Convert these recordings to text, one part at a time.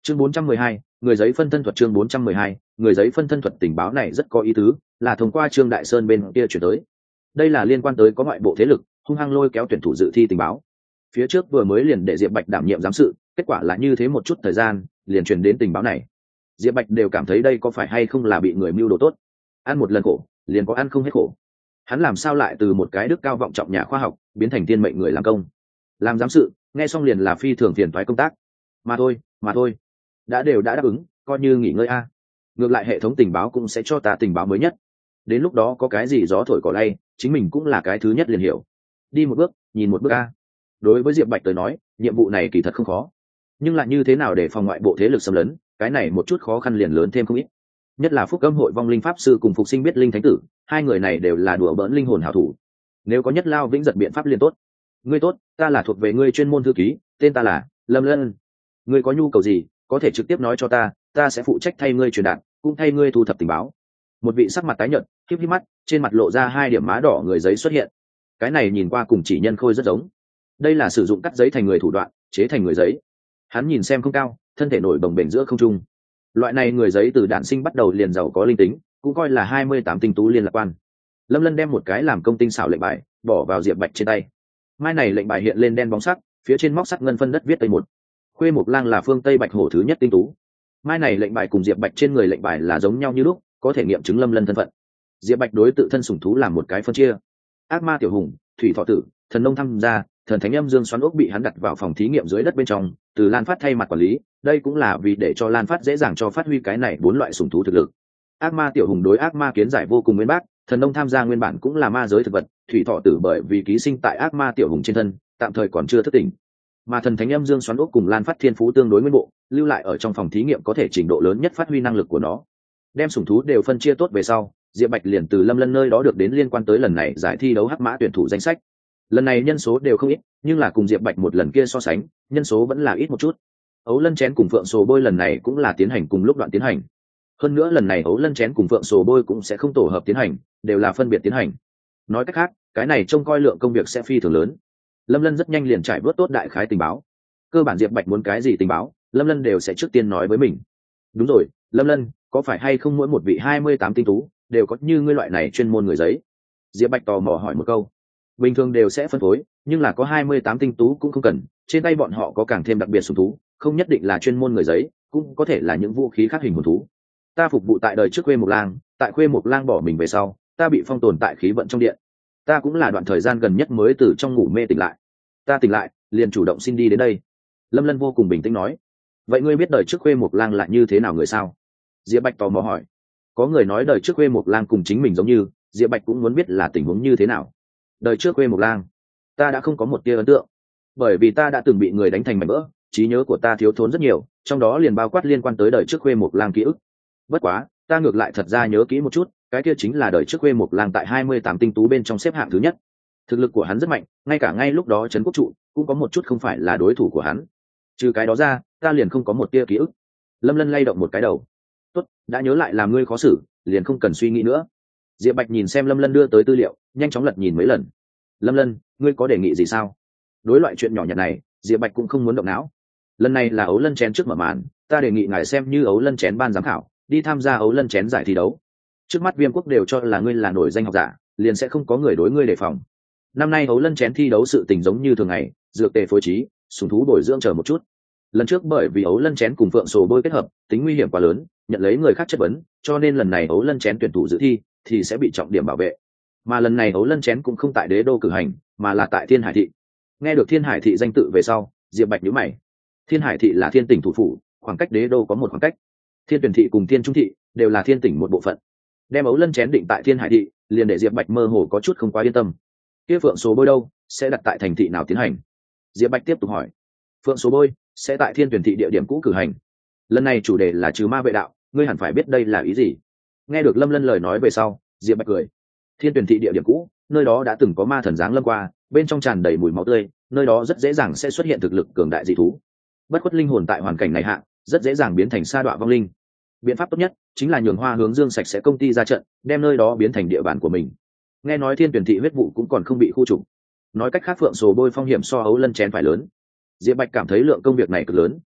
Chương 412, người giấy phân thân thuật. Chương 412, người giấy phân thân thuật. Tình báo này rất có ý tứ, là thông qua Trương Đại Sơn bên kia chuyển tới. Đây là liên quan tới có ngoại bộ thế lực hung hăng lôi kéo tuyển thủ dự thi tình báo. Phía trước vừa mới liền để Diệp Bạch đảm nhiệm giám sự, kết quả là như thế một chút thời gian, liền truyền đến tình báo này. Diệp Bạch đều cảm thấy đây có phải hay không là bị người mưu đồ tốt. Ăn một lần khổ, liền có ăn không hết khổ. Hắn làm sao lại từ một cái đức cao vọng trọng nhà khoa học, biến thành tiên mệnh người làm công. Làm giám sự, nghe xong liền là phi thường phiền toái công tác. Mà thôi, đã đáp ứng, coi như nghỉ ngơi a. Ngược lại hệ thống tình báo cũng sẽ cho ta tình báo mới nhất. Đến lúc đó có cái gì gió thổi cỏ lay, chính mình cũng là cái thứ nhất liền hiểu. Đi một bước, nhìn một bước a. Đối với Diệp Bạch tới nói, nhiệm vụ này kỳ thật không khó, nhưng lại như thế nào để phòng ngoại bộ thế lực xâm lấn, cái này một chút khó khăn liền lớn thêm không ít. Nhất là Phúc Âm hội vong linh pháp sư cùng Phục Sinh biết linh thánh tử, hai người này đều là đùa bỡn linh hồn hảo thủ. Nếu có nhất lao vĩnh giật biện pháp liên tốt. Ngươi tốt, ta là thuộc về ngươi chuyên môn thư ký, tên ta là Lâm Lân. Ngươi có nhu cầu gì, có thể trực tiếp nói cho ta sẽ phụ trách thay ngươi truyền đạt, cũng thay ngươi thu thập tình báo. Một vị sắc mặt tái nhợt, híp híp mắt, trên mặt lộ ra hai điểm má đỏ người giấy xuất hiện. Cái này nhìn qua cùng chỉ nhân khôi rất giống. Đây là sử dụng cắt giấy thành người thủ đoạn, chế thành người giấy. Hắn nhìn xem không cao, thân thể nổi bồng bềnh giữa không trung. Loại này người giấy từ đản sinh bắt đầu liền giàu có linh tính, cũng coi là 28 tinh tú liên lạc quan. Lâm Lân đem một cái làm công tinh xảo lệnh bài bỏ vào Diệp Bạch trên tay. Mai này lệnh bài hiện lên đen bóng sắc, phía trên móc sắt ngân phân đất viết tây một. Khuê Mộc Lang là phương Tây Bạch Hổ thứ nhất tinh tú. Mai này lệnh bài cùng Diệp Bạch trên người lệnh bài là giống nhau như lúc, có thể nghiệm chứng Lâm Lân thân phận. Diệp Bạch đối tự thân sủng thú làm một cái phân chia. Ác ma tiểu hùng, thủy thọ tử, thần nông tham gia, thần thánh âm dương xoắn ốc bị hắn đặt vào phòng thí nghiệm dưới đất bên trong, từ Lan Phát thay mặt quản lý, đây cũng là vì để cho Lan Phát dễ dàng cho phát huy cái này bốn loại sủng thú thực lực. Ác ma tiểu hùng đối ác ma kiến giải vô cùng nguyên bác, thần nông tham gia nguyên bản cũng là ma giới thực vật, thủy thọ tử bởi vì ký sinh tại ác ma tiểu hùng trên thân, tạm thời còn chưa thức tỉnh. Mà thần thánh âm dương xoắn ốc cùng Lan Phát thiên phú tương đối nguyên bộ, lưu lại ở trong phòng thí nghiệm có thể trình độ lớn nhất phát huy năng lực của nó. Đem sủng thú đều phân chia tốt về sau, Diệp Bạch liền từ Lâm Lân nơi đó được đến liên quan tới lần này giải thi đấu hắc mã tuyển thủ danh sách. Lần này nhân số đều không ít, nhưng là cùng Diệp Bạch một lần kia so sánh, nhân số vẫn là ít một chút. Ấu Lân chén cùng Phượng Sồ Bôi lần này cũng là tiến hành cùng lúc đoạn tiến hành. Hơn nữa lần này Ấu Lân chén cùng Phượng Sồ Bôi cũng sẽ không tổ hợp tiến hành, đều là phân biệt tiến hành. Nói cách khác, cái này trông coi lượng công việc sẽ phi thường lớn. Lâm Lân rất nhanh liền trải bớt tốt đại khái tình báo. Cơ bản Diệp Bạch muốn cái gì tình báo, Lâm Lân đều sẽ trước tiên nói với mình. Đúng rồi, Lâm Lân, có phải hay không mỗi một vị 28 tinh tú đều có như ngươi loại này chuyên môn người giấy? Diệp Bạch tò mò hỏi một câu. Bình thường đều sẽ phân phối, nhưng là có 28 tinh tú cũng không cần, trên tay bọn họ có càng thêm đặc biệt sủng thú, không nhất định là chuyên môn người giấy, cũng có thể là những vũ khí khác hình hồn thú. Ta phục vụ tại đời trước Khuê Mộc Lang, tại Khuê Mộc Lang bỏ mình về sau, ta bị phong tồn tại khí vận trong điện. Ta cũng là đoạn thời gian gần nhất mới từ trong ngủ mê tỉnh lại. Ta tỉnh lại, liền chủ động xin đi đến đây. Lâm Lân vô cùng bình tĩnh nói. Vậy ngươi biết đời trước Khuê Mộc Lang là như thế nào người sao? Diệp Bạch tò mò hỏi. Có người nói đời trước Khuê Mộc Lang cùng chính mình giống như, Diệp Bạch cũng muốn biết là tình huống như thế nào. Đời trước Khuê Mộc Lang, ta đã không có một tia ấn tượng, bởi vì ta đã từng bị người đánh thành mảnh vỡ, trí nhớ của ta thiếu thốn rất nhiều, trong đó liền bao quát liên quan tới đời trước Khuê Mộc Lang ký ức. Bất quá, ta ngược lại thật ra nhớ kỹ một chút, cái kia chính là đời trước Khuê Mộc Lang tại 28 tinh tú bên trong xếp hạng thứ nhất. Thực lực của hắn rất mạnh, ngay lúc đó trấn quốc trụ cũng có một chút không phải là đối thủ của hắn. Trừ cái đó ra, ta liền không có một tia ký ức. Lâm Lân lay động một cái đầu. Tốt, đã nhớ lại làm ngươi khó xử, liền không cần suy nghĩ nữa. Diệp Bạch nhìn xem Lâm Lân đưa tới tư liệu, nhanh chóng lật nhìn mấy lần. Lâm Lân, ngươi có đề nghị gì sao? Đối loại chuyện nhỏ nhặt này, Diệp Bạch cũng không muốn động não. Lần này là Ấu Lân chén trước mở màn, ta đề nghị ngài xem như Ấu Lân chén ban giám khảo, đi tham gia Ấu Lân chén giải thi đấu. Trước mắt Viêm Quốc đều cho là ngươi là nổi danh học giả, liền sẽ không có người đối ngươi đề phòng. Năm nay Ấu Lân chén thi đấu sự tình giống như thường ngày, dược tề phối trí, sủng thú bồi dưỡng chờ một chút. Lần trước bởi vì Ấu Lân chén cùng Phượng Sồ Bôi kết hợp, tính nguy hiểm quá lớn, nhận lấy người khác chất vấn, cho nên lần này Ấu Lân chén tuyển thủ dự thi thì sẽ bị trọng điểm bảo vệ. Mà lần này Ấu Lân chén cũng không tại Đế đô cử hành, mà là tại Thiên Hải thị. Nghe được Thiên Hải thị danh tự về sau, Diệp Bạch nhíu mày. Thiên Hải thị là Thiên tỉnh thủ phủ, khoảng cách Đế đô có một khoảng cách. Thiên Tuyển thị cùng Thiên Trung thị đều là Thiên tỉnh một bộ phận. Đem Ấu Lân chén định tại Thiên Hải thị, liền để Diệp Bạch mơ hồ có chút không quá yên tâm. Kia Phượng Số Bôi đâu, sẽ đặt tại thành thị nào tiến hành? Diệp Bạch tiếp tục hỏi. Phượng Số Bôi sẽ tại Thiên Tuyển thị địa điểm cũ cử hành. Lần này chủ đề là trừ ma vệ đạo, ngươi hẳn phải biết đây là ý gì. Nghe được Lâm Lân lời nói về sau, Diệp Bạch cười. Thiên Tuyển thị địa điểm cũ, nơi đó đã từng có ma thần giáng lâm qua, bên trong tràn đầy mùi máu tươi, nơi đó rất dễ dàng sẽ xuất hiện thực lực cường đại dị thú. Bất khuất linh hồn tại hoàn cảnh này hạ, rất dễ dàng biến thành sa đọa vong linh. Biện pháp tốt nhất chính là nhường Hoa Hướng Dương sạch sẽ công ty ra trận, đem nơi đó biến thành địa bàn của mình. Nghe nói Thiên Tuyển thị huyết vụ cũng còn không bị khu trục. Nói cách khác Phượng Sồ Bôi phong hiểm so Ấu Lân chén phải lớn. Diệp Bạch cảm thấy lượng công việc này cực lớn,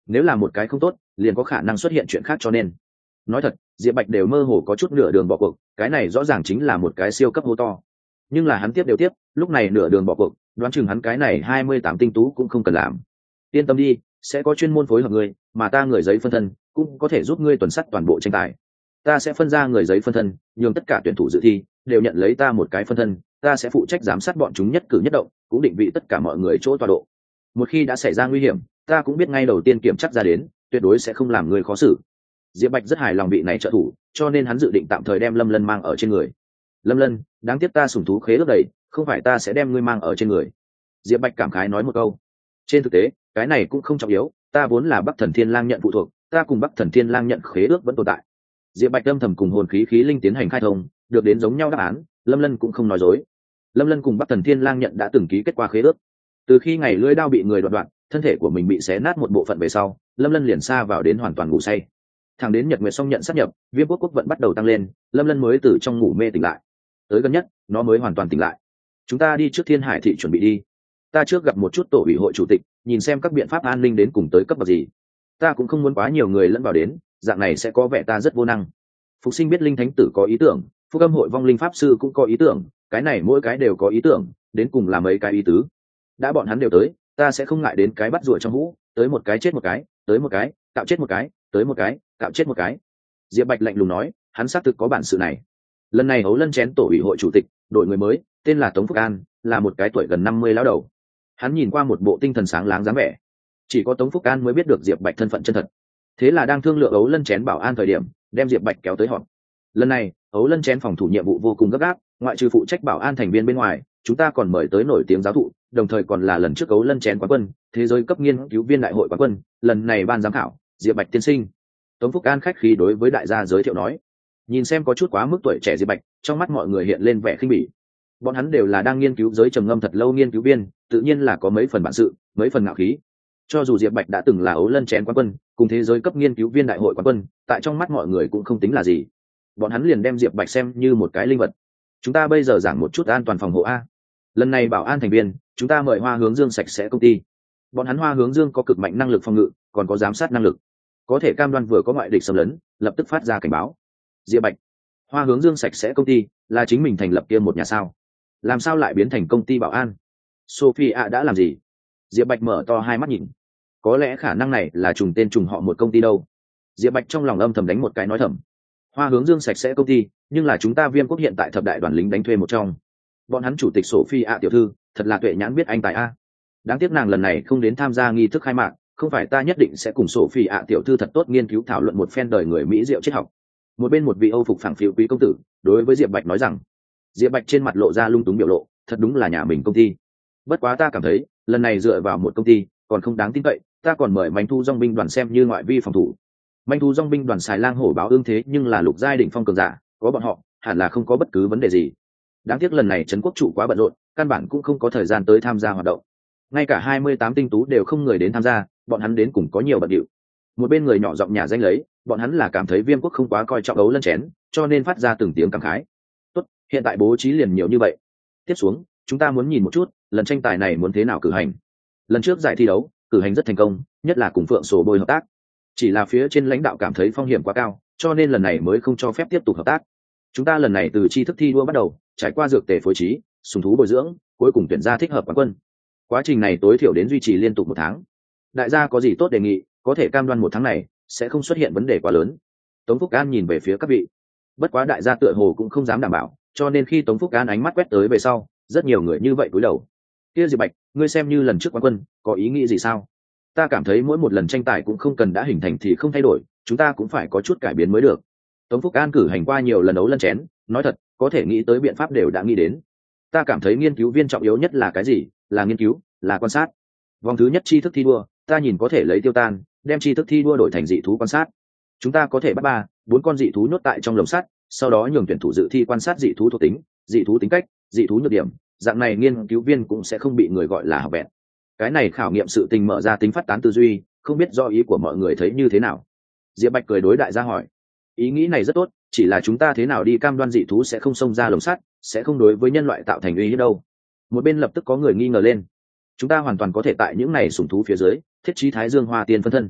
nếu là một cái không tốt liền có khả năng xuất hiện chuyện khác, cho nên nói thật Diệp Bạch đều mơ hồ có chút nửa đường bỏ cuộc, cái này rõ ràng chính là một cái siêu cấp hố to. Nhưng là hắn tiếp đều tiếp, lúc này nửa đường bỏ cuộc, đoán chừng hắn cái này 28 tinh tú cũng không cần làm. Yên tâm đi, sẽ có chuyên môn phối hợp ngươi, mà ta người giấy phân thân cũng có thể giúp ngươi tuần sát toàn bộ tranh tài. Ta sẽ phân ra người giấy phân thân, nhường tất cả tuyển thủ dự thi đều nhận lấy ta một cái phân thân, ta sẽ phụ trách giám sát bọn chúng nhất cử nhất động, cũng định vị tất cả mọi người chỗ tọa độ. Một khi đã xảy ra nguy hiểm, ta cũng biết ngay đầu tiên kiểm chắc ra đến, tuyệt đối sẽ không làm người khó xử. Diệp Bạch rất hài lòng vị này trợ thủ, cho nên hắn dự định tạm thời đem Lâm Lân mang ở trên người. Lâm Lân, đáng tiếc ta sủng thú khế ước đầy, không phải ta sẽ đem ngươi mang ở trên người. Diệp Bạch cảm khái nói một câu. Trên thực tế, cái này cũng không trọng yếu, ta vốn là Bắc Thần Thiên Lang nhận phụ thuộc, ta cùng Bắc Thần Thiên Lang nhận khế ước vẫn tồn tại. Diệp Bạch âm thầm cùng hồn khí linh tiến hành khai thông, được đến giống nhau đáp án, Lâm Lân cũng không nói dối. Lâm Lân cùng Bắc Thần Thiên Lang nhận đã từng ký kết quả khế ước. Từ khi ngày lưỡi đao bị người đoạt đoạn, thân thể của mình bị xé nát một bộ phận về sau, Lâm Lân liền sa vào đến hoàn toàn ngủ say. Thẳng đến Nhật Nguyệt Song nhận sát nhập, Viêm Quốc quốc vận bắt đầu tăng lên, Lâm Lân mới từ trong ngủ mê tỉnh lại. Tới gần nhất, nó mới hoàn toàn tỉnh lại. Chúng ta đi trước Thiên Hải thị chuẩn bị đi. Ta trước gặp một chút tổ ủy hội chủ tịch, nhìn xem các biện pháp an ninh đến cùng tới cấp bậc gì. Ta cũng không muốn quá nhiều người lẫn vào đến, dạng này sẽ có vẻ ta rất vô năng. Phục Sinh biết Linh Thánh Tử có ý tưởng, Phúc Âm hội vong linh pháp sư cũng có ý tưởng, cái này mỗi cái đều có ý tưởng, đến cùng là mấy cái ý tứ. Đã bọn hắn đều tới, ta sẽ không ngại đến cái bắt rùa trong hũ, tới một cái chết một cái, tới một cái, cạo chết một cái, tới một cái, cạo chết một cái. Diệp Bạch lạnh lùng nói, hắn xác thực có bản sự này. Lần này Hấu Lân chén tổ ủy hội chủ tịch, đội người mới, tên là Tống Phúc An, là một cái tuổi gần 50 lão đầu. Hắn nhìn qua một bộ tinh thần sáng láng dáng vẻ. Chỉ có Tống Phúc An mới biết được Diệp Bạch thân phận chân thật. Thế là đang thương lượng Hấu Lân chén bảo an thời điểm, đem Diệp Bạch kéo tới họp. Lần này, Hấu Lân chén phòng thủ nhiệm vụ vô cùng gấp gáp, ngoại trừ phụ trách bảo an thành viên bên ngoài, chúng ta còn mời tới nổi tiếng giáo thụ, đồng thời còn là lần trước Hấu Lân chén quán quân, thế giới cấp nghiên cứu viên đại hội quán quân, lần này ban giám khảo, Diệp Bạch tiên sinh. Tống Phúc An khách khí đối với đại gia giới thiệu nói. Nhìn xem có chút quá mức tuổi trẻ Diệp Bạch, trong mắt mọi người hiện lên vẻ khinh bỉ. Bọn hắn đều là đang nghiên cứu giới trầm ngâm thật lâu nghiên cứu viên, tự nhiên là có mấy phần bản sự, mấy phần ngạo khí. Cho dù Diệp Bạch đã từng là Hấu Lân chén quán quân, cùng thế giới cấp nghiên cứu viên đại hội quán quân, tại trong mắt mọi người cũng không tính là gì. Bọn hắn liền đem Diệp Bạch xem như một cái linh vật. Chúng ta bây giờ giảng một chút an toàn phòng hộ a. Lần này bảo an thành viên, chúng ta mời Hoa Hướng Dương sạch sẽ công ty. Bọn hắn Hoa Hướng Dương có cực mạnh năng lực phòng ngự, còn có giám sát năng lực, có thể cam đoan vừa có ngoại địch xâm lấn, lập tức phát ra cảnh báo. Diệp Bạch, Hoa Hướng Dương sạch sẽ công ty là chính mình thành lập kia một nhà sao? Làm sao lại biến thành công ty bảo an? Sophia đã làm gì? Diệp Bạch mở to hai mắt nhìn. Có lẽ khả năng này là trùng tên trùng họ một công ty đâu. Diệp Bạch trong lòng âm thầm đánh một cái nói thầm. Hoa Hướng Dương sạch sẽ công ty, nhưng là chúng ta Viêm Quốc hiện tại thập đại đoàn lính đánh thuê một trong. Bọn hắn chủ tịch Sophia tiểu thư, thật là tuệ nhãn biết anh tài a. Đáng tiếc nàng lần này không đến tham gia nghi thức khai mạc, không phải ta nhất định sẽ cùng Sophia tiểu thư thật tốt nghiên cứu thảo luận một phen đời người Mỹ diệu triết học. Một bên một vị Âu phục phẳng phiu quý công tử đối với Diệp Bạch nói rằng. Diệp Bạch trên mặt lộ ra lung túng biểu lộ, thật đúng là nhà mình công ty. Bất quá ta cảm thấy, lần này dựa vào một công ty, còn không đáng tin cậy, ta còn mời Manh Thu Dong binh đoàn xem như ngoại vi phòng thủ. Manh Thu Dong binh đoàn xài lang hổ báo ương thế nhưng là lục giai đỉnh phong cường giả, có bọn họ, hẳn là không có bất cứ vấn đề gì. Đáng tiếc lần này trấn quốc trụ quá bận rộn, căn bản cũng không có thời gian tới tham gia hoạt động. Ngay cả 28 tinh tú đều không người đến tham gia, bọn hắn đến cùng có nhiều bận điệu. Một bên người nhỏ giọng nhà danh lấy, bọn hắn là cảm thấy Viêm Quốc không quá coi trọng Hấu Lân chén, cho nên phát ra từng tiếng cảm khái. Tốt, hiện tại bố trí liền nhiều như vậy. Tiếp xuống, chúng ta muốn nhìn một chút, lần tranh tài này muốn thế nào cử hành. Lần trước giải thi đấu, cử hành rất thành công, nhất là cùng Phượng Sổ Bôi hợp tác. Chỉ là phía trên lãnh đạo cảm thấy phong hiểm quá cao, cho nên lần này mới không cho phép tiếp tục hợp tác. Chúng ta lần này từ tri thức thi đua bắt đầu, trải qua dược tề phối trí, sùng thú bồi dưỡng, cuối cùng tuyển ra thích hợp quán quân. Quá trình này tối thiểu đến duy trì liên tục 1 tháng. Đại gia có gì tốt đề nghị, có thể cam đoan 1 tháng này sẽ không xuất hiện vấn đề quá lớn. Tống Phúc An nhìn về phía các vị. Bất quá đại gia tựa hồ cũng không dám đảm bảo, cho nên khi Tống Phúc An ánh mắt quét tới về sau, rất nhiều người như vậy cúi đầu. Kia Diệp Bạch, ngươi xem như lần trước quán quân, có ý nghĩ gì sao? Ta cảm thấy mỗi một lần tranh tài cũng không cần đã hình thành thì không thay đổi, chúng ta cũng phải có chút cải biến mới được. Tống Phúc An cử hành qua nhiều lần Hấu Lân chén, nói thật, có thể nghĩ tới biện pháp đều đã nghĩ đến. Ta cảm thấy nghiên cứu viên trọng yếu nhất là cái gì? Là nghiên cứu, là quan sát. Vòng thứ nhất tri thức thi đua, ta nhìn có thể lấy tiêu tan, đem tri thức thi đua đổi thành dị thú quan sát. Chúng ta có thể bắt 3-4 con dị thú nhốt tại trong lồng sắt, sau đó nhường tuyển thủ dự thi quan sát dị thú thuộc tính, dị thú tính cách, dị thú nhược điểm, dạng này nghiên cứu viên cũng sẽ không bị người gọi là học bẹn. Cái này khảo nghiệm sự tình mở ra tính phát tán tư duy, không biết do ý của mọi người thấy như thế nào. Diệp Bạch cười đối đại gia hỏi, ý nghĩ này rất tốt, chỉ là chúng ta thế nào đi cam đoan dị thú sẽ không xông ra lồng sắt, sẽ không đối với nhân loại tạo thành uy hiếp đâu. Một bên lập tức có người nghi ngờ lên. Chúng ta hoàn toàn có thể tại những này sủng thú phía dưới thiết trí Thái Dương Hoa Tiên phân thân.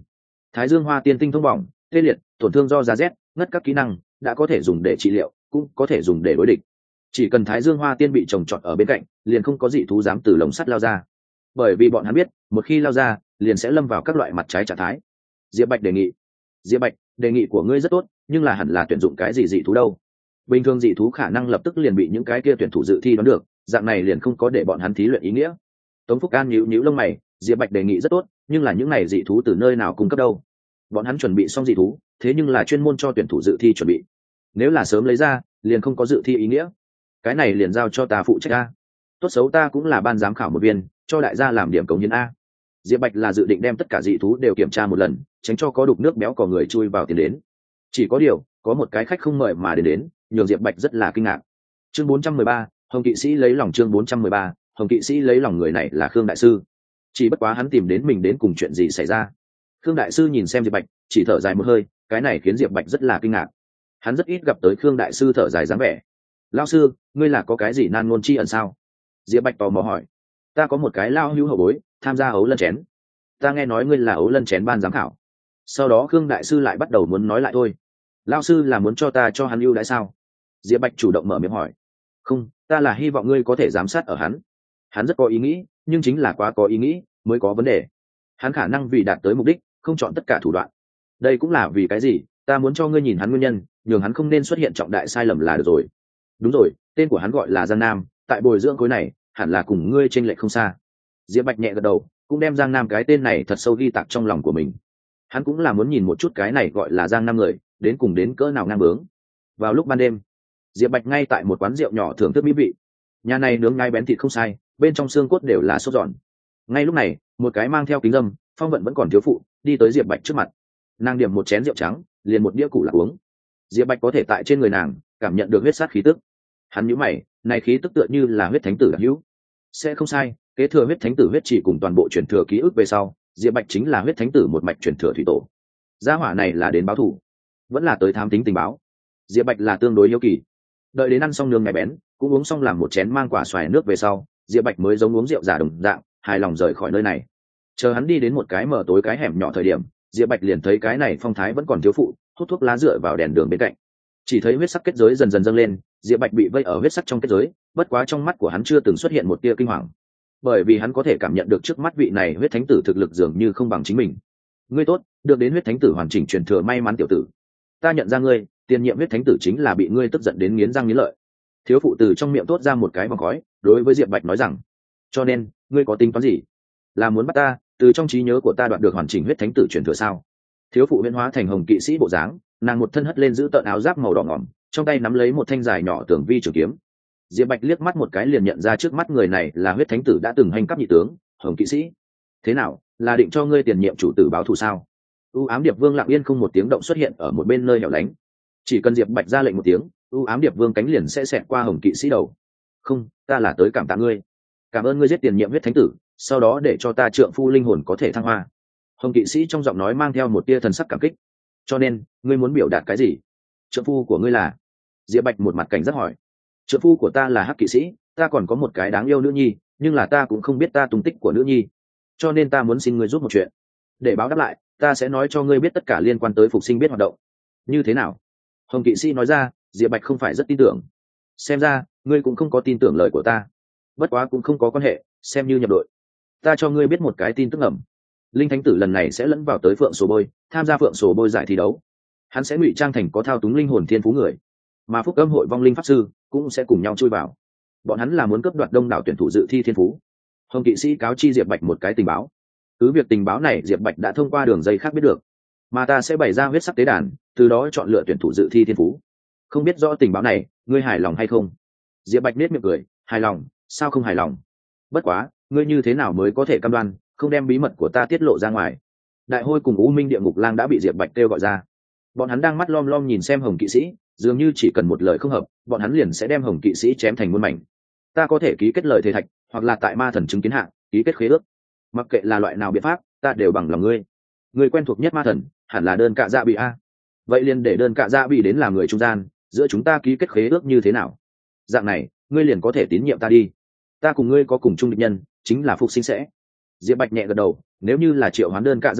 Thái Dương Hoa Tiên tinh thông bỏng, tê liệt, tổn thương do giá rét, ngất các kỹ năng đã có thể dùng để trị liệu, cũng có thể dùng để đối địch. Chỉ cần Thái Dương Hoa Tiên bị trồng trọt ở bên cạnh, liền không có dị thú dám từ lồng sắt lao ra, bởi vì bọn hắn biết một khi lao ra liền sẽ lâm vào các loại mặt trái trạng thái. Diệp Bạch đề nghị. Diệp Bạch, đề nghị của ngươi rất tốt, nhưng là hẳn là tuyển dụng cái gì dị thú đâu? Bình thường dị thú khả năng lập tức liền bị những cái kia tuyển thủ dự thi đoán được, dạng này liền không có để bọn hắn thí luyện ý nghĩa. Tống Phúc An nhíu nhíu lông mày, Diệp Bạch đề nghị rất tốt, nhưng là những này dị thú từ nơi nào cung cấp đâu? Bọn hắn chuẩn bị xong dị thú, thế nhưng là chuyên môn cho tuyển thủ dự thi chuẩn bị. Nếu là sớm lấy ra, liền không có dự thi ý nghĩa. Cái này liền giao cho ta phụ trách a. Tốt xấu ta cũng là ban giám khảo một viên, cho đại gia làm điểm cống hiến a. Diệp Bạch là dự định đem tất cả dị thú đều kiểm tra một lần, tránh cho có đục nước béo cò người chui vào tiền đến. Chỉ có điều, có một cái khách không mời mà đến, nhường Diệp Bạch rất là kinh ngạc. Chương 413, Hồng Kỵ Sĩ lấy lòng. Chương 413, Hồng Kỵ Sĩ lấy lòng. Người này là Khương đại sư. Chỉ bất quá hắn tìm đến mình đến cùng chuyện gì xảy ra. Khương đại sư nhìn xem Diệp Bạch, chỉ thở dài một hơi, cái này khiến Diệp Bạch rất là kinh ngạc. Hắn rất ít gặp tới Khương đại sư thở dài dáng vẻ. Lão sư, ngươi là có cái gì nan ngôn chi ẩn sao? Diệp Bạch tò mò hỏi. Ta có một cái lao hữu hậu bối tham gia ấu lân chén. Ta nghe nói ngươi là ấu lân chén ban giám khảo. Sau đó Khương đại sư lại bắt đầu muốn nói lại thôi. Lão sư là muốn cho ta cho hắn ưu đãi sao? Diệp Bạch chủ động mở miệng hỏi. Không, ta là hy vọng ngươi có thể giám sát ở hắn. Hắn rất có ý nghĩ, nhưng chính là quá có ý nghĩ mới có vấn đề. Hắn khả năng vì đạt tới mục đích không chọn tất cả thủ đoạn. Đây cũng là vì cái gì ta muốn cho ngươi nhìn hắn nguyên nhân, nhường hắn không nên xuất hiện trọng đại sai lầm là được rồi. Đúng rồi, tên của hắn gọi là Giang Nam, tại bồi dưỡng khối này hẳn là cùng ngươi chênh lệch không xa. Diệp Bạch nhẹ gật đầu, cũng đem Giang Nam cái tên này thật sâu ghi tạc trong lòng của mình. Hắn cũng là muốn nhìn một chút cái này gọi là Giang Nam người đến cùng đến cỡ nào ngang bướng. Vào lúc ban đêm, Diệp Bạch ngay tại một quán rượu nhỏ thưởng thức mỹ vị. Nhà này nướng ngai bén thịt không sai, bên trong xương cốt đều là sốt giòn. Ngay lúc này, một cái mang theo kính dâm, phong vận vẫn còn thiếu phụ, đi tới Diệp Bạch trước mặt. Nàng điểm một chén rượu trắng, liền một đĩa củ lạc uống. Diệp Bạch có thể tại trên người nàng cảm nhận được huyết sát khí tức. Hắn nhíu mày, này khí tức tựa như là huyết thánh tử đặc hữu. Sẽ không sai, kế thừa huyết thánh tử huyết chỉ cùng toàn bộ truyền thừa ký ức về sau, Diệp Bạch chính là huyết thánh tử một mạch truyền thừa thủy tổ. Gia hỏa này là đến báo thù, vẫn là tới thám tính tình báo. Diệp Bạch là tương đối hiếu kỳ. Đợi đến ăn xong nướng ngày bén, cũng uống xong làm một chén mang quả xoài nước về sau, Diệp Bạch mới giống uống rượu giả đồng dạng, hài lòng rời khỏi nơi này. Chờ hắn đi đến một cái mở tối cái hẻm nhỏ thời điểm, Diệp Bạch liền thấy cái này phong thái vẫn còn thiếu phụ, hút thuốc lá dựa vào đèn đường bên cạnh. Chỉ thấy huyết sắc kết giới dần dần dâng lên, Diệp Bạch bị vây ở huyết sắc trong kết giới, bất quá trong mắt của hắn chưa từng xuất hiện một tia kinh hoàng, bởi vì hắn có thể cảm nhận được trước mắt vị này huyết thánh tử thực lực dường như không bằng chính mình. Ngươi tốt, được đến huyết thánh tử hoàn chỉnh truyền thừa may mắn tiểu tử. Ta nhận ra ngươi, tiền nhiệm huyết thánh tử chính là bị ngươi tức giận đến nghiến răng nghiến lợi. Thiếu phụ từ trong miệng tốt ra một cái vòng khói, đối với Diệp Bạch nói rằng, cho nên ngươi có tính toán gì? Là muốn bắt ta từ trong trí nhớ của ta đoạt được hoàn chỉnh huyết thánh tử truyền thừa sao? Thiếu phụ huyễn hóa thành hồng kỵ sĩ bộ dáng, nàng một thân hất lên giữ tợn áo giáp màu đỏ ngỏm, trong tay nắm lấy một thanh dài nhỏ tường vi trường kiếm. Diệp Bạch liếc mắt một cái liền nhận ra trước mắt người này là huyết thánh tử đã từng hành cấp nhị tướng hồng kỵ sĩ. Thế nào, là định cho ngươi tiền nhiệm chủ tử báo thù sao? U ám điệp vương lặng yên không một tiếng động xuất hiện ở một bên nơi hẻo lánh. Chỉ cần Diệp Bạch ra lệnh một tiếng, u ám điệp vương cánh liền sẽ xẹt qua hồng kỵ sĩ đầu. Không, ta là tới cảm tạ ngươi, cảm ơn ngươi giết tiền nhiệm huyết thánh tử, sau đó để cho ta trượng phu linh hồn có thể thăng hoa. Hồng kỵ sĩ trong giọng nói mang theo một tia thần sắc cảm kích. Cho nên ngươi muốn biểu đạt cái gì? Trượng phu của ngươi là? Diệp Bạch một mặt cảnh giác hỏi. Trượng phu của ta là hắc kỵ sĩ, ta còn có một cái đáng yêu nữ nhi, nhưng là ta cũng không biết ta tung tích của nữ nhi, cho nên ta muốn xin ngươi giúp một chuyện. Để báo đáp lại, ta sẽ nói cho ngươi biết tất cả liên quan tới phục sinh biết hoạt động. Như thế nào? Hồng kỵ sĩ nói ra. Diệp Bạch không phải rất tin tưởng. Xem ra ngươi cũng không có tin tưởng lời của ta, bất quá cũng không có quan hệ, xem như nhập đội. Ta cho ngươi biết một cái tin tức ẩm. Linh thánh tử lần này sẽ lẫn vào tới phượng sổ bôi, tham gia phượng sổ bôi giải thi đấu. Hắn sẽ ngụy trang thành có thao túng linh hồn thiên phú người, mà phúc âm hội vong linh pháp sư cũng sẽ cùng nhau chui vào. Bọn hắn là muốn cướp đoạt đông đảo tuyển thủ dự thi thiên phú. Hồng kỵ sĩ cáo chi Diệp Bạch một cái tình báo. Cứ việc tình báo này Diệp Bạch đã thông qua đường dây khác biết được, mà ta sẽ bày ra huyết sắc tế đàn, từ đó chọn lựa tuyển thủ dự thi thiên phú. Không biết rõ tình báo này ngươi hài lòng hay không? Diệp Bạch nết miệng cười, hài lòng, sao không hài lòng? Bất quá ngươi như thế nào mới có thể cam đoan không đem bí mật của ta tiết lộ ra ngoài? Đại hôi cùng U Minh địa ngục lang đã bị Diệp Bạch kêu gọi ra. Bọn hắn đang mắt lom lom nhìn xem hồng kỵ sĩ, dường như chỉ cần một lời không hợp, bọn hắn liền sẽ đem hồng kỵ sĩ chém thành muôn mảnh. Ta có thể ký kết lời thề thạch, hoặc là tại ma thần chứng kiến hạ ký kết khế ước. Mặc kệ là loại nào biện pháp, ta đều bằng lòng ngươi. Ngươi quen thuộc nhất ma thần hẳn là đơn cạ dạ bị a. Vậy liền để đơn cạ dạ bị đến làm người trung gian, giữa chúng ta ký kết khế ước như thế nào? Dạng này ngươi liền có thể tín nhiệm ta đi. Ta cùng ngươi có cùng chung địch nhân, chính là phục sinh sẽ. Diệp Bạch nhẹ gật đầu, nếu như là triệu hoán đơn cạ dạ bị,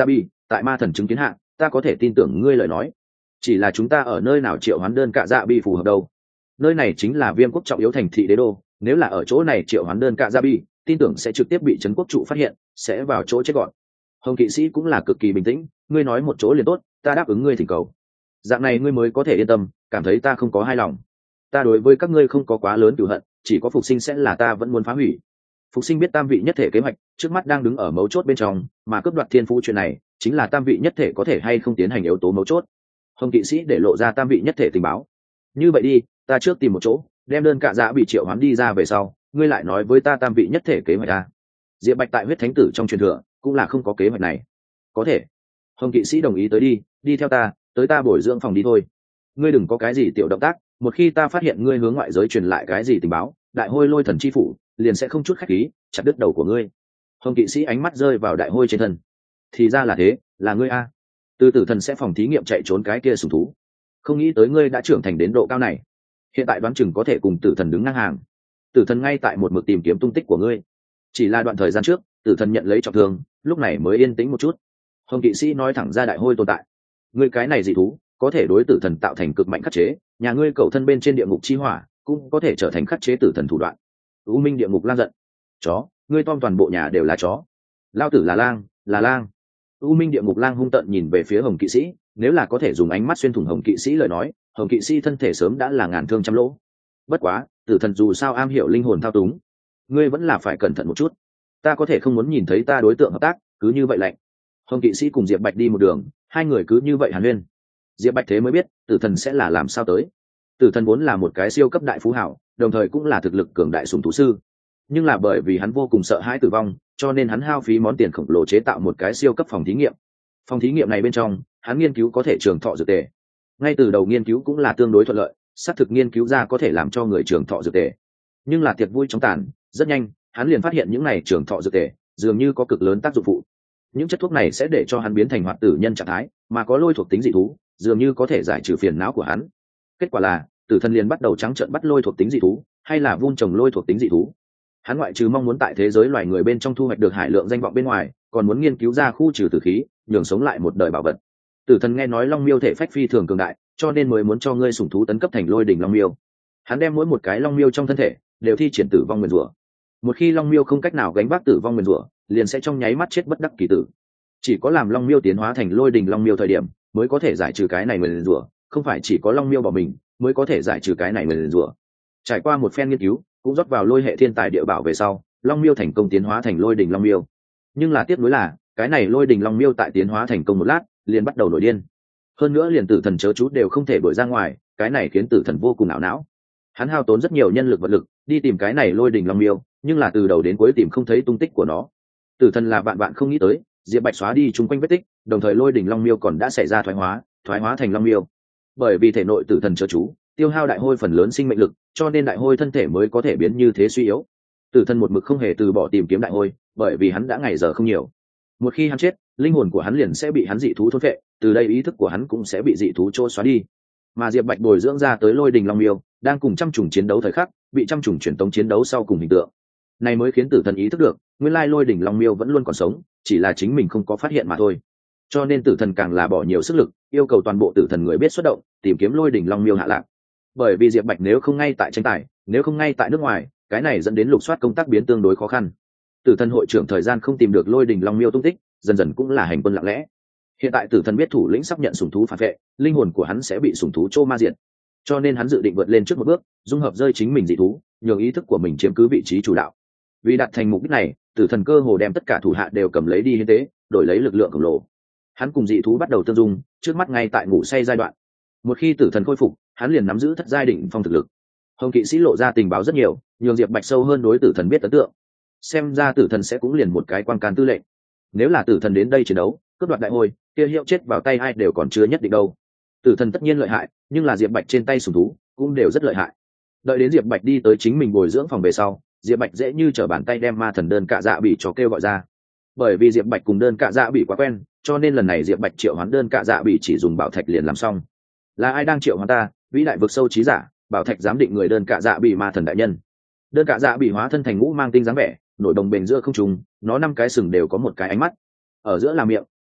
tại ma thần chứng kiến hạ ta có thể tin tưởng ngươi lời nói. Chỉ là chúng ta ở nơi nào triệu hoán đơn cạ dạ bị phù hợp đâu? Nơi này chính là viêm quốc trọng yếu thành thị đế đô, nếu là ở chỗ này triệu hoán đơn cạ dạ bị, tin tưởng sẽ trực tiếp bị trấn quốc trụ phát hiện, sẽ vào chỗ chết gọn. Hồng kỵ sĩ cũng là cực kỳ bình tĩnh, ngươi nói một chỗ liền tốt, ta đáp ứng ngươi thỉnh cầu. Dạng này ngươi mới có thể yên tâm, cảm thấy ta không có hai lòng. Ta đối với các ngươi không có quá lớn cửu hận, chỉ có phục sinh sẽ là ta vẫn muốn phá hủy. Phục sinh biết tam vị nhất thể kế hoạch trước mắt đang đứng ở mấu chốt bên trong, mà cướp đoạt thiên phú chuyện này chính là tam vị nhất thể có thể hay không tiến hành yếu tố mấu chốt. Hồng kỵ sĩ để lộ ra tam vị nhất thể tình báo. Như vậy đi, ta trước tìm một chỗ đem đơn cạ dạ bị triệu hoán đi ra về sau, ngươi lại nói với ta tam vị nhất thể kế hoạch a. Diệp Bạch tại huyết thánh tử trong truyền thừa cũng là không có kế hoạch này. Có thể. Hồng kỵ sĩ đồng ý tới đi, đi theo ta, tới ta bồi dưỡng phòng đi thôi. Ngươi đừng có cái gì tiểu động tác, một khi ta phát hiện ngươi hướng ngoại giới truyền lại cái gì tình báo, đại hôi lôi thần chi phủ liền sẽ không chút khách khí chặt đứt đầu của ngươi. Hồng kỵ sĩ ánh mắt rơi vào đại hôi trên thân. Thì ra là thế, là ngươi a. Từ tử thần sẽ phòng thí nghiệm chạy trốn cái kia sủng thú, không nghĩ tới ngươi đã trưởng thành đến độ cao này, hiện tại đoán chừng có thể cùng tử thần đứng ngang hàng. Tử thần ngay tại một mực tìm kiếm tung tích của ngươi, chỉ là đoạn thời gian trước tử thần nhận lấy trọng thương, lúc này mới yên tĩnh một chút. Hồng kỵ sĩ nói thẳng ra đại hôi tồn tại, ngươi cái này dị thú có thể đối tử thần tạo thành cực mạnh khắc chế, nhà ngươi cầu thân bên trên địa ngục chi hỏa cũng có thể trở thành khắc chế tử thần thủ đoạn. U minh địa ngục lang giận, chó, ngươi tom toàn bộ nhà đều là chó, lao tử là lang, là lang. U minh địa ngục lang hung tợn nhìn về phía hồng kỵ sĩ, nếu là có thể dùng ánh mắt xuyên thủng hồng kỵ sĩ lời nói, hồng kỵ sĩ thân thể sớm đã là ngàn thương trăm lỗ. Bất quá tử thần dù sao am hiểu linh hồn thao túng, ngươi vẫn là phải cẩn thận một chút. Ta có thể không muốn nhìn thấy ta đối tượng hợp tác cứ như vậy lạnh. Hồng kỵ sĩ cùng Diệp Bạch đi một đường, hai người cứ như vậy hàn huyên. Diệp Bạch thế mới biết tử thần sẽ là làm sao tới. Tử thần vốn là một cái siêu cấp đại phú hảo, đồng thời cũng là thực lực cường đại sủng thú sư, nhưng là bởi vì hắn vô cùng sợ hãi tử vong, cho nên hắn hao phí món tiền khổng lồ chế tạo một cái siêu cấp phòng thí nghiệm. Phòng thí nghiệm này bên trong hắn nghiên cứu có thể trường thọ dược tề, ngay từ đầu nghiên cứu cũng là tương đối thuận lợi, xác thực nghiên cứu ra có thể làm cho người trường thọ dược tề. Nhưng là tiệc vui chóng tàn, rất nhanh hắn liền phát hiện những này trường thọ dược tề dường như có cực lớn tác dụng phụ. Những chất thuốc này sẽ để cho hắn biến thành hoạt tử nhân trạng thái, mà có lôi thuộc tính dị thú dường như có thể giải trừ phiền não của hắn. Kết quả là tử thần liền bắt đầu trắng trợn bắt lôi thuộc tính dị thú, hay là vun trồng lôi thuộc tính dị thú. Hắn ngoại trừ mong muốn tại thế giới loài người bên trong thu hoạch được hải lượng danh vọng bên ngoài, còn muốn nghiên cứu ra khu trừ tử khí, nhường sống lại một đời bảo vật. Tử thần nghe nói long miêu thể phách phi thường cường đại, cho nên mới muốn cho ngươi sủng thú tấn cấp thành lôi đỉnh long miêu. Hắn đem mỗi một cái long miêu trong thân thể đều thi triển tử vong nguyền rủa. Một khi long miêu không cách nào gánh vác tử vong nguyền rủa, liền sẽ trong nháy mắt chết bất đắc kỳ tử. Chỉ có làm long miêu tiến hóa thành lôi đỉnh long miêu thời điểm mới có thể giải trừ cái này nguyền rủa, không phải chỉ có long miêu bỏ mình mới có thể giải trừ cái này nguyền rủa. Trải qua một phen nghiên cứu, cũng rót vào lôi hệ thiên tài địa bảo về sau, long miêu thành công tiến hóa thành lôi đỉnh long miêu. Nhưng là tiếc nuối là cái này lôi đỉnh long miêu tại tiến hóa thành công một lát liền bắt đầu nổi điên, hơn nữa liền tử thần chớ chú đều không thể đuổi ra ngoài, cái này khiến tử thần vô cùng ảo não. Hắn hao tốn rất nhiều nhân lực vật lực đi tìm cái này lôi đỉnh long miêu, nhưng là từ đầu đến cuối tìm không thấy tung tích của nó. Tử thần là vạn vạn không nghĩ tới Diệp Bạch xóa đi chung quanh vết tích, đồng thời lôi đỉnh long miêu còn đã xảy ra thoái hóa thành long miêu. Bởi vì thể nội tử thần chớ chú tiêu hao đại hôi phần lớn sinh mệnh lực, cho nên đại hôi thân thể mới có thể biến như thế suy yếu. Tử thần một mực không hề từ bỏ tìm kiếm đại hôi, bởi vì hắn đã ngày giờ không nhiều. Một khi hắn chết, linh hồn của hắn liền sẽ bị hắn dị thú thôn phệ, từ đây ý thức của hắn cũng sẽ bị dị thú trôi xóa đi. Mà Diệp Bạch bồi dưỡng ra tới lôi đình long miêu đang cùng trăm trùng chiến đấu thời khắc, bị trăm trùng truyền tống chiến đấu sau cùng hình tượng này mới khiến tử thần ý thức được nguyên lai lôi đỉnh long miêu vẫn luôn còn sống, chỉ là chính mình không có phát hiện mà thôi. Cho nên tử thần càng là bỏ nhiều sức lực, yêu cầu toàn bộ tử thần người biết xuất động tìm kiếm lôi đỉnh long miêu hạ lạc. Bởi vì Diệp Bạch nếu không ngay tại tranh tài, nếu không ngay tại nước ngoài, cái này dẫn đến lục soát công tác biến tương đối khó khăn. Tử thần hội trưởng thời gian không tìm được lôi đỉnh long miêu tung tích, dần dần cũng là hành quân lặng lẽ. Hiện tại tử thần biết thủ lĩnh sắp nhận sủng thú phản vệ, linh hồn của hắn sẽ bị sủng thú trô ma diệt, cho nên hắn dự định vượt lên trước một bước, dung hợp rơi chính mình dị thú, nhường ý thức của mình chiếm cứ vị trí chủ đạo. Vì đạt thành mục đích này, tử thần cơ hồ đem tất cả thủ hạ đều cầm lấy đi hiến tế, đổi lấy lực lượng khổng lồ. Hắn cùng dị thú bắt đầu tương dung, trước mắt ngay tại ngủ say giai đoạn. Một khi tử thần khôi phục, hắn liền nắm giữ thất giai đỉnh phong thực lực. Hồng kỵ sĩ lộ ra tình báo rất nhiều, nhường Diệp Bạch sâu hơn đối tử thần biết ấn tượng. Xem ra tử thần sẽ cũng liền một cái quan can tư lệnh. Nếu là tử thần đến đây chiến đấu, cướp đoạt đại hôi, kia hiệu chết vào tay ai đều còn chưa nhất định đâu. Tử thần tất nhiên lợi hại, nhưng là Diệp Bạch trên tay sủng thú cũng đều rất lợi hại. Đợi đến Diệp Bạch đi tới chính mình bồi dưỡng phòng về sau, Diệp Bạch dễ như trở bàn tay đem ma thần đơn cạ dạ bị cho kêu gọi ra. Bởi vì Diệp Bạch cùng đơn cạ dạ bị quá quen, cho nên lần này Diệp Bạch triệu hoán đơn cạ dạ bị chỉ dùng bảo thạch liền làm xong. Là ai đang triệu hoán ta? Vĩ đại vực sâu trí giả, bảo thạch giám định người đơn cạ dạ bị ma thần đại nhân. Đơn cạ dạ bị hóa thân thành ngũ mang tinh dáng vẻ, nổi đồng bền giữa không trung, nó 5 cái sừng đều có một cái ánh mắt. Ở giữa là miệng,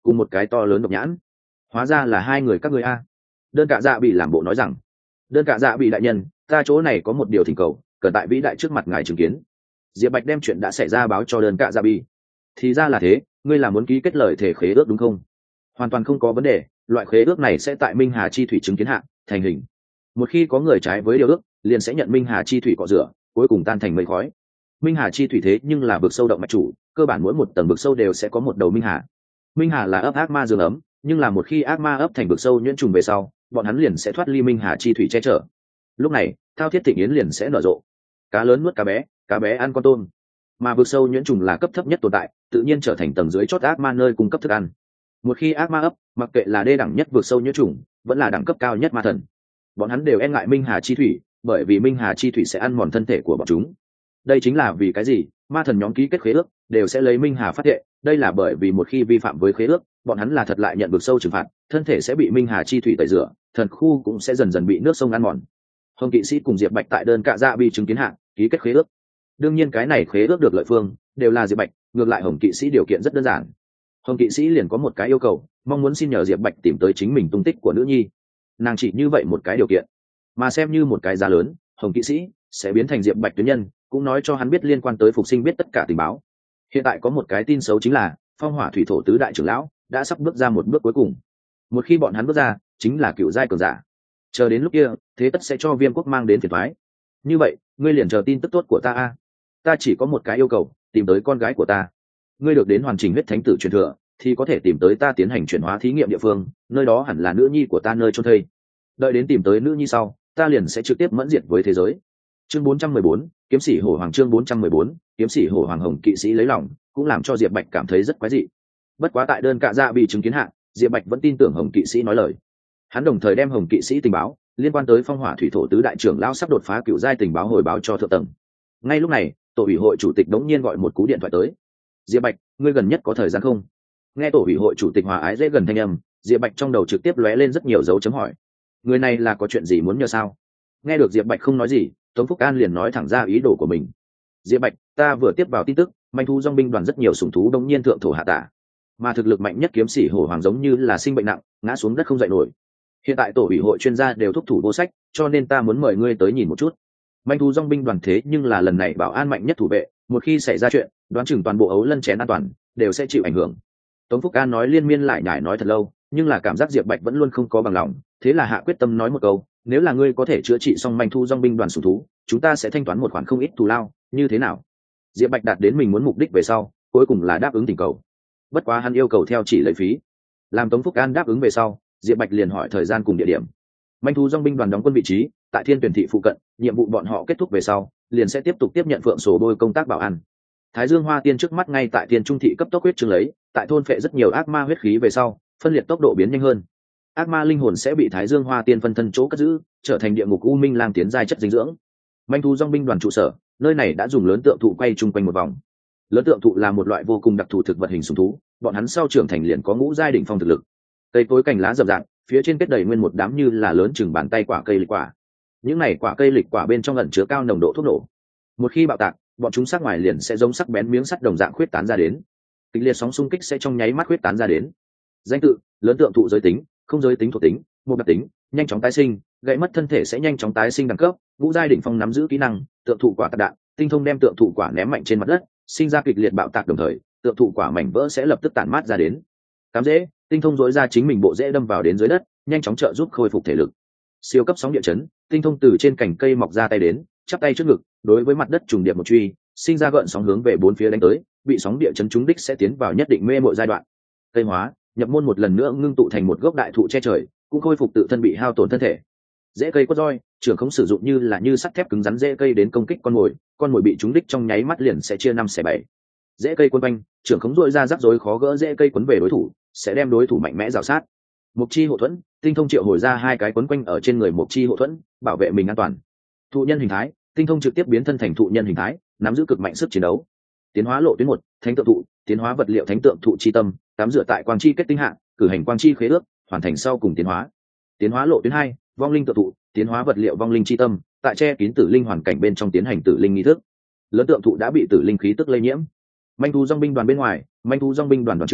cùng một cái to lớn độc nhãn. Hóa ra là hai người các ngươi a. Đơn Cạ Dạ bị làm bộ nói rằng, Đơn Cạ Dạ bị đại nhân, ta chỗ này có một điều thỉnh cầu, cần tại vĩ đại trước mặt ngài chứng kiến. Diệp Bạch đem chuyện đã xảy ra báo cho Đơn Cạ Dạ bị. Thì ra là thế, ngươi là muốn ký kết lời thể khế ước đúng không? Hoàn toàn không có vấn đề, loại khế ước này sẽ tại Minh Hà chi thủy chứng kiến hạ thành hình. Một khi có người trái với điều ước, liền sẽ nhận Minh Hà chi thủy cọ rửa, cuối cùng tan thành mây khói. Minh Hà chi thủy thế nhưng là vực sâu động mạch chủ, cơ bản mỗi một tầng vực sâu đều sẽ có một đầu Minh Hà. Minh Hà là ấp ác ma dương ấm, nhưng là một khi ác ma ấp thành vực sâu nhuyễn trùng về sau, bọn hắn liền sẽ thoát ly Minh Hà chi thủy che chở. Lúc này, thao thiết thịnh yến liền sẽ nở rộ. Cá lớn nuốt cá bé ăn con tôm. Mà vực sâu nhuyễn trùng là cấp thấp nhất tồn tại, tự nhiên trở thành tầng dưới chót ác ma nơi cung cấp thức ăn. Một khi ác ma ấp, mặc kệ là đê đẳng nhất vực sâu nhuyễn trùng, vẫn là đẳng cấp cao nhất ma thần, bọn hắn đều e ngại Minh Hà chi thủy, bởi vì Minh Hà chi thủy sẽ ăn mòn thân thể của bọn chúng. Đây chính là vì cái gì ma thần nhóm ký kết khế ước đều sẽ lấy Minh Hà phát thệ, đây là bởi vì một khi vi phạm với khế ước, bọn hắn là thật lại nhận vực sâu trừng phạt, thân thể sẽ bị Minh Hà chi thủy tẩy rửa, thần khu cũng sẽ dần dần bị nước sông ăn mòn. Hồng kỵ sĩ cùng Diệp Bạch tại Đơn Cạ Dạ bị chứng kiến hạng ký kết khế ước. Đương nhiên cái này khế ước được lợi phương đều là Diệp Bạch, ngược lại Hồng kỵ sĩ điều kiện rất đơn giản. Hồng kỵ sĩ liền có một cái yêu cầu, mong muốn xin nhờ Diệp Bạch tìm tới chính mình tung tích của nữ nhi. Nàng chỉ như vậy một cái điều kiện, mà xem như một cái giá lớn, Hồng kỵ sĩ sẽ biến thành Diệp Bạch tuyến nhân, cũng nói cho hắn biết liên quan tới phục sinh biết tất cả tình báo. Hiện tại có một cái tin xấu chính là phong hỏa thủy thổ tứ đại trưởng lão đã sắp bước ra một bước cuối cùng. Một khi bọn hắn bước ra, chính là cựu giai cường giả. Chờ đến lúc kia, thế tất sẽ cho Viêm quốc mang đến phiền toái. Như vậy, ngươi liền chờ tin tức tốt của ta a. Ta chỉ có một cái yêu cầu, tìm tới con gái của ta. Ngươi được đến hoàn chỉnh huyết thánh tử truyền thừa, thì có thể tìm tới ta tiến hành chuyển hóa thí nghiệm địa phương, nơi đó hẳn là nữ nhi của ta nơi chôn thây. Đợi đến tìm tới nữ nhi sau, ta liền sẽ trực tiếp mẫn diệt với thế giới. Chương 414, kiếm sĩ hổ hoàng. Chương 414, kiếm sĩ hổ hoàng. Hồng kỵ sĩ lấy lòng, cũng làm cho Diệp Bạch cảm thấy rất quái dị. Bất quá tại Đơn Cạ Dạ bị chứng kiến hạ, Diệp Bạch vẫn tin tưởng Hồng kỵ sĩ nói lời. Hắn đồng thời đem Hồng kỵ sĩ tình báo liên quan tới phong hỏa thủy thổ tứ đại trưởng lão sắp đột phá cựu giai tình báo hồi báo cho thượng tầng. Ngay lúc này, tổ ủy hội chủ tịch đống nhiên gọi một cú điện thoại tới. Diệp Bạch, ngươi gần nhất có thời gian không? Nghe tổ ủy hội chủ tịch hòa ái dễ gần thanh âm, Diệp Bạch trong đầu trực tiếp lóe lên rất nhiều dấu chấm hỏi. Người này là có chuyện gì muốn nhờ sao? Nghe được Diệp Bạch không nói gì, Tống Phúc An liền nói thẳng ra ý đồ của mình. Diệp Bạch, ta vừa tiếp vào tin tức, manh thú dòng binh đoàn rất nhiều sủng thú đống nhiên thượng thổ hạ tả, mà thực lực mạnh nhất kiếm sĩ hổ hoàng giống như là sinh bệnh nặng, ngã xuống đất không dậy nổi. Hiện tại tổ ủy hội chuyên gia đều thúc thủ vô sách, cho nên ta muốn mời ngươi tới nhìn một chút. Manh thú dòng binh đoàn thế nhưng là lần này bảo an mạnh nhất thủ vệ, một khi xảy ra chuyện, đoán chừng toàn bộ ấu lân chén an toàn đều sẽ chịu ảnh hưởng. Tống Phúc An nói liên miên lại nhải nói thật lâu, nhưng là cảm giác Diệp Bạch vẫn luôn không có bằng lòng, thế là hạ quyết tâm nói một câu, nếu là ngươi có thể chữa trị xong manh thu dòng binh đoàn sủng thú, chúng ta sẽ thanh toán một khoản không ít thù lao, như thế nào? Diệp Bạch đạt đến mình muốn mục đích về sau, cuối cùng là đáp ứng tình cầu. Bất quá hắn yêu cầu theo chỉ lấy phí. Làm Tống Phúc An đáp ứng về sau, Diệp Bạch liền hỏi thời gian cùng địa điểm. Manh thú dòng binh đoàn đóng quân vị trí tại Thiên Tuyển thị phụ cận, nhiệm vụ bọn họ kết thúc về sau, liền sẽ tiếp tục tiếp nhận Phượng Sổ Bôi công tác bảo an. Thái Dương Hoa Tiên trước mắt ngay tại Thiên Trung thị cấp tốc huyết trương lấy, tại thôn phệ rất nhiều ác ma huyết khí về sau, phân liệt tốc độ biến nhanh hơn. Ác ma linh hồn sẽ bị Thái Dương Hoa Tiên phân thân chỗ cất giữ, trở thành địa ngục u minh làm tiến giai chất dinh dưỡng. Manh thú dòng binh đoàn trụ sở, nơi này đã dùng lớn tượng thụ quay chung quanh một vòng. Lớn tượng thụ là một loại vô cùng đặc thù thực vật hình sủng thú, bọn hắn sau trưởng thành liền có ngũ giai đỉnh phong thực lực. Cây cối cành lá rậm rạp, phía trên kết đầy nguyên một đám như là lớn chừng bàn tay quả cây lịch quả. Những này quả cây lịch quả bên trong ẩn chứa cao nồng độ thuốc nổ. Một khi bạo tạc, bọn chúng sắc ngoài liền sẽ giống sắc bén miếng sắt đồng dạng khuyết tán ra đến. Kịch liệt sóng xung kích sẽ trong nháy mắt khuyết tán ra đến. Danh tự: lớn tượng thụ giới tính, không giới tính thuộc tính, một đặc tính, nhanh chóng tái sinh, gãy mất thân thể sẽ nhanh chóng tái sinh đẳng cấp, ngũ giai đỉnh phong nắm giữ kỹ năng, tượng thụ quả tạc đạn, tinh thông đem tượng thụ quả ném mạnh trên mặt đất, sinh ra kịch liệt bạo tạc đồng thời, tượng thụ quả mảnh vỡ sẽ lập tức tản mát ra đến. Cắm rễ, tinh thông dối ra chính mình bộ rễ đâm vào đến dưới đất, nhanh chóng trợ giúp khôi phục thể lực. Siêu cấp sóng địa chấn, tinh thông từ trên cành cây mọc ra tay đến, chắp tay trước ngực, đối với mặt đất trùng điệp một truy, sinh ra gợn sóng hướng về bốn phía đánh tới, bị sóng địa chấn trúng đích sẽ tiến vào nhất định mê mội giai đoạn. Cây hóa, nhập môn một lần nữa ngưng tụ thành một gốc đại thụ che trời, cũng khôi phục tự thân bị hao tổn thân thể. Rễ cây quất roi, trưởng không sử dụng như là như sắt thép cứng rắn rễ cây đến công kích con mồi bị trúng đích trong nháy mắt liền sẽ chia năm xẻ bảy. Rễ cây quấn quanh, trưởng không dội ra rắc rối khó gỡ rễ cây quấn về đối thủ, sẽ đem đối thủ mạnh mẽ rào sát. Mục chi hộ thuẫn, tinh thông triệu hồi ra hai cái quấn quanh ở trên người mục chi hộ thuẫn, bảo vệ mình an toàn. Thụ nhân hình thái, tinh thông trực tiếp biến thân thành thụ nhân hình thái, nắm giữ cực mạnh sức chiến đấu. Tiến hóa lộ tuyến 1, thánh tượng thụ, tiến hóa vật liệu thánh tượng thụ chi tâm, tắm rửa tại quang chi kết tinh hạng, cử hành quang chi khế ước, hoàn thành sau cùng tiến hóa. Tiến hóa lộ tuyến 2, vong linh tượng thụ, tiến hóa vật liệu vong linh chi tâm, tại che kín tử linh hoàn cảnh bên trong tiến hành tử linh nghi thức. Lớn tượng thụ đã bị tử linh khí tức lây nhiễm. Manh thú dòng binh đoàn bên ngoài, manh thú dòng binh đoàn đoàn trưởng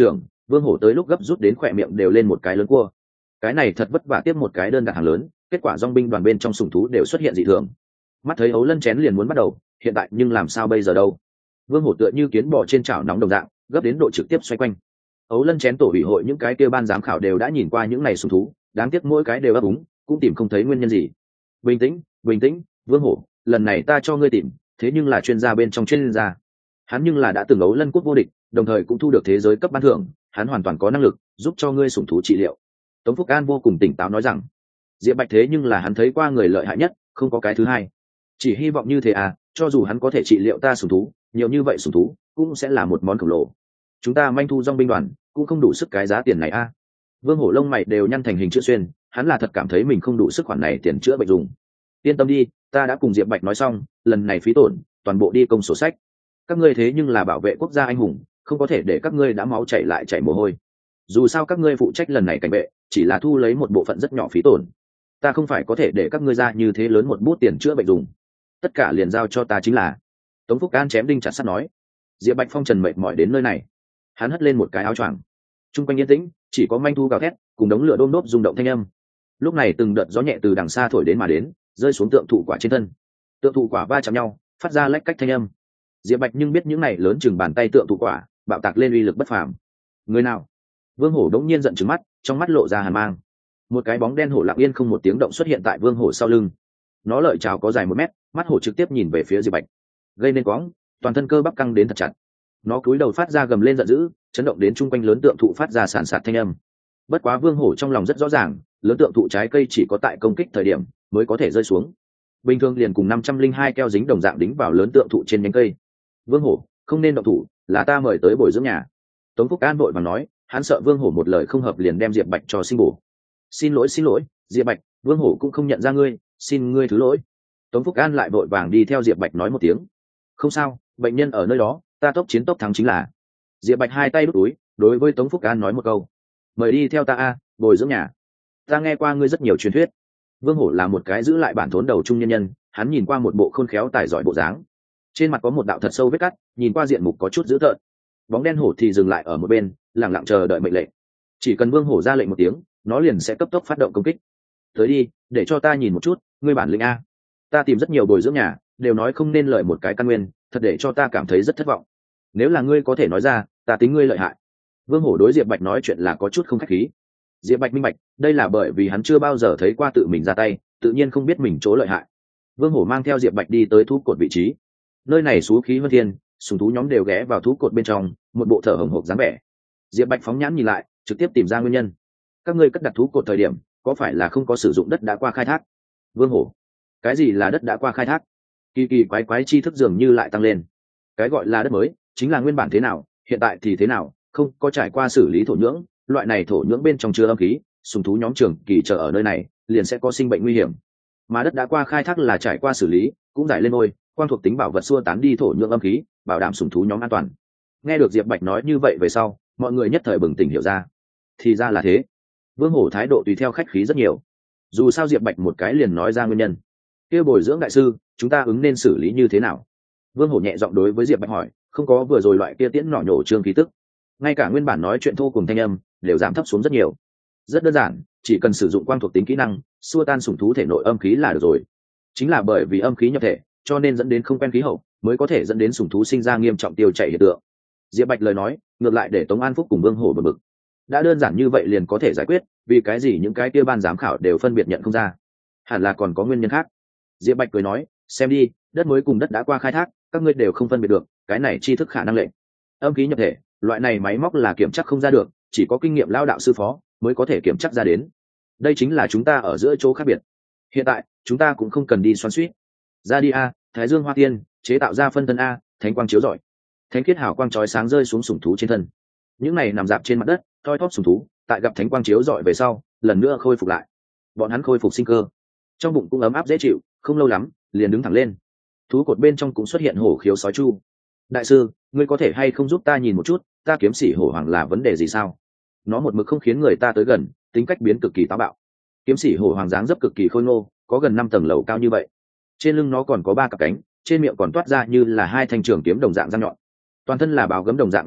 Vương Hổ tới lúc gấp rút đến khỏe miệng đều lên một cái lớn cua. Cái này thật vất vả tiếp một cái đơn đặt hàng lớn, kết quả dong binh đoàn bên trong sủng thú đều xuất hiện dị thường. Mắt thấy ấu lân chén liền muốn bắt đầu, hiện tại nhưng làm sao bây giờ đâu? Vương Hổ tựa như kiến bò trên chảo nóng đồng dạng, gấp đến độ trực tiếp xoay quanh. Ấu lân chén tổ ủy hội những cái kia ban giám khảo đều đã nhìn qua những này sủng thú, đáng tiếc mỗi cái đều ấp úng, cũng tìm không thấy nguyên nhân gì. Bình tĩnh, bình tĩnh, Vương Hổ, lần này ta cho ngươi tìm, thế nhưng là chuyên gia bên trong chuyên gia. Hắn nhưng là đã từng ấu lân quốc vô địch, đồng thời cũng thu được thế giới cấp ban thưởng, hắn hoàn toàn có năng lực giúp cho ngươi sủng thú trị liệu. Tống Phúc An vô cùng tỉnh táo nói rằng, Diệp Bạch thế nhưng là hắn thấy qua người lợi hại nhất, không có cái thứ hai. Chỉ hy vọng như thế à, cho dù hắn có thể trị liệu ta sủng thú, nhiều như vậy sủng thú cũng sẽ là một món khổng lồ. Chúng ta manh thu dong binh đoàn cũng không đủ sức cái giá tiền này a. Vương Hổ lông mày đều nhăn thành hình chữ xuyên, hắn là thật cảm thấy mình không đủ sức khoản này tiền chữa bệnh dùng. Yên tâm đi, ta đã cùng Diệp Bạch nói xong, lần này phí tổn toàn bộ đi công sổ sách. Các ngươi thế nhưng là bảo vệ quốc gia anh hùng, không có thể để các ngươi đã máu chảy lại chảy mồ hôi. Dù sao các ngươi phụ trách lần này cảnh vệ, chỉ là thu lấy một bộ phận rất nhỏ phí tổn. Ta không phải có thể để các ngươi ra như thế lớn một bút tiền chữa bệnh dùng. Tất cả liền giao cho ta chính là. Tống Phúc An chém đinh chặt sắt nói. Diệp Bạch phong trần mệt mỏi đến nơi này, hắn hất lên một cái áo choàng. Trung quanh yên tĩnh, chỉ có manh thu gào thét cùng đống lửa đôm đốp rung động thanh âm. Lúc này từng đợt gió nhẹ từ đằng xa thổi đến mà đến, rơi xuống tượng thụ quả trên thân. Tượng thụ quả va chạm nhau, phát ra lách cách thanh âm. Diệp Bạch nhưng biết những này lớn chừng bàn tay tượng thụ quả, bạo tạc lên uy lực bất phàm. Người nào? Vương Hổ đống nhiên giận trừng mắt, trong mắt lộ ra hàn mang. Một cái bóng đen hổ lặng yên không một tiếng động xuất hiện tại Vương Hổ sau lưng. Nó lợi chảo có dài 1 mét, mắt hổ trực tiếp nhìn về phía Diệp Bạch, gây nên quãng, toàn thân cơ bắp căng đến thật chặt. Nó cúi đầu phát ra gầm lên giận dữ, chấn động đến chung quanh lớn tượng thụ phát ra sàn sạt thanh âm. Bất quá Vương Hổ trong lòng rất rõ ràng, lớn tượng thụ trái cây chỉ có tại công kích thời điểm mới có thể rơi xuống. Bình thường liền cùng 502 keo dính đồng dạng đính vào lớn tượng thụ trên nhánh cây. Vương Hổ, không nên động thủ, là ta mời tới bồi dưỡng nhà. Tống Phúc An vội vàng nói, hắn sợ Vương Hổ một lời không hợp liền đem Diệp Bạch cho sinh bổ. Xin lỗi, Diệp Bạch, Vương Hổ cũng không nhận ra ngươi, xin ngươi thứ lỗi. Tống Phúc An lại vội vàng đi theo Diệp Bạch nói một tiếng. Không sao, bệnh nhân ở nơi đó, ta tốc chiến tốc thắng chính là. Diệp Bạch hai tay đút túi, đối với Tống Phúc An nói một câu. Mời đi theo ta a, bồi dưỡng nhà. Ta nghe qua ngươi rất nhiều truyền thuyết. Vương Hổ là một cái giữ lại bản thốn đầu trung nhân nhân, hắn nhìn qua một bộ khôn khéo tài giỏi bộ dáng. Trên mặt có một đạo thật sâu vết cắt, nhìn qua diện mục có chút dữ tợn. Bóng đen hổ thì dừng lại ở một bên, lặng lặng chờ đợi mệnh lệnh. Chỉ cần Vương Hổ ra lệnh một tiếng, nó liền sẽ cấp tốc phát động công kích. Tới đi, để cho ta nhìn một chút, ngươi bản lĩnh a. Ta tìm rất nhiều bồi dưỡng nhà, đều nói không nên lợi một cái căn nguyên, thật để cho ta cảm thấy rất thất vọng. Nếu là ngươi có thể nói ra, ta tính ngươi lợi hại. Vương Hổ đối Diệp Bạch nói chuyện là có chút không khách khí. Diệp Bạch minh bạch, đây là bởi vì hắn chưa bao giờ thấy qua tự mình ra tay, tự nhiên không biết mình chỗ lợi hại. Vương Hổ mang theo Diệp Bạch đi tới thú cột vị trí. Nơi này xú khí hơn thiên, sùng thú nhóm đều ghé vào thú cột bên trong, một bộ thở hổn hộc dáng vẻ. Diệp Bạch phóng nhãn nhìn lại, trực tiếp tìm ra nguyên nhân. Các ngươi cất đặt thú cột thời điểm, có phải là không có sử dụng đất đã qua khai thác? Vương Hổ, cái gì là đất đã qua khai thác? Kỳ kỳ quái quái tri thức dường như lại tăng lên. Cái gọi là đất mới, chính là nguyên bản thế nào, hiện tại thì thế nào, không có trải qua xử lý thổ nhưỡng, loại này thổ nhưỡng bên trong chứa âm khí, sùng thú nhóm trường kỳ chờ ở nơi này, liền sẽ có sinh bệnh nguy hiểm. Mà đất đã qua khai thác là trải qua xử lý, cũng giải lên ngôi, quang thuộc tính bảo vật xua tán đi thổ nhưỡng âm khí, bảo đảm sùng thú nhóm an toàn. Nghe được Diệp Bạch nói như vậy về sau, mọi người nhất thời bừng tỉnh hiểu ra. Thì ra là thế. Vương Hổ thái độ tùy theo khách khí rất nhiều. Dù sao Diệp Bạch một cái liền nói ra nguyên nhân. Kia bồi dưỡng đại sư, chúng ta ứng nên xử lý như thế nào? Vương Hổ nhẹ giọng đối với Diệp Bạch hỏi, không có vừa rồi loại kia tiễn nỏ nhổ trương khí tức, ngay cả nguyên bản nói chuyện thô cùng thanh âm đều giảm thấp xuống rất nhiều. Rất đơn giản, chỉ cần sử dụng quang thuộc tính kỹ năng, xua tan sủng thú thể nội âm khí là được rồi. Chính là bởi vì âm khí nhập thể, cho nên dẫn đến không quen khí hậu, mới có thể dẫn đến sủng thú sinh ra nghiêm trọng tiêu chảy hiện tượng. Diệp Bạch lời nói, ngược lại để Tống An Phúc cùng Vương Hổ bực bực. Đã đơn giản như vậy liền có thể giải quyết, vì cái gì những cái kia ban giám khảo đều phân biệt nhận không ra? Hẳn là còn có nguyên nhân khác. Diệp Bạch cười nói, xem đi, đất mới cùng đất đã qua khai thác, các ngươi đều không phân biệt được, cái này tri thức khả năng lệnh. Âm khí nhập thể, loại này máy móc là kiểm chắc không ra được, chỉ có kinh nghiệm lao đạo sư phó mới có thể kiểm chắc ra đến. Đây chính là chúng ta ở giữa chỗ khác biệt. Hiện tại chúng ta cũng không cần đi xoắn xuýt. Ra đi a, Thái Dương Hoa Tiên, chế tạo ra phân thân a, thánh quang chiếu rọi. Thánh khiết hào quang chói sáng rơi xuống sủng thú trên thân. Những này nằm dạp trên mặt đất, thoi thóp sủng thú, tại gặp thánh quang chiếu rọi về sau, lần nữa khôi phục lại. Bọn hắn khôi phục sinh cơ, trong bụng cũng ấm áp dễ chịu, không lâu lắm liền đứng thẳng lên. Thú cột bên trong cũng xuất hiện hổ khiếu sói chu. Đại sư, ngươi có thể hay không giúp ta nhìn một chút, ta kiếm sĩ hổ hoàng là vấn đề gì sao? Nó một mực không khiến người ta tới gần, tính cách biến cực kỳ táo bạo. Kiếm sĩ hổ hoàng dáng dấp cực kỳ khôi ngô, có gần 5 tầng lầu cao như vậy. Trên lưng nó còn có 3 cặp cánh, trên miệng còn toát ra như là 2 thanh trường kiếm đồng dạng răng nhọn. Toàn thân là bào gấm đồng dạng nhan sắc,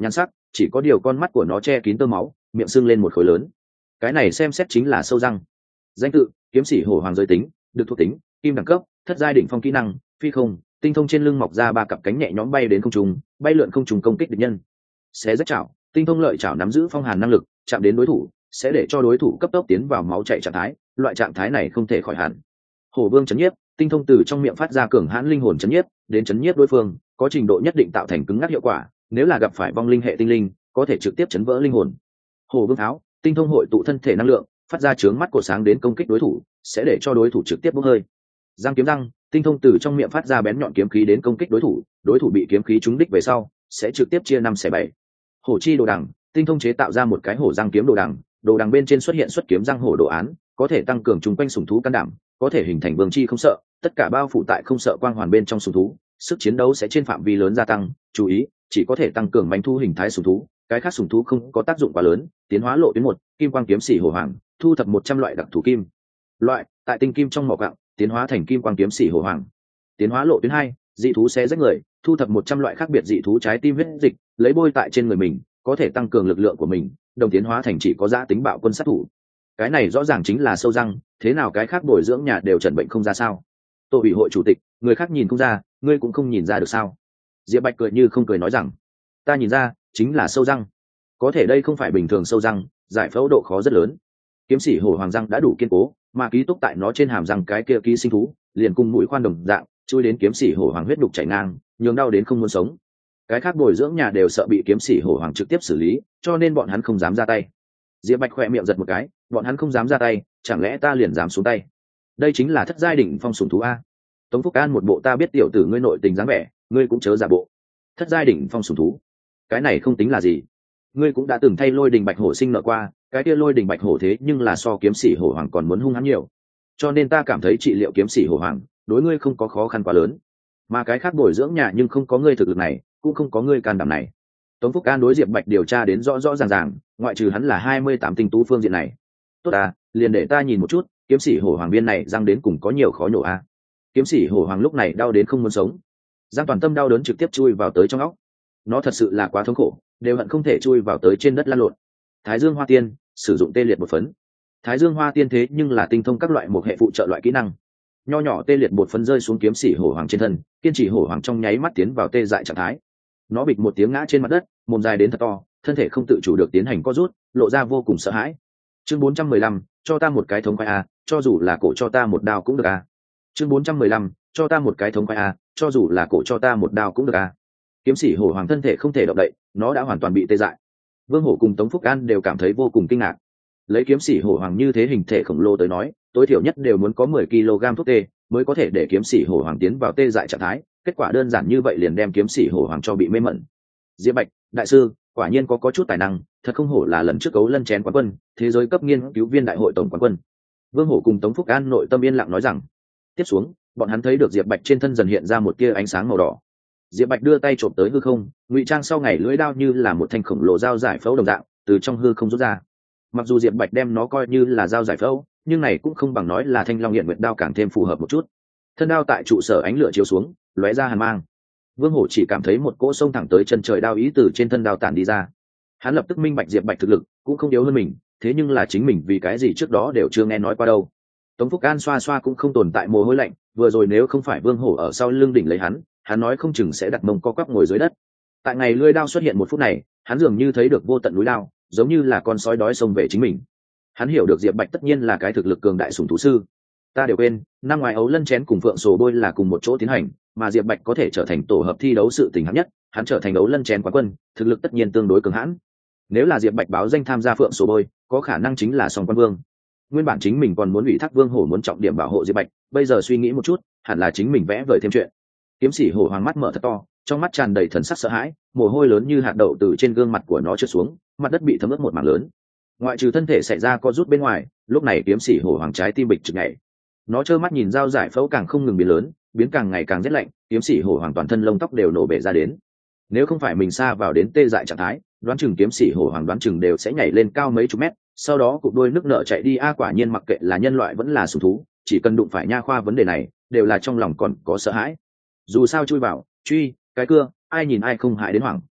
chỉ có điều con mắt của nó che kín tơ máu, miệng sưng lên một khối lớn. Cái này xem xét chính là sâu răng. Danh tự: kiếm sĩ hổ hoàng, giới tính: được thuộc tính kim, đẳng cấp thất giai đỉnh phong, kỹ năng phi không, tinh thông, trên lưng mọc ra 3 cặp cánh nhẹ nhõm bay đến không trung, bay lượn không trung công kích địch nhân. Xé rách chảo: tinh thông lợi chảo nắm giữ phong hàn năng lực, chạm đến đối thủ sẽ để cho đối thủ cấp tốc tiến vào máu chảy trạng thái, loại trạng thái này không thể khỏi hẳn. Hổ vương chấn nhiếp: tinh thông từ trong miệng phát ra cường hãn linh hồn chấn nhiếp, đến chấn nhiếp đối phương, có trình độ nhất định tạo thành cứng ngắc hiệu quả, nếu là gặp phải vong linh hệ tinh linh có thể trực tiếp chấn vỡ linh hồn. Hổ vương tháo: tinh thông hội tụ thân thể năng lượng, phát ra chướng mắt cột sáng đến công kích đối thủ, sẽ để cho đối thủ trực tiếp bốc hơi. Giang kiếm răng: tinh thông từ trong miệng phát ra bén nhọn kiếm khí đến công kích đối thủ, đối thủ bị kiếm khí trúng đích về sau sẽ trực tiếp chia 5/7. Hổ chi đồ đằng: tinh thông chế tạo ra một cái hổ răng kiếm đồ đằng, đồ đằng bên trên xuất hiện xuất kiếm răng hổ đồ án, có thể tăng cường chung quanh sủng thú can đảm, có thể hình thành vương chi không sợ, tất cả bao phủ tại không sợ quang hoàn bên trong sủng thú, sức chiến đấu sẽ trên phạm vi lớn gia tăng. Chú ý, chỉ có thể tăng cường manh thu hình thái sủng thú, cái khác sủng thú không có tác dụng quá lớn. Tiến hóa lộ tuyến 1, kim quang kiếm sĩ hổ hoàng, thu thập 100 loại đặc thù kim loại tại tinh kim trong mỏ quặng, tiến hóa thành kim quang kiếm sĩ hổ hoàng. Tiến hóa lộ tuyến 2, dị thú xé rách người, thu thập 100 loại khác biệt dị thú trái tim huyết dịch, lấy bôi tại trên người mình, có thể tăng cường lực lượng của mình, đồng tiến hóa thành chỉ có giá tính bạo quân sát thủ. Cái này rõ ràng chính là sâu răng, thế nào cái khác bồi dưỡng nhà đều trần bệnh không ra sao? Tổ ủy hội chủ tịch: người khác nhìn không ra, ngươi cũng không nhìn ra được sao? Diệp Bạch cười như không cười nói rằng: ta nhìn ra, chính là sâu răng. Có thể đây không phải bình thường sâu răng, giải phẫu độ khó rất lớn. Kiếm sĩ hổ hoàng răng đã đủ kiên cố, mà ký túc tại nó trên hàm răng cái kia ký sinh thú liền cùng mũi khoan đồng dạng, chui đến kiếm sĩ hổ hoàng huyết đục chảy ngang, nhường đau đến không muốn sống. Cái khác bồi dưỡng nhà đều sợ bị kiếm sĩ hổ hoàng trực tiếp xử lý, cho nên bọn hắn không dám ra tay. Diệp Bạch khỏe miệng giật một cái, bọn hắn không dám ra tay, chẳng lẽ ta liền dám xuống tay? Đây chính là thất giai đỉnh phong sủng thú a. Tống Phúc An một bộ ta biết tiểu tử ngươi nội tình dáng vẻ, ngươi cũng chớ giả bộ. Thất giai đỉnh phong sủng thú, cái này không tính là gì. Ngươi cũng đã từng thay Lôi Đình Bạch Hổ sinh nợ qua, cái kia Lôi Đình Bạch Hổ thế nhưng là so kiếm sĩ hổ hoàng còn muốn hung hãn nhiều, cho nên ta cảm thấy trị liệu kiếm sĩ hổ hoàng đối ngươi không có khó khăn quá lớn. Mà cái khác bồi dưỡng nhà nhưng không có ngươi thực lực này, cũng không có ngươi can đảm này. Tống Phúc An đối Diệp Bạch điều tra đến rõ rõ ràng ràng, ngoại trừ hắn là 28 tinh tú phương diện này. Tốt à, liền để ta nhìn một chút, kiếm sĩ hổ hoàng viên này răng đến cùng có nhiều khó nhổ a. Kiếm sĩ hổ hoàng lúc này đau đến không muốn sống, Giang toàn tâm đau đớn trực tiếp chui vào tới trong óc. Nó thật sự là quá thống khổ, đều hận không thể chui vào tới trên đất lăn lộn. Thái Dương Hoa Tiên sử dụng tê liệt bột phấn. Thái Dương Hoa Tiên thế nhưng là tinh thông các loại một hệ phụ trợ loại kỹ năng. Nho nhỏ tê liệt bột phấn rơi xuống kiếm sĩ hổ hoàng trên thân, kiên trì hổ hoàng trong nháy mắt tiến vào tê dại trạng thái. Nó bịch một tiếng ngã trên mặt đất, mồm dài đến thật to, thân thể không tự chủ được tiến hành co rút, lộ ra vô cùng sợ hãi. Chương 415, cho ta một cái thống khoái a, cho dù là cổ cho ta một đao cũng được a. Chương 415, cho ta một cái thống khoái a, cho dù là cổ cho ta một đao cũng được a. Kiếm sĩ hổ hoàng thân thể không thể động đậy, nó đã hoàn toàn bị tê dại. Vương Hổ cùng Tống Phúc An đều cảm thấy vô cùng kinh ngạc. Lấy kiếm sĩ hổ hoàng như thế hình thể khổng lồ tới nói, tối thiểu nhất đều muốn có 10 kg thuốc tê mới có thể để kiếm sĩ hổ hoàng tiến vào tê dại trạng thái, kết quả đơn giản như vậy liền đem kiếm sĩ hổ hoàng cho bị mê mẩn. Diệp Bạch đại sư quả nhiên có chút tài năng, thật không hổ là lần trước Cấu Lân chén quán quân, thế giới cấp nghiên cứu viên đại hội tổng quán quân. Vương Hổ cùng Tống Phúc An nội tâm yên lặng nói rằng. Tiếp xuống, bọn hắn thấy được Diệp Bạch trên thân dần hiện ra một tia ánh sáng màu đỏ. Diệp Bạch đưa tay trộm tới hư không, ngụy trang sau ngày lưỡi đao như là một thanh khổng lồ dao giải phẫu đồng dạng, từ trong hư không rút ra. Mặc dù Diệp Bạch đem nó coi như là dao giải phẫu, nhưng này cũng không bằng nói là thanh long hiện nguyệt đao càng thêm phù hợp một chút. Thân đao tại trụ sở ánh lửa chiếu xuống, lóe ra hàn mang. Vương Hổ chỉ cảm thấy một cỗ sông thẳng tới chân trời đao ý từ trên thân đao tản đi ra. Hắn lập tức minh bạch Diệp Bạch thực lực cũng không yếu hơn mình, thế nhưng là chính mình vì cái gì trước đó đều chưa nghe nói qua đâu. Tống Phúc An xoa xoa cũng không tồn tại mồ hôi lạnh, vừa rồi nếu không phải Vương Hổ ở sau lưng đỉnh lấy hắn nói không chừng sẽ đặt mông co quắp ngồi dưới đất. Tại ngày lưỡi đao xuất hiện một phút này, hắn dường như thấy được vô tận núi đao, giống như là con sói đói xông về chính mình. Hắn hiểu được Diệp Bạch tất nhiên là cái thực lực cường đại sủng thú sư. Ta đều quên, năm ngoài Ấu Lân chén cùng Phượng Sổ Bôi là cùng một chỗ tiến hành, mà Diệp Bạch có thể trở thành tổ hợp thi đấu sự tình hạng nhất, hắn trở thành Ấu Lân chén quán quân, thực lực tất nhiên tương đối cường hãn. Nếu là Diệp Bạch báo danh tham gia Phượng Sổ Bôi, có khả năng chính là song quan vương. Nguyên bản chính mình còn muốn ủy thác Vương Hổ muốn trọng điểm bảo hộ Diệp Bạch, bây giờ suy nghĩ một chút, hẳn là chính mình vẽ vời thêm chuyện. Kiếm sĩ hổ hoàng mắt mở thật to, trong mắt tràn đầy thần sắc sợ hãi, mồ hôi lớn như hạt đậu từ trên gương mặt của nó trượt xuống, mặt đất bị thấm ướt một mảng lớn. Ngoại trừ thân thể xảy ra co rút bên ngoài, lúc này kiếm sĩ hổ hoàng trái tim bịch trực nhảy. Nó trơ mắt nhìn dao giải phẫu càng không ngừng biến lớn, biến càng ngày càng rét lạnh, kiếm sĩ hổ hoàng toàn thân lông tóc đều nổ bể ra đến. Nếu không phải mình xa vào đến tê dại trạng thái, đoán chừng kiếm sĩ hổ hoàng đoán chừng đều sẽ nhảy lên cao mấy chục mét, sau đó cụp đuôi nước nở chạy đi. Quả nhiên mặc kệ là nhân loại vẫn là sủng thú, chỉ cần đụng phải nha khoa vấn đề này, đều là trong lòng còn có sợ hãi. Dù sao chui vào, truy, cái cưa, ai nhìn ai không hại đến hoảng.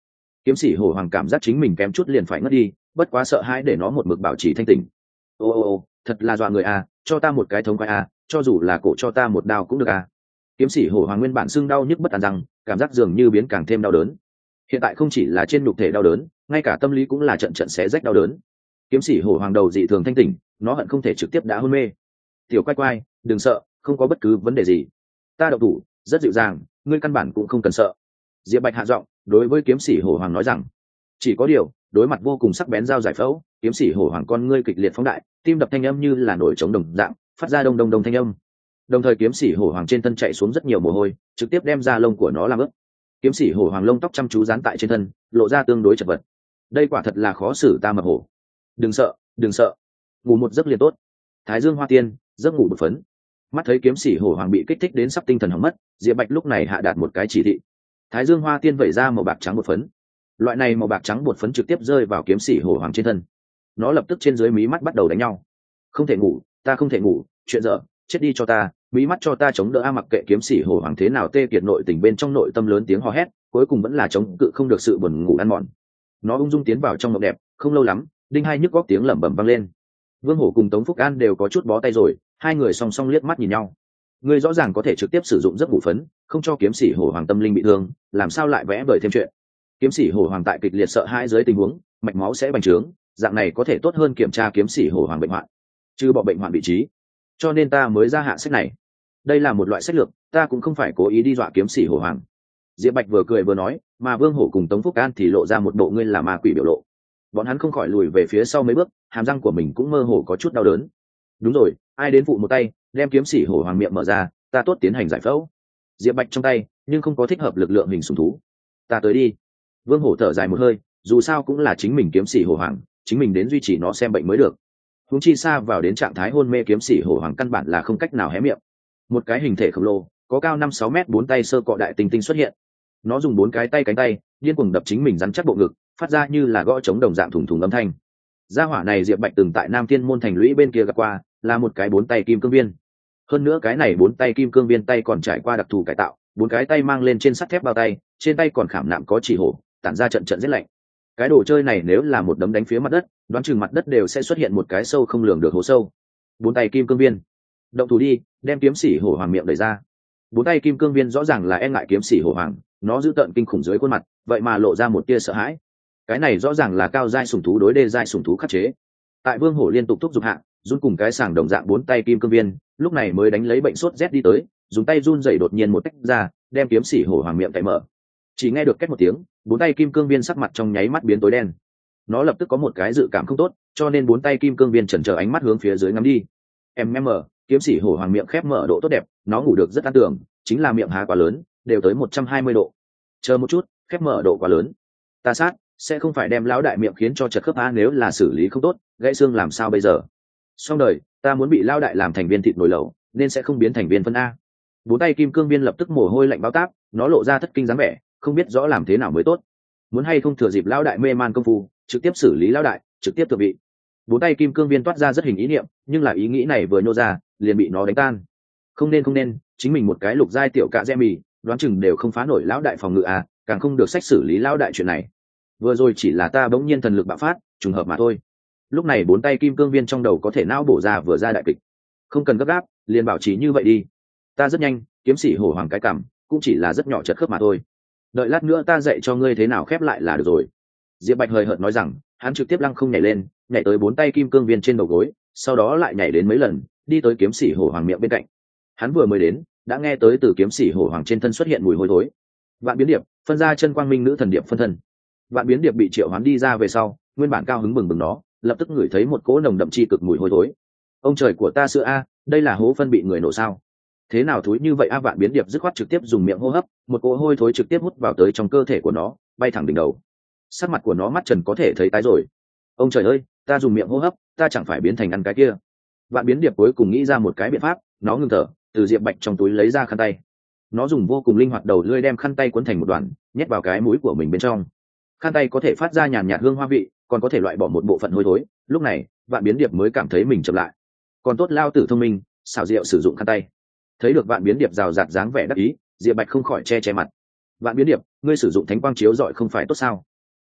Kiếm sĩ hổ hoàng cảm giác chính mình kém chút liền phải ngất đi, bất quá sợ hãi để nó một mực bảo trì thanh tỉnh. Ô, thật là dọa người à, cho ta một cái thống khoái à, cho dù là cổ cho ta một đao cũng được à. Kiếm sĩ hổ hoàng nguyên bản sưng đau nhức bất tàn rằng, cảm giác dường như biến càng thêm đau đớn. Hiện tại không chỉ là trên nhục thể đau đớn, ngay cả tâm lý cũng là trận trận xé rách đau đớn. Kiếm sĩ hổ hoàng đầu dị thường thanh tỉnh, nó hận không thể trực tiếp đã hôn mê. Tiểu quay quay, đừng sợ, không có bất cứ vấn đề gì. Ta động thủ rất dịu dàng, ngươi căn bản cũng không cần sợ. Diệp Bạch hạ giọng đối với kiếm sĩ hổ hoàng nói rằng, chỉ có điều đối mặt vô cùng sắc bén dao giải phẫu, kiếm sĩ hổ hoàng con ngươi kịch liệt phóng đại, tim đập thanh âm như là nổi trống đồng dạng, phát ra đông đông đông thanh âm. Đồng thời kiếm sĩ hổ hoàng trên thân chạy xuống rất nhiều mồ hôi, trực tiếp đem da lông của nó làm ướt. Kiếm sĩ hổ hoàng lông tóc chăm chú dán tại trên thân, lộ ra tương đối chật vật. Đây quả thật là khó xử ta mập hổ. Đừng sợ, đừng sợ, ngủ một giấc liền tốt. Thái Dương Hoa Tiên, giấc ngủ bột phấn. Mắt thấy kiếm sĩ hổ hoàng bị kích thích đến sắp tinh thần hỏng mất, Diệp Bạch lúc này hạ đạt một cái chỉ thị. Thái Dương Hoa Tiên vẩy ra màu bạc trắng bột phấn. Loại này màu bạc trắng bột phấn trực tiếp rơi vào kiếm sĩ hổ hoàng trên thân. Nó lập tức trên dưới mí mắt bắt đầu đánh nhau. Không thể ngủ, ta không thể ngủ, chuyện dở, chết đi cho ta, mí mắt cho ta chống đỡ a. Mặc kệ kiếm sĩ hổ hoàng thế nào tê kiệt nội tình, bên trong nội tâm lớn tiếng hò hét, cuối cùng vẫn là chống cự không được sự buồn ngủ ăn mòn. Nó ung dung tiến vào trong mộng đẹp, không lâu lắm, đinh hai nhức góc tiếng lẩm bẩm vang lên. Vương Hổ cùng Tống Phúc An đều có chút bó tay rồi, hai người song song liếc mắt nhìn nhau. Ngươi rõ ràng có thể trực tiếp sử dụng giấc ngủ phấn, không cho kiếm sĩ hổ hoàng tâm linh bị thương, làm sao lại vẽ vời thêm chuyện? Kiếm sĩ hổ hoàng tại kịch liệt sợ hãi dưới tình huống, mạch máu sẽ bành trướng, dạng này có thể tốt hơn kiểm tra kiếm sĩ hổ hoàng bệnh hoạn, trừ bỏ bệnh hoạn vị trí. Cho nên ta mới ra hạ sách này. Đây là một loại sách lược, ta cũng không phải cố ý đi dọa kiếm sĩ hổ hoàng. Diệp Bạch vừa cười vừa nói, mà Vương Hổ cùng Tống Phúc An thì lộ ra một bộ ngươi là ma quỷ biểu lộ. Bọn hắn không khỏi lùi về phía sau mấy bước, hàm răng của mình cũng mơ hồ có chút đau đớn. Đúng rồi, ai đến phụ một tay, đem kiếm sĩ hổ hoàng miệng mở ra, ta tốt tiến hành giải phẫu. Diệp Bạch trong tay nhưng không có thích hợp lực lượng hình sủng thú. Ta tới đi. Vương Hổ thở dài một hơi, dù sao cũng là chính mình kiếm sĩ hổ hoàng, chính mình đến duy trì nó xem bệnh mới được. Huống chi xa vào đến trạng thái hôn mê, kiếm sĩ hổ hoàng căn bản là không cách nào hé miệng. Một cái hình thể khổng lồ, có cao 5-6 mét, 4 tay sơ cọ đại tinh tinh xuất hiện. Nó dùng 4 cái tay cánh tay điên cuồng đập chính mình rắn chắc bộ ngực, phát ra như là gõ trống đồng dạng thùng thùng âm thanh. Gia hỏa này Diệp Bạch từng tại Nam Thiên môn thành lũy bên kia gặp qua, là một cái 4 tay kim cương viên. Hơn nữa cái này 4 tay kim cương viên tay còn trải qua đặc thù cải tạo, 4 cái tay mang lên trên sắt thép bao tay, trên tay còn khảm nạm có chỉ hổ, tản ra trận trận rét lạnh. Cái đồ chơi này nếu là một đấm đánh phía mặt đất, đoán chừng mặt đất đều sẽ xuất hiện một cái sâu không lường được hố sâu. 4 tay kim cương viên, động thủ đi, đem kiếm sĩ hổ hoàng miệng đẩy ra. 4 tay kim cương viên rõ ràng là e ngại kiếm sĩ hổ hoàng, nó giữ tợn kinh khủng dưới khuôn mặt, vậy mà lộ ra một tia sợ hãi. Cái này rõ ràng là cao giai sủng thú đối đê giai sủng thú khắc chế. Tại Vương Hổ liên tục thúc giục hạ, run cùng cái sàng đồng dạng 4 tay kim cương viên, lúc này mới đánh lấy bệnh sốt rét đi tới, dùng tay run rẩy đột nhiên một tách ra, đem kiếm sĩ hổ hoàng miệng cạy mở. Chỉ nghe được két một tiếng, 4 tay kim cương viên sắc mặt trong nháy mắt biến tối đen. Nó lập tức có một cái dự cảm không tốt, cho nên 4 tay kim cương viên chần chờ ánh mắt hướng phía dưới ngắm đi. Kiếm sĩ hổ hoàng miệng khép mở độ tốt đẹp, nó ngủ được rất an tưởng, chính là miệng há quá lớn, đều tới 120 độ. Chờ một chút, khép mở độ quá lớn. Ta sát, sẽ không phải đem lão đại miệng khiến cho chật khớp a, nếu là xử lý không tốt, gãy xương làm sao bây giờ? Xong đời, ta muốn bị lão đại làm thành viên thịt nồi lẩu, nên sẽ không biến thành viên phân a. 4 tay kim cương viên lập tức mồ hôi lạnh báo táp, nó lộ ra thất kinh dáng vẻ, không biết rõ làm thế nào mới tốt. Muốn hay không thừa dịp lão đại mê man công phu, trực tiếp xử lý lão đại, trực tiếp thượng vị. 4 tay kim cương viên toát ra rất hình ý niệm, nhưng là ý nghĩ này vừa nhô ra, liền bị nó đánh tan. Không nên, chính mình một cái lục giai tiểu cạ dẹ mì, đoán chừng đều không phá nổi lão đại phòng ngự à, càng không được sách xử lý lão đại chuyện này. Vừa rồi chỉ là ta bỗng nhiên thần lực bạo phát, trùng hợp mà thôi. Lúc này 4 tay kim cương viên trong đầu có thể não bổ ra vừa ra đại kịch. Không cần gấp gáp, liền bảo trì như vậy đi. Ta rất nhanh, kiếm sĩ hổ hoàng cái cảm, cũng chỉ là rất nhỏ chật khớp mà thôi. Đợi lát nữa ta dạy cho ngươi thế nào khép lại là được rồi. Diệp Bạch hời hợt nói rằng, hắn trực tiếp lăng không nhảy lên, nhảy tới 4 tay kim cương viên trên đầu gối, sau đó lại nhảy đến mấy lần, đi tới kiếm sĩ hổ hoàng miệng bên cạnh. Hắn vừa mới đến, đã nghe tới từ kiếm sĩ hổ hoàng trên thân xuất hiện mùi hôi thối. Vạn biến điệp phân ra chân quang minh nữ thần điệp phân thân. Vạn biến điệp bị triệu hoán đi ra về sau, nguyên bản cao hứng bừng bừng nó, lập tức ngửi thấy một cỗ nồng đậm chi cực mùi hôi thối. Ông trời của ta sữa a, đây là hố phân bị người nổ sao? Thế nào thúi như vậy a? Vạn biến điệp dứt khoát trực tiếp dùng miệng hô hấp, một cỗ hôi thối trực tiếp hút vào tới trong cơ thể của nó, bay thẳng đỉnh đầu. Sắc mặt của nó mắt trần có thể thấy tái rồi. Ông trời ơi, ta dùng miệng hô hấp, ta chẳng phải biến thành ăn cái kia. Vạn biến điệp cuối cùng nghĩ ra một cái biện pháp, nó ngừng thở, từ Diệp Bạch trong túi lấy ra khăn tay. Nó dùng vô cùng linh hoạt đầu lưỡi đem khăn tay cuốn thành một đoàn, nhét vào cái mũi của mình bên trong. Khăn tay có thể phát ra nhàn nhạt hương hoa vị, còn có thể loại bỏ một bộ phận hôi thối. Lúc này, Vạn biến điệp mới cảm thấy mình chậm lại. Còn tốt lao tử thông minh, xảo diệu sử dụng khăn tay. Thấy được Vạn biến điệp rào rạt dáng vẻ đắc ý, Diệp Bạch không khỏi che che mặt. Vạn biến điệp, ngươi sử dụng thánh quang chiếu rọi không phải tốt sao?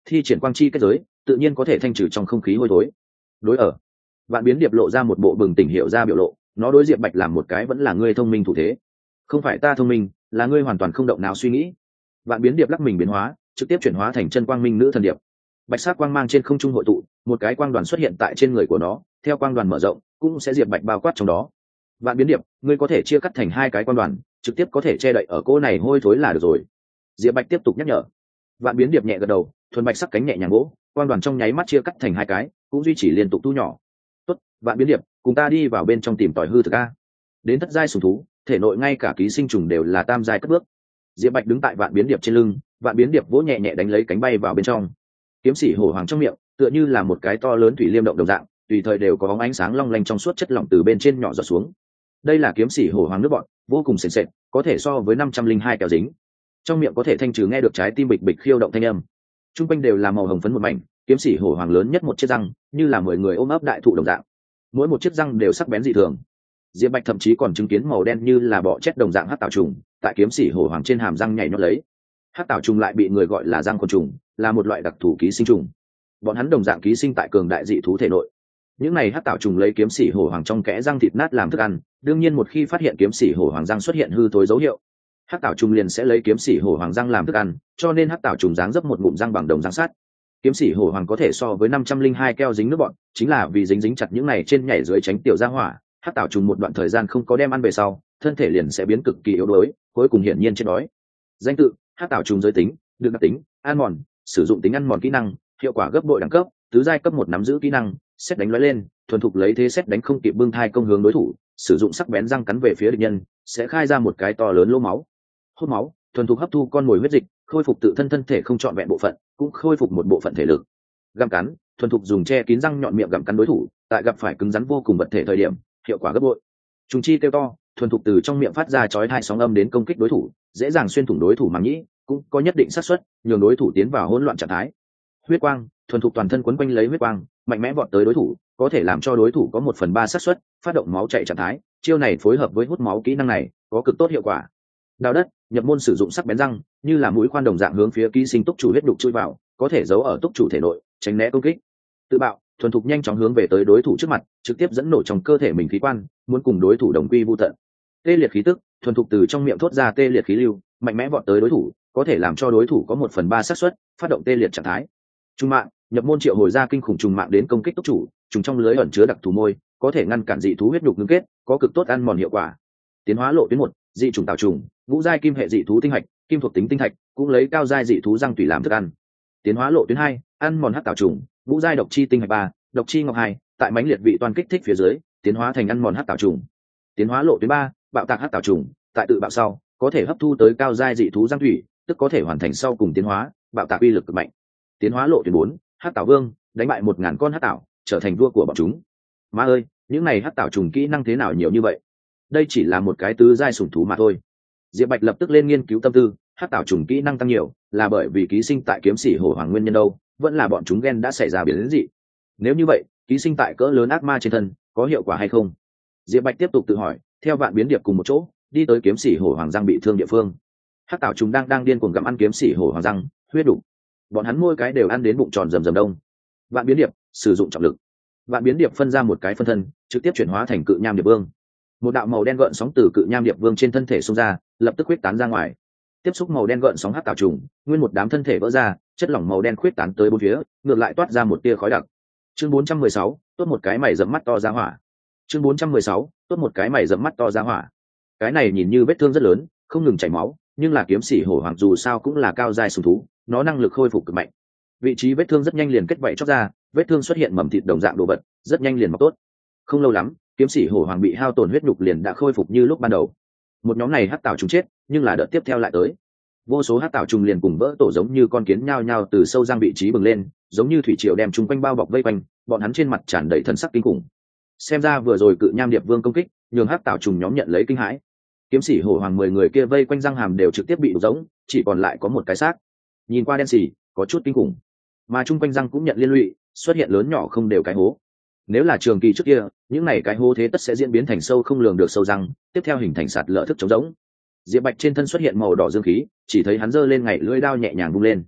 thi triển quang chi kết giới tự nhiên có thể thanh trừ trong không khí hôi thối. Đối ở Vạn Biến Điệp lộ ra một bộ bừng tỉnh hiểu ra biểu lộ, nó đối Diệp Bạch làm một cái vẫn là ngươi thông minh thủ thế. Không phải ta thông minh, là ngươi hoàn toàn không động não suy nghĩ. Vạn Biến Điệp lắc mình biến hóa, trực tiếp chuyển hóa thành chân quang minh nữ thần điệp. Bạch sắc quang mang trên không trung hội tụ, một cái quang đoàn xuất hiện tại trên người của nó, theo quang đoàn mở rộng, cũng sẽ Diệp Bạch bao quát trong đó. Vạn Biến Điệp, ngươi có thể chia cắt thành hai cái quang đoàn, trực tiếp có thể che đậy ở cô này hôi thối là được rồi. Diệp Bạch tiếp tục nhắc nhở. Vạn Biến Điệp nhẹ gật đầu, thuần bạch sắc cánh nhẹ nhàng vỗ, quang đoàn trong nháy mắt chia cắt thành hai cái, cũng duy trì liên tục thu nhỏ. Tốt, Vạn Biến Điệp, cùng ta đi vào bên trong tìm tòi hư thực a. Đến thất giai sủng thú, thể nội ngay cả ký sinh trùng đều là tam giai cất bước. Diệp Bạch đứng tại Vạn Biến Điệp trên lưng, Vạn Biến Điệp vỗ nhẹ nhẹ đánh lấy cánh bay vào bên trong. Kiếm sĩ hổ hoàng trong miệng, tựa như là một cái to lớn thủy liêm động đồng dạng, tùy thời đều có bóng ánh sáng long lanh trong suốt chất lỏng từ bên trên nhỏ giọt xuống. Đây là kiếm sĩ hổ hoàng nước bọt, vô cùng sền sệt, có thể so với 502 kẹo dính. Trong miệng có thể thanh trừ nghe được trái tim bịch bịch khiêu động thanh âm. Trung quanh đều là màu hồng phấn một mảnh, kiếm sĩ hổ hoàng lớn nhất một chiếc răng, như là 10 người ôm ấp đại thụ đồng dạng. Mỗi một chiếc răng đều sắc bén dị thường. Diệp Bạch thậm chí còn chứng kiến màu đen như là bọ chết đồng dạng hắc tảo trùng, tại kiếm sĩ hổ hoàng trên hàm răng nhảy nhót lấy. Hắc tảo trùng lại bị người gọi là răng côn trùng, là một loại đặc thù ký sinh trùng. Bọn hắn đồng dạng ký sinh tại cường đại dị thú thể nội. Những này hắc tảo trùng lấy kiếm sĩ hổ hoàng trong kẽ răng thịt nát làm thức ăn, đương nhiên một khi phát hiện kiếm sĩ hổ hoàng răng xuất hiện hư thối dấu hiệu, hắc tảo trùng liền sẽ lấy kiếm sĩ hổ hoàng răng làm thức ăn, cho nên hắc tảo trùng dáng dấp một ngụm răng bằng đồng răng sắt. Kiếm sĩ hổ hoàng có thể so với 502 keo dính nước bọn, chính là vì dính chặt những này trên nhảy dưới tránh tiểu gia hỏa. Hắc tảo trùng một đoạn thời gian không có đem ăn về sau, thân thể liền sẽ biến cực kỳ yếu đuối, cuối cùng hiển nhiên chết đói. Danh tự: hắc tảo trùng giới tính: được đặc tính, ăn mòn, sử dụng tính ăn mòn kỹ năng, hiệu quả gấp bội đẳng cấp, tứ giai cấp 1 nắm giữ kỹ năng, xét đánh lóe lên, thuần thục lấy thế xét đánh không kịp bưng thai công hướng đối thủ, sử dụng sắc bén răng cắn về phía địch nhân, sẽ khai ra một cái to lớn lỗ máu. Hút máu, thuần thục hấp thu con mồi huyết dịch, khôi phục tự thân thân thể không trọn vẹn bộ phận, cũng khôi phục một bộ phận thể lực. Gặm cắn, thuần thục dùng che kín răng nhọn miệng gặm cắn đối thủ, tại gặp phải cứng rắn vô cùng vật thể thời điểm, hiệu quả gấp bội. Trùng chi kêu to, thuần thục từ trong miệng phát ra chói tai sóng âm đến công kích đối thủ, dễ dàng xuyên thủng đối thủ màng nhĩ, cũng có nhất định xác suất nhường đối thủ tiến vào hỗn loạn trạng thái. Huyết quang, thuần thục toàn thân quấn quanh lấy huyết quang, mạnh mẽ vọt tới đối thủ, có thể làm cho đối thủ có 1/3 xác suất phát động máu chảy trạng thái. Chiêu này phối hợp với hút máu kỹ năng này, có cực tốt hiệu quả. Đào đất, nhập môn sử dụng sắc bén răng, như là mũi khoan đồng dạng hướng phía ký sinh túc chủ huyết đục chui vào, có thể giấu ở túc chủ thể nội, tránh né công kích. Tự bạo, thuần thục nhanh chóng hướng về tới đối thủ trước mặt, trực tiếp dẫn nổ trong cơ thể mình khí quan, muốn cùng đối thủ đồng quy vu tận. Tê liệt khí tức, thuần thục từ trong miệng thốt ra tê liệt khí lưu, mạnh mẽ vọt tới đối thủ, có thể làm cho đối thủ có 1/3 xác suất phát động tê liệt trạng thái. Trùng mạng, nhập môn triệu hồi ra kinh khủng trùng mạng đến công kích túc chủ, trùng trong lưới ẩn chứa đặc thù môi, có thể ngăn cản dị thú huyết đục ngưng kết, có cực tốt ăn mòn hiệu quả. Tiến hóa lộ tuyến 1, dị trùng tạo trùng, ngũ giai kim hệ dị thú tinh hạch, kim thuộc tính tinh thạch, cũng lấy cao giai dị thú răng tủy làm thức ăn. Tiến hóa lộ tuyến 2, ăn mòn hắc tạo trùng, ngũ giai độc chi tinh hạch 3, độc chi ngọc 2, tại mãnh liệt vị toàn kích thích phía dưới, tiến hóa thành ăn mòn hắc tạo trùng. Tiến hóa lộ tuyến 3, bạo tạc hắc tạo trùng, tại tự bạo sau, có thể hấp thu tới cao giai dị thú răng thủy, tức có thể hoàn thành sau cùng tiến hóa, bạo tạc uy lực cực mạnh. Tiến hóa lộ tuyến 4, hắc tạo vương, đánh bại 1000 con hắc tạo, trở thành vua của bọn chúng. Má ơi, những này hắc tạo trùng kỹ năng thế nào nhiều như vậy? Đây chỉ là một cái tứ giai sủng thú mà thôi. Diệp Bạch lập tức lên nghiên cứu tâm tư, hắc tạo trùng kỹ năng tăng nhiều, là bởi vì ký sinh tại kiếm sĩ hổ hoàng nguyên nhân đâu, vẫn là bọn chúng gen đã xảy ra biến dị. Nếu như vậy, ký sinh tại cỡ lớn ác ma trên thân, có hiệu quả hay không? Diệp Bạch tiếp tục tự hỏi, theo Vạn Biến Điệp cùng một chỗ, đi tới kiếm sĩ hổ hoàng răng bị thương địa phương. Hắc tạo trùng đang điên cuồng gặm ăn kiếm sĩ hổ hoàng răng, huyết đủ. Bọn hắn mỗi cái đều ăn đến bụng tròn rầm rầm đông. Vạn Biến Điệp sử dụng trọng lực. Vạn Biến Điệp phân ra một cái phân thân, trực tiếp chuyển hóa thành cự nham điệp vương. Một đạo màu đen gợn sóng từ cự nham điệp vương trên thân thể xông ra, lập tức huyết tán ra ngoài. Tiếp xúc màu đen gợn sóng hắc tạo trùng, nguyên một đám thân thể vỡ ra, chất lỏng màu đen khuyết tán tới bốn phía, ngược lại toát ra một tia khói đặc. Chương 416, tốt một cái mày rậm mắt to ra hỏa. Chương 416, tốt một cái mày rậm mắt to ra hỏa. Cái này nhìn như vết thương rất lớn, không ngừng chảy máu, nhưng là kiếm sĩ hổ hoàng dù sao cũng là cao giai sủng thú, nó năng lực khôi phục cực mạnh. Vị trí vết thương rất nhanh liền kết vảy chóc ra, vết thương xuất hiện mầm thịt đồng dạng đồ vật, rất nhanh liền mọc tốt. Không lâu lắm, kiếm sĩ hổ hoàng bị hao tổn huyết nhục liền đã khôi phục như lúc ban đầu. Một nhóm này hắc tạo trùng chết, nhưng là đợt tiếp theo lại tới. Vô số hắc tạo trùng liền cùng vỡ tổ giống như con kiến nhao nhao từ sâu giang vị trí bừng lên, giống như thủy triều đem chúng quanh bao bọc vây quanh, bọn hắn trên mặt tràn đầy thần sắc kinh khủng. Xem ra vừa rồi cự nham điệp vương công kích, nhường hắc tạo trùng nhóm nhận lấy kinh hãi. Kiếm sĩ hổ hoàng 10 người kia vây quanh răng hàm đều trực tiếp bị đục giống, chỉ còn lại có một cái xác. Nhìn qua đen xì, có chút kinh khủng. Mà chung quanh răng cũng nhận liên lụy, xuất hiện lớn nhỏ không đều cái hố. Nếu là trường kỳ trước kia, những này cái hố thế tất sẽ diễn biến thành sâu không lường được sâu răng, tiếp theo hình thành sạt lở thức trống rỗng. Diệp Bạch trên thân xuất hiện màu đỏ dương khí, chỉ thấy hắn giơ lên ngày lưỡi đao nhẹ nhàng vung lên.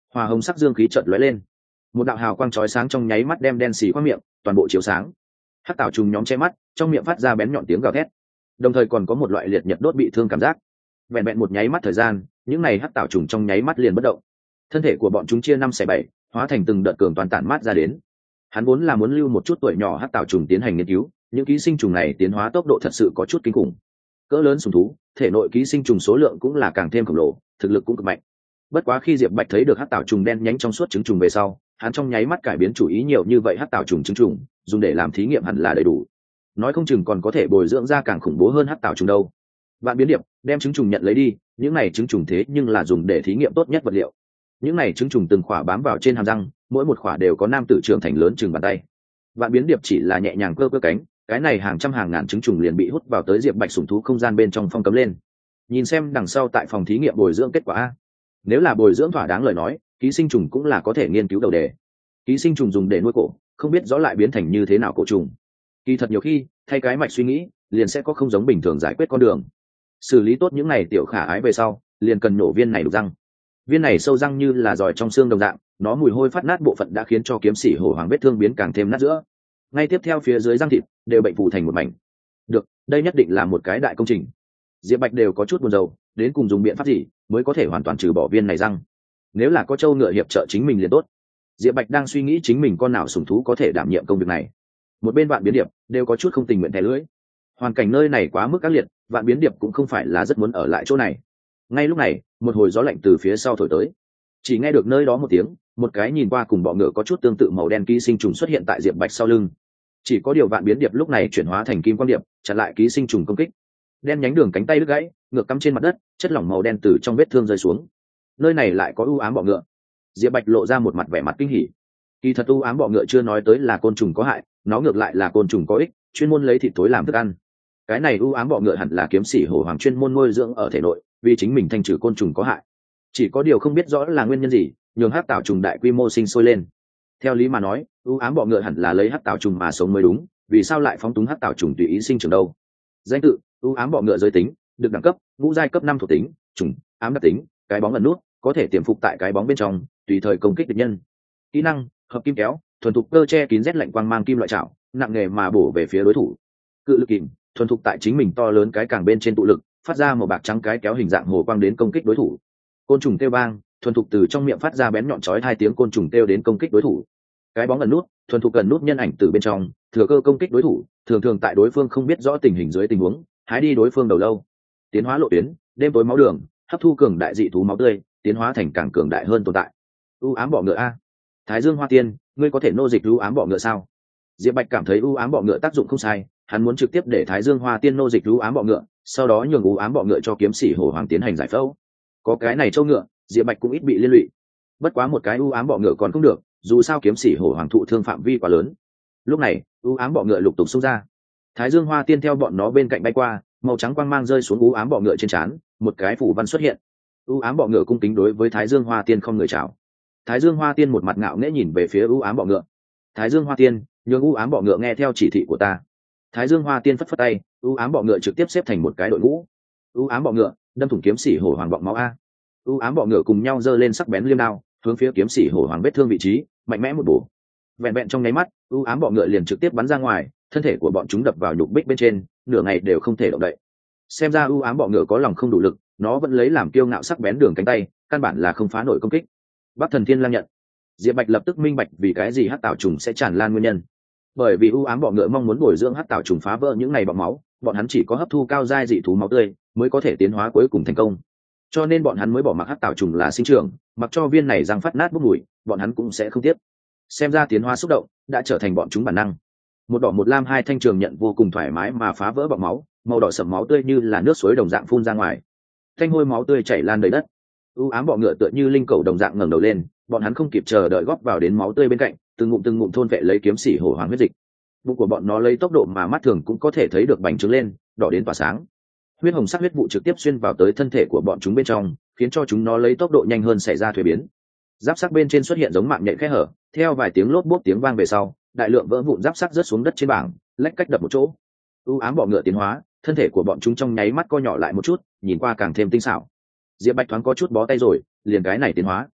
Hòa hồng sắc dương khí chợt lóe lên, một đạo hào quang chói sáng trong nháy mắt đem đen xì qua miệng toàn bộ chiếu sáng. Hắc tảo trùng nhóm che mắt, trong miệng phát ra bén nhọn tiếng gào thét, đồng thời còn có một loại liệt nhật đốt bị thương cảm giác. Vẹn vẹn một nháy mắt thời gian, những này hắc tảo trùng trong nháy mắt liền bất động, thân thể của bọn chúng chia 5/7, hóa thành từng đợt cường toàn tản mát ra đến. Hắn vốn là muốn lưu một chút tuổi nhỏ hắc tảo trùng tiến hành nghiên cứu, những ký sinh trùng này tiến hóa tốc độ thật sự có chút kinh khủng. Cỡ lớn sùng thú, thể nội ký sinh trùng số lượng cũng là càng thêm khổng lồ, thực lực cũng cực mạnh. Bất quá khi Diệp Bạch thấy được hắc tảo trùng đen nhánh trong suốt trứng trùng về sau, hắn trong nháy mắt cải biến chủ ý, nhiều như vậy hắc tảo trùng trứng trùng, dùng để làm thí nghiệm hẳn là đầy đủ. Nói không chừng còn có thể bồi dưỡng ra càng khủng bố hơn hắc tảo trùng đâu. Vạn Biến Điệp, đem trứng trùng nhận lấy đi, những này trứng trùng thế nhưng là dùng để thí nghiệm tốt nhất vật liệu. Những này trứng trùng từng khỏa bám vào trên hàm răng, mỗi một khỏa đều có nam tử trưởng thành lớn chừng bàn tay. Vạn Biến Điệp chỉ là nhẹ nhàng cơ cơ cánh, cái này hàng trăm hàng ngàn trứng trùng liền bị hút vào tới Diệp Bạch sủng thú không gian bên trong phong cấm lên. Nhìn xem đằng sau tại phòng thí nghiệm bồi dưỡng kết quả a. Nếu là bồi dưỡng thỏa đáng lời nói, ký sinh trùng cũng là có thể nghiên cứu đầu đề. Ký sinh trùng dùng để nuôi cổ, không biết rõ lại biến thành như thế nào cổ trùng. Kỳ thật nhiều khi, thay cái mạch suy nghĩ, liền sẽ có không giống bình thường giải quyết con đường. Xử lý tốt những này tiểu khả ái về sau, liền cần nổ viên này đục răng. Viên này sâu răng như là giòi trong xương đồng dạng, nó mùi hôi phát nát bộ phận đã khiến cho kiếm sĩ hổ hoàng vết thương biến càng thêm nát giữa. Ngay tiếp theo phía dưới răng thịt đều bệnh phụ thành một mảnh. Được, đây nhất định là một cái đại công trình. Diệp Bạch đều có chút buồn rầu, đến cùng dùng biện pháp gì mới có thể hoàn toàn trừ bỏ viên này răng. Nếu là có trâu ngựa hiệp trợ chính mình liền tốt. Diệp Bạch đang suy nghĩ chính mình con nào sủng thú có thể đảm nhiệm công việc này. Một bên Vạn Biến Điệp đều có chút không tình nguyện thẻ lưỡi. Hoàn cảnh nơi này quá mức ác liệt, Vạn Biến Điệp cũng không phải là rất muốn ở lại chỗ này. Ngay lúc này, một hồi gió lạnh từ phía sau thổi tới. Chỉ nghe được nơi đó một tiếng, một cái nhìn qua cùng bọ ngựa có chút tương tự màu đen ký sinh trùng xuất hiện tại Diệp Bạch sau lưng. Chỉ có điều Vạn Biến Điệp lúc này chuyển hóa thành kim quang điệp, chặn lại ký sinh trùng công kích. Đen nhánh đường cánh tay đứt gãy, ngược cắm trên mặt đất, chất lỏng màu đen từ trong vết thương rơi xuống. Nơi này lại có u ám bọ ngựa. Diệp Bạch lộ ra một mặt vẻ mặt kinh hỉ. Kỳ thật u ám bọ ngựa chưa nói tới là côn trùng có hại, nó ngược lại là côn trùng có ích, chuyên môn lấy thịt thối làm thức ăn. Cái này u ám bọ ngựa hẳn là kiếm sĩ hổ hoàng chuyên môn nuôi dưỡng ở thể nội, vì chính mình thanh trừ côn trùng có hại. Chỉ có điều không biết rõ là nguyên nhân gì, nhường hắc tảo trùng đại quy mô sinh sôi lên. Theo lý mà nói, u ám bọ ngựa hẳn là lấy hắc tảo trùng mà sống mới đúng, vì sao lại phóng túng hắc tảo trùng tùy ý sinh trưởng đâu? Danh tự: u ám bọ ngựa, giới tính: được đẳng cấp ngũ giai cấp 5 thuộc tính, trùng ám đặc tính, cái bóng ẩn nút, có thể tiềm phục tại cái bóng bên trong, tùy thời công kích địch nhân. Kỹ năng: hợp kim kéo, thuần thục cơ che kín rét lạnh quang mang kim loại chảo, nặng nghề mà bổ về phía đối thủ. Cự lực kìm, thuần thục tại chính mình to lớn cái càng bên trên tụ lực, phát ra một bạc trắng cái kéo hình dạng hồ quang đến công kích đối thủ. Côn trùng kêu vang, thuần thục từ trong miệng phát ra bén nhọn chói hai tiếng côn trùng kêu đến công kích đối thủ. Cái bóng ẩn nút, thuần thục gần nút nhân ảnh từ bên trong, thừa cơ công kích đối thủ, thường thường tại đối phương không biết rõ tình hình dưới tình huống, hái đi đối phương đầu lâu. Tiến hóa lộ tuyến: đêm tối máu đường, hấp thu cường đại dị thú máu tươi, tiến hóa thành càng cường đại hơn tồn tại. U ám bọ ngựa a. Thái Dương Hoa Tiên, ngươi có thể nô dịch u ám bọ ngựa sao? Diệp Bạch cảm thấy u ám bọ ngựa tác dụng không sai, hắn muốn trực tiếp để Thái Dương Hoa Tiên nô dịch u ám bọ ngựa, sau đó nhường u ám bọ ngựa cho kiếm sĩ hổ hoàng tiến hành giải phẫu. Có cái này châu ngựa, Diệp Bạch cũng ít bị liên lụy. Bất quá một cái u ám bọ ngựa còn không được, dù sao kiếm sĩ hổ hoàng thụ thương phạm vi quá lớn. Lúc này, u ám bọ ngựa lục tục xông ra. Thái Dương Hoa Tiên theo bọn nó bên cạnh bay qua, màu trắng quang mang rơi xuống u ám bọ ngựa trên trán, một cái phủ văn xuất hiện. U ám bọ ngựa cung kính đối với Thái Dương Hoa Tiên không người chào. Thái Dương Hoa Tiên một mặt ngạo nghễ nhìn về phía u ám bọ ngựa. Thái Dương Hoa Tiên, nhường u ám bọ ngựa nghe theo chỉ thị của ta. Thái Dương Hoa Tiên phất phất tay, u ám bọ ngựa trực tiếp xếp thành một cái đội ngũ. U ám bọ ngựa, đâm thủng kiếm sĩ hổ hoàng bọng máu a. U ám bọ ngựa cùng nhau giơ lên sắc bén liêm đao, hướng phía kiếm sĩ hổ hoàng vết thương vị trí mạnh mẽ một bổ. Vẹn vẹn trong nháy mắt, u ám bọ ngựa liền trực tiếp bắn ra ngoài, thân thể của bọn chúng đập vào nhục bích bên trên, nửa ngày đều không thể động đậy. Xem ra u ám bọ ngựa có lòng không đủ lực, nó vẫn lấy làm kiêu ngạo sắc bén đường cánh tay, căn bản là không phá nổi công kích. Bắc Thần Thiên Lang nhận. Diệp Bạch lập tức minh bạch vì cái gì hắc tảo trùng sẽ tràn lan nguyên nhân. Bởi vì u ám bọ ngựa mong muốn bồi dưỡng hắc tảo trùng phá vỡ những này bọng máu, bọn hắn chỉ có hấp thu cao giai dị thú máu tươi mới có thể tiến hóa cuối cùng thành công. Cho nên bọn hắn mới bỏ mặc hắc tảo trùng là sinh trưởng, mặc cho viên này răng phát nát bốc mùi, bọn hắn cũng sẽ không tiếp. Xem ra tiến hóa xúc động đã trở thành bọn chúng bản năng. Một đỏ một lam hai thanh trường nhận vô cùng thoải mái mà phá vỡ bọng máu, màu đỏ sẫm máu tươi như là nước suối đồng dạng phun ra ngoài. Thanh hôi máu tươi chảy lan đầy đất. U ám bọ ngựa tựa như linh cầu đồng dạng ngẩng đầu lên, bọn hắn không kịp chờ đợi góp vào đến máu tươi bên cạnh, từng ngụm thôn vệ lấy kiếm sĩ hổ hoàng huyết dịch. Bụng của bọn nó lấy tốc độ mà mắt thường cũng có thể thấy được bành trướng lên, đỏ đến tỏa sáng. Huyết hồng sắc huyết vụ trực tiếp xuyên vào tới thân thể của bọn chúng bên trong, khiến cho chúng nó lấy tốc độ nhanh hơn xảy ra thuế biến. Giáp sắc bên trên xuất hiện giống mạng nhện khe hở, theo vài tiếng lốp bốp tiếng vang về sau, đại lượng vỡ vụn giáp sắc rớt xuống đất trên bảng, lách cách đập một chỗ. U ám bọ ngựa tiến hóa, thân thể của bọn chúng trong nháy mắt co nhỏ lại một chút, nhìn qua càng thêm tinh xảo. Diệp Bạch thoáng có chút bó tay rồi, liền cái này tiến hóa.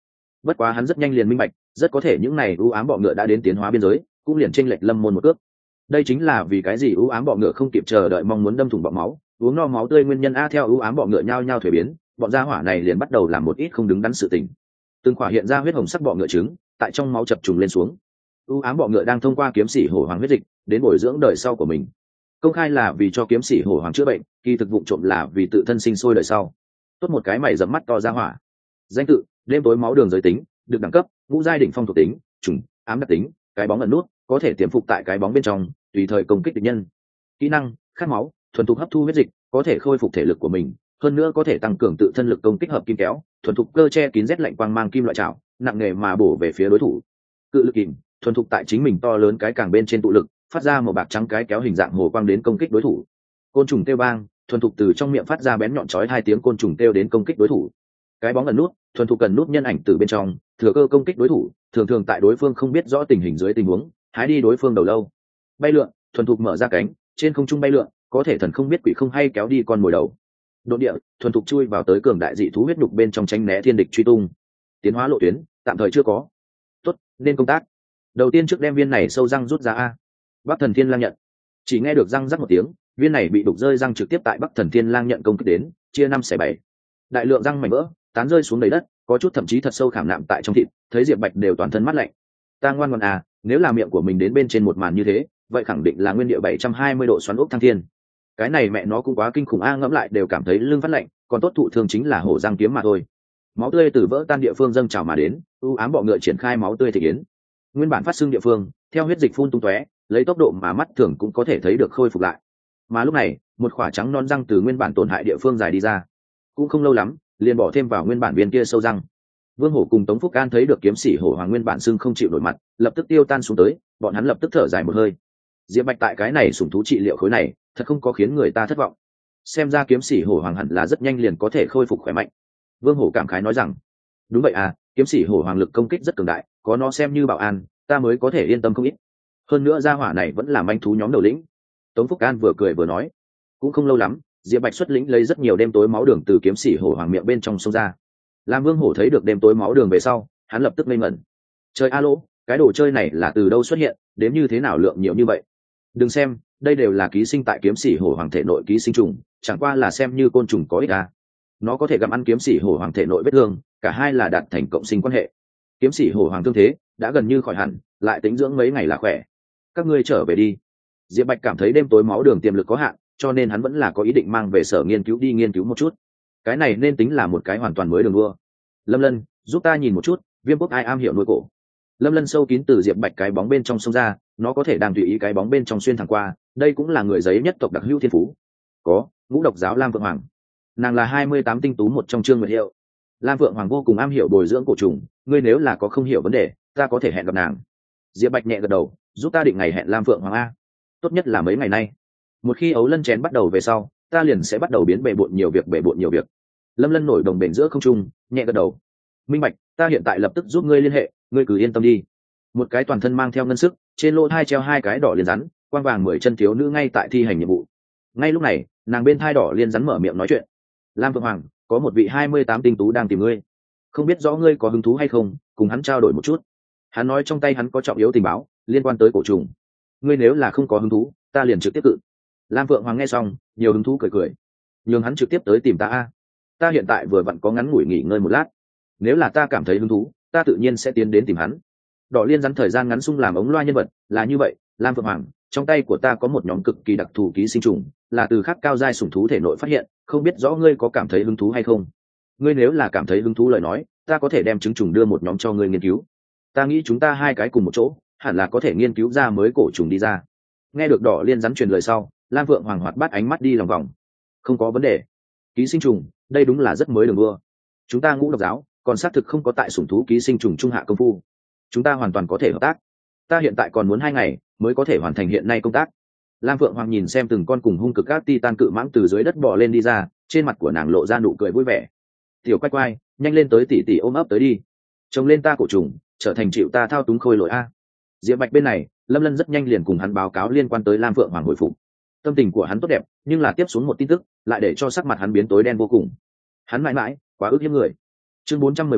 Bất quá hắn rất nhanh liền minh bạch, rất có thể những này ưu ám bọ ngựa đã đến tiến hóa biên giới, cũng liền chênh lệch lâm môn một cước. Đây chính là vì cái gì ưu ám bọ ngựa không kịp chờ đợi mong muốn đâm thủng bọng máu, uống no máu tươi nguyên nhân a. Theo ưu ám bọ ngựa nhao nhao thuế biến, bọn gia hỏa này liền bắt đầu làm một ít không đứng đắn sự tình. Từng khỏa hiện ra huyết hồng sắc bọ ngựa trứng, tại trong máu chập trùng lên xuống. Ưu ám bọ ngựa đang thông qua kiếm sĩ hổ hoàng huyết dịch đến bồi dưỡng đời sau của mình. Công khai là vì cho kiếm sĩ hổ hoàng chữa bệnh, kỳ thực vụ trộm là vì tự thân sinh sôi đời sau. Tốt một cái mày dẫm mắt to ra hỏa. Danh tự: đêm tối máu đường giới tính, được đẳng cấp: ngũ giai đỉnh phong thuộc tính, trùng ám đặc tính, cái bóng ẩn nút, có thể tiềm phục tại cái bóng bên trong, tùy thời công kích địch nhân. Kỹ năng: khát máu, thuần thục hấp thu huyết dịch, có thể khôi phục thể lực của mình, hơn nữa có thể tăng cường tự thân lực công kích hợp kim kéo, thuần thục cơ che kín rét lạnh quang mang kim loại trảo, nặng nghề mà bổ về phía đối thủ. Cự lực kìm, thuần thục tại chính mình to lớn cái càng bên trên tụ lực, phát ra một bạc trắng cái kéo hình dạng hồ quang đến công kích đối thủ. Côn trùng kêu vang, thuần thục từ trong miệng phát ra bén nhọn chói hai tiếng côn trùng kêu đến công kích đối thủ. Cái bóng ẩn nút, thuần thục cần nút nhân ảnh từ bên trong, thừa cơ công kích đối thủ, thường thường tại đối phương không biết rõ tình hình dưới tình huống, hái đi đối phương đầu lâu. Bay lượn, thuần thục mở ra cánh, trên không trung bay lượn, có thể thần không biết quỷ không hay kéo đi con mồi đầu. Độn địa, thuần thục chui vào tới cường đại dị thú huyết nhục bên trong tránh né thiên địch truy tung. Tiến hóa lộ tuyến tạm thời chưa có. Tốt, nên công tác. Đầu tiên trước đem viên này sâu răng rút ra a. Bắc Thần Thiên Lang nhận. Chỉ nghe được răng rắc một tiếng, viên này bị đục rơi răng trực tiếp tại Bắc Thần Thiên Lang nhận công kích đến, chia 5/7. Đại lượng răng mảnh vỡ tán rơi xuống đầy đất, có chút thậm chí thật sâu khảm nạm tại trong thịt, thấy Diệp Bạch đều toàn thân mát lạnh. Ta ngoan ngoãn à, nếu là miệng của mình đến bên trên một màn như thế, vậy khẳng định là nguyên địa 720 độ xoắn ốc thăng thiên. Cái này mẹ nó cũng quá kinh khủng a, ngẫm lại đều cảm thấy lưng phát lạnh, còn tốt thụ thương chính là hổ răng kiếm mà thôi. Máu tươi từ vỡ tan địa phương dâng trào mà đến, u ám bọ ngựa triển khai máu tươi thể yến. Nguyên bản phát xương địa phương, theo huyết dịch phun tung tóe, lấy tốc độ mà mắt thường cũng có thể thấy được khôi phục lại. Mà lúc này, một khỏa trắng non răng từ nguyên bản tổn hại địa phương dài đi ra, cũng không lâu lắm, liền bỏ thêm vào nguyên bản viên kia sâu răng. Vương Hổ cùng Tống Phúc An thấy được kiếm sĩ hổ hoàng nguyên bản xương không chịu nổi mặt, lập tức tiêu tan xuống tới, bọn hắn lập tức thở dài một hơi. Diệp Bạch tại cái này sủng thú trị liệu khối này, thật không có khiến người ta thất vọng. Xem ra kiếm sĩ hổ hoàng hẳn là rất nhanh liền có thể khôi phục khỏe mạnh. Vương Hổ cảm khái nói rằng, đúng vậy à, kiếm sĩ hổ hoàng lực công kích rất cường đại, có nó xem như bảo an, ta mới có thể yên tâm không ít. Hơn nữa gia hỏa này vẫn là manh thú nhóm đầu lĩnh. Tống Phúc An vừa cười vừa nói, cũng không lâu lắm, Diệp Bạch xuất lĩnh lấy rất nhiều đêm tối máu đường từ kiếm sĩ hổ hoàng miệng bên trong sông ra. Làm Vương Hổ thấy được đêm tối máu đường về sau, hắn lập tức ngây ngẩn. Trời a lỗ, cái đồ chơi này là từ đâu xuất hiện, đếm như thế nào lượng nhiều như vậy? Đừng xem, đây đều là ký sinh tại kiếm sĩ hổ hoàng thể nội ký sinh trùng, chẳng qua là xem như côn trùng có ích à. Nó có thể gặm ăn kiếm sĩ hổ hoàng thể nội vết thương, cả hai là đạt thành cộng sinh quan hệ. Kiếm sĩ hổ hoàng thương thế đã gần như khỏi hẳn, lại tính dưỡng mấy ngày là khỏe. Các ngươi trở về đi. Diệp Bạch cảm thấy đêm tối máu đường tiềm lực có hạn, cho nên hắn vẫn là có ý định mang về sở nghiên cứu đi nghiên cứu một chút. Cái này nên tính là một cái hoàn toàn mới đường đua. Lâm Lân, giúp ta nhìn một chút, Viêm Quốc ai am hiểu nuôi cổ. Lâm Lân sâu kín từ Diệp Bạch cái bóng bên trong sông ra, nó có thể đang tùy ý cái bóng bên trong xuyên thẳng qua, đây cũng là người giấy nhất tộc đặc hữu thiên phú. Có, Ngũ Độc giáo Lam Vượng Hoàng. Nàng là 28 tinh tú một trong Trương Nguyệt Hiệu. Lam Vượng Hoàng vô cùng am hiểu bồi dưỡng cổ trùng, ngươi nếu là có không hiểu vấn đề, ta có thể hẹn gặp nàng. Diệp Bạch nhẹ gật đầu, giúp ta định ngày hẹn Lam Vượng Hoàng a. Tốt nhất là mấy ngày nay. Một khi ấu lân chén bắt đầu về sau, ta liền sẽ bắt đầu biến bề bộn nhiều việc. Lâm Lân nổi đồng bền giữa không trung, nhẹ gật đầu. Minh Bạch, ta hiện tại lập tức giúp ngươi liên hệ, ngươi cứ yên tâm đi. Một cái toàn thân mang theo ngân sức, trên lỗ thai treo hai cái đỏ liên rắn, quang vàng 10 chân thiếu nữ ngay tại thi hành nhiệm vụ. Ngay lúc này, nàng bên thai đỏ liên rắn mở miệng nói chuyện. Lam Vượng Hoàng, có một vị 28 tinh tú đang tìm ngươi, không biết rõ ngươi có hứng thú hay không, cùng hắn trao đổi một chút. Hắn nói trong tay hắn có trọng yếu tình báo liên quan tới cổ trùng, ngươi nếu là không có hứng thú, ta liền trực tiếp cự. Lam Vượng Hoàng nghe xong, nhiều hứng thú cười, nhường hắn trực tiếp tới tìm ta a. Ta hiện tại vừa vặn có ngắn ngủi nghỉ ngơi một lát, nếu là ta cảm thấy hứng thú, ta tự nhiên sẽ tiến đến tìm hắn. Đỏ liên rắn thời gian ngắn sung làm ống loa nhân vật, là như vậy. Lam Vượng Hoàng, trong tay của ta có một nhóm cực kỳ đặc thù ký sinh trùng, là từ khắc cao giai sủng thú thể nội phát hiện, không biết rõ ngươi có cảm thấy hứng thú hay không. Ngươi nếu là cảm thấy hứng thú lời nói, ta có thể đem trứng trùng đưa một nhóm cho ngươi nghiên cứu. Ta nghĩ chúng ta hai cái cùng một chỗ, hẳn là có thể nghiên cứu ra mới cổ trùng đi ra. Nghe được đỏ liên rắn truyền lời sau, Lam Vượng Hoàng hoạt bát ánh mắt đi lòng vòng. Không có vấn đề. Ký sinh trùng, đây đúng là rất mới đường đua. Chúng ta Ngũ Độc giáo còn xác thực không có tại sủng thú ký sinh trùng trung hạ công phu. Chúng ta hoàn toàn có thể hợp tác. Ta hiện tại còn muốn 2 ngày mới có thể hoàn thành hiện nay công tác. Lam Vượng Hoàng nhìn xem từng con cùng hung cực các titan cự mãng từ dưới đất bò lên đi ra, trên mặt của nàng lộ ra nụ cười vui vẻ. Tiểu Quay Quay, nhanh lên tới tỉ tỉ ôm ấp tới đi. Trông lên ta cổ trùng, trở thành chịu ta thao túng khôi lỗi a. Diệp Bạch bên này, Lâm Lân rất nhanh liền cùng hắn báo cáo liên quan tới Lam Vượng Hoàng hồi phục. Tâm tình của hắn tốt đẹp, nhưng là tiếp xuống một tin tức lại để cho sắc mặt hắn biến tối đen vô cùng. Hắn mãi mãi quá ức hiếp người. Chương 417,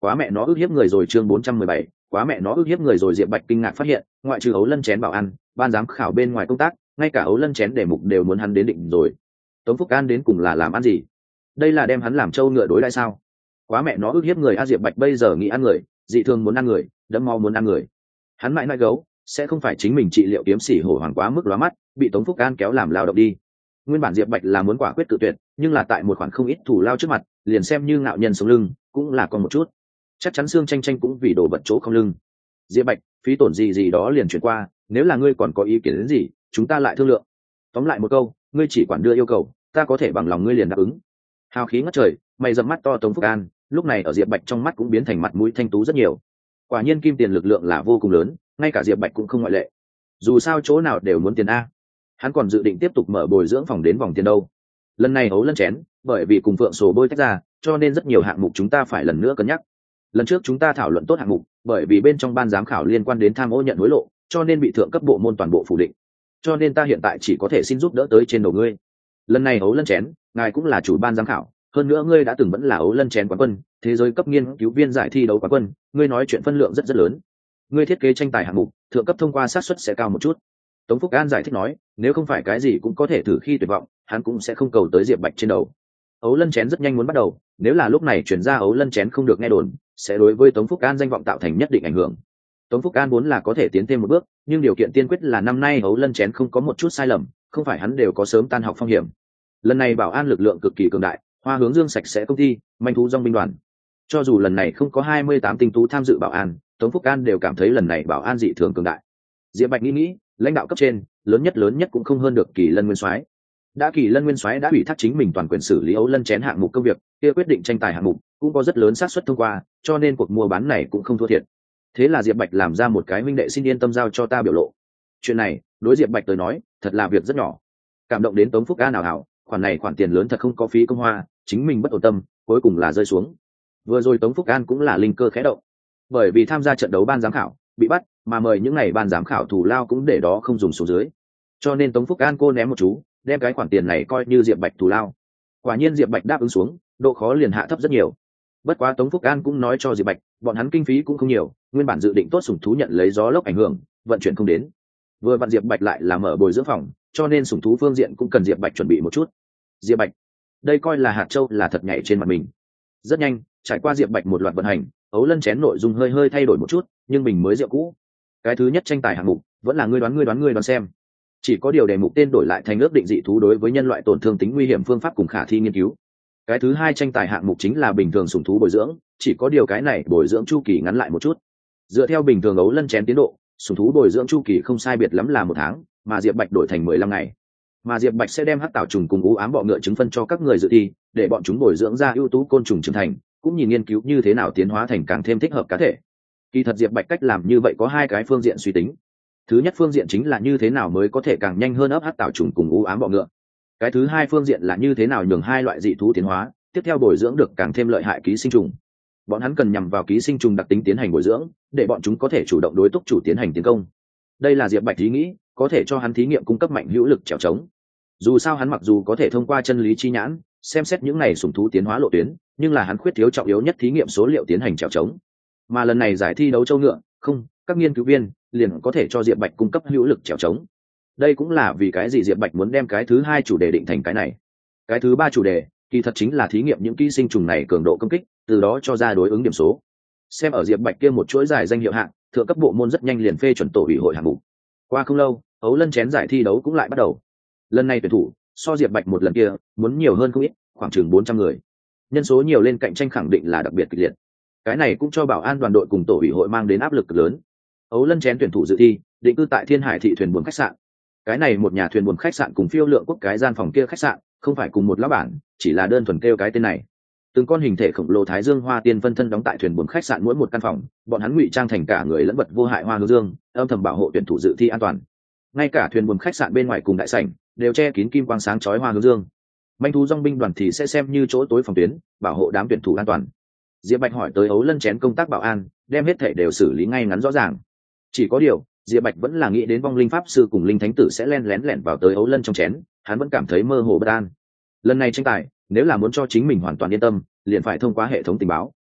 Quá mẹ nó ức hiếp người rồi. Chương 417, quá mẹ nó ức hiếp người rồi. Diệp Bạch kinh ngạc phát hiện, ngoại trừ Ấu Lân Chén bảo ăn, ban giám khảo bên ngoài công tác, ngay cả Ấu Lân Chén đề mục đều muốn hắn đến định rồi. Tống Phúc An đến cùng là làm ăn gì? Đây là đem hắn làm trâu ngựa đối đãi sao? Quá mẹ nó ức hiếp người a. Diệp Bạch bây giờ nghĩ ăn người, dị thường muốn ăn người, đẫm mau muốn ăn người. Hắn mãi mãi gấu, sẽ không phải chính mình trị liệu kiếm sĩ hổ hoàng quá mức lóa mắt, bị Tống Phúc An kéo làm lao động đi. Nguyên bản Diệp Bạch là muốn quả quyết tự tuyệt, nhưng là tại một khoản không ít thủ lao trước mặt, liền xem như ngạo nhân sống lưng, cũng là còn một chút. Chắc chắn xương tranh tranh cũng vì đổ bật chỗ không lưng. Diệp Bạch, phí tổn gì đó liền chuyển qua, nếu là ngươi còn có ý kiến đến gì, chúng ta lại thương lượng. Tóm lại một câu, ngươi chỉ quản đưa yêu cầu, ta có thể bằng lòng ngươi liền đáp ứng. Hào khí ngất trời, mày dẫm mắt to Tống Phúc An, lúc này ở Diệp Bạch trong mắt cũng biến thành mặt mũi thanh tú rất nhiều. Quả nhiên kim tiền lực lượng là vô cùng lớn, ngay cả Diệp Bạch cũng không ngoại lệ. Dù sao chỗ nào đều muốn tiền a. Hắn còn dự định tiếp tục mở bồi dưỡng phòng đến vòng tiền đâu. Lần này Ấu Lân Chén, bởi vì cùng Phượng Sổ Bôi tách ra, cho nên rất nhiều hạng mục chúng ta phải lần nữa cân nhắc. Lần trước chúng ta thảo luận tốt hạng mục, bởi vì bên trong ban giám khảo liên quan đến tham ô nhận hối lộ, cho nên bị thượng cấp bộ môn toàn bộ phủ định. Cho nên ta hiện tại chỉ có thể xin giúp đỡ tới trên đầu ngươi. Lần này Ấu Lân Chén, ngài cũng là chủ ban giám khảo, hơn nữa ngươi đã từng vẫn là Ấu Lân Chén quán quân, thế giới cấp nghiên cứu viên giải thi đấu quán quân, ngươi nói chuyện phân lượng rất lớn. Ngươi thiết kế tranh tài hạng mục, thượng cấp thông qua xác suất sẽ cao một chút. Tống Phúc An giải thích nói, nếu không phải cái gì cũng có thể thử khi tuyệt vọng, hắn cũng sẽ không cầu tới Diệp Bạch trên đầu. Ấu Lân Chén rất nhanh muốn bắt đầu, nếu là lúc này chuyển ra Ấu Lân Chén không được nghe đồn, sẽ đối với Tống Phúc An danh vọng tạo thành nhất định ảnh hưởng. Tống Phúc An muốn là có thể tiến thêm một bước, nhưng điều kiện tiên quyết là năm nay Ấu Lân Chén không có một chút sai lầm, không phải hắn đều có sớm tan học phong hiểm. Lần này bảo an lực lượng cực kỳ cường đại, Hoa Hướng Dương sạch sẽ công ty, manh thú dòng binh đoàn. Cho dù lần này không có 28 tinh tú tham dự bảo an, Tống Phúc An đều cảm thấy lần này bảo an dị thường cường đại. Diệp Bạch nghĩ, lãnh đạo cấp trên, lớn nhất cũng không hơn được Kỳ Lân Nguyên Soái. Đã Kỳ Lân Nguyên Soái đã ủy thác chính mình toàn quyền xử lý Ấu Lân Chén hạng mục công việc, kia quyết định tranh tài hạng mục cũng có rất lớn xác suất thông qua, cho nên cuộc mua bán này cũng không thua thiệt. Thế là Diệp Bạch làm ra một cái huynh đệ xin yên tâm giao cho ta biểu lộ. Chuyện này, đối Diệp Bạch tới nói, thật là việc rất nhỏ. Cảm động đến Tống Phúc An nào, khoản tiền lớn thật không có phí công hoa, chính mình bất ổn tâm, cuối cùng là rơi xuống. Vừa rồi Tống Phúc An cũng là linh cơ khẽ động. Bởi vì tham gia trận đấu ban giám khảo, bị bắt, mà mời những ngày ban giám khảo thù lao cũng để đó không dùng số dưới. Cho nên Tống Phúc An cô ném một chú, đem cái khoản tiền này coi như Diệp Bạch thù lao. Quả nhiên Diệp Bạch đáp ứng xuống, độ khó liền hạ thấp rất nhiều. Bất quá Tống Phúc An cũng nói cho Diệp Bạch, bọn hắn kinh phí cũng không nhiều, nguyên bản dự định tốt sủng thú nhận lấy gió lốc ảnh hưởng, vận chuyển không đến. Vừa vặn Diệp Bạch lại là mở bồi dưỡng phòng, cho nên sủng thú phương diện cũng cần Diệp Bạch chuẩn bị một chút. Diệp Bạch, đây coi là hạt châu là thật nhảy trên mặt mình. Rất nhanh, trải qua Diệp Bạch một loạt vận hành, Ấu Lân Chén nội dung hơi thay đổi một chút, nhưng mình mới rượu cũ. Cái thứ nhất tranh tài hạng mục vẫn là ngươi đoán xem. Chỉ có điều đề mục tên đổi lại thành ước định dị thú đối với nhân loại tổn thương tính nguy hiểm phương pháp cùng khả thi nghiên cứu. Cái thứ hai tranh tài hạng mục chính là bình thường sủng thú bồi dưỡng, chỉ có điều cái này bồi dưỡng chu kỳ ngắn lại một chút. Dựa theo bình thường Ấu Lân Chén tiến độ, sủng thú bồi dưỡng chu kỳ không sai biệt lắm là 1 tháng, mà Diệp Bạch đổi thành 15 ngày. Mà Diệp Bạch sẽ đem hắc tảo trùng cùng u ám bọ ngựa trứng phân cho các người dự thi, để bọn chúng bồi dưỡng ra ưu tú côn trùng trưởng thành, cũng nhìn nghiên cứu như thế nào tiến hóa thành càng thêm thích hợp cá thể. Kỳ thật Diệp Bạch cách làm như vậy có 2 cái phương diện suy tính. Thứ nhất phương diện chính là như thế nào mới có thể càng nhanh hơn ấp hắc tảo trùng cùng u ám bọ ngựa. Cái thứ hai phương diện là như thế nào nhường 2 loại dị thú tiến hóa, tiếp theo bồi dưỡng được càng thêm lợi hại ký sinh trùng. Bọn hắn cần nhằm vào ký sinh trùng đặc tính tiến hành bồi dưỡng, để bọn chúng có thể chủ động đối túc chủ tiến hành tiến công. Đây là Diệp Bạch ý nghĩ, có thể cho hắn thí nghiệm cung cấp mạnh hữu lực trèo trống. Dù sao hắn mặc dù có thể thông qua chân lý chi nhãn xem xét những này sủng thú tiến hóa lộ tuyến, nhưng là hắn khuyết thiếu trọng yếu nhất thí nghiệm số liệu tiến hành trèo trống. Mà lần này giải thi đấu châu ngựa, không, các nghiên cứu viên liền có thể cho Diệp Bạch cung cấp hữu lực trèo trống. Đây cũng là vì cái gì Diệp Bạch muốn đem cái thứ hai chủ đề định thành cái này. Cái thứ ba chủ đề kỳ thật chính là thí nghiệm những ký sinh trùng này cường độ công kích, từ đó cho ra đối ứng điểm số. Xem ở Diệp Bạch kia một chuỗi giải danh hiệu hạng, thượng cấp bộ môn rất nhanh liền phê chuẩn tổ ủy hội hạng mục. Qua không lâu, Ấu Lân Chén giải thi đấu cũng lại bắt đầu. Lần này tuyển thủ so Diệp Bạch một lần kia muốn nhiều hơn không ít, khoảng chừng 400 người. Nhân số nhiều lên cạnh tranh khẳng định là đặc biệt kịch liệt. Cái này cũng cho bảo an đoàn đội cùng tổ ủy hội mang đến áp lực lớn. Ấu Lân Chén tuyển thủ dự thi định cư tại Thiên Hải thị thuyền buồm khách sạn. Cái này một nhà thuyền buồm khách sạn cùng Phiêu Lượng Quốc cái gian phòng kia khách sạn không phải cùng một lão bản, chỉ là đơn thuần kêu cái tên này. Từng con hình thể khổng lồ thái dương hoa tiên phân thân đóng tại thuyền buồm khách sạn mỗi một căn phòng, bọn hắn ngụy trang thành cả người lẫn vật vô hại hoa hướng dương, âm thầm bảo hộ tuyển thủ dự thi an toàn. Ngay cả thuyền buồm khách sạn bên ngoài cùng đại sảnh đều che kín kim quang sáng chói hoa hướng dương. Manh thú dòng binh đoàn thì sẽ xem như chỗ tối phòng tuyến, bảo hộ đám tuyển thủ an toàn. Diệp Bạch hỏi tới Ấu Lân Chén công tác bảo an, đem hết thảy đều xử lý ngay ngắn rõ ràng. Chỉ có điều, Diệp Bạch vẫn là nghĩ đến vong linh pháp sư cùng linh thánh tử sẽ lén lén vào tới Ấu Lân trong chén, hắn vẫn cảm thấy mơ hồ bất an. Lần này tranh tài, nếu là muốn cho chính mình hoàn toàn yên tâm, liền phải thông qua hệ thống tình báo.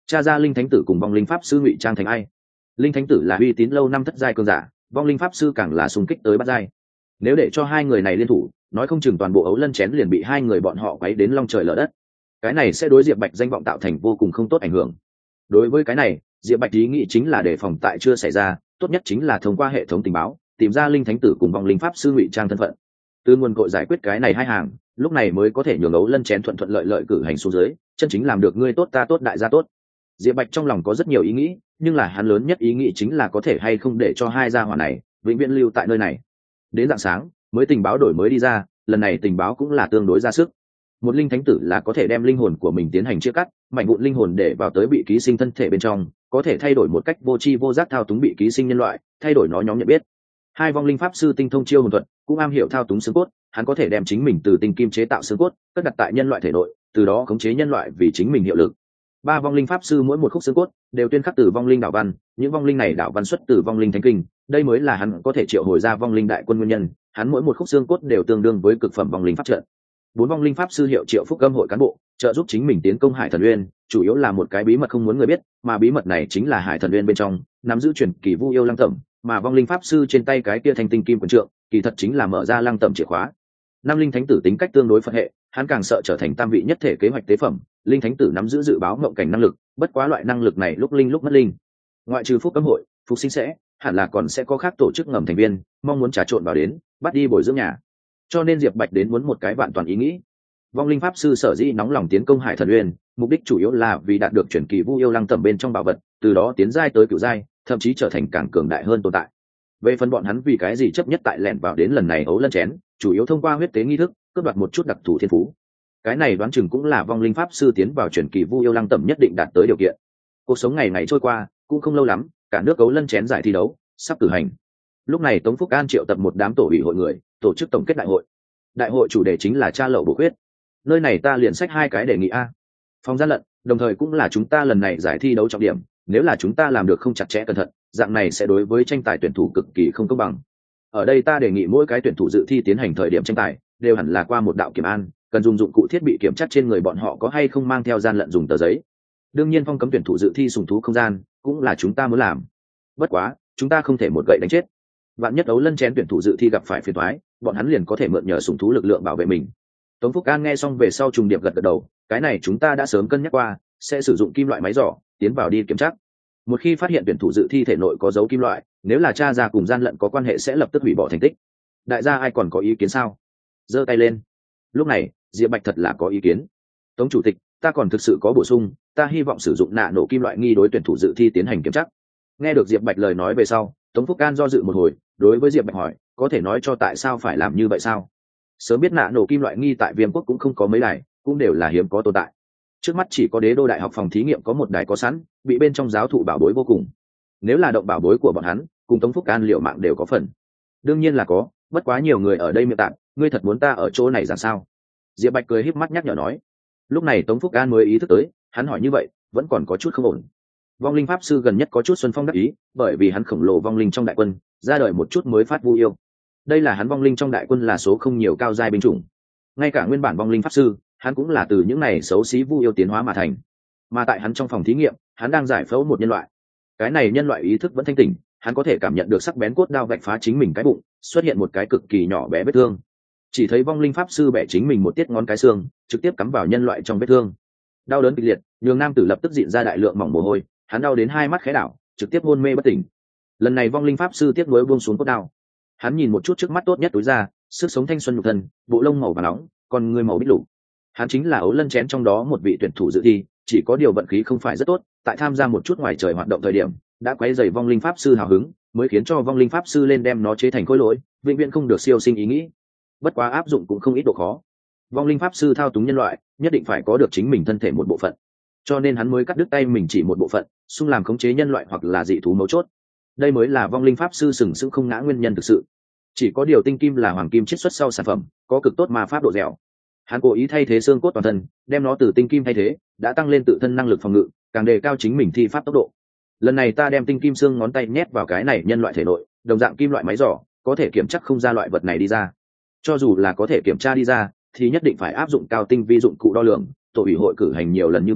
Cha ra linh thánh tử cùng vong linh pháp sư ngụy trang thành ai? Linh thánh tử là uy tín lâu năm thất giai cường giả, vong linh pháp sư càng là xung kích tới bát giai. Nếu để cho hai người này liên thủ, nói không chừng toàn bộ ấu lân chén liền bị hai người bọn họ quấy đến long trời lở đất. Cái này sẽ đối Diệp Bạch danh vọng tạo thành vô cùng không tốt ảnh hưởng. Đối với cái này, Diệp Bạch ý nghĩ chính là đề phòng tại chưa xảy ra, tốt nhất chính là thông qua hệ thống tình báo tìm ra linh thánh tử cùng vong linh pháp sư ngụy trang thân phận, từ nguồn cội giải quyết cái này hai hàng, lúc này mới có thể nhường ấu lân chén thuận thuận lợi lợi cử hành xuống dưới, chân chính làm được ngươi tốt ta tốt đại gia tốt. Diệp Bạch trong lòng có rất nhiều ý nghĩ, nhưng là hắn lớn nhất ý nghĩ chính là có thể hay không để cho hai gia hỏa này vĩnh viễn lưu tại nơi này. Đến rạng sáng mới tình báo đổi mới đi ra, lần này tình báo cũng là tương đối ra sức. Một linh thánh tử là có thể đem linh hồn của mình tiến hành chia cắt, mảnh vụn linh hồn để vào tới bị ký sinh thân thể bên trong, có thể thay đổi một cách vô tri vô giác thao túng bị ký sinh nhân loại, thay đổi nó nhóm nhận biết. Hai vong linh pháp sư tinh thông chiêu hồn thuật, cũng am hiểu thao túng xương cốt, hắn có thể đem chính mình từ tinh kim chế tạo xương cốt, cất đặt tại nhân loại thể nội, từ đó khống chế nhân loại vì chính mình hiệu lực. Ba vong linh pháp sư mỗi một khúc xương cốt đều tuyên khắc từ vong linh đạo văn, những vong linh này đạo văn xuất từ vong linh thánh kinh, đây mới là hắn có thể triệu hồi ra vong linh đại quân nguyên nhân. Hắn mỗi một khúc xương cốt đều tương đương với cực phẩm vong linh pháp trận. Bốn vong linh pháp sư hiệu triệu phúc âm hội cán bộ trợ giúp chính mình tiến công Hải Thần Uyên, chủ yếu là một cái bí mật không muốn người biết, mà bí mật này chính là Hải Thần Uyên bên trong nắm giữ truyền kỳ vu yêu lăng tẩm, mà vong linh pháp sư trên tay cái kia thanh tinh kim quyền trượng kỳ thật chính là mở ra lăng tẩm chìa khóa. Năm linh thánh tử tính cách tương đối phật hệ, hắn càng sợ trở thành tam vị nhất thể kế hoạch tế phẩm. Linh thánh tử nắm giữ dự báo mộng cảnh năng lực, bất quá loại năng lực này lúc linh lúc mất linh. Ngoại trừ phúc âm hội, phục sinh sẽ hẳn là còn sẽ có khác tổ chức ngầm thành viên mong muốn trà trộn vào đến bắt đi bồi dưỡng nhà, cho nên Diệp Bạch đến muốn một cái vạn toàn ý nghĩ. Vong linh pháp sư sở dĩ nóng lòng tiến công Hải Thần Uyên, mục đích chủ yếu là vì đạt được truyền kỳ vu yêu lăng tẩm bên trong bảo vật, từ đó tiến giai tới cửu giai, thậm chí trở thành càng cường đại hơn tồn tại. Về phần bọn hắn vì cái gì chấp nhất tại lẻn vào đến lần này ấu lân chén, chủ yếu thông qua huyết tế nghi thức cướp đoạt một chút đặc thù thiên phú. Cái này đoán chừng cũng là vong linh pháp sư tiến vào truyền kỳ vu yêu lăng tẩm nhất định đạt tới điều kiện. Cuộc sống ngày ngày trôi qua cũng không lâu lắm, cả nước ấu lân chén giải thi đấu sắp cử hành. Lúc này Tống Phúc An triệu tập một đám tổ ủy hội người, tổ chức tổng kết đại hội. Đại hội chủ đề chính là tra lậu bổ khuyết. Nơi này ta liền xách hai cái đề nghị a. Phòng gian lận, đồng thời cũng là chúng ta lần này giải thi đấu trọng điểm, nếu là chúng ta làm được không chặt chẽ cẩn thận, dạng này sẽ đối với tranh tài tuyển thủ cực kỳ không công bằng. Ở đây ta đề nghị mỗi cái tuyển thủ dự thi tiến hành thời điểm tranh tài đều hẳn là qua một đạo kiểm an, cần dùng dụng cụ thiết bị kiểm tra trên người bọn họ có hay không mang theo gian lận dùng tờ giấy. Đương nhiên phong cấm tuyển thủ dự thi sùng thú không gian cũng là chúng ta muốn làm. Bất quá, chúng ta không thể một gậy đánh chết. Vạn nhất ấu lân chén tuyển thủ dự thi gặp phải phiền toái, bọn hắn liền có thể mượn nhờ sùng thú lực lượng bảo vệ mình. Tống Phúc An nghe xong về sau trùng điệp gật gật đầu, cái này chúng ta đã sớm cân nhắc qua, sẽ sử dụng kim loại máy giỏ tiến vào đi kiểm tra. Một khi phát hiện tuyển thủ dự thi thể nội có dấu kim loại, nếu là tra ra cùng gian lận có quan hệ sẽ lập tức hủy bỏ thành tích. Đại gia ai còn có ý kiến sao? Giơ tay lên. Lúc này Diệp Bạch thật là có ý kiến. Tống chủ tịch, ta còn thực sự có bổ sung, ta hy vọng sử dụng nạ nổ kim loại nghi đối tuyển thủ dự thi tiến hành kiểm tra. Nghe được Diệp Bạch lời nói về sau, Tống Phúc An do dự một hồi, đối với Diệp Bạch hỏi, có thể nói cho tại sao phải làm như vậy sao? Sớm biết nạ nổ kim loại nghi tại Viêm Quốc cũng không có mấy đài, cũng đều là hiếm có tồn tại. Trước mắt chỉ có Đế Đô Đại học phòng thí nghiệm có một đài có sẵn, bị bên trong giáo thụ bảo bối vô cùng. Nếu là động bảo bối của bọn hắn, cùng Tống Phúc An liệu mạng đều có phần. Đương nhiên là có, bất quá nhiều người ở đây miệng tạm, ngươi thật muốn ta ở chỗ này ra sao? Diệp Bạch cười híp mắt nhắc nhở nói. Lúc này Tống Phúc An mới ý thức tới, hắn hỏi như vậy vẫn còn có chút không ổn. Vong linh pháp sư gần nhất có chút xuân phong đắc ý, bởi vì hắn khổng lồ vong linh trong đại quân ra đời một chút mới phát vu yêu. Đây là hắn vong linh trong đại quân là số không nhiều cao giai binh chủng. Ngay cả nguyên bản vong linh pháp sư, hắn cũng là từ những này xấu xí vu yêu tiến hóa mà thành. Mà tại hắn trong phòng thí nghiệm, hắn đang giải phẫu một nhân loại. Cái này nhân loại ý thức vẫn thanh tỉnh, hắn có thể cảm nhận được sắc bén cốt đao vạch phá chính mình cái bụng, xuất hiện một cái cực kỳ nhỏ bé vết thương. Chỉ thấy vong linh pháp sư bẻ chính mình một tiết ngón cái xương, trực tiếp cắm vào nhân loại trong vết thương. Đau đớn kịch liệt, nhường nam tử lập tức dịn ra đại lượng mỏng mồ hôi, hắn đau đến hai mắt khẽ đảo, trực tiếp hôn mê bất tỉnh. Lần này vong linh pháp sư tiếc nuối buông xuống cốt đao. Hắn nhìn một chút trước mắt tốt nhất túi ra, sức sống thanh xuân nhục thân, bộ lông màu vàng nóng, còn người màu bích lục. Hắn chính là ấu lân chén trong đó một vị tuyển thủ dự thi, chỉ có điều vận khí không phải rất tốt, tại tham gia một chút ngoài trời hoạt động thời điểm, đã quấy rầy vong linh pháp sư hào hứng, mới khiến cho vong linh pháp sư lên đem nó chế thành khối lỗi, vĩnh viễn không được siêu sinh ý nghĩ. Bất quá áp dụng cũng không ít độ khó. Vong linh pháp sư thao túng nhân loại, nhất định phải có được chính mình thân thể một bộ phận, cho nên hắn mới cắt đứt tay mình chỉ một bộ phận, xung làm khống chế nhân loại hoặc là dị thú mấu chốt. Đây mới là vong linh pháp sư sừng sững không ngã nguyên nhân thực sự. Chỉ có điều tinh kim là hoàng kim chiết xuất sau sản phẩm, có cực tốt mà pháp độ dẻo. Hắn cố ý thay thế xương cốt toàn thân, đem nó từ tinh kim thay thế, đã tăng lên tự thân năng lực phòng ngự, càng đề cao chính mình thi pháp tốc độ. Lần này ta đem tinh kim xương ngón tay nhét vào cái này nhân loại thể nội, đồng dạng kim loại máy giỏ, có thể kiểm chắc không ra loại vật này đi ra. Cho dù là có thể kiểm tra đi ra, thì nhất định phải áp dụng cao tinh vi dụng cụ đo lường. Tổ ủy hội cử hành nhiều lần như vậy,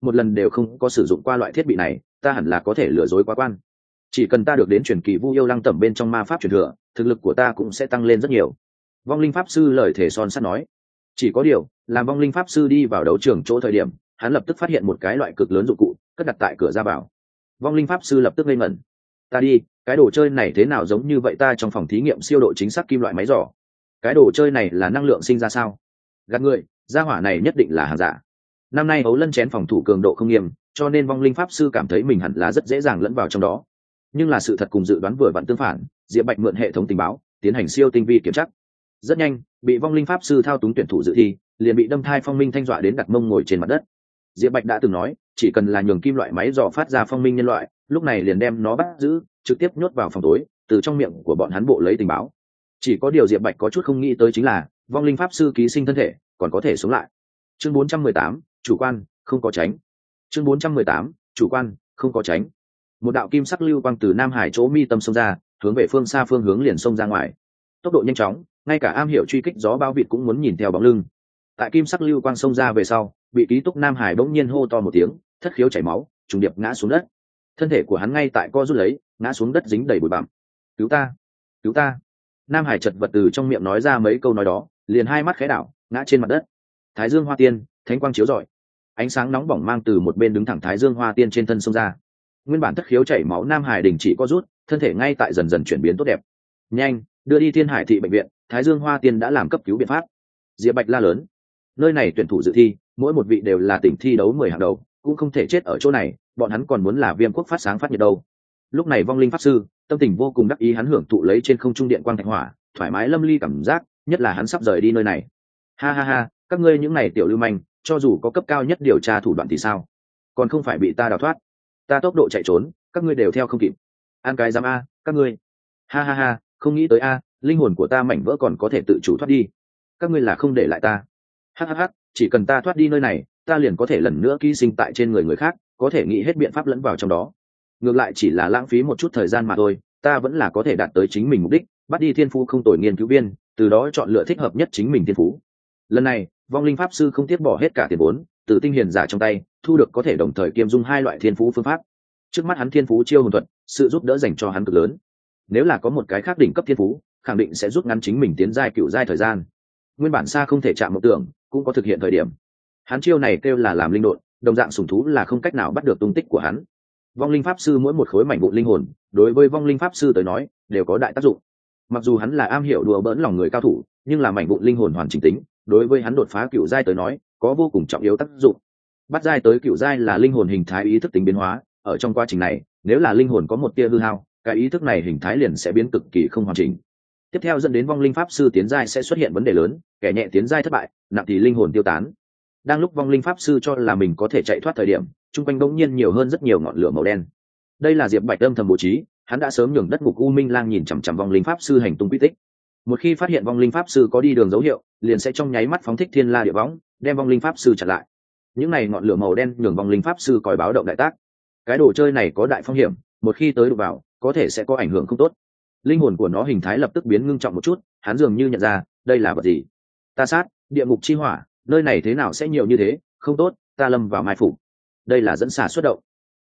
một lần đều không có sử dụng qua loại thiết bị này, ta hẳn là có thể lừa dối quá quan. Chỉ cần ta được đến truyền kỳ Vu Yêu Lăng Tẩm bên trong ma pháp truyền thừa, thực lực của ta cũng sẽ tăng lên rất nhiều. Vong linh pháp sư lời thể son sắt nói. Chỉ có điều, làm vong linh pháp sư đi vào đấu trường chỗ thời điểm, hắn lập tức phát hiện một cái loại cực lớn dụng cụ cất đặt tại cửa ra vào. Vong linh pháp sư lập tức ngây ngẩn. Ta đi, cái đồ chơi này thế nào giống như vậy ta trong phòng thí nghiệm siêu độ chính xác kim loại máy giỏ. Cái đồ chơi này là năng lượng sinh ra sao? Gạt người, gia hỏa này nhất định là hàng giả. Năm nay Ấu Lân chén phòng thủ cường độ không nghiêm, cho nên vong linh pháp sư cảm thấy mình hẳn là rất dễ dàng lẫn vào trong đó. Nhưng là sự thật cùng dự đoán vừa vặn tương phản, Diệp Bạch mượn hệ thống tình báo tiến hành siêu tinh vi kiểm tra. Rất nhanh, bị vong linh pháp sư thao túng tuyển thủ dự thi, liền bị đâm thai phong minh thanh dọa đến đặt mông ngồi trên mặt đất. Diệp Bạch đã từng nói, chỉ cần là nhường kim loại máy dò phát ra phong minh nhân loại, lúc này liền đem nó bắt giữ, trực tiếp nhốt vào phòng tối, từ trong miệng của bọn hắn bộ lấy tình báo. Chỉ có điều Diệp Bạch có chút không nghĩ tới chính là, vong linh pháp sư ký sinh thân thể còn có thể sống lại. Chương 418, chủ quan, không có tránh. Chương 418, chủ quan, không có tránh. Một đạo kim sắc lưu quang từ Nam Hải chỗ mi tâm xông ra, hướng về phương xa phương hướng liền xông ra ngoài. Tốc độ nhanh chóng, ngay cả am hiểu truy kích gió bao vịt cũng muốn nhìn theo bóng lưng. Tại kim sắc lưu quang xông ra về sau, bị ký túc Nam Hải bỗng nhiên hô to một tiếng, thất khiếu chảy máu, trùng điệp ngã xuống đất. Thân thể của hắn ngay tại co rút lấy, ngã xuống đất dính đầy bụi bặm. Cứu ta, cứu ta! Nam Hải chật vật từ trong miệng nói ra mấy câu nói đó, liền hai mắt khẽ đảo, ngã trên mặt đất. Thái Dương Hoa Tiên, thánh quang chiếu rọi, ánh sáng nóng bỏng mang từ một bên đứng thẳng Thái Dương Hoa Tiên trên thân xông ra. Nguyên bản thất khiếu chảy máu Nam Hải đình chỉ co rút, thân thể ngay tại dần dần chuyển biến tốt đẹp. Nhanh, đưa đi Thiên Hải thị bệnh viện, Thái Dương Hoa Tiên đã làm cấp cứu biện pháp. Diệp Bạch la lớn. Nơi này tuyển thủ dự thi, mỗi một vị đều là tỉnh thi đấu 10 hàng đầu, cũng không thể chết ở chỗ này, bọn hắn còn muốn là Viêm Quốc phát sáng phát nhiệt đâu. Lúc này vong linh pháp sư, tâm tình vô cùng đắc ý, hắn hưởng thụ lấy trên không trung điện quang thạch hỏa, thoải mái lâm ly cảm giác, nhất là hắn sắp rời đi nơi này. Ha ha ha, các ngươi những này tiểu lưu manh, cho dù có cấp cao nhất điều tra thủ đoạn thì sao? Còn không phải bị ta đào thoát. Ta tốc độ chạy trốn, các ngươi đều theo không kịp. Ăn cái dám a, các ngươi. Ha ha ha, không nghĩ tới a, linh hồn của ta mảnh vỡ còn có thể tự chủ thoát đi. Các ngươi là không để lại ta. Ha ha ha, chỉ cần ta thoát đi nơi này, ta liền có thể lần nữa ký sinh tại trên người khác, có thể nghĩ hết biện pháp lẫn vào trong đó. Ngược lại chỉ là lãng phí một chút thời gian mà thôi, ta vẫn là có thể đạt tới chính mình mục đích, bắt đi thiên phú không tồi nghiên cứu viên, từ đó chọn lựa thích hợp nhất chính mình thiên phú. Lần này, vong linh pháp sư không tiếc bỏ hết cả tiền vốn, từ tinh hiền giả trong tay thu được có thể đồng thời kiêm dung hai loại thiên phú phương pháp. Trước mắt hắn thiên phú chiêu hồn thuật, sự giúp đỡ dành cho hắn cực lớn. Nếu là có một cái khác đỉnh cấp thiên phú, khẳng định sẽ rút ngắn chính mình tiến giai cựu giai thời gian. Nguyên bản xa không thể chạm mộng tưởng, cũng có thực hiện thời điểm. Hắn chiêu này kêu là làm linh độn, đồng dạng sủng thú là không cách nào bắt được tung tích của hắn. Vong linh pháp sư mỗi một khối mảnh vụn linh hồn, đối với vong linh pháp sư tới nói, đều có đại tác dụng. Mặc dù hắn là am hiểu đùa bỡn lòng người cao thủ, nhưng là mảnh vụn linh hồn hoàn chỉnh tính, đối với hắn đột phá cựu giai tới nói, có vô cùng trọng yếu tác dụng. Bắt giai tới cựu giai là linh hồn hình thái ý thức tính biến hóa, ở trong quá trình này, nếu là linh hồn có một tia hư hao, cái ý thức này hình thái liền sẽ biến cực kỳ không hoàn chỉnh. Tiếp theo dẫn đến vong linh pháp sư tiến giai sẽ xuất hiện vấn đề lớn, kẻ nhẹ tiến giai thất bại, nặng thì linh hồn tiêu tán. Đang lúc vong linh pháp sư cho là mình có thể chạy thoát thời điểm, chung quanh bỗng nhiên nhiều hơn rất nhiều ngọn lửa màu đen. Đây là Diệp Bạch âm thầm bố trí, hắn đã sớm nhường đất ngục U Minh Lang nhìn chằm chằm vong linh pháp sư hành tung quy tích. Một khi phát hiện vong linh pháp sư có đi đường dấu hiệu, liền sẽ trong nháy mắt phóng thích thiên la địa võng, đem vong linh pháp sư chặn lại. Những này ngọn lửa màu đen nhường vong linh pháp sư còi báo động đại tác. Cái đồ chơi này có đại phong hiểm, một khi tới đụng vào, có thể sẽ có ảnh hưởng không tốt. Linh hồn của nó hình thái lập tức biến ngưng trọng một chút, hắn dường như nhận ra, đây là vật gì? Ta sát, địa ngục chi hỏa, nơi này thế nào sẽ nhiều như thế, không tốt, ta lâm vào mai phục. Đây là dẫn xả xuất động.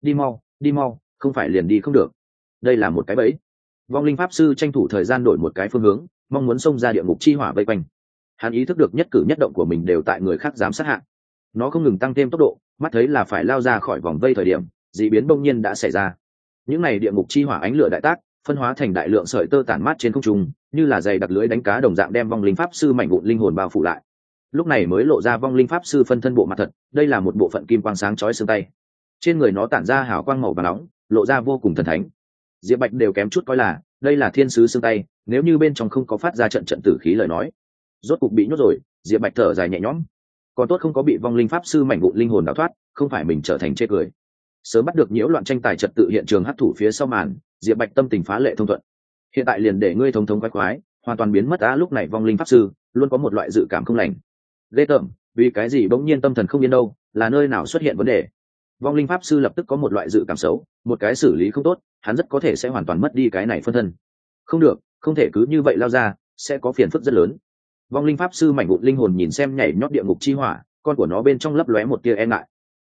Đi mau, không phải liền đi không được. Đây là một cái bẫy. Vong linh pháp sư tranh thủ thời gian đổi một cái phương hướng, mong muốn xông ra địa ngục chi hỏa vây quanh. Hắn ý thức được nhất cử nhất động của mình đều tại người khác giám sát hạ. Nó không ngừng tăng thêm tốc độ, mắt thấy là phải lao ra khỏi vòng vây thời điểm, dị biến bỗng nhiên đã xảy ra. Những này địa ngục chi hỏa ánh lửa đại tác, phân hóa thành đại lượng sợi tơ tản mát trên không trung, như là dày đặc lưới đánh cá đồng dạng đem vong linh pháp sư mảnh vụn linh hồn bao phủ lại. Lúc này mới lộ ra vong linh pháp sư phân thân bộ mặt thật, đây là một bộ phận kim quang sáng chói xương tay. Trên người nó tản ra hào quang màu vàng nóng, lộ ra vô cùng thần thánh. Diệp Bạch đều kém chút coi là đây là thiên sứ xương tay, nếu như bên trong không có phát ra trận trận tử khí lời nói. Rốt cục bị nhốt rồi, Diệp Bạch thở dài nhẹ nhõm. Còn tốt không có bị vong linh pháp sư mảnh vụn linh hồn đào thoát, không phải mình trở thành chê cười. Sớm bắt được nhiễu loạn tranh tài trật tự hiện trường hấp thụ phía sau màn, Diệp Bạch tâm tình phá lệ thông thuận. Hiện tại liền để ngươi thống thống quái quái, hoàn toàn biến mất á. Lúc này vong linh pháp sư luôn có một loại dự cảm không lành. Ghê tởm, vì cái gì bỗng nhiên tâm thần không yên đâu, là nơi nào xuất hiện vấn đề? Vong linh pháp sư lập tức có một loại dự cảm xấu, một cái xử lý không tốt, hắn rất có thể sẽ hoàn toàn mất đi cái này phân thân. Không được, không thể cứ như vậy lao ra, sẽ có phiền phức rất lớn. Vong linh pháp sư mảnh vụn linh hồn nhìn xem nhảy nhót địa ngục chi hỏa, con của nó bên trong lấp lóe một tia e ngại.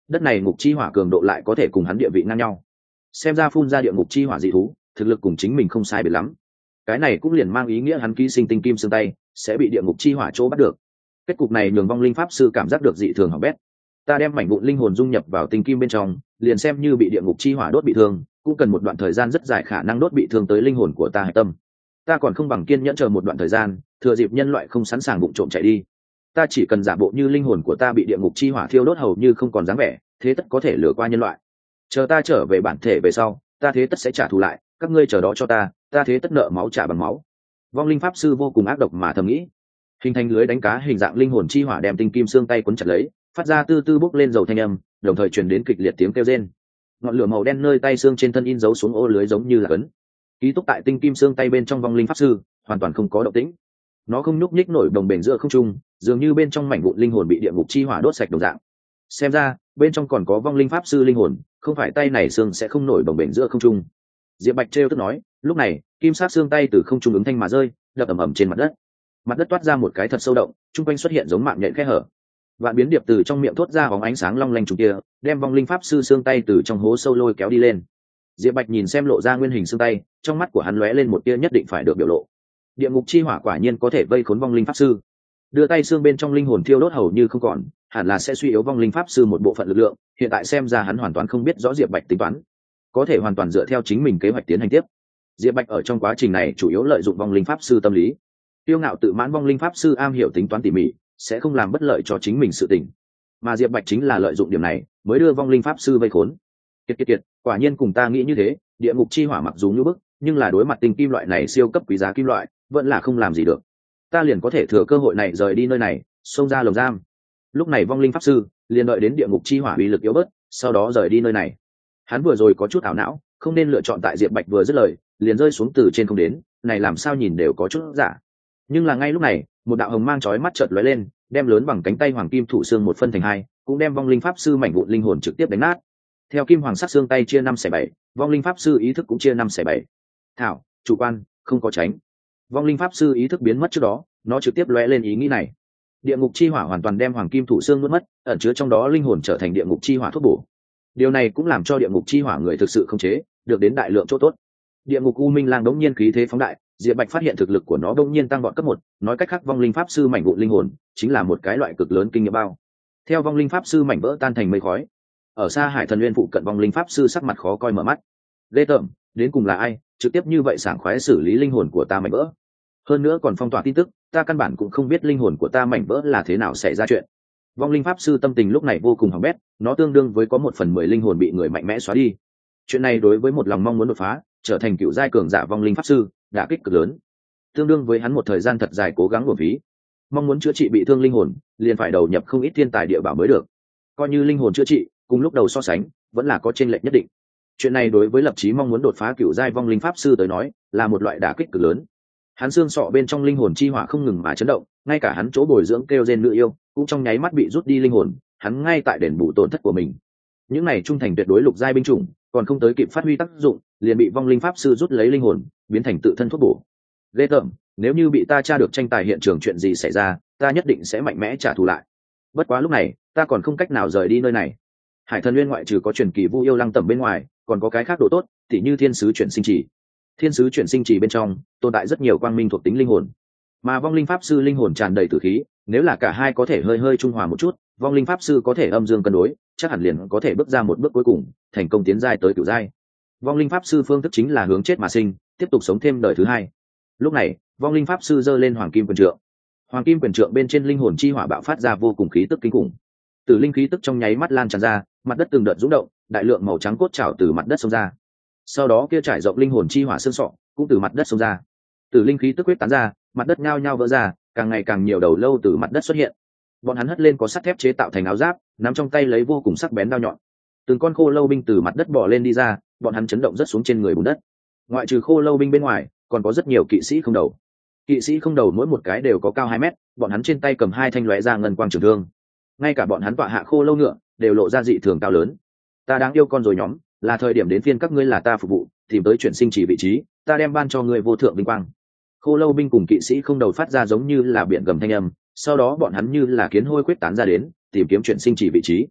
đất này ngục chi hỏa cường độ lại có thể cùng hắn địa vị ngang nhau. Xem ra phun ra địa ngục chi hỏa dị thú thực lực cùng chính mình không sai biệt lắm. Cái này cũng liền mang ý nghĩa hắn ký sinh tinh kim xương tay sẽ bị địa ngục chi hỏa chỗ bắt được. Kết cục này nhường vong linh pháp sư cảm giác được dị thường hỏng bét. Ta đem mảnh vụn linh hồn dung nhập vào tinh kim bên trong, liền xem như bị địa ngục chi hỏa đốt bị thương, cũng cần một đoạn thời gian rất dài khả năng đốt bị thương tới linh hồn của ta hạch tâm. Ta còn không bằng kiên nhẫn chờ một đoạn thời gian, thừa dịp nhân loại không sẵn sàng bụng trộm chạy đi. Ta chỉ cần giả bộ như linh hồn của ta bị địa ngục chi hỏa thiêu đốt hầu như không còn dáng vẻ, thế tất có thể lừa qua nhân loại. Chờ ta trở về bản thể về sau, ta thế tất sẽ trả thù lại, các ngươi chờ đó cho ta thế tất nợ máu trả bằng máu. Vong linh pháp sư vô cùng ác độc mà thầm nghĩ. Hình thành lưới đánh cá hình dạng linh hồn chi hỏa đem tinh kim xương tay quấn chặt lấy, phát ra tư tư bốc lên dầu thanh âm, đồng thời truyền đến kịch liệt tiếng kêu rên. Ngọn lửa màu đen nơi tay xương trên thân in dấu xuống ô lưới giống như là ấn ký túc tại tinh kim xương tay bên trong vong linh pháp sư, hoàn toàn không có động tĩnh. Nó không nhúc nhích nổi đồng bền giữa không trung, dường như bên trong mảnh vụn linh hồn bị địa ngục chi hỏa đốt sạch đồng dạng. Xem ra bên trong còn có vong linh pháp sư linh hồn, không phải tay này xương sẽ không nổi đồng bền giữa không trung. Diệp Bạch trêu tức nói. Lúc này kim sát xương tay từ không trung ứng thanh mà rơi, đập ầm ầm trên mặt đất. Mặt đất toát ra một cái thật sâu động, trung quanh xuất hiện giống mạng nhện khe hở. Vạn biến điệp từ trong miệng thốt ra bóng ánh sáng long lanh trùng kia, đem vong linh pháp sư xương tay từ trong hố sâu lôi kéo đi lên. Diệp Bạch nhìn xem lộ ra nguyên hình xương tay, trong mắt của hắn lóe lên một tia nhất định phải được biểu lộ. Địa ngục chi hỏa quả nhiên có thể vây khốn vong linh pháp sư. Đưa tay xương bên trong linh hồn thiêu đốt hầu như không còn, hẳn là sẽ suy yếu vong linh pháp sư một bộ phận lực lượng. Hiện tại xem ra hắn hoàn toàn không biết rõ Diệp Bạch tính toán, có thể hoàn toàn dựa theo chính mình kế hoạch tiến hành tiếp. Diệp Bạch ở trong quá trình này chủ yếu lợi dụng vong linh pháp sư tâm lý. Tiêu ngạo tự mãn vong linh pháp sư am hiểu tính toán tỉ mỉ, sẽ không làm bất lợi cho chính mình sự tình. Mà Diệp Bạch chính là lợi dụng điểm này, mới đưa vong linh pháp sư vây khốn. Kiệt, quả nhiên cùng ta nghĩ như thế, địa ngục chi hỏa mặc dù như bức, nhưng là đối mặt tinh kim loại này siêu cấp quý giá kim loại, vẫn là không làm gì được. Ta liền có thể thừa cơ hội này rời đi nơi này, xông ra lồng giam. Lúc này vong linh pháp sư liền đợi đến địa ngục chi hỏa uy lực yếu bớt, sau đó rời đi nơi này. Hắn vừa rồi có chút ảo não, không nên lựa chọn tại Diệp Bạch vừa dứt lời, liền rơi xuống từ trên không đến, này làm sao nhìn đều có chút giả. Nhưng là ngay lúc này, một đạo hồng mang chói mắt chợt lóe lên, đem lớn bằng cánh tay hoàng kim thủ xương một phân thành hai, cũng đem vong linh pháp sư mảnh vụn linh hồn trực tiếp đánh nát. Theo kim hoàng sắc xương tay chia 5/7, vong linh pháp sư ý thức cũng chia 5/7. Thảo, chủ quan, không có tránh. Vong linh pháp sư ý thức biến mất trước đó, nó trực tiếp lóe lên ý nghĩ này. Địa ngục chi hỏa hoàn toàn đem hoàng kim thủ xương nuốt mất, ẩn chứa trong đó linh hồn trở thành địa ngục chi hỏa thuốc bổ. Điều này cũng làm cho địa ngục chi hỏa người thực sự không chế, được đến đại lượng chỗ tốt. Địa ngục u minh lang đống nhiên khí thế phóng đại, Diệp Bạch phát hiện thực lực của nó đống nhiên tăng vọt cấp 1, nói cách khác vong linh pháp sư mảnh vụn linh hồn chính là một cái loại cực lớn kinh nghiệm bao. Theo vong linh pháp sư mảnh vỡ tan thành mây khói, ở xa Hải Thần Nguyên phụ cận vong linh pháp sư sắc mặt khó coi mở mắt. Lê tởm, đến cùng là ai, trực tiếp như vậy sảng khoái xử lý linh hồn của ta mảnh vỡ. Hơn nữa còn phong tỏa tin tức, ta căn bản cũng không biết linh hồn của ta mảnh vỡ là thế nào xảy ra chuyện. Vong linh pháp sư tâm tình lúc này vô cùng hỏng bét, nó tương đương với có 1/10 linh hồn bị người mạnh mẽ xóa đi. Chuyện này đối với một lòng mong muốn đột phá, trở thành cựu giai cường giả vong linh pháp sư, đả kích cực lớn, tương đương với hắn một thời gian thật dài cố gắng uổng phí. Mong muốn chữa trị bị thương linh hồn, liền phải đầu nhập không ít thiên tài địa bảo mới được. Coi như linh hồn chữa trị, cùng lúc đầu so sánh, vẫn là có chênh lệch nhất định. Chuyện này đối với lập chí mong muốn đột phá cựu giai vong linh pháp sư tới nói, là một loại đả kích cực lớn. Hắn xương sọ bên trong linh hồn chi hỏa không ngừng mà chấn động, ngay cả hắn chỗ bồi dưỡng kêu rên nữ yêu, cũng trong nháy mắt bị rút đi linh hồn, hắn ngay tại đền bù tổn thất của mình. Những này trung thành tuyệt đối lục giai binh chủng, còn không tới kịp phát huy tác dụng, liền bị vong linh pháp sư rút lấy linh hồn, biến thành tự thân thuốc bổ. Ghê tởm, nếu như bị ta tra được tranh tài hiện trường chuyện gì xảy ra, ta nhất định sẽ mạnh mẽ trả thù lại. Bất quá lúc này, ta còn không cách nào rời đi nơi này. Hải Thần Nguyên ngoại trừ có truyền kỳ Vu yêu lăng tẩm bên ngoài, còn có cái khác độ tốt, tỉ như thiên sứ chuyển sinh chỉ. Thiên sứ chuyển sinh chỉ bên trong tồn tại rất nhiều quang minh thuộc tính linh hồn, mà vong linh pháp sư linh hồn tràn đầy tử khí, nếu là cả hai có thể hơi hơi trung hòa một chút, vong linh pháp sư có thể âm dương cân đối, chắc hẳn liền có thể bước ra một bước cuối cùng, thành công tiến giai tới cửu giai. Vong linh pháp sư phương thức chính là hướng chết mà sinh, tiếp tục sống thêm đời thứ hai. Lúc này, vong linh pháp sư giơ lên hoàng kim quyền trượng. Hoàng kim quyền trượng bên trên linh hồn chi hỏa bạo phát ra vô cùng khí tức kinh khủng. Tử linh khí tức trong nháy mắt lan tràn ra, mặt đất từng đợt rung động, đại lượng màu trắng cốt trào từ mặt đất xông ra. Sau đó kia trải rộng linh hồn chi hỏa xương sọ cũng từ mặt đất xông ra. Tử linh khí tức quyết tán ra, mặt đất nhao nhao vỡ ra, càng ngày càng nhiều đầu lâu từ mặt đất xuất hiện. Bọn hắn hất lên có sắt thép chế tạo thành áo giáp, nắm trong tay lấy vô cùng sắc bén đao nhọn. Từng con khô lâu binh từ mặt đất bò lên đi ra, bọn hắn chấn động rất xuống trên người bùn đất. Ngoại trừ khô lâu binh bên ngoài, còn có rất nhiều kỵ sĩ không đầu. Kỵ sĩ không đầu mỗi một cái đều có cao 2 mét, bọn hắn trên tay cầm 2 thanh lóe ra ngân quang trường thương. Ngay cả bọn hắn tọa hạ khô lâu ngựa đều lộ ra dị thường cao lớn. Ta đáng yêu con rồi nhóm, là thời điểm đến phiên các ngươi là ta phục vụ, tìm tới chuyển sinh chỉ vị trí, ta đem ban cho ngươi vô thượng vinh quang. Khô lâu binh cùng kỵ sĩ không đầu phát ra giống như là biển gầm thanh âm, sau đó bọn hắn như là kiến hôi quyết tán ra đến, tìm kiếm chuyển sinh chỉ vị trí.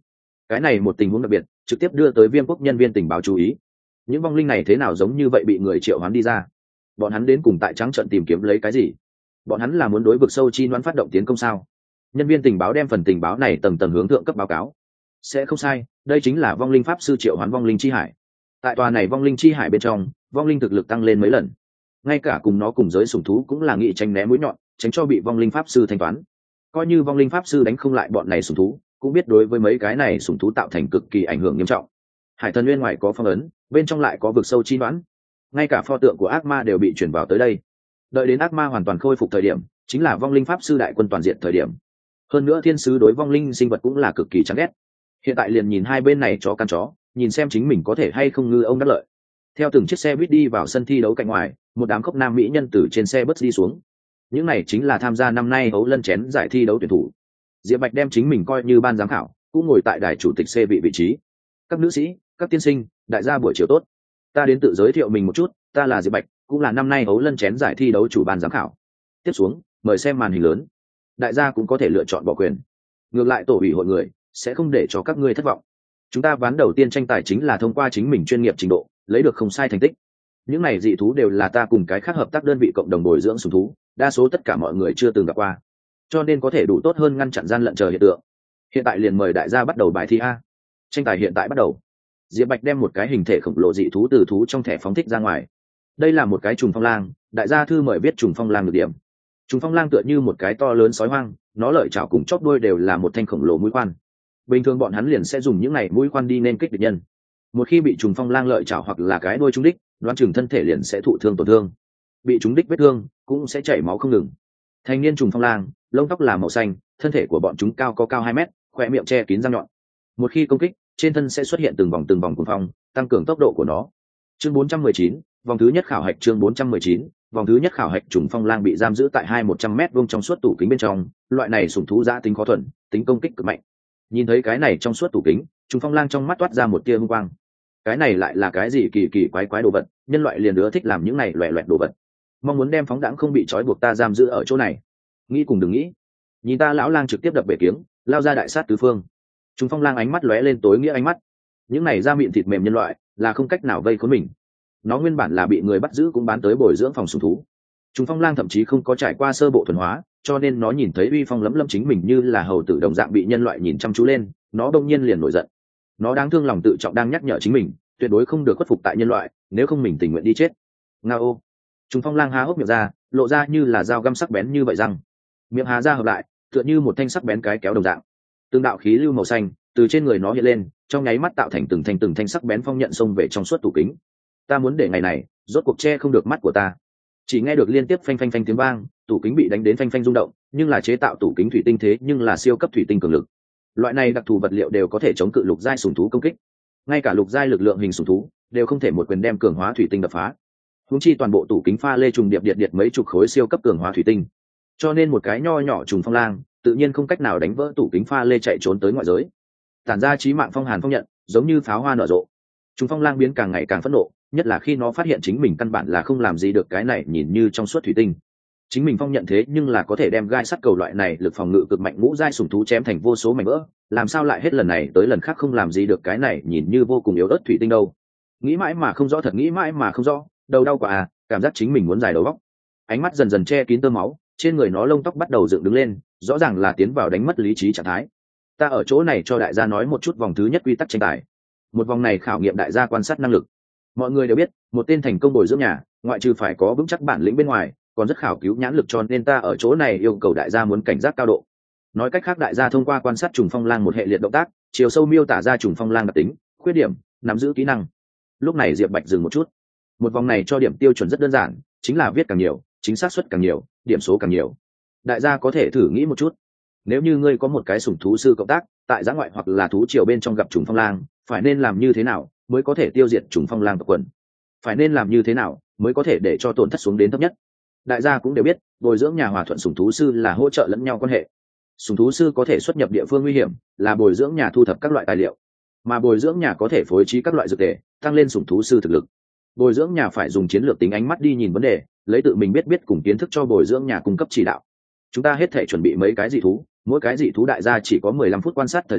Cái này một tình huống đặc biệt trực tiếp đưa tới Viêm quốc nhân viên tình báo chú ý. Những vong linh này thế nào giống như vậy bị người triệu hoán đi ra? Bọn hắn đến cùng tại trắng trận tìm kiếm lấy cái gì? Bọn hắn là muốn đối vực sâu chi đoán phát động tiến công sao? Nhân viên tình báo đem phần tình báo này tầng tầng hướng thượng cấp báo cáo. Sẽ không sai, đây chính là vong linh pháp sư triệu hoán vong linh chi hải. Tại tòa này vong linh chi hải bên trong, vong linh thực lực tăng lên mấy lần. Ngay cả cùng nó cùng giới sủng thú cũng là nghị tránh né mũi nhọn, tránh cho bị vong linh pháp sư thanh toán. Coi như vong linh pháp sư đánh không lại bọn này sủng thú, cũng biết đối với mấy cái này sủng thú tạo thành cực kỳ ảnh hưởng nghiêm trọng. Hải thần nguyên ngoài có phong ấn, bên trong lại có vực sâu chi đoán. Ngay cả pho tượng của ác ma đều bị chuyển vào tới đây. Đợi đến ác ma hoàn toàn khôi phục thời điểm, chính là vong linh pháp sư đại quân toàn diện thời điểm. Hơn nữa thiên sứ đối vong linh sinh vật cũng là cực kỳ chán ghét. Hiện tại liền nhìn hai bên này chó căn chó, nhìn xem chính mình có thể hay không ngư ông đắc lợi. Theo từng chiếc xe buýt đi vào sân thi đấu cạnh ngoài, một đám khốc nam mỹ nhân từ trên xe bus đi xuống. Những này chính là tham gia năm nay Ấu Lân chén giải thi đấu tuyển thủ. Diệp Bạch đem chính mình coi như ban giám khảo, cũng ngồi tại đài chủ tịch xe vị trí. Các nữ sĩ, các tiên sinh, đại gia buổi chiều tốt. Ta đến tự giới thiệu mình một chút, ta là Diệp Bạch, cũng là năm nay Ấu Lân chén giải thi đấu chủ ban giám khảo. Tiếp xuống, mời xem màn hình lớn. Đại gia cũng có thể lựa chọn bỏ quyền. Ngược lại tổ ủy hội người sẽ không để cho các ngươi thất vọng. Chúng ta ván đầu tiên tranh tài chính là thông qua chính mình chuyên nghiệp trình độ, lấy được không sai thành tích. Những này dị thú đều là ta cùng cái khác hợp tác đơn vị cộng đồng bồi dưỡng sủng thú, đa số tất cả mọi người chưa từng gặp qua, cho nên có thể đủ tốt hơn ngăn chặn gian lận chờ hiện tượng. Hiện tại liền mời đại gia bắt đầu bài thi a. Tranh tài hiện tại bắt đầu. Diệp Bạch đem một cái hình thể khổng lồ dị thú từ thú trong thẻ phóng thích ra ngoài. Đây là một cái trùng phong lang, đại gia thư mời viết trùng phong lang được điểm. Trùng phong lang tựa như một cái to lớn sói hoang, nó lợi chảo cùng chóp đuôi đều là một thanh khổng lồ mũi khoan. Bình thường bọn hắn liền sẽ dùng những này mũi khoan đi nên kích địch nhân. Một khi bị trùng phong lang lợi chảo hoặc là cái đuôi trúng đích, đoán chừng thân thể liền sẽ thụ thương tổn thương. Bị trúng đích vết thương cũng sẽ chảy máu không ngừng. Thành niên trùng phong lang, lông tóc là màu xanh, thân thể của bọn chúng có cao 2 mét, khóe miệng che kín răng nhọn. Một khi công kích, trên thân sẽ xuất hiện từng vòng cuồng phong, tăng cường tốc độ của nó. Chương 419, vòng thứ nhất khảo hạch. Chương 419, vòng thứ nhất khảo hạch. Trùng phong lang bị giam giữ tại 100 mét vuông trong suốt tủ kính bên trong. Loại này sủng thú giã tính khó thuần, tính công kích cực mạnh. Nhìn thấy cái này trong suốt tủ kính, trùng phong lang trong mắt toát ra một tia hung quang. Cái này lại là cái gì kỳ kỳ quái quái đồ vật? Nhân loại liền ưa thích làm những này loẹt loẹt đồ vật. Mong muốn đem phóng đãng không bị trói buộc ta giam giữ ở chỗ này. Nghĩ cùng đừng nghĩ. Nhìn ta lão lang trực tiếp đập bể kiếng, lao ra đại sát tứ phương. Trùng phong lang ánh mắt lóe lên tối nghĩa ánh mắt. Những này da mịn thịt mềm nhân loại là không cách nào vây khốn mình. Nó nguyên bản là bị người bắt giữ cũng bán tới bồi dưỡng phòng sủng thú. Trùng phong lang thậm chí không có trải qua sơ bộ thuần hóa, cho nên nó nhìn thấy uy phong lẫm lẫm chính mình như là hầu tử đồng dạng bị nhân loại nhìn chăm chú lên, nó đông nhiên liền nổi giận. Nó đáng thương lòng tự trọng đang nhắc nhở chính mình, tuyệt đối không được khuất phục tại nhân loại, nếu không mình tình nguyện đi chết. Ngao. Trùng phong lang há hốc miệng ra, lộ ra như là dao găm sắc bén như vậy răng. Miệng há ra hợp lại, tựa như một thanh sắc bén cái kéo đồng dạng. Từng đạo khí lưu màu xanh từ trên người nó hiện lên, trong nháy mắt tạo thành từng thanh sắc bén phong nhận xông về trong suốt tủ kính. Ta muốn để ngày này, rốt cuộc che không được mắt của ta. Chỉ nghe được liên tiếp phanh phanh phanh tiếng vang, tủ kính bị đánh đến phanh phanh rung động, nhưng là chế tạo tủ kính thủy tinh thế nhưng là siêu cấp thủy tinh cường lực. Loại này đặc thù vật liệu đều có thể chống cự lục giai sủng thú công kích. Ngay cả lục giai lực lượng hình sủng thú đều không thể một quyền đem cường hóa thủy tinh đập phá. Huống chi toàn bộ tủ kính pha lê trùng điệp điệp mấy chục khối siêu cấp cường hóa thủy tinh. Cho nên một cái nho nhỏ trùng phong lang, tự nhiên không cách nào đánh vỡ tủ kính pha lê chạy trốn tới ngoại giới. Tản ra chí mạng phong hàn phong nhận, giống như pháo hoa nở rộ. Trùng phong lang biến càng ngày càng phẫn nộ, nhất là khi nó phát hiện chính mình căn bản là không làm gì được cái này nhìn như trong suốt thủy tinh. Chính mình phong nhận thế nhưng là có thể đem gai sắt cầu loại này lực phòng ngự cực mạnh ngũ giai sủng thú chém thành vô số mảnh vỡ, làm sao lại hết lần này tới lần khác không làm gì được cái này nhìn như vô cùng yếu ớt thủy tinh đâu. Nghĩ mãi mà không rõ, thật nghĩ mãi mà không rõ, đầu đau quá à, cảm giác chính mình muốn giải đầu góc. Ánh mắt dần dần che kín tơ máu, trên người nó lông tóc bắt đầu dựng đứng lên, rõ ràng là tiến vào đánh mất lý trí trạng thái. Ta ở chỗ này cho đại gia nói một chút vòng thứ nhất quy tắc tranh tài. Một vòng này khảo nghiệm đại gia quan sát năng lực. Mọi người đều biết, một tên thành công bồi dưỡng nhà, ngoại trừ phải có vững chắc bản lĩnh bên ngoài, còn rất khảo cứu nhãn lực, cho nên ta ở chỗ này yêu cầu đại gia muốn cảnh giác cao độ. Nói cách khác, đại gia thông qua quan sát trùng phong lang một hệ liệt động tác, chiều sâu miêu tả ra trùng phong lang đặc tính, khuyết điểm, nắm giữ kỹ năng. Lúc này Diệp Bạch dừng một chút. Một vòng này cho điểm tiêu chuẩn rất đơn giản, chính là viết càng nhiều, chính xác suất càng nhiều, điểm số càng nhiều. Đại gia có thể thử nghĩ một chút, nếu như ngươi có một cái sủng thú sư cộng tác, tại giã ngoại hoặc là thú triều bên trong gặp trùng phong lang, phải nên làm như thế nào mới có thể tiêu diệt trùng phong lang tộc quần? Phải nên làm như thế nào mới có thể để cho tổn thất xuống đến thấp nhất? Đại gia cũng đều biết, bồi dưỡng nhà hòa thuận sủng thú sư là hỗ trợ lẫn nhau quan hệ. Sủng thú sư có thể xuất nhập địa phương nguy hiểm, là bồi dưỡng nhà thu thập các loại tài liệu, mà bồi dưỡng nhà có thể phối trí các loại dược tề, tăng lên sủng thú sư thực lực. Bồi dưỡng nhà phải dùng chiến lược tính ánh mắt đi nhìn vấn đề, lấy tự mình biết cùng kiến thức cho bồi dưỡng nhà cung cấp chỉ đạo. Chúng ta hết thể chuẩn bị mấy cái dị thú, mỗi cái dị thú đại gia chỉ có 15 phút quan sát thời gian,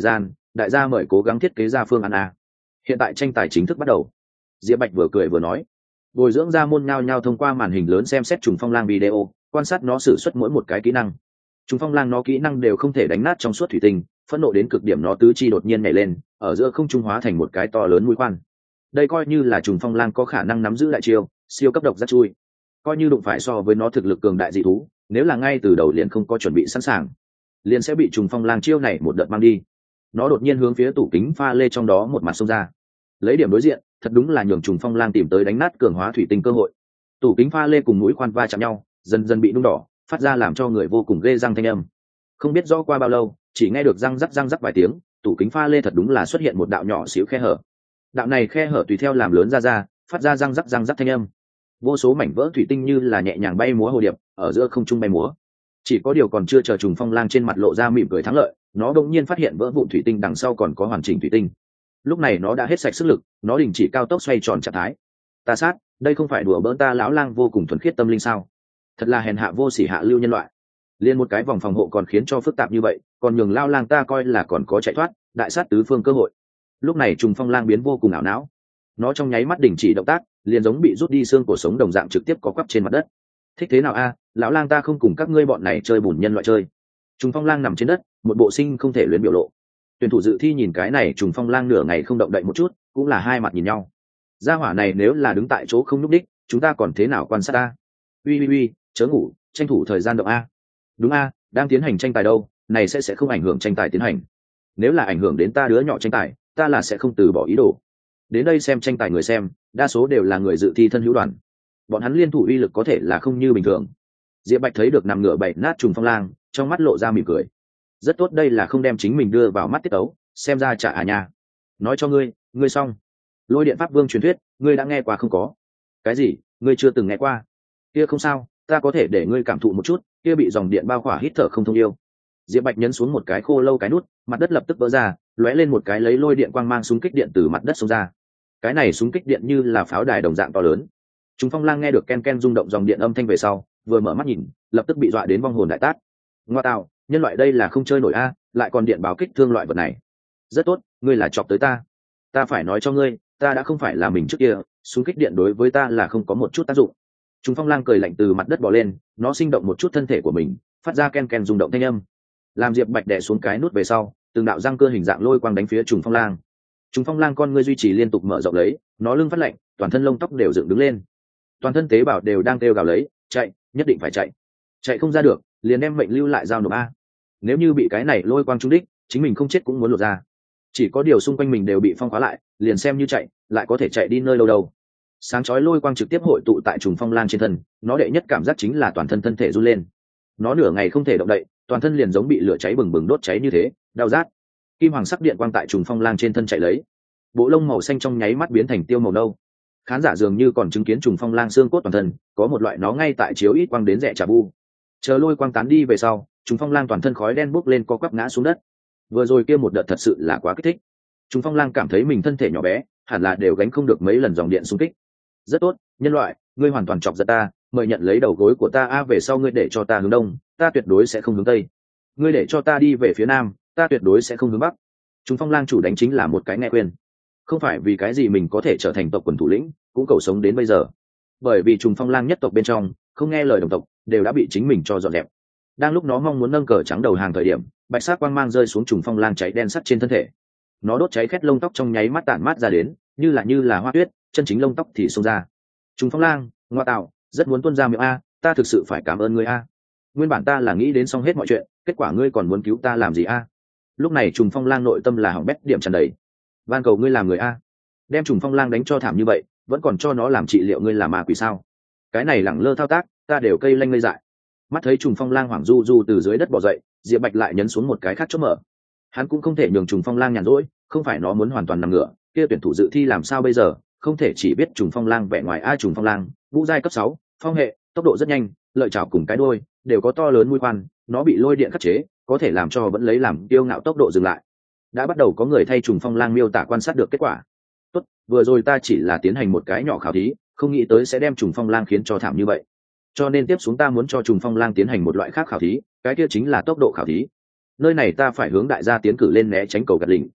đại gia mời cố gắng thiết kế ra phương án a. Hiện tại tranh tài chính thức bắt đầu. Diệp Bạch vừa cười vừa nói. Bồi dưỡng ra môn nhao nhao thông qua màn hình lớn xem xét trùng phong lang video, quan sát nó sử xuất mỗi một cái kỹ năng. Trùng phong lang nó kỹ năng đều không thể đánh nát trong suốt thủy tinh, phẫn nộ đến cực điểm nó tứ chi đột nhiên nhảy lên, ở giữa không trung hóa thành một cái to lớn mũi khoan. Đây coi như là trùng phong lang có khả năng nắm giữ đại chiêu, siêu cấp độc rất chui. Coi như đụng phải so với nó thực lực cường đại dị thú, nếu là ngay từ đầu liền không có chuẩn bị sẵn sàng, liền sẽ bị trùng phong lang chiêu này một đợt mang đi. Nó đột nhiên hướng phía tủ kính pha lê trong đó một mặt xông ra, lấy điểm đối diện, thật đúng là nhường trùng phong lang tìm tới đánh nát cường hóa thủy tinh cơ hội. Tủ kính pha lê cùng mũi khoan va chạm nhau, dần dần bị nung đỏ, phát ra làm cho người vô cùng ghê răng thanh âm. Không biết rõ qua bao lâu, chỉ nghe được răng rắc vài tiếng, tủ kính pha lê thật đúng là xuất hiện một đạo nhỏ xíu khe hở. Đạo này khe hở tùy theo làm lớn ra, phát ra răng rắc thanh âm. Vô số mảnh vỡ thủy tinh như là nhẹ nhàng bay múa hồ điệp, ở giữa không trung bay múa. Chỉ có điều còn chưa chờ trùng phong lang trên mặt lộ ra mỉm cười thắng lợi, nó đột nhiên phát hiện vỡ vụn thủy tinh đằng sau còn có hoàn chỉnh thủy tinh. Lúc này nó đã hết sạch sức lực, nó đình chỉ cao tốc xoay tròn trạng thái. Ta sát, đây không phải đùa bỡn ta lão lang vô cùng thuần khiết tâm linh sao? Thật là hèn hạ vô sỉ hạ lưu nhân loại. Liên một cái vòng phòng hộ còn khiến cho phức tạp như vậy, còn nhường lao lang ta coi là còn có chạy thoát, đại sát tứ phương cơ hội. Lúc này trùng phong lang biến vô cùng ảo não, nó trong nháy mắt đình chỉ động tác, liền giống bị rút đi xương cổ sống đồng dạng trực tiếp có quắp trên mặt đất. Thích thế nào a, lão lang ta không cùng các ngươi bọn này chơi bùn nhân loại chơi. Trùng phong lang nằm trên đất, một bộ sinh không thể luyến biểu lộ. Tuyển thủ dự thi nhìn cái này trùng phong lang nửa ngày không động đậy một chút, cũng là hai mặt nhìn nhau. Gia hỏa này nếu là đứng tại chỗ không nhúc đích, chúng ta còn thế nào quan sát ta? Uy, chớ ngủ, tranh thủ thời gian động a. Đúng a, đang tiến hành tranh tài đâu, này sẽ không ảnh hưởng tranh tài tiến hành. Nếu là ảnh hưởng đến ta đứa nhỏ tranh tài, ta là sẽ không từ bỏ ý đồ. Đến đây xem tranh tài người xem, đa số đều là người dự thi thân hữu đoàn. Bọn hắn liên thủ uy lực có thể là không như bình thường. Diệp Bạch thấy được nằm ngửa bậy nát trùng phong lang, trong mắt lộ ra mỉm cười. Rất tốt, đây là không đem chính mình đưa vào mắt tiết ấu, xem ra chả à nha. Nói cho ngươi xong. Lôi điện pháp vương truyền thuyết, ngươi đã nghe qua không có? Cái gì? Ngươi chưa từng nghe qua? Kia không sao, ta có thể để ngươi cảm thụ một chút, kia bị dòng điện bao khỏa hít thở không thông yêu. Diệp Bạch nhấn xuống một cái khô lâu cái nút, mặt đất lập tức vỡ ra, lóe lên một cái lấy lôi điện quang mang súng kích điện từ mặt đất xông ra. Cái này súng kích điện như là pháo đài đồng dạng to lớn. Chúng phong lang nghe được ken ken rung động dòng điện âm thanh về sau, vừa mở mắt nhìn, lập tức bị dọa đến vong hồn đại tát. Ngoa tạo, nhân loại đây là không chơi nổi a, lại còn điện báo kích thương loại vật này. Rất tốt, ngươi là chọc tới ta. Ta phải nói cho ngươi, ta đã không phải là mình trước kia, súng kích điện đối với ta là không có một chút tác dụng. Chúng phong lang cười lạnh từ mặt đất bò lên, nó sinh động một chút thân thể của mình, phát ra ken ken rung động thanh âm. Làm Diệp Bạch đè xuống cái nút về sau, từng đạo răng cơ hình dạng lôi quang đánh phía trùng phong lang. Trùng phong lang con ngươi duy trì liên tục mở rộng lấy, nó lưng phát lạnh, toàn thân lông tóc đều dựng đứng lên, toàn thân tế bào đều đang kêu gào lấy, chạy, nhất định phải chạy, chạy không ra được, liền đem mệnh lưu lại giao nộp a. Nếu như bị cái này lôi quang trúng đích, chính mình không chết cũng muốn lột ra. Chỉ có điều xung quanh mình đều bị phong khóa lại, liền xem như chạy, lại có thể chạy đi nơi đâu đâu. Sáng chói lôi quang trực tiếp hội tụ tại trùng phong lang trên thân, nó đệ nhất cảm giác chính là toàn thân thân thể run lên. Nó nửa ngày không thể động đậy, toàn thân liền giống bị lửa cháy bừng bừng đốt cháy như thế, đau rát. Kim hoàng sắc điện quang tại trùng phong lang trên thân chạy lấy, bộ lông màu xanh trong nháy mắt biến thành tiêu màu nâu. Khán giả dường như còn chứng kiến trùng phong lang xương cốt toàn thân, có một loại nó ngay tại chiếu ít quang đến rẻ trà bu. Chờ lôi quang tán đi về sau, trùng phong lang toàn thân khói đen bốc lên co quắp ngã xuống đất. Vừa rồi kia một đợt thật sự là quá kích thích. Trùng phong lang cảm thấy mình thân thể nhỏ bé, hẳn là đều gánh không được mấy lần dòng điện xung kích. Rất tốt, nhân loại, ngươi hoàn toàn chọc giận ta, mời nhận lấy đầu gối của ta a, về sau ngươi để cho ta hướng đông, ta tuyệt đối sẽ không hướng tây. Ngươi để cho ta đi về phía nam, ta tuyệt đối sẽ không hướng bắc. Trùng phong lang chủ đánh chính là một cái nghe khuyên, không phải vì cái gì mình có thể trở thành tộc quần thủ lĩnh, cũng cầu sống đến bây giờ. Bởi vì trùng phong lang nhất tộc bên trong không nghe lời đồng tộc đều đã bị chính mình cho dọn dẹp. Đang lúc nó mong muốn nâng cờ trắng đầu hàng thời điểm, bạch sắc quang mang rơi xuống trùng phong lang cháy đen sắt trên thân thể. Nó đốt cháy khét lông tóc trong nháy mắt tản mát ra đến, như là hoa tuyết, chân chính lông tóc thì xông ra. Trùng phong lang, ngoa tạo, rất muốn tuôn ra miệng a, ta thực sự phải cảm ơn ngươi a. Nguyên bản ta là nghĩ đến xong hết mọi chuyện, kết quả ngươi còn muốn cứu ta làm gì a? Lúc này trùng phong lang nội tâm là hỏng bét điểm tràn đầy. Van cầu ngươi làm người a, đem trùng phong lang đánh cho thảm như vậy, vẫn còn cho nó làm trị liệu, ngươi là ma quỷ sao? Cái này lẳng lơ thao tác, ta đều cây lanh ngây dại. Mắt thấy trùng phong lang hoảng du du từ dưới đất bò dậy, Diệp Bạch lại nhấn xuống một cái khác chốt mở. Hắn cũng không thể nhường trùng phong lang nhàn rỗi, không phải nó muốn hoàn toàn nằm ngửa, kia tuyển thủ dự thi làm sao bây giờ? Không thể chỉ biết trùng phong lang vẻ ngoài. Trùng phong lang vũ giai cấp 6, phong hệ, tốc độ rất nhanh, lợi chảo cùng cái đuôi đều có to lớn mũi khoan, nó bị lôi điện khắc chế, có thể làm cho vẫn lấy làm kiêu ngạo tốc độ dừng lại. Đã bắt đầu có người thay trùng phong lang miêu tả quan sát được kết quả. Tốt, vừa rồi ta chỉ là tiến hành một cái nhỏ khảo thí, không nghĩ tới sẽ đem trùng phong lang khiến cho thảm như vậy. Cho nên tiếp xuống ta muốn cho trùng phong lang tiến hành một loại khác khảo thí, cái kia chính là tốc độ khảo thí. Nơi này ta phải hướng đại gia tiến cử lên né tránh cầu gạt lỉnh,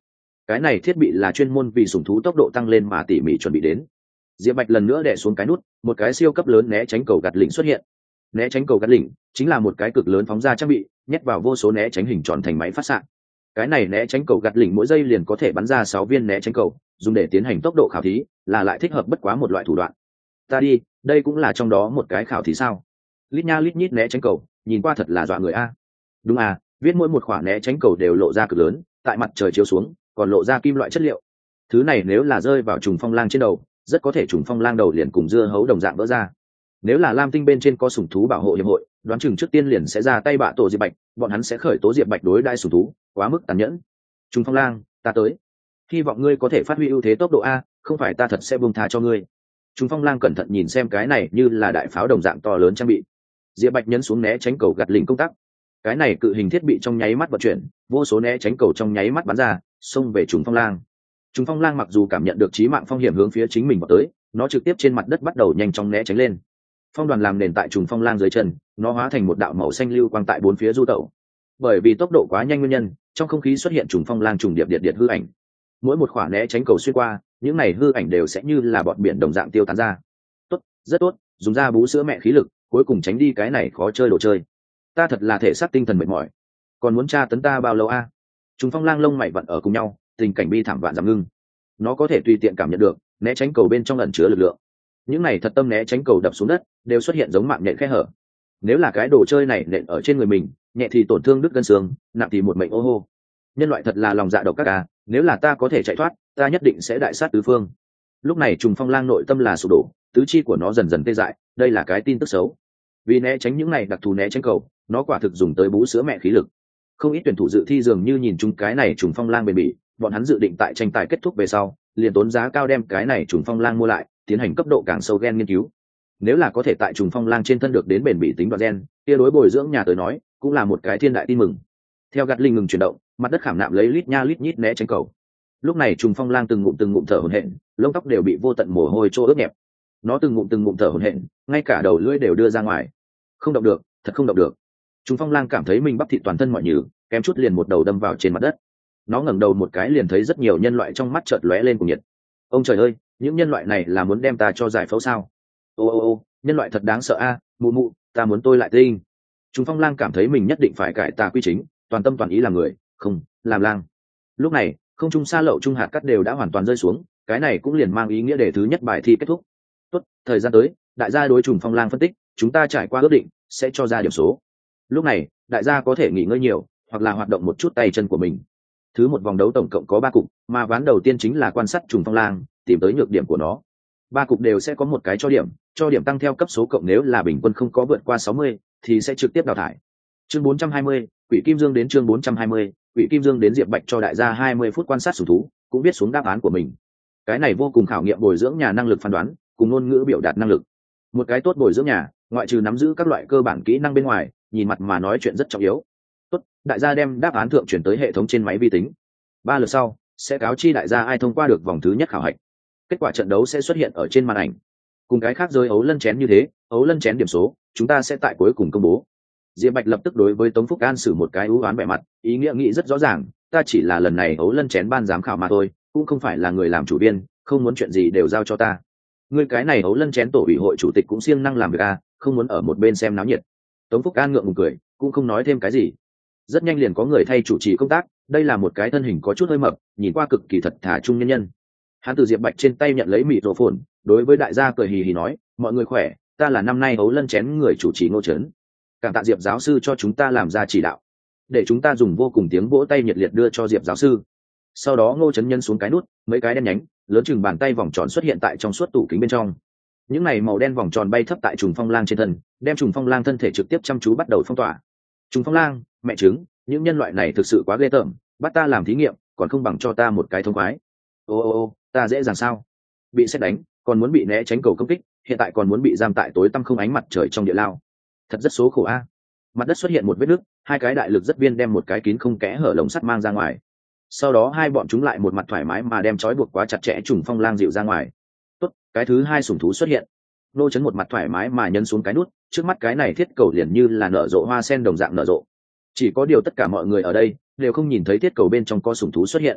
Cái này thiết bị là chuyên môn vì sủng thú tốc độ tăng lên mà tỉ mỉ chuẩn bị đến. Diệp Bạch lần nữa đè xuống cái nút, một cái siêu cấp lớn né tránh cầu gạt lỉnh xuất hiện. Né tránh cầu gạt lỉnh chính là một cái cực lớn phóng ra trang bị, nhét vào vô số né tránh hình tròn thành máy phát xạ. Cái này né tránh cầu gạt lỉnh mỗi giây liền có thể bắn ra 6 viên né tránh cầu, dùng để tiến hành tốc độ khảo thí, là lại thích hợp bất quá một loại thủ đoạn. Ta đi, đây cũng là trong đó một cái khảo thí sao? Lít nha lít nhít né tránh cầu, nhìn qua thật là dọa người a. Đúng à, viết mỗi một quả né tránh cầu đều lộ ra cực lớn, tại mặt trời chiếu xuống, còn lộ ra kim loại chất liệu. Thứ này nếu là rơi vào trùng phong lang trên đầu, rất có thể trùng phong lang đầu liền cùng dưa hấu đồng dạng vỡ ra. Nếu là lam tinh bên trên có sủng thú bảo hộ hiệp hội, đoán chừng trước tiên liền sẽ ra tay bạ tổ Diệp Bạch, bọn hắn sẽ khởi tố Diệp Bạch đối đãi sủng thú quá mức tàn nhẫn. Trùng phong lang, ta tới, hy vọng ngươi có thể phát huy ưu thế tốc độ a, không phải ta thật sẽ buông tha cho ngươi. Trùng phong lang cẩn thận nhìn xem cái này như là đại pháo đồng dạng to lớn trang bị. Diệp Bạch nhấn xuống né tránh cầu gạt lỉnh công tắc. Cái này cự hình thiết bị trong nháy mắt vận chuyển, vô số né tránh cầu trong nháy mắt bắn ra, xông về trùng phong lang. Trùng phong lang mặc dù cảm nhận được chí mạng phong hiểm hướng phía chính mình vào tới, nó trực tiếp trên mặt đất bắt đầu nhanh chóng né tránh lên. Phong đoàn làm nền tại trùng phong lang dưới chân, nó hóa thành một đạo màu xanh lưu quang tại bốn phía du tẩu. Bởi vì tốc độ quá nhanh nguyên nhân, trong không khí xuất hiện trùng phong lang trùng điệp điện hư ảnh. Mỗi một quả né tránh cầu xuyên qua, những này hư ảnh đều sẽ như là bọt biển đồng dạng tiêu tán ra. Tốt, rất tốt, dùng ra bú sữa mẹ khí lực, cuối cùng tránh đi cái này khó chơi đồ chơi. Ta thật là thể xác tinh thần mệt mỏi, còn muốn tra tấn ta bao lâu a? Trùng phong lang lông mày vặn ở cùng nhau, tình cảnh bi thảm vạn giảm ngưng. Nó có thể tùy tiện cảm nhận được né tránh cầu bên trong ẩn chứa lực lượng. Những này thật tâm né tránh cầu đập xuống đất đều xuất hiện giống mạng nhện khe hở. Nếu là cái đồ chơi này nện ở trên người mình, nhẹ thì tổn thương đứt gân xương, nặng thì một mệnh ô hô. Nhân loại thật là lòng dạ độc các à, nếu là ta có thể chạy thoát, ta nhất định sẽ đại sát tứ phương. Lúc này trùng phong lang nội tâm là sụp đổ, tứ chi của nó dần dần tê dại, đây là cái tin tức xấu. Vì né tránh những này đặc thù né tránh cầu, nó quả thực dùng tới bú sữa mẹ khí lực. Không ít tuyển thủ dự thi dường như nhìn chung cái này trùng phong lang bền bỉ, bọn hắn dự định tại tranh tài kết thúc về sau, liền tốn giá cao đem cái này trùng phong lang mua lại, tiến hành cấp độ càng sâu gen nghiên cứu. Nếu là có thể tại trùng phong lang trên thân được đến bền bỉ tính đoạn gen, kia đối bồi dưỡng nhà tới nói, cũng là một cái thiên đại tin mừng. Theo gạt linh ngừng chuyển động, mặt đất khảm nạm lấy lít nha lít nhít né tránh cầu. Lúc này trùng phong lang từng ngụm thở hổn hển, lông tóc đều bị vô tận mồ hôi trô ướt nhẹp. Nó từng ngụm thở hổn hển, ngay cả đầu lưỡi đều đưa ra ngoài. Không động được, thật không động được. Trùng phong lang cảm thấy mình bắp thịt toàn thân mỏi nhừ, kém chút liền một đầu đâm vào trên mặt đất. Nó ngẩng đầu một cái liền thấy rất nhiều nhân loại trong mắt chợt lóe lên cùng nhiệt. Ông trời ơi, những nhân loại này là muốn đem ta cho giải phẫu sao? Ô, nhân loại thật đáng sợ a, mụ mụ, ta muốn tôi lại tinh. Trùng phong lang cảm thấy mình nhất định phải cải tà quy chính, toàn tâm toàn ý làm người, không làm lang. Lúc này không trung xa lậu trung hạt cát đều đã hoàn toàn rơi xuống, cái này cũng liền mang ý nghĩa đề thứ nhất bài thi kết thúc. Tốt, thời gian tới, đại gia đối trùng phong lang phân tích, chúng ta trải qua ước định sẽ cho ra điểm số. Lúc này đại gia có thể nghỉ ngơi nhiều, hoặc là hoạt động một chút tay chân của mình. Thứ một vòng đấu tổng cộng có 3 cục, mà ván đầu tiên chính là quan sát trùng phong lang, tìm tới nhược điểm của nó. 3 cục đều sẽ có một cái cho điểm tăng theo cấp số cộng, nếu là bình quân không có vượt qua 60 thì sẽ trực tiếp đào thải. Chương 420, Quỷ Kim Dương đến chương 420, Quỷ Kim Dương đến. Diệp Bạch cho đại gia 20 phút quan sát sủng thú, cũng viết xuống đáp án của mình. Cái này vô cùng khảo nghiệm bồi dưỡng nhà năng lực phán đoán, cùng ngôn ngữ biểu đạt năng lực. Một cái tốt bồi dưỡng nhà, ngoại trừ nắm giữ các loại cơ bản kỹ năng bên ngoài, nhìn mặt mà nói chuyện rất trọng yếu. Tốt, đại gia đem đáp án thượng chuyển tới hệ thống trên máy vi tính. 3 lượt sau sẽ cáo chi đại gia ai thông qua được vòng thứ nhất khảo hạch. Kết quả trận đấu sẽ xuất hiện ở trên màn ảnh. Cùng cái khác rơi ấu lân chén như thế, ấu lân chén điểm số chúng ta sẽ tại cuối cùng công bố. Diệp Bạch lập tức đối với Tống Phúc An xử một cái ưu oán vẻ mặt, ý nghĩa nghĩ rất rõ ràng, ta chỉ là lần này ấu lân chén ban giám khảo mà thôi, cũng không phải là người làm chủ viên, không muốn chuyện gì đều giao cho ta. Ngươi cái này ấu lân chén tổ ủy hội chủ tịch cũng siêng năng làm việc a, không muốn ở một bên xem náo nhiệt. Tống Phúc An ngượng ngùng cười, cũng không nói thêm cái gì. Rất nhanh liền có người thay chủ trì công tác, đây là một cái thân hình có chút hơi mập, nhìn qua cực kỳ thật thà trung nhân nhân. Hắn từ Diệp Bạch trên tay nhận lấy mịt rổ phồn, đối với đại gia cười hì hì nói, mọi người khỏe, ta là năm nay ấu lân chén người chủ trì Ngô Trấn. Cảm tạ Diệp giáo sư cho chúng ta làm ra chỉ đạo, để chúng ta dùng vô cùng tiếng vỗ tay nhiệt liệt đưa cho Diệp giáo sư. Sau đó Ngô Trấn nhân xuống cái nút, mấy cái đen nhánh lớn chừng bàn tay vòng tròn xuất hiện tại trong suốt tủ kính bên trong. Những này màu đen vòng tròn bay thấp tại trùng phong lang trên thân, đem trùng phong lang thân thể trực tiếp chăm chú bắt đầu phong tỏa. Trùng phong lang, mẹ trứng, những nhân loại này thực sự quá ghê tởm, bắt ta làm thí nghiệm còn không bằng cho ta một cái thông khoái. Ô, ta dễ dàng sao? Bị sét đánh, còn muốn bị né tránh cầu công kích, hiện tại còn muốn bị giam tại tối tăm không ánh mặt trời trong địa lao, thật rất số khổ a. Mặt đất xuất hiện một vết nứt, hai cái đại lực rất viên đem một cái kín không kẽ hở lồng sắt mang ra ngoài. Sau đó hai bọn chúng lại một mặt thoải mái mà đem trói buộc quá chặt chẽ trùng phong lang dịu ra ngoài. Tốt, cái thứ hai sủng thú xuất hiện. Nô Chấn một mặt thoải mái mà nhấn xuống cái nút, trước mắt cái này thiết cầu liền như là nở rộ hoa sen đồng dạng nở rộ. Chỉ có điều tất cả mọi người ở đây đều không nhìn thấy thiết cầu bên trong có sủng thú xuất hiện.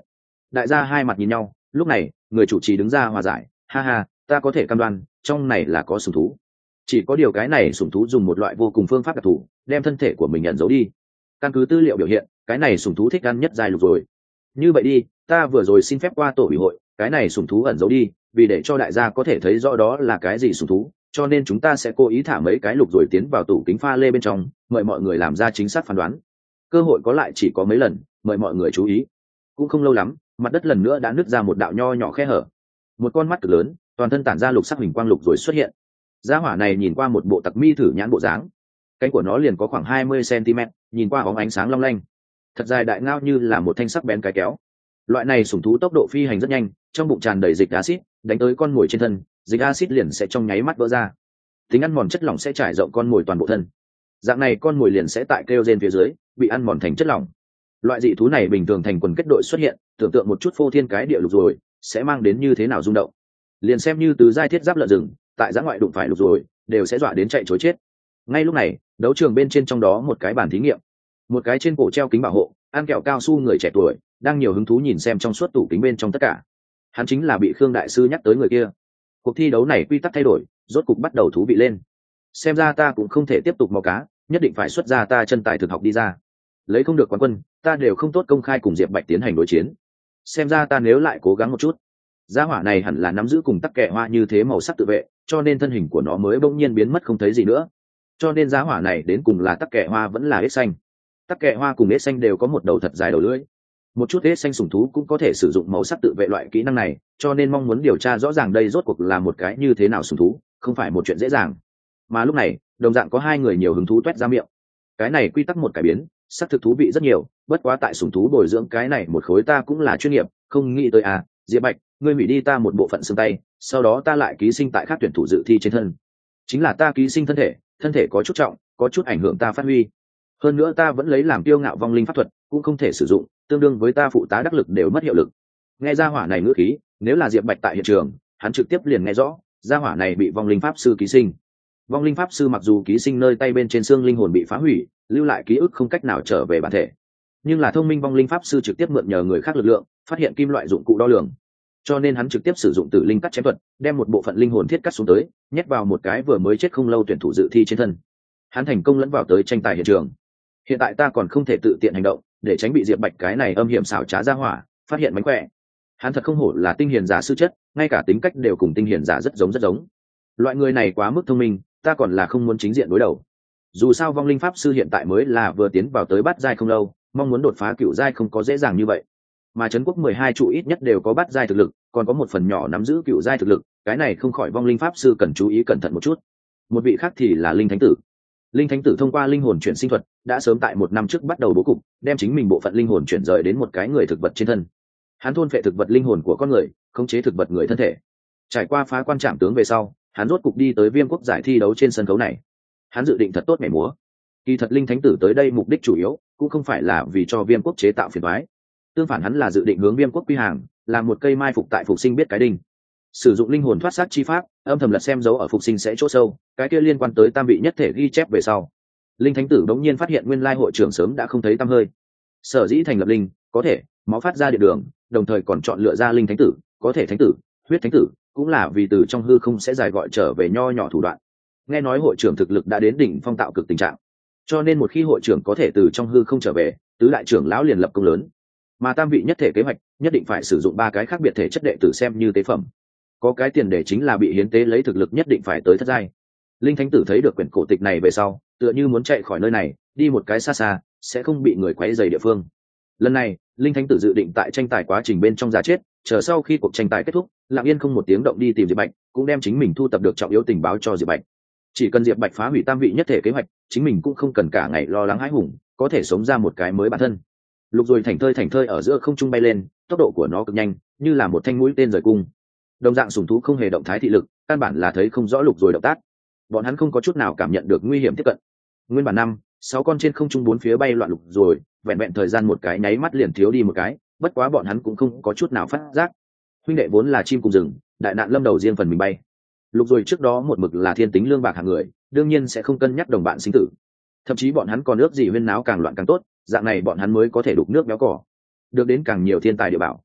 Đại gia hai mặt nhìn nhau, lúc này người chủ trì đứng ra hòa giải, ha ha, ta có thể cam đoan trong này là có sủng thú, chỉ có điều cái này sủng thú dùng một loại vô cùng phương pháp đặc thù đem thân thể của mình nhận giấu đi. Căn cứ tư liệu biểu hiện, cái này sủng thú thích ăn nhất giai lục rồi. Như vậy đi, ta vừa rồi xin phép qua tổ ủy hội, cái này sủng thú ẩn giấu đi, vì để cho đại gia có thể thấy rõ đó là cái gì sủng thú, cho nên chúng ta sẽ cố ý thả mấy cái lục rồi tiến vào tủ kính pha lê bên trong, mời mọi người làm ra chính xác phán đoán. Cơ hội có lại chỉ có mấy lần, mời mọi người chú ý. Cũng không lâu lắm, mặt đất lần nữa đã nứt ra một đạo nho nhỏ khe hở. Một con mắt cực lớn, toàn thân tản ra lục sắc huỳnh quang lục rồi xuất hiện. Gia hỏa này nhìn qua một bộ tặc mi thử nhãn bộ dáng, cánh của nó liền có khoảng 20 cm, nhìn qua bóng ánh sáng long lanh, thật dài đại ngao như là một thanh sắc bén cái kéo. Loại này sủng thú tốc độ phi hành rất nhanh, trong bụng tràn đầy dịch axit, đánh tới con mồi trên thân, dịch axit liền sẽ trong nháy mắt vỡ ra, tính ăn mòn chất lỏng sẽ trải rộng con mồi toàn bộ thân. Dạng này con mồi liền sẽ tại kêu rên phía dưới bị ăn mòn thành chất lỏng. Loại dị thú này bình thường thành quần kết đội xuất hiện, tưởng tượng một chút phô thiên cái địa lục rồi sẽ mang đến như thế nào rung động. Liền xem như tứ giai thiết giáp lợn rừng tại giã ngoại đụng phải lục rồi đều sẽ dọa đến chạy chối chết. Ngay lúc này, đấu trường bên trên trong đó một cái bàn thí nghiệm, một cái trên cổ treo kính bảo hộ ăn kẹo cao su người trẻ tuổi đang nhiều hứng thú nhìn xem trong suốt tủ kính bên trong tất cả. Hắn chính là bị Khương đại sư nhắc tới người kia. Cuộc thi đấu này quy tắc thay đổi, rốt cục bắt đầu thú vị lên. Xem ra ta cũng không thể tiếp tục mò cá, nhất định phải xuất ra ta chân tài thực học đi ra. Lấy không được quán quân, ta đều không tốt công khai cùng Diệp Bạch tiến hành đối chiến. Xem ra ta nếu lại cố gắng một chút. Gia hỏa này hẳn là nắm giữ cùng tắc kẹ hoa như thế màu sắc tự vệ, cho nên thân hình của nó mới bỗng nhiên biến mất không thấy gì nữa. Cho nên gia hỏa này đến cùng là tắc kẹ hoa vẫn là ếch xanh. Tắc kẹ hoa cùng ếch xanh đều có một đầu thật dài đầu lưỡi. Một chút ếch xanh sủng thú cũng có thể sử dụng màu sắc tự vệ loại kỹ năng này, cho nên mong muốn điều tra rõ ràng đây rốt cuộc là một cái như thế nào sủng thú, không phải một chuyện dễ dàng. Mà lúc này, đồng dạng có hai người nhiều hứng thú toét ra miệng. Cái này quy tắc một cải biến, sắc thực thú vị rất nhiều, bất quá tại sủng thú bồi dưỡng cái này một khối ta cũng là chuyên nghiệp, không nghĩ tới à, Diệp Bạch, ngươi hủy đi ta một bộ phận xương tay, sau đó ta lại ký sinh tại các tuyển thủ dự thi trên thân. Chính là ta ký sinh thân thể có chút trọng, có chút ảnh hưởng ta phát huy. Hơn nữa ta vẫn lấy làm kiêu ngạo vong linh pháp thuật, cũng không thể sử dụng, tương đương với ta phụ tá đắc lực đều mất hiệu lực. Nghe ra hỏa này ngữ khí, nếu là Diệp Bạch tại hiện trường, hắn trực tiếp liền nghe rõ, ra hỏa này bị vong linh pháp sư ký sinh. Vong linh pháp sư mặc dù ký sinh nơi tay bên trên xương linh hồn bị phá hủy, lưu lại ký ức không cách nào trở về bản thể, nhưng là thông minh vong linh pháp sư trực tiếp mượn nhờ người khác lực lượng, phát hiện kim loại dụng cụ đo lường, cho nên hắn trực tiếp sử dụng tử linh cắt chém thuật, đem một bộ phận linh hồn thiết cắt xuống tới, nhét vào một cái vừa mới chết không lâu tuyển thủ dự thi trên thân. Hắn thành công lẫn vào tới tranh tài hiện trường. Hiện tại ta còn không thể tự tiện hành động, để tránh bị Diệp Bạch cái này âm hiểm xảo trá ra hỏa phát hiện mánh khỏe. Hắn thật không hổ là tinh hiền giả sư chất, ngay cả tính cách đều cùng tinh hiền giả rất giống. Loại người này quá mức thông minh, ta còn là không muốn chính diện đối đầu. Dù sao vong linh pháp sư hiện tại mới là vừa tiến vào tới bát giai không lâu, mong muốn đột phá cựu giai không có dễ dàng như vậy. Mà trấn quốc 12 trụ ít nhất đều có bát giai thực lực, còn có một phần nhỏ nắm giữ cựu giai thực lực, cái này không khỏi vong linh pháp sư cần chú ý cẩn thận một chút. Một vị khác thì là linh thánh tử. Linh thánh tử thông qua linh hồn chuyển sinh thuật, đã sớm tại 1 năm trước bắt đầu bố cục, đem chính mình bộ phận linh hồn chuyển rời đến một cái người thực vật trên thân. Hắn thôn phệ thực vật linh hồn của con người, khống chế thực vật người thân thể. Trải qua phá quan trạm tướng về sau, hắn rốt cục đi tới Viêm quốc giải thi đấu trên sân khấu này. Hắn dự định thật tốt nhảy múa. Kỳ thật linh thánh tử tới đây mục đích chủ yếu cũng không phải là vì cho Viêm quốc chế tạo phiền toái, tương phản hắn là dự định hướng Viêm quốc quy hàng, làm một cây mai phục tại phục sinh biết cái đinh. Sử dụng linh hồn thoát sát chi pháp, âm thầm lật xem dấu ở phục sinh sẽ chỗ sâu, cái kia liên quan tới tam vị nhất thể ghi chép về sau. Linh thánh tử đống nhiên phát hiện nguyên lai hội trưởng sớm đã không thấy tăm hơi. Sở dĩ thành lập linh, có thể máu phát ra điện đường, đồng thời còn chọn lựa ra linh thánh tử, có thể thánh tử, huyết thánh tử, cũng là vì từ trong hư không sẽ giải gọi trở về nho nhỏ thủ đoạn. Nghe nói hội trưởng thực lực đã đến đỉnh phong tạo cực tình trạng, cho nên một khi hội trưởng có thể từ trong hư không trở về, tứ đại trưởng lão liền lập công lớn. Mà tam vị nhất thể kế hoạch nhất định phải sử dụng 3 cái khác biệt thể chất đệ tử xem như tế phẩm. Có cái tiền đề chính là bị hiến tế lấy thực lực nhất định phải tới thất giai. Linh thánh tử thấy được quyển cổ tịch này về sau, tựa như muốn chạy khỏi nơi này, đi một cái xa xa, sẽ không bị người quấy rầy địa phương. Lần này, linh thánh tử dự định tại tranh tài quá trình bên trong giả chết, chờ sau khi cuộc tranh tài kết thúc, lặng yên không một tiếng động đi tìm Diệp Bạch, cũng đem chính mình thu tập được trọng yếu tình báo cho Diệp Bạch. Chỉ cần Diệp Bạch phá hủy tam vị nhất thể kế hoạch, chính mình cũng không cần cả ngày lo lắng hãi hùng, có thể sống ra một cái mới bản thân. Lục rồi thành thơi ở giữa không trung bay lên, tốc độ của nó cực nhanh, như là một thanh mũi tên rời cung. Đồng dạng sủng thú không hề động thái thị lực, căn bản là thấy không rõ lục rồi động tác. Bọn hắn không có chút nào cảm nhận được nguy hiểm tiếp cận. Nguyên bản 5-6 con trên không trung bốn phía bay loạn lục rồi, vẹn vẹn thời gian một cái nháy mắt liền thiếu đi một cái, bất quá bọn hắn cũng không có chút nào phát giác. Huynh đệ vốn là chim cùng rừng, đại nạn lâm đầu riêng phần mình bay. Lục rồi trước đó một mực là thiên tính lương bạc hạng người, đương nhiên sẽ không cân nhắc đồng bạn sinh tử. Thậm chí bọn hắn còn ước gì huyên náo càng loạn càng tốt, dạng này bọn hắn mới có thể đục nước béo cỏ, được đến càng nhiều thiên tài địa bảo.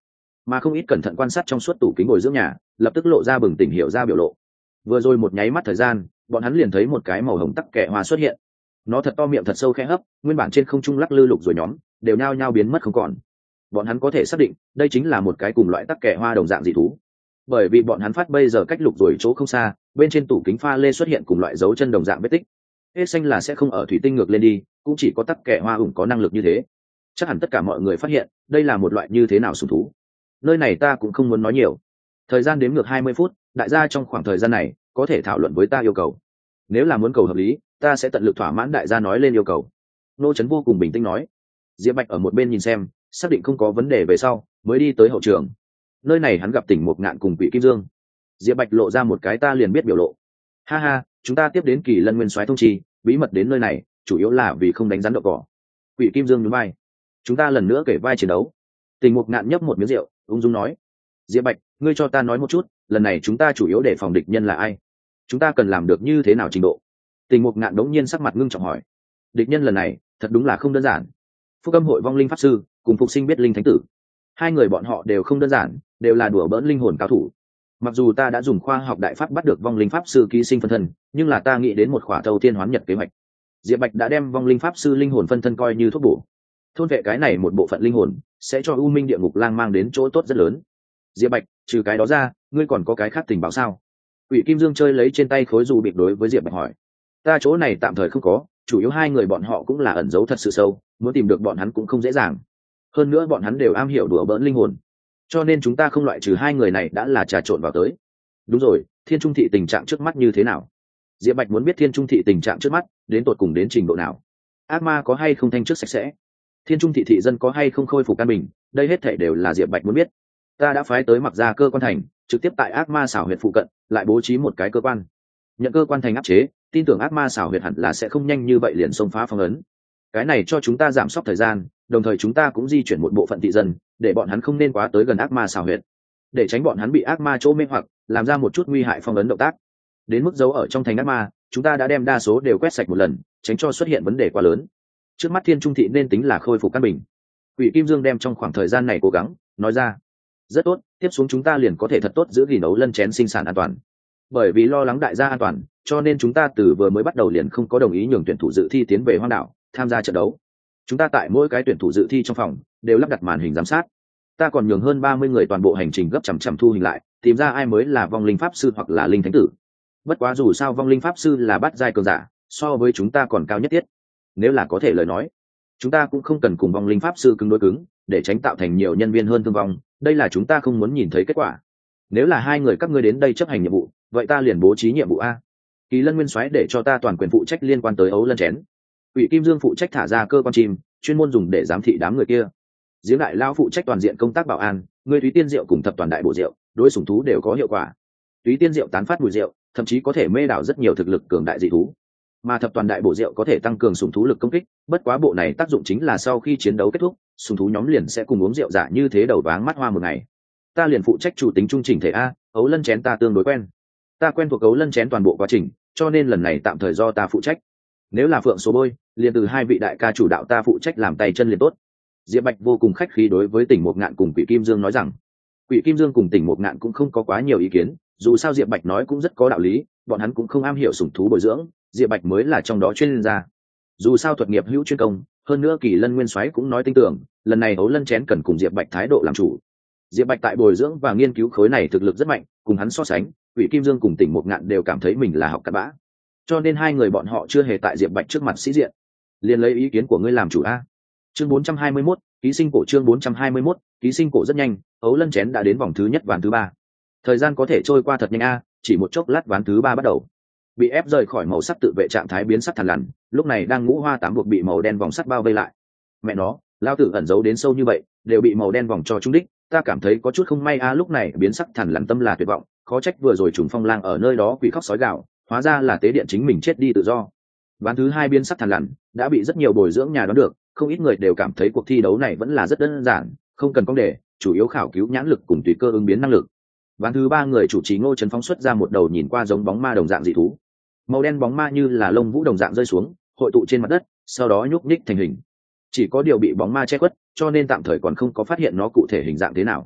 mà không ít cẩn thận quan sát trong suốt tủ kính bồi dưỡng nhà lập tức lộ ra bừng tỉnh hiểu ra biểu lộ. Vừa rồi một nháy mắt thời gian, bọn hắn liền thấy một cái màu hồng tắc kẹ hoa xuất hiện. Nó thật to, miệng thật sâu khẽ hấp, nguyên bản trên không trung lắc lư lục rồi nhóm đều nhao nhao biến mất không còn. Bọn hắn có thể xác định đây chính là một cái cùng loại tắc kẹ hoa đồng dạng dị thú, bởi vì bọn hắn phát bây giờ cách lục rồi chỗ không xa, bên trên tủ kính pha lê xuất hiện cùng loại dấu chân đồng dạng vết tích. Hết xanh là sẽ không ở thủy tinh ngược lên đi, cũng chỉ có tắc kẹ hoa ủng có năng lực như thế. Chắc hẳn tất cả mọi người phát hiện đây là một loại như thế nào sùng thú. Nơi này ta cũng không muốn nói nhiều. Thời gian đếm ngược 20 phút, đại gia trong khoảng thời gian này có thể thảo luận với ta yêu cầu. Nếu là muốn cầu hợp lý, ta sẽ tận lực thỏa mãn đại gia nói lên yêu cầu. Nô Chấn vô cùng bình tĩnh nói. Diệp Bạch ở một bên nhìn xem, xác định không có vấn đề về sau mới đi tới hậu trường. Nơi này hắn gặp Tỉnh Mục Ngạn cùng Quỷ Kim Dương. Diệp Bạch lộ ra một cái ta liền biết biểu lộ. Ha ha, chúng ta tiếp đến Kỳ Lân Nguyên Soái thông chi, bí mật đến nơi này chủ yếu là vì không đánh rắn đậu cỏ. Quỷ Kim Dương nhún vai. Chúng ta lần nữa kể vai chiến đấu. Tỉnh Mục Ngạn nhấp một miếng rượu, ung dung nói. Diệp Bạch, ngươi cho ta nói một chút, lần này chúng ta chủ yếu để phòng địch nhân là ai? Chúng ta cần làm được như thế nào trình độ? Tỉnh Mục Ngạn đống nhiên sắc mặt ngưng trọng hỏi. Địch nhân lần này thật đúng là không đơn giản. Phúc Âm hội vong linh pháp sư cùng phục sinh biết linh thánh tử, hai người bọn họ đều không đơn giản, đều là đùa bỡn linh hồn cao thủ. Mặc dù ta đã dùng khoa học đại pháp bắt được vong linh pháp sư ký sinh phân thân, nhưng là ta nghĩ đến một khỏa thâu thiên hoán nhật kế hoạch. Diệp Bạch đã đem vong linh pháp sư linh hồn phân thân coi như thuốc bổ. Thôn vệ cái này một bộ phận linh hồn sẽ cho U Minh địa ngục lang mang đến chỗ tốt rất lớn. Diệp Bạch, trừ cái đó ra, ngươi còn có cái khác tình báo sao? Quỷ Kim Dương chơi lấy trên tay khối dù bịp đối với Diệp Bạch hỏi. Ta chỗ này tạm thời không có, chủ yếu hai người bọn họ cũng là ẩn giấu thật sự sâu, muốn tìm được bọn hắn cũng không dễ dàng. Hơn nữa bọn hắn đều am hiểu đùa bỡn linh hồn, cho nên chúng ta không loại trừ hai người này đã là trà trộn vào tới. Đúng rồi, Thiên Trung thị tình trạng trước mắt như thế nào? Diệp Bạch muốn biết Thiên Trung thị tình trạng trước mắt đến tột cùng đến trình độ nào. Ác ma có hay không thanh trước sạch sẽ? Thiên Trung thị thị dân có hay không khôi phục căn bình? Đây hết thảy đều là Diệp Bạch muốn biết. Ta đã phái tới Mặc Gia cơ quan thành, trực tiếp tại ác ma xảo huyệt phụ cận lại bố trí một cái cơ quan. Nhận cơ quan thành áp chế, tin tưởng ác ma xảo huyệt hẳn là sẽ không nhanh như vậy liền xông phá phong ấn. Cái này cho chúng ta giảm sốc thời gian, đồng thời chúng ta cũng di chuyển một bộ phận thị dân, để bọn hắn không nên quá tới gần ác ma xảo huyệt, để tránh bọn hắn bị ác ma chỗ mê hoặc, làm ra một chút nguy hại phong ấn động tác. Đến mức giấu ở trong thành ác ma, chúng ta đã đem đa số đều quét sạch một lần, tránh cho xuất hiện vấn đề quá lớn. Trước mắt Thiên Trung thị nên tính là khôi phục căn bình. Quỷ Kim Dương đem trong khoảng thời gian này cố gắng nói ra. Rất tốt, tiếp xuống chúng ta liền có thể thật tốt giữ gìn ấu lân chén sinh sản an toàn. Bởi vì lo lắng đại gia an toàn, cho nên chúng ta từ vừa mới bắt đầu liền không có đồng ý nhường tuyển thủ dự thi tiến về hoang đảo tham gia trận đấu. Chúng ta tại mỗi cái tuyển thủ dự thi trong phòng đều lắp đặt màn hình giám sát. Ta còn nhường hơn 30 người toàn bộ hành trình gấp chằm thu hình lại, tìm ra ai mới là vong linh pháp sư hoặc là linh thánh tử. Bất quá dù sao vong linh pháp sư là bát giai cường giả, so với chúng ta còn cao nhất thiết. Nếu là có thể lời nói, chúng ta cũng không cần cùng vong linh pháp sư cứng đối cứng, để tránh tạo thành nhiều nhân viên hơn thương vong, đây là chúng ta không muốn nhìn thấy kết quả. Nếu là hai người các ngươi đến đây chấp hành nhiệm vụ, vậy ta liền bố trí nhiệm vụ a. Kỳ Lân Nguyên Soái để cho ta toàn quyền phụ trách liên quan tới ấu lân chén. Quỷ Kim Dương phụ trách thả ra cơ quan chim, chuyên môn dùng để giám thị đám người kia. Giếng Đại Lao phụ trách toàn diện công tác bảo an, người Túy Tiên Diệu cùng thập toàn đại bộ rượu, đối sủng thú đều có hiệu quả. Túy Tiên Diệu tán phát mùi rượu, thậm chí có thể mê đảo rất nhiều thực lực cường đại dị thú. Mà thập toàn đại bộ rượu có thể tăng cường sủng thú lực công kích, bất quá bộ này tác dụng chính là sau khi chiến đấu kết thúc, sủng thú nhóm liền sẽ cùng uống rượu giả như thế đầu váng mắt hoa một ngày. Ta liền phụ trách chủ tính trung chỉnh thể a, ấu lân chén ta tương đối quen. Ta quen thuộc ấu lân chén toàn bộ quá trình, cho nên lần này tạm thời do ta phụ trách. Nếu là phượng số bôi, liền từ hai vị đại ca chủ đạo ta phụ trách làm tay chân liền tốt. Diệp Bạch vô cùng khách khí đối với Tỉnh Mục Ngạn cùng Quỷ Kim Dương nói rằng. Quỷ Kim Dương cùng Tỉnh Mục Ngạn cũng không có quá nhiều ý kiến, dù sao Diệp Bạch nói cũng rất có đạo lý, bọn hắn cũng không am hiểu sủng thú bồi dưỡng, Diệp Bạch mới là trong đó chuyên gia. Dù sao thuật nghiệp hữu chuyên công, hơn nữa Kỳ Lân Nguyên Soái cũng nói tin tưởng, lần này ấu lân chén cần cùng Diệp Bạch thái độ làm chủ. Diệp Bạch tại bồi dưỡng và nghiên cứu khối này thực lực rất mạnh, cùng hắn so sánh, Quỷ Kim Dương cùng Tỉnh Mục Ngạn đều cảm thấy mình là học cặn bã, cho nên hai người bọn họ chưa hề tại Diệp Bạch trước mặt sĩ diện. Liền lấy ý kiến của ngươi làm chủ a. Chương 421, ký sinh cổ. Chương 421, ký sinh cổ. Rất nhanh, ấu lân chén đã đến vòng thứ nhất ván thứ ba. Thời gian có thể trôi qua thật nhanh a, chỉ một chốc lát ván thứ ba bắt đầu. Bị ép rời khỏi màu sắc tự vệ trạng thái biến sắc thằn lằn, lúc này đang ngũ hoa tám buộc bị màu đen vòng sắt bao vây lại. Mẹ nó, lao tử ẩn giấu đến sâu như vậy, đều bị màu đen vòng cho trúng đích, ta cảm thấy có chút không may a. Lúc này biến sắc thằn lằn tâm là tuyệt vọng, khó trách vừa rồi trùng phong lang ở nơi đó quỷ khóc sói gào, hóa ra là tế điện chính mình chết đi tự do. Ván thứ hai biến sắc thằn lằn đã bị rất nhiều bồi dưỡng nhà đoán được, không ít người đều cảm thấy cuộc thi đấu này vẫn là rất đơn giản, không cần công đề, chủ yếu khảo cứu nhãn lực cùng tùy cơ ứng biến năng lực. Ván thứ ba người chủ trì Ngô Trấn phóng xuất ra một đầu nhìn qua giống bóng ma đồng dạng dị thú, màu đen bóng ma như là lông vũ đồng dạng rơi xuống, hội tụ trên mặt đất, sau đó nhúc nhích thành hình. Chỉ có điều bị bóng ma che khuất, cho nên tạm thời còn không có phát hiện nó cụ thể hình dạng thế nào.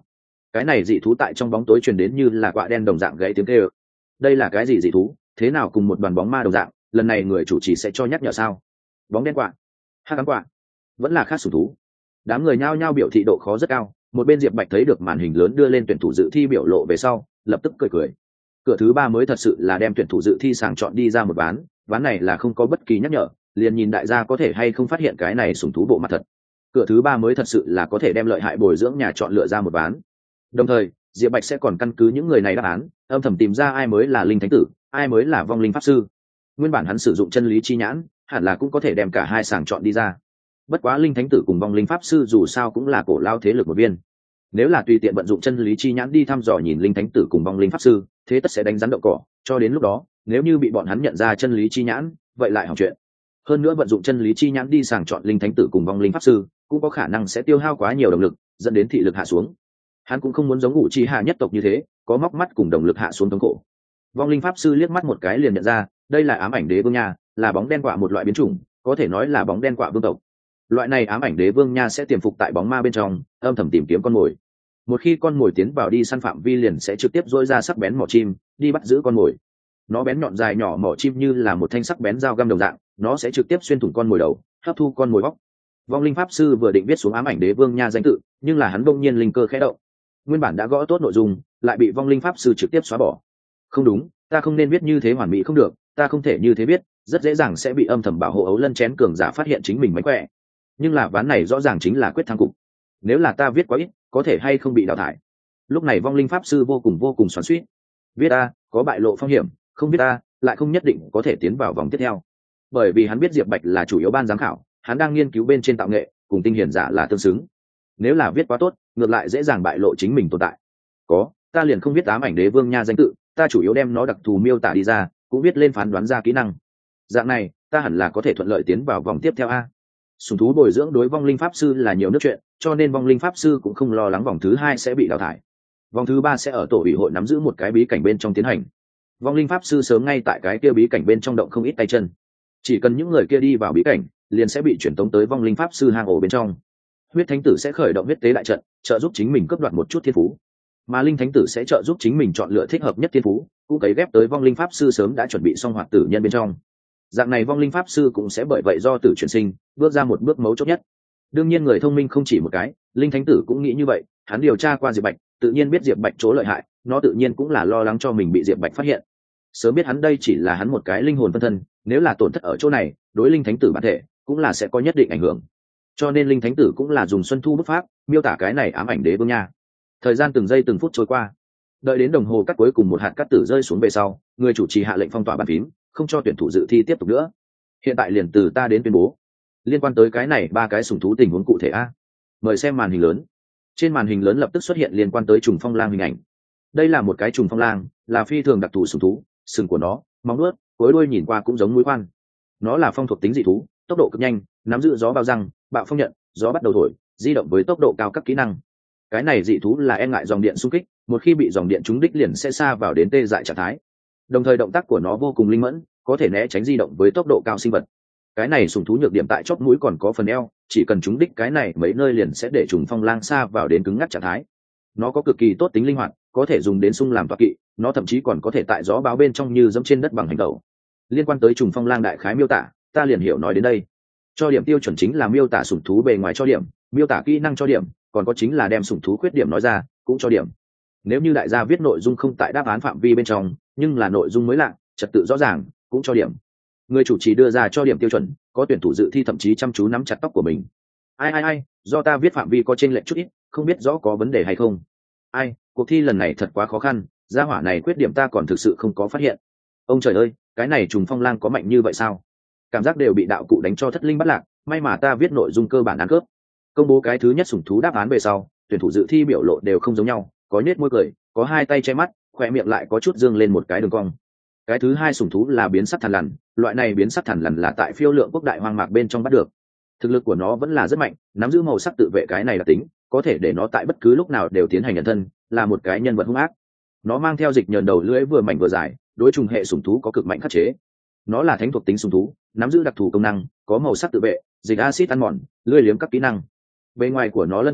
Cái này dị thú tại trong bóng tối truyền đến như là quạ đen đồng dạng gãy tiếng kêu. Đây là cái gì dị thú, thế nào cùng một đoàn bóng ma đồng dạng, lần này người chủ trì sẽ cho nhắc nhở sao? Bóng đen quạ, hắc ám quạ, vẫn là khác sủng thú. Đám người nhao nhao biểu thị độ khó rất cao. Một bên Diệp Bạch thấy được màn hình lớn đưa lên tuyển thủ dự thi biểu lộ về sau, lập tức cười cười. Cửa thứ 3 mới thật sự là đem tuyển thủ dự thi sàng chọn đi ra một ván này là không có bất kỳ nhắc nhở, liền nhìn đại gia có thể hay không phát hiện cái này sủng thú bộ mặt thật. Cửa thứ 3 mới thật sự là có thể đem lợi hại bồi dưỡng nhà chọn lựa ra một ván. Đồng thời, Diệp Bạch sẽ còn căn cứ những người này đáp án, âm thầm tìm ra ai mới là linh thánh tử, ai mới là vong linh pháp sư. Nguyên bản hắn sử dụng chân lý chi nhãn, hẳn là cũng có thể đem cả hai sàng chọn đi ra. Bất quá linh thánh tử cùng vong linh pháp sư dù sao cũng là cổ lao thế lực một viên. Nếu là tùy tiện vận dụng chân lý chi nhãn đi thăm dò nhìn linh thánh tử cùng vong linh pháp sư, thế tất sẽ đánh rắn đậu cỏ, cho đến lúc đó, nếu như bị bọn hắn nhận ra chân lý chi nhãn, vậy lại hỏng chuyện. Hơn nữa vận dụng chân lý chi nhãn đi sàng chọn linh thánh tử cùng vong linh pháp sư, cũng có khả năng sẽ tiêu hao quá nhiều động lực, dẫn đến thị lực hạ xuống. Hắn cũng không muốn giống ngũ chi hạ nhất tộc như thế, có móc mắt cùng động lực hạ xuống thống khổ. Vong linh pháp sư liếc mắt một cái liền nhận ra, đây là ám ảnh đế vương nha, là bóng đen quạ một loại biến chủng, có thể nói là bóng đen quạ vương tộc. Loại này ám ảnh đế vương nha sẽ tiềm phục tại bóng ma bên trong, âm thầm tìm kiếm con mồi. Một khi con mồi tiến vào đi săn phạm vi liền sẽ trực tiếp dỗi ra sắc bén mỏ chim, đi bắt giữ con mồi. Nó bén nhọn dài nhỏ mỏ chim như là một thanh sắc bén dao găm đồng dạng, nó sẽ trực tiếp xuyên thủng con mồi đầu, hấp thu con mồi bóc. Vong linh pháp sư vừa định viết xuống ám ảnh đế vương nha danh tự, nhưng là hắn bỗng nhiên linh cơ khẽ động. Nguyên bản đã gõ tốt nội dung, lại bị vong linh pháp sư trực tiếp xóa bỏ. Không đúng, ta không nên viết như thế hoàn mỹ không được, ta không thể như thế viết, rất dễ dàng sẽ bị âm thầm bảo hộ ấu lân chén cường giả phát hiện chính mình mánh khỏe. Nhưng là ván này rõ ràng chính là quyết thắng cục. Nếu là ta viết quá ít, có thể hay không bị đào thải. Lúc này vong linh pháp sư vô cùng xoắn xuýt. Viết ta có bại lộ phong hiểm, không viết ta lại không nhất định có thể tiến vào vòng tiếp theo. Bởi vì hắn biết Diệp Bạch là chủ yếu ban giám khảo, hắn đang nghiên cứu bên trên tạo nghệ, cùng tinh hiển giả là tương xứng. Nếu là viết quá tốt, ngược lại dễ dàng bại lộ chính mình tồn tại. Ta liền không viết ám ảnh đế vương nha danh tự, ta chủ yếu đem nó đặc thù miêu tả đi ra, cũng viết lên phán đoán ra kỹ năng. Dạng này, ta hẳn là có thể thuận lợi tiến vào vòng tiếp theo a. Sủng thú bồi dưỡng đối vong linh pháp sư là nhiều nước chuyện, cho nên vong linh pháp sư cũng không lo lắng vòng thứ 2 sẽ bị đào thải. Vòng thứ 3 sẽ ở tổ ủy hội nắm giữ một cái bí cảnh bên trong tiến hành. Vong linh pháp sư sớm ngay tại cái kia bí cảnh bên trong động không ít tay chân. Chỉ cần những người kia đi vào bí cảnh, liền sẽ bị chuyển tống tới vong linh pháp sư hang ổ bên trong. Huyết thánh tử sẽ khởi động huyết tế đại trận, trợ giúp chính mình cướp đoạt một chút thiên phú. Mà linh thánh tử sẽ trợ giúp chính mình chọn lựa thích hợp nhất thiên phú, cũng cấy ghép tới vong linh pháp sư sớm đã chuẩn bị xong hoạt tử nhân bên trong. Dạng này vong linh pháp sư cũng sẽ bởi vậy do tử chuyển sinh, bước ra một bước mấu chốt nhất. Đương nhiên người thông minh không chỉ một cái, linh thánh tử cũng nghĩ như vậy, hắn điều tra qua Diệp Bạch, tự nhiên biết Diệp Bạch chỗ lợi hại, nó tự nhiên cũng là lo lắng cho mình bị Diệp Bạch phát hiện. Sớm biết hắn đây chỉ là hắn một cái linh hồn phân thân, nếu là tổn thất ở chỗ này, đối linh thánh tử bản thể cũng là sẽ có nhất định ảnh hưởng. Cho nên linh thánh tử cũng là dùng xuân thu bút pháp, miêu tả cái này ám ảnh đế vương nha. Thời gian từng giây từng phút trôi qua, đợi đến đồng hồ cắt cuối cùng một hạt cát tử rơi xuống về sau, người chủ trì hạ lệnh phong tỏa bàn phím, không cho tuyển thủ dự thi tiếp tục nữa. Hiện tại liền từ ta đến tuyên bố liên quan tới cái này 3 cái sủng thú tình huống cụ thể a. Mời xem màn hình lớn. Trên màn hình lớn lập tức xuất hiện liên quan tới trùng phong lang hình ảnh. Đây là một cái trùng phong lang, là phi thường đặc thù sủng thú, sừng của nó, móng vuốt, cuối đuôi nhìn qua cũng giống mũi khoan. Nó là phong thuộc tính dị thú, tốc độ cực nhanh, nắm giữ gió bao răng, bạo phong nhận, gió bắt đầu thổi, di động với tốc độ cao các kỹ năng. Cái này dị thú là e ngại dòng điện xung kích, một khi bị dòng điện trúng đích liền sẽ xa vào đến tê dại trạng thái. Đồng thời động tác của nó vô cùng linh mẫn, có thể né tránh di động với tốc độ cao sinh vật. Cái này sủng thú nhược điểm tại chóp mũi còn có phần eo, chỉ cần trúng đích cái này mấy nơi liền sẽ để trùng phong lang xa vào đến cứng ngắc trạng thái. Nó có cực kỳ tốt tính linh hoạt, có thể dùng đến xung làm toa kỵ, nó thậm chí còn có thể tại gió báo bên trong như dẫm trên đất bằng hành tẩu. Liên quan tới trùng phong lang đại khái miêu tả, ta liền hiểu nói đến đây. Cho điểm tiêu chuẩn chính là miêu tả sủng thú bề ngoài cho điểm, miêu tả kỹ năng cho điểm, còn có chính là đem sủng thú khuyết điểm nói ra, cũng cho điểm. Nếu như đại gia viết nội dung không tại đáp án phạm vi bên trong, nhưng là nội dung mới lạ, trật tự rõ ràng, cũng cho điểm. Người chủ trì đưa ra cho điểm tiêu chuẩn, có tuyển thủ dự thi thậm chí chăm chú nắm chặt tóc của mình. Ai, do ta viết phạm vi có chênh lệch chút ít, không biết rõ có vấn đề hay không. Cuộc thi lần này thật quá khó khăn, gia hỏa này khuyết điểm ta còn thực sự không có phát hiện. Ông trời ơi, cái này trùng phong lang có mạnh như vậy sao? Cảm giác đều bị đạo cụ đánh cho thất linh bắt lạc, may mà ta viết nội dung cơ bản ăn cướp. Công bố cái thứ nhất sủng thú đáp án về sau, tuyển thủ dự thi biểu lộ đều không giống nhau, có nhếch môi cười, có hai tay che mắt, khỏe miệng lại có chút dương lên một cái đường cong. Cái thứ hai sủng thú là biến sắc thần lằn, loại này biến sắc thần lằn là tại phiêu lượng quốc đại hoang mạc bên trong bắt được. Thực lực của nó vẫn là rất mạnh, nắm giữ màu sắc tự vệ cái này là tính, có thể để nó tại bất cứ lúc nào đều tiến hành nhận thân, là một cái nhân vật hung ác. Nó mang theo dịch nhờn đầu lưỡi vừa mảnh vừa dài, đối trùng hệ sủng thú có cực mạnh khắc chế. Nó là thánh thuộc tính sủng thú, nắm giữ đặc thù công năng, có màu sắc tự vệ, dịch axit ăn mòn, lưỡi liếm các kỹ năng. Bề ngoài của nó lân phiến,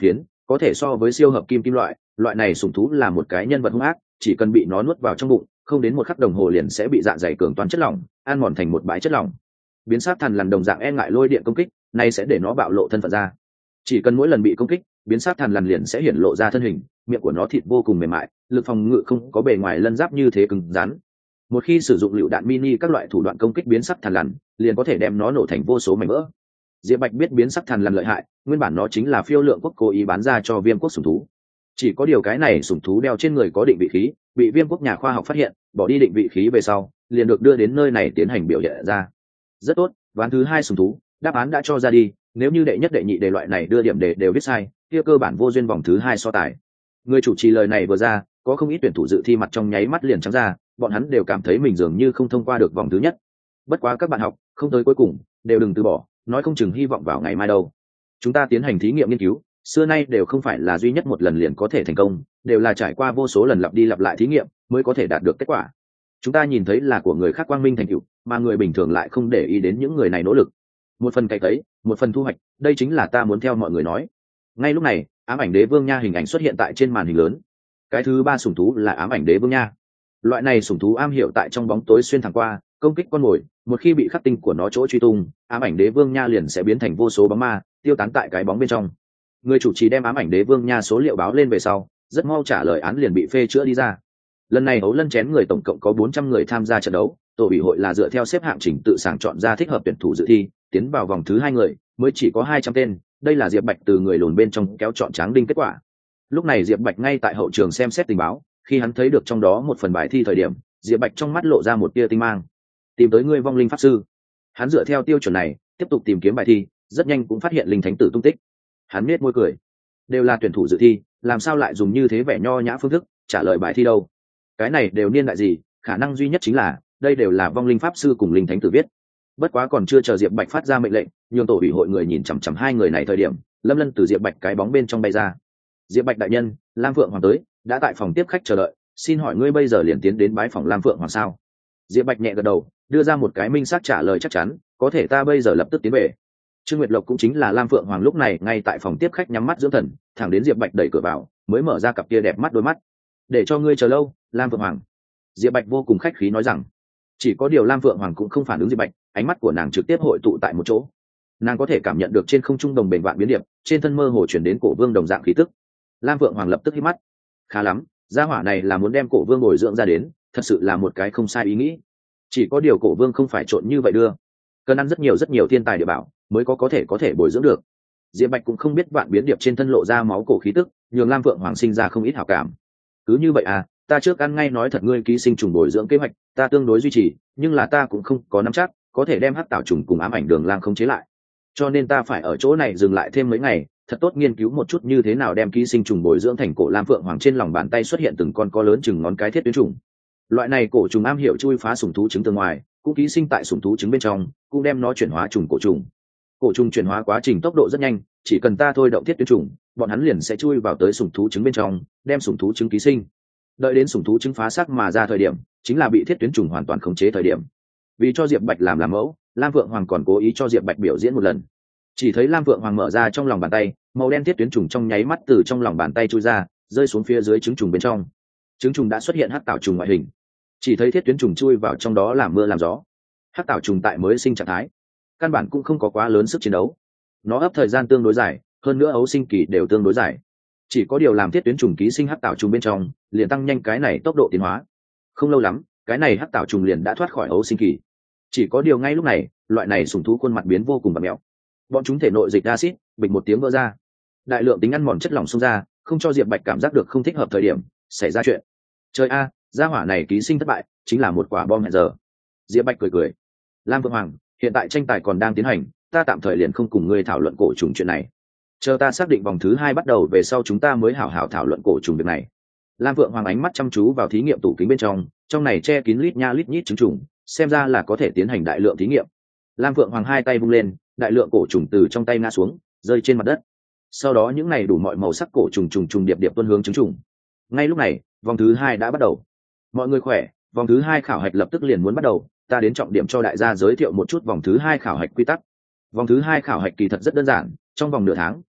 có thể so với siêu hợp kim kim loại này sủng thú là một cái nhân vật hung ác, chỉ cần bị nó nuốt vào trong bụng, không đến một khắc đồng hồ liền sẽ bị dạ dày cường toán chất lỏng ăn mòn thành một bãi chất lỏng. Biến sắc thằn lằn đồng dạng e ngại lôi điện công kích, này sẽ để nó bạo lộ thân phận ra. Chỉ cần mỗi lần bị công kích, biến sắc thằn lằn liền sẽ hiển lộ ra thân hình, miệng của nó thịt vô cùng mềm mại, lực phòng ngự không có bề ngoài lân giáp như thế cứng rắn. Một khi sử dụng lựu đạn mini các loại thủ đoạn công kích biến sắc thằn lằn, liền có thể đem nó nổ thành vô số mảnh vỡ. Diệp Bạch biết biến sắc thằn lằn lợi hại, nguyên bản nó chính là phiêu lượng quốc cố ý bán ra cho Viêm quốc sủng thú. Chỉ có điều cái này sủng thú đeo trên người có định vị khí, bị Viêm quốc nhà khoa học phát hiện, bỏ đi định vị khí về sau, liền được đưa đến nơi này tiến hành biểu hiện ra. Rất tốt, ván thứ 2 sủng thú, đáp án đã cho ra đi, nếu như đệ nhất đệ nhị đề loại này đưa điểm đề đều viết sai, kia cơ bản vô duyên vòng thứ 2 so tài. Người chủ trì lời này vừa ra, có không ít tuyển thủ dự thi mặt trong nháy mắt liền trắng ra, bọn hắn đều cảm thấy mình dường như không thông qua được vòng thứ nhất. Bất quá các bạn học, không tới cuối cùng, đều đừng từ bỏ, nói không chừng hy vọng vào ngày mai đâu. Chúng ta tiến hành thí nghiệm nghiên cứu, xưa nay đều không phải là duy nhất một lần liền có thể thành công, đều là trải qua vô số lần lặp đi lặp lại thí nghiệm mới có thể đạt được kết quả. Chúng ta nhìn thấy là của người khác quang minh thành tựu, mà người bình thường lại không để ý đến những người này nỗ lực. Một phần cày cấy, một phần thu hoạch, đây chính là ta muốn theo mọi người nói. Ngay lúc này, ám ảnh đế vương nha hình ảnh xuất hiện tại trên màn hình lớn. Cái thứ 3 sủng thú là ám ảnh đế vương nha. Loại này sủng thú am hiểu tại trong bóng tối xuyên thẳng qua, công kích con mồi, một khi bị khắc tinh của nó chỗ truy tung, ám ảnh đế vương nha liền sẽ biến thành vô số bóng ma, tiêu tán tại cái bóng bên trong. Người chủ trì đem ám ảnh đế vương nha số liệu báo lên về sau, rất mau trả lời án liền bị phê chữa đi ra. Lần này Ấu Lân chén người tổng cộng có 400 người tham gia trận đấu, tổ ủy hội là dựa theo xếp hạng trình tự sàng chọn ra thích hợp tuyển thủ dự thi, tiến vào vòng thứ 2 người, mới chỉ có 200 tên, đây là Diệp Bạch từ người lùn bên trong kéo chọn tráng đinh kết quả. Lúc này Diệp Bạch ngay tại hậu trường xem xét tình báo, khi hắn thấy được trong đó một phần bài thi thời điểm, Diệp Bạch trong mắt lộ ra một tia tinh mang. Tìm tới ngươi vong linh pháp sư. Hắn dựa theo tiêu chuẩn này, tiếp tục tìm kiếm bài thi, rất nhanh cũng phát hiện linh thánh tử tung tích. Hắn nhếch môi cười. Đều là tuyển thủ dự thi, làm sao lại dùng như thế vẻ nho nhã phương thức trả lời bài thi đâu? Cái này đều niên đại gì, khả năng duy nhất chính là đây đều là vong linh pháp sư cùng linh thánh tử viết. Bất quá còn chưa chờ Diệp Bạch phát ra mệnh lệnh, nhường tổ ủy hội người nhìn chằm chằm hai người này thời điểm, Lâm Lân từ Diệp Bạch cái bóng bên trong bay ra. Diệp Bạch đại nhân, Lam Phượng Hoàng tới, đã tại phòng tiếp khách chờ đợi, xin hỏi ngươi bây giờ liền tiến đến bái phòng Lam Phượng Hoàng sao? Diệp Bạch nhẹ gật đầu, đưa ra một cái minh xác trả lời chắc chắn, có thể ta bây giờ lập tức tiến về. Trương Nguyệt Lộc cũng chính là Lam Phượng Hoàng lúc này ngay tại phòng tiếp khách nhắm mắt dưỡng thần, thẳng đến Diệp Bạch đẩy cửa vào, mới mở ra cặp kia đẹp mắt đôi mắt. Để cho ngươi chờ lâu, Lam Phượng Hoàng. Diệp Bạch vô cùng khách khí nói rằng. Chỉ có điều Lam Phượng Hoàng cũng không phản ứng Diệp Bạch, ánh mắt của nàng trực tiếp hội tụ tại một chỗ. Nàng có thể cảm nhận được trên không trung đồng bền vạn biến điệp, trên thân mơ hồ chuyển đến cổ vương đồng dạng khí tức. Lam Phượng Hoàng lập tức hít mắt. Khá lắm, gia hỏa này là muốn đem cổ vương bồi dưỡng ra đến, thật sự là một cái không sai ý nghĩ. Chỉ có điều cổ vương không phải trộn như vậy đưa, cần ăn rất nhiều thiên tài địa bảo mới có thể bồi dưỡng được. Diệp Bạch cũng không biết vạn biến điệp trên thân lộ ra máu cổ khí tức, nhường Lam Phượng Hoàng sinh ra không ít hảo cảm. Cứ như vậy à, ta trước ăn ngay nói thật, ngươi ký sinh trùng bồi dưỡng kế hoạch ta tương đối duy trì, nhưng là ta cũng không có nắm chắc có thể đem hắc tảo trùng cùng ám ảnh đường lang khống chế lại, cho nên ta phải ở chỗ này dừng lại thêm mấy ngày, thật tốt nghiên cứu một chút như thế nào đem ký sinh trùng bồi dưỡng thành cổ Lam Phượng Hoàng trên lòng bàn tay xuất hiện từng con có lớn chừng ngón cái thiết tuyến trùng. Loại này cổ trùng am hiểu chui phá sủng thú trứng từ ngoài, cũng ký sinh tại sủng thú trứng bên trong, cũng đem nó chuyển hóa trùng cổ trùng. Cổ trùng chuyển hóa quá trình tốc độ rất nhanh, chỉ cần ta thôi động thiết tuyến trùng, bọn hắn liền sẽ chui vào tới sủng thú trứng bên trong, đem sủng thú trứng ký sinh. Đợi đến sủng thú trứng phá xác mà ra thời điểm, chính là bị thiết tuyến trùng hoàn toàn khống chế thời điểm. Vì cho Diệp Bạch làm mẫu, Lam Phượng Hoàng còn cố ý cho Diệp Bạch biểu diễn một lần. Chỉ thấy Lam Phượng Hoàng mở ra trong lòng bàn tay, màu đen thiết tuyến trùng trong nháy mắt từ trong lòng bàn tay chui ra, rơi xuống phía dưới trứng trùng bên trong. Trứng trùng đã xuất hiện hắc tảo trùng ngoại hình. Chỉ thấy thiết tuyến trùng chui vào trong đó làm mưa làm gió. Hắc tảo trùng tại mới sinh trạng thái, căn bản cũng không có quá lớn sức chiến đấu. Nó ấp thời gian tương đối dài, hơn nữa ấu sinh kỳ đều tương đối dài. Chỉ có điều làm thiết tuyến trùng ký sinh hắc tảo trùng bên trong, liền tăng nhanh cái này tốc độ tiến hóa. Không lâu lắm, cái này hắc tảo trùng liền đã thoát khỏi ấu sinh kỳ. Chỉ có điều ngay lúc này, loại này sủng thú khuôn mặt biến vô cùng bặm mèo. Bọn chúng thể nội dịch acid, bịch một tiếng vỡ ra. Đại lượng tính ăn mòn chất lỏng xông ra, không cho Diệp Bạch cảm giác được không thích hợp thời điểm, xảy ra chuyện. Trời a, gia hỏa này ký sinh thất bại, chính là một quả bom hẹn giờ. Diệp Bạch cười. Lam Vương Hoàng, hiện tại tranh tài còn đang tiến hành, ta tạm thời liền không cùng ngươi thảo luận cổ trùng chuyện này. Chờ ta xác định vòng thứ 2 bắt đầu về sau chúng ta mới hảo hảo thảo luận cổ trùng việc này. Lam Vượng Hoàng ánh mắt chăm chú vào thí nghiệm tủ kính bên trong này che kín lít nha lít nhít trứng trùng, xem ra là có thể tiến hành đại lượng thí nghiệm. Lam Vượng Hoàng hai tay vung lên, đại lượng cổ trùng từ trong tay ngã xuống, rơi trên mặt đất. Sau đó những này đủ mọi màu sắc cổ trùng trùng điệp điệp tuôn hướng trứng trùng. Ngay lúc này, vòng thứ 2 đã bắt đầu. Mọi người khỏe, vòng thứ 2 khảo hạch lập tức liền muốn bắt đầu, ta đến trọng điểm cho đại gia giới thiệu một chút vòng thứ 2 khảo hạch quy tắc. Vòng thứ 2 khảo hạch kỳ thật rất đơn giản, trong vòng nửa tháng,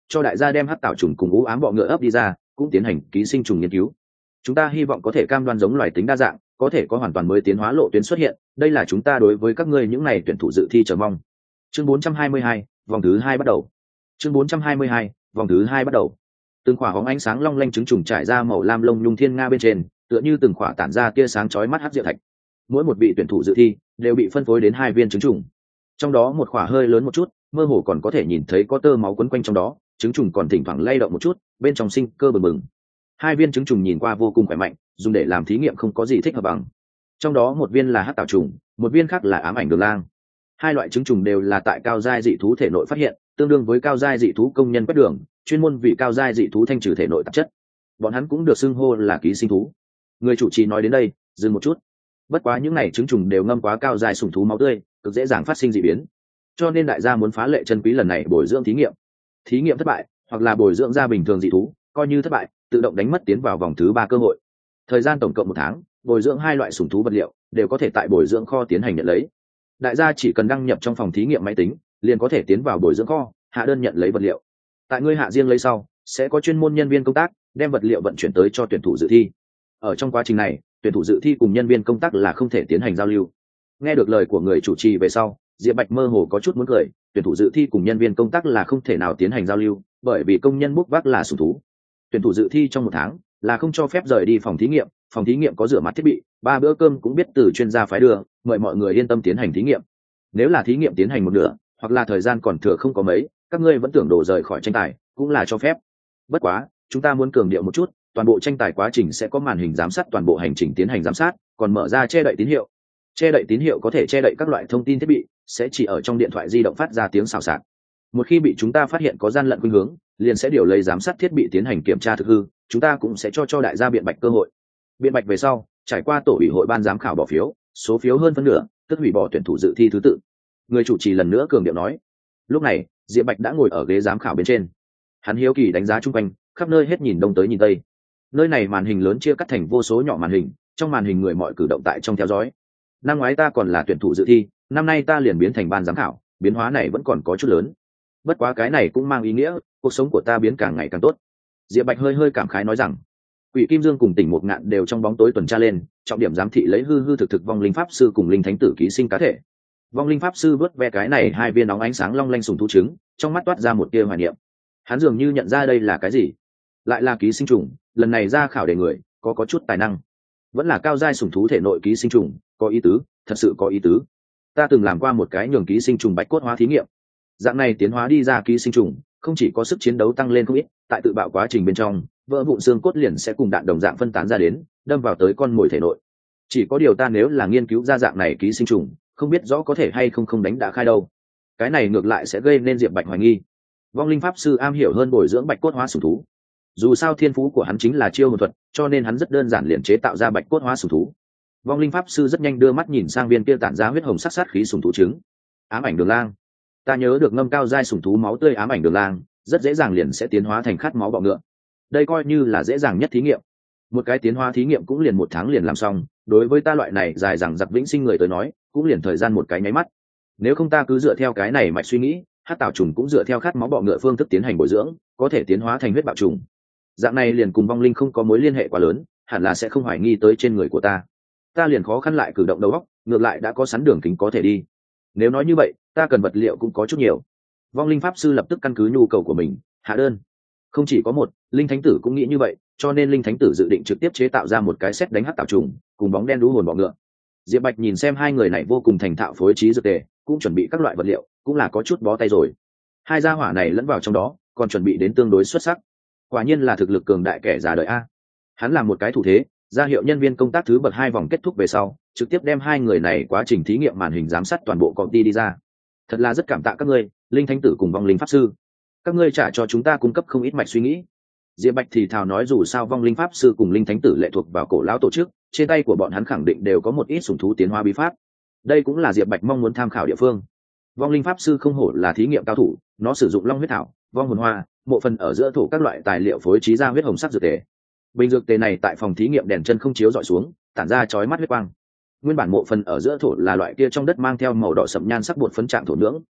cho đại gia đem hắc tạo trùng cùng u ám bọ ngựa ấp đi ra, cũng tiến hành ký sinh trùng nghiên cứu. Chúng ta hy vọng có thể cam đoan giống loài tính đa dạng, có thể có hoàn toàn mới tiến hóa lộ tuyến xuất hiện, đây là chúng ta đối với các ngươi những này tuyển thủ dự thi chờ mong. Chương 422, vòng thứ 2 bắt đầu. Chương 422, vòng thứ 2 bắt đầu. Từng khỏa hóng ánh sáng long lanh trứng trùng trải ra màu lam lông nhung thiên nga bên trên, tựa như từng khỏa tản ra tia sáng chói mắt hắc diệu thạch. Mỗi một vị tuyển thủ dự thi đều bị phân phối đến 2 viên trứng trùng. Trong đó một khỏa hơi lớn một chút, mơ hồ còn có thể nhìn thấy có tơ máu quấn quanh trong đó, trứng trùng còn thỉnh thoảng lay động một chút, bên trong sinh cơ bừng bừng. 2 viên trứng trùng nhìn qua vô cùng khỏe mạnh, dùng để làm thí nghiệm không có gì thích hợp bằng. Trong đó một viên là hắc tạo trùng, một viên khác là ám ảnh đường lang. 2 loại trứng trùng đều là tại cao giai dị thú thể nội phát hiện, tương đương với cao giai dị thú công nhân quét đường, chuyên môn vì cao giai dị thú thanh trừ thể nội tạp chất. Bọn hắn cũng được xưng hô là ký sinh thú. Người chủ trì nói đến đây, dừng một chút. Bất quá những này trứng trùng đều ngâm quá cao giai sủng thú máu tươi, cực dễ dàng phát sinh dị biến. Cho nên đại gia muốn phá lệ chân quý lần này bồi dưỡng thí nghiệm. Thí nghiệm thất bại, hoặc là bồi dưỡng ra bình thường dị thú, coi như thất bại, tự động đánh mất tiến vào vòng thứ 3 cơ hội. Thời gian tổng cộng 1 tháng, bồi dưỡng 2 loại sủng thú vật liệu đều có thể tại bồi dưỡng kho tiến hành nhận lấy. Đại gia chỉ cần đăng nhập trong phòng thí nghiệm máy tính, liền có thể tiến vào bồi dưỡng kho, hạ đơn nhận lấy vật liệu. Tại ngươi hạ riêng lấy sau, sẽ có chuyên môn nhân viên công tác đem vật liệu vận chuyển tới cho tuyển thủ dự thi. Ở trong quá trình này, tuyển thủ dự thi cùng nhân viên công tác là không thể tiến hành giao lưu. Nghe được lời của người chủ trì về sau, Diệp Bạch mơ hồ có chút muốn cười, tuyển thủ dự thi cùng nhân viên công tác là không thể nào tiến hành giao lưu, bởi vì công nhân bốc vác là sủng thú. Tuyển thủ dự thi trong 1 tháng là không cho phép rời đi phòng thí nghiệm có rửa mặt thiết bị, 3 bữa cơm cũng biết từ chuyên gia phái đưa, mời mọi người yên tâm tiến hành thí nghiệm. Nếu là thí nghiệm tiến hành một nửa, hoặc là thời gian còn thừa không có mấy, các ngươi vẫn tưởng đổ rời khỏi tranh tài, cũng là cho phép. Bất quá, chúng ta muốn cường điệu một chút, toàn bộ tranh tài quá trình sẽ có màn hình giám sát toàn bộ hành trình tiến hành giám sát, còn mở ra che đậy tín hiệu. Che đậy tín hiệu có thể che đậy các loại thông tin thiết bị, sẽ chỉ ở trong điện thoại di động phát ra tiếng xào xạc. Một khi bị chúng ta phát hiện có gian lận khuynh hướng, liền sẽ điều lấy giám sát thiết bị tiến hành kiểm tra thực hư, chúng ta cũng sẽ cho đại gia biện bạch cơ hội. Biện bạch về sau, trải qua tổ ủy hội ban giám khảo bỏ phiếu, số phiếu hơn phân nửa, tức hủy bỏ tuyển thủ dự thi thứ tự. Người chủ trì lần nữa cường điệu nói. Lúc này, Diệp Bạch đã ngồi ở ghế giám khảo bên trên. Hắn hiếu kỳ đánh giá chung quanh, khắp nơi hết nhìn đông tới nhìn tây. Nơi này màn hình lớn chia cắt thành vô số nhỏ màn hình, trong màn hình người mọi cử động tại trong theo dõi. Năm ngoái ta còn là tuyển thủ dự thi, năm nay ta liền biến thành ban giám khảo, biến hóa này vẫn còn có chút lớn. Bất quá cái này cũng mang ý nghĩa, cuộc sống của ta biến càng ngày càng tốt. Diệp Bạch hơi cảm khái nói rằng, Quỷ Kim Dương cùng Tỉnh Một Ngạn đều trong bóng tối tuần tra lên, trọng điểm giám thị lấy hư thực vong linh pháp sư cùng linh thánh tử ký sinh cá thể. Vong linh pháp sư vớt ve cái này 2 viên nóng ánh sáng long lanh sùng thú trứng, trong mắt toát ra một tia hoài niệm. Hắn dường như nhận ra đây là cái gì, lại là ký sinh trùng, lần này ra khảo đề người có chút tài năng, vẫn là cao giai sùng thú thể nội ký sinh trùng, có ý tứ, thật sự có ý tứ. Ta từng làm qua một cái nhường ký sinh trùng bạch cốt hóa thí nghiệm, dạng này tiến hóa đi ra ký sinh trùng không chỉ có sức chiến đấu tăng lên không ít, tại tự bạo quá trình bên trong vỡ vụn xương cốt liền sẽ cùng đạn đồng dạng phân tán ra đến, đâm vào tới con mồi thể nội. Chỉ có điều ta nếu là nghiên cứu ra dạng này ký sinh trùng, không biết rõ có thể hay không đánh đã khai đâu. Cái này ngược lại sẽ gây nên Diệp Bạch hoài nghi. Vong linh pháp sư am hiểu hơn bồi dưỡng bạch cốt hóa sủng thú, dù sao thiên phú của hắn chính là chiêu hồn thuật, cho nên hắn rất đơn giản liền chế tạo ra bạch cốt hóa sủng thú. Vong linh pháp sư rất nhanh đưa mắt nhìn sang viên kia tản ra huyết hồng sắc sát khí sủng thú trứng. Ám ảnh đường lang. Ta nhớ được ngâm cao giai sủng thú máu tươi ám ảnh đường lang rất dễ dàng liền sẽ tiến hóa thành khát máu bọ ngựa. Đây coi như là dễ dàng nhất thí nghiệm. Một cái tiến hóa thí nghiệm cũng liền 1 tháng liền làm xong, đối với ta loại này dài dằng dặc vĩnh sinh người tới nói, cũng liền thời gian một cái nháy mắt. Nếu không ta cứ dựa theo cái này mạch suy nghĩ, hắc tạo trùng cũng dựa theo khát máu bọ ngựa phương thức tiến hành bồi dưỡng, có thể tiến hóa thành huyết bạo trùng. Dạng này liền cùng vong linh không có mối liên hệ quá lớn, hẳn là sẽ không hoài nghi tới trên người của ta. Ta liền khó khăn lại cử động đầu óc, ngược lại đã có sẵn đường kính có thể đi. Nếu nói như vậy, ta cần vật liệu cũng có chút nhiều. Vong linh pháp sư lập tức căn cứ nhu cầu của mình hạ đơn. Không chỉ có một, linh thánh tử cũng nghĩ như vậy, cho nên linh thánh tử dự định trực tiếp chế tạo ra một cái set đánh hắc tạo trùng cùng bóng đen đú hồn bọ ngựa. Diệp Bạch nhìn xem 2 người này vô cùng thành thạo phối trí dược tề, cũng chuẩn bị các loại vật liệu, cũng là có chút bó tay rồi. 2 gia hỏa này lẫn vào trong đó, còn chuẩn bị đến tương đối xuất sắc. Quả nhiên là thực lực cường đại kẻ già đời a. Hắn làm một cái thủ thế, ra hiệu nhân viên công tác thứ bậc 2 vòng kết thúc về sau, trực tiếp đem 2 người này quá trình thí nghiệm màn hình giám sát toàn bộ công ty đi ra. Thật là rất cảm tạ các ngươi, linh thánh tử cùng vong linh pháp sư. Các ngươi trả cho chúng ta cung cấp không ít mạch suy nghĩ. Diệp Bạch thì thào nói, dù sao vong linh pháp sư cùng linh thánh tử lệ thuộc vào cổ lão tổ chức, trên tay của bọn hắn khẳng định đều có một ít sủng thú tiến hóa bí pháp. Đây cũng là Diệp Bạch mong muốn tham khảo địa phương. Vong linh pháp sư không hổ là thí nghiệm cao thủ, nó sử dụng long huyết thảo, vong hồn hoa, mộ phần ở giữa thổ các loại tài liệu phối trí ra huyết hồng sắc dược tề. Bình dược tề này tại phòng thí nghiệm đèn chân không chiếu dọi xuống, tản ra chói mắt huyết quang. Nguyên bản mộ phần ở giữa thổ là loại kia trong đất mang theo màu đỏ sậm nhan sắc bột phấn trạng thổ nhưỡng.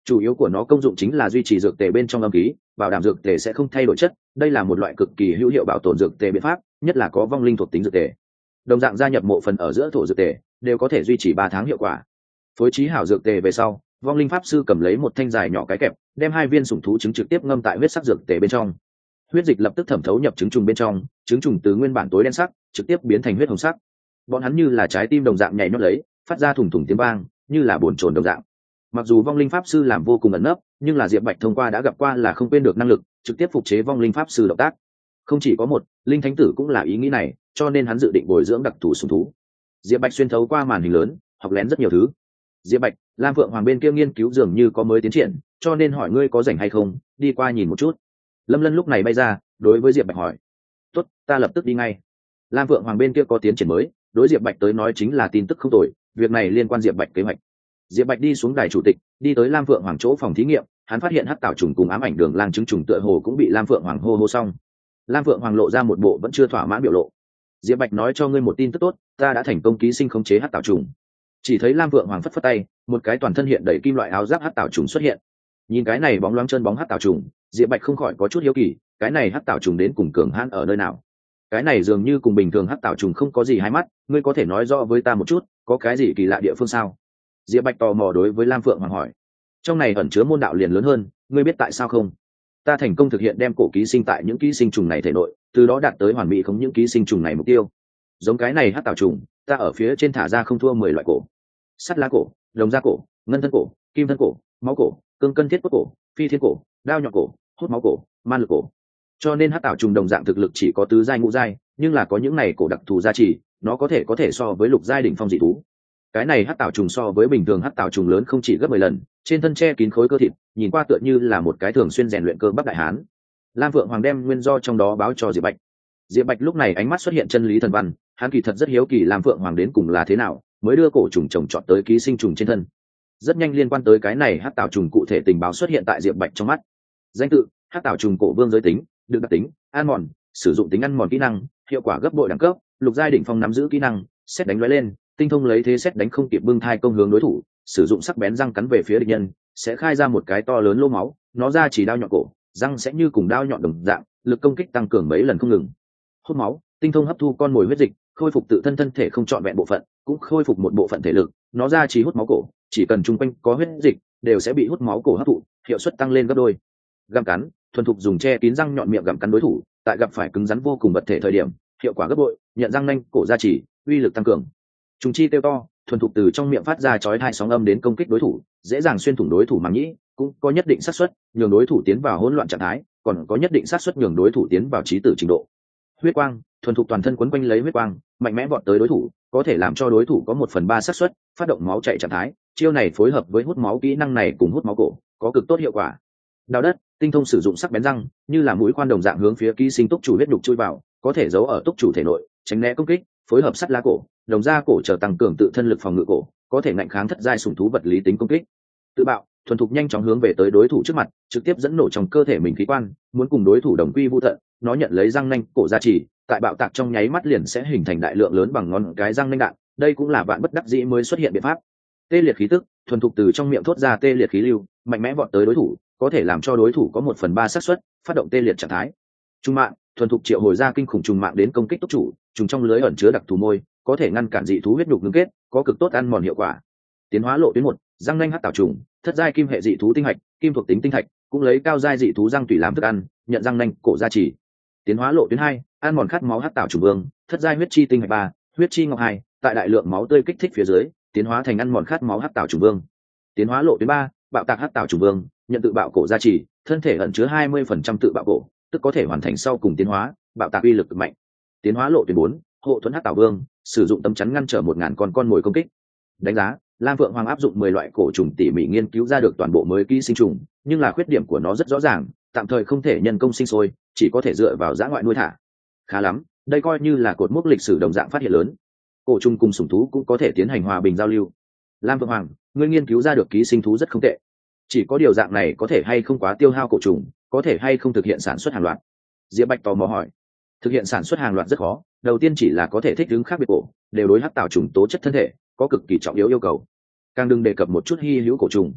Chủ yếu của nó công dụng chính là duy trì dược tề bên trong âm khí, bảo đảm dược tề sẽ không thay đổi chất. Đây là một loại cực kỳ hữu hiệu bảo tồn dược tề biện pháp, nhất là có vong linh thuộc tính dược tề. Đồng dạng gia nhập mộ phần ở giữa thổ dược tề đều có thể duy trì 3 tháng hiệu quả. Phối trí hảo dược tề về sau, vong linh pháp sư cầm lấy một thanh dài nhỏ cái kẹp, đem 2 viên sủng thú trứng trực tiếp ngâm tại huyết sắc dược tề bên trong. Huyết dịch lập tức thẩm thấu nhập trứng trùng bên trong, trứng trùng từ nguyên bản tối đen sắc trực tiếp biến thành huyết hồng sắc. Bọn hắn như là trái tim đồng dạng nhảy nhót lấy, phát ra thủng thủng tiếng vang, như là bồn chồn đồng dạng. Mặc dù vong linh pháp sư làm vô cùng ẩn nấp, nhưng là Diệp Bạch thông qua đã gặp qua là không quên được năng lực trực tiếp phục chế vong linh pháp sư động tác. Không chỉ có một, linh thánh tử cũng là ý nghĩ này, cho nên hắn dự định bồi dưỡng đặc thù sủng thú. Diệp Bạch xuyên thấu qua màn hình lớn, học lén rất nhiều thứ. Diệp Bạch, Lam Phượng Hoàng bên kia nghiên cứu dường như có mới tiến triển, cho nên hỏi ngươi có rảnh hay không, đi qua nhìn một chút. Lâm Lân lúc này bay ra, đối với Diệp Bạch hỏi. Tốt, ta lập tức đi ngay. Lam Phượng Hoàng bên kia có tiến triển mới, đối Diệp Bạch tới nói chính là tin tức không tồi, việc này liên quan Diệp Bạch kế hoạch. Diệp Bạch đi xuống đài chủ tịch, đi tới Lam Phượng Hoàng chỗ phòng thí nghiệm, hắn phát hiện hắc tảo trùng cùng ám ảnh đường lang trứng trùng tựa hồ cũng bị Lam Phượng Hoàng hô xong. Lam Phượng Hoàng lộ ra một bộ vẫn chưa thỏa mãn biểu lộ. Diệp Bạch nói cho ngươi một tin tức tốt, ta đã thành công ký sinh khống chế hắc tảo trùng. Chỉ thấy Lam Phượng Hoàng phất phất tay, một cái toàn thân hiện đầy kim loại áo giáp hắc tảo trùng xuất hiện. Nhìn cái này bóng loáng chân bóng hắc tảo trùng, Diệp Bạch không khỏi có chút hiếu kỳ, cái này hắc tảo trùng đến cùng cường hãn ở nơi nào? Cái này dường như cùng bình thường hắc tảo trùng không có gì hai mắt, ngươi có thể nói rõ với ta một chút, có cái gì kỳ lạ địa phương sao? Diệp Bạch tò mò đối với Lam Phượng Hoàng hỏi. Trong này ẩn chứa môn đạo liền lớn hơn, ngươi biết tại sao không? Ta thành công thực hiện đem cổ ký sinh tại những ký sinh trùng này thể nội, từ đó đạt tới hoàn mỹ không những ký sinh trùng này mục tiêu. Giống cái này hắc tảo trùng, ta ở phía trên thả ra không thua 10 loại cổ. Sắt lá cổ, đồng da cổ, ngân thân cổ, kim thân cổ, máu cổ, cương cân thiết cốt cổ, phi thiên cổ, đao nhọn cổ, hút máu cổ, man lực cổ. Cho nên hắc tảo trùng đồng dạng thực lực chỉ có tứ giai ngũ giai, nhưng là có những này cổ đặc thù gia trì, nó có thể so với lục giai đỉnh phong dị thú. Cái này hắc tảo trùng so với bình thường hắc tảo trùng lớn không chỉ gấp 10 lần, trên thân che kín khối cơ thịt, nhìn qua tựa như là một cái thường xuyên rèn luyện cơ bắp đại hán. Lam Phượng Hoàng đem nguyên do trong đó báo cho Diệp Bạch. Diệp Bạch lúc này ánh mắt xuất hiện chân lý thần văn, hắn kỳ thật rất hiếu kỳ Lam Phượng Hoàng đến cùng là thế nào, mới đưa cổ trùng trồng trọt tới ký sinh trùng trên thân. Rất nhanh liên quan tới cái này hắc tảo trùng cụ thể tình báo xuất hiện tại Diệp Bạch trong mắt. Danh tự: hắc tảo trùng cổ vương giới tính, được đặc tính: ăn mòn, sử dụng tính ăn mòn kỹ năng, hiệu quả gấp bội đẳng cấp, lục giai đỉnh phong nắm giữ kỹ năng, xét đánh lóe lên, tinh thông lấy thế xét đánh không kịp bưng thai công hướng đối thủ, sử dụng sắc bén răng cắn về phía địch nhân, sẽ khai ra một cái to lớn lỗ máu, nó ra chỉ đao nhọn cổ, răng sẽ như cùng đao nhọn đồng dạng, lực công kích tăng cường mấy lần không ngừng. Hút máu, tinh thông hấp thu con mồi huyết dịch, khôi phục tự thân thân thể không trọn vẹn bộ phận, cũng khôi phục một bộ phận thể lực, nó ra chỉ hút máu cổ, chỉ cần chung quanh có huyết dịch, đều sẽ bị hút máu cổ hấp thụ, hiệu suất tăng lên gấp đôi. Gặm cắn, thuần thục dùng che kín răng nhọn miệng gặm cắn đối thủ, tại gặp phải cứng rắn vô cùng vật thể thời điểm, hiệu quả gấp bội, nhận răng nanh, cổ ra chỉ, uy lực tăng cường. Trùng chi tiêu to, thuần thục từ trong miệng phát ra chói tai sóng âm đến công kích đối thủ, dễ dàng xuyên thủng đối thủ màng nhĩ, cũng có nhất định xác suất nhường đối thủ tiến vào hỗn loạn trạng thái, còn có nhất định xác suất nhường đối thủ tiến vào trí tử trình độ. Huyết quang, thuần thục toàn thân quấn quanh lấy huyết quang, mạnh mẽ vọt tới đối thủ, có thể làm cho đối thủ có 1/3 xác suất phát động máu chảy trạng thái, chiêu này phối hợp với hút máu kỹ năng này cùng hút máu cổ, có cực tốt hiệu quả. Đào đất, tinh thông sử dụng sắc bén răng, như là mũi khoan đồng dạng hướng phía ký sinh túc chủ huyết nhục chui vào, có thể giấu ở túc chủ thể nội, tránh né công kích, phối hợp sắt lá cổ, đồng da cổ chờ tăng cường tự thân lực phòng ngự cổ, có thể ngạnh kháng thất giai sủng thú vật lý tính công kích. Tự bạo, thuần thục nhanh chóng hướng về tới đối thủ trước mặt, trực tiếp dẫn nổ trong cơ thể mình khí quan, muốn cùng đối thủ đồng quy vu tận, nó nhận lấy răng nanh cổ gia trì, tại bạo tạc trong nháy mắt liền sẽ hình thành đại lượng lớn bằng ngón cái răng nanh đạn, đây cũng là vạn bất đắc dĩ mới xuất hiện biện pháp. Tê liệt khí tức, thuần thục từ trong miệng thốt ra tê liệt khí lưu, mạnh mẽ vọt tới đối thủ, có thể làm cho đối thủ có 1/3 xác suất phát động tê liệt trạng thái. Trung mạng, thuần thục triệu hồi ra kinh khủng trùng mạng đến công kích túc chủ, trùng trong lưới ẩn chứa đặc thù môi, có thể ngăn cản dị thú huyết nhục ngưng kết, có cực tốt ăn mòn hiệu quả. Tiến hóa lộ tuyến 1, răng nanh hắc tảo trùng, thất giai kim hệ dị thú tinh hạch, kim thuộc tính tinh thạch, cũng lấy cao giai dị thú răng tủy làm thức ăn, nhận răng nanh cổ gia trì. Tiến hóa lộ tuyến 2, ăn mòn khát máu hắc tảo trùng vương, thất giai huyết chi tinh hạch 3, huyết chi ngọc 2, tại đại lượng máu tươi kích thích phía dưới, tiến hóa thành ăn mòn khát máu hắc tảo trùng vương. Tiến hóa lộ tuyến 3, bạo tạc hắc tảo trùng vương, nhận tự bạo cổ gia trì, thân thể ẩn chứa 20% tự bạo cổ, tức có thể hoàn thành sau cùng tiến hóa, bạo tạc uy lực cực mạnh. Tiến hóa lộ tuyến 4, hộ thuẫn hắc tảo vương, sử dụng tấm chắn ngăn trở 1000 con mồi công kích. Đánh giá, Lam Phượng Hoàng áp dụng 10 loại cổ trùng tỉ mỉ nghiên cứu ra được toàn bộ mới ký sinh trùng, nhưng là khuyết điểm của nó rất rõ ràng, tạm thời không thể nhân công sinh sôi, chỉ có thể dựa vào dã ngoại nuôi thả. Khá lắm, đây coi như là cột mốc lịch sử đồng dạng phát hiện lớn. Cổ trùng cùng sủng thú cũng có thể tiến hành hòa bình giao lưu. Lam Phượng Hoàng, ngươi nghiên cứu ra được ký sinh thú rất không tệ. Chỉ có điều dạng này có thể hay không quá tiêu hao cổ trùng, có thể hay không thực hiện sản xuất hàng loạt. Diệp Bạch tò mò hỏi. Thực hiện sản xuất hàng loạt rất khó, đầu tiên chỉ là có thể thích ứng khác biệt cổ, đều đối hắc tảo trùng tố chất thân thể có cực kỳ trọng yếu yêu cầu, càng đừng đề cập một chút hy hữu cổ trùng.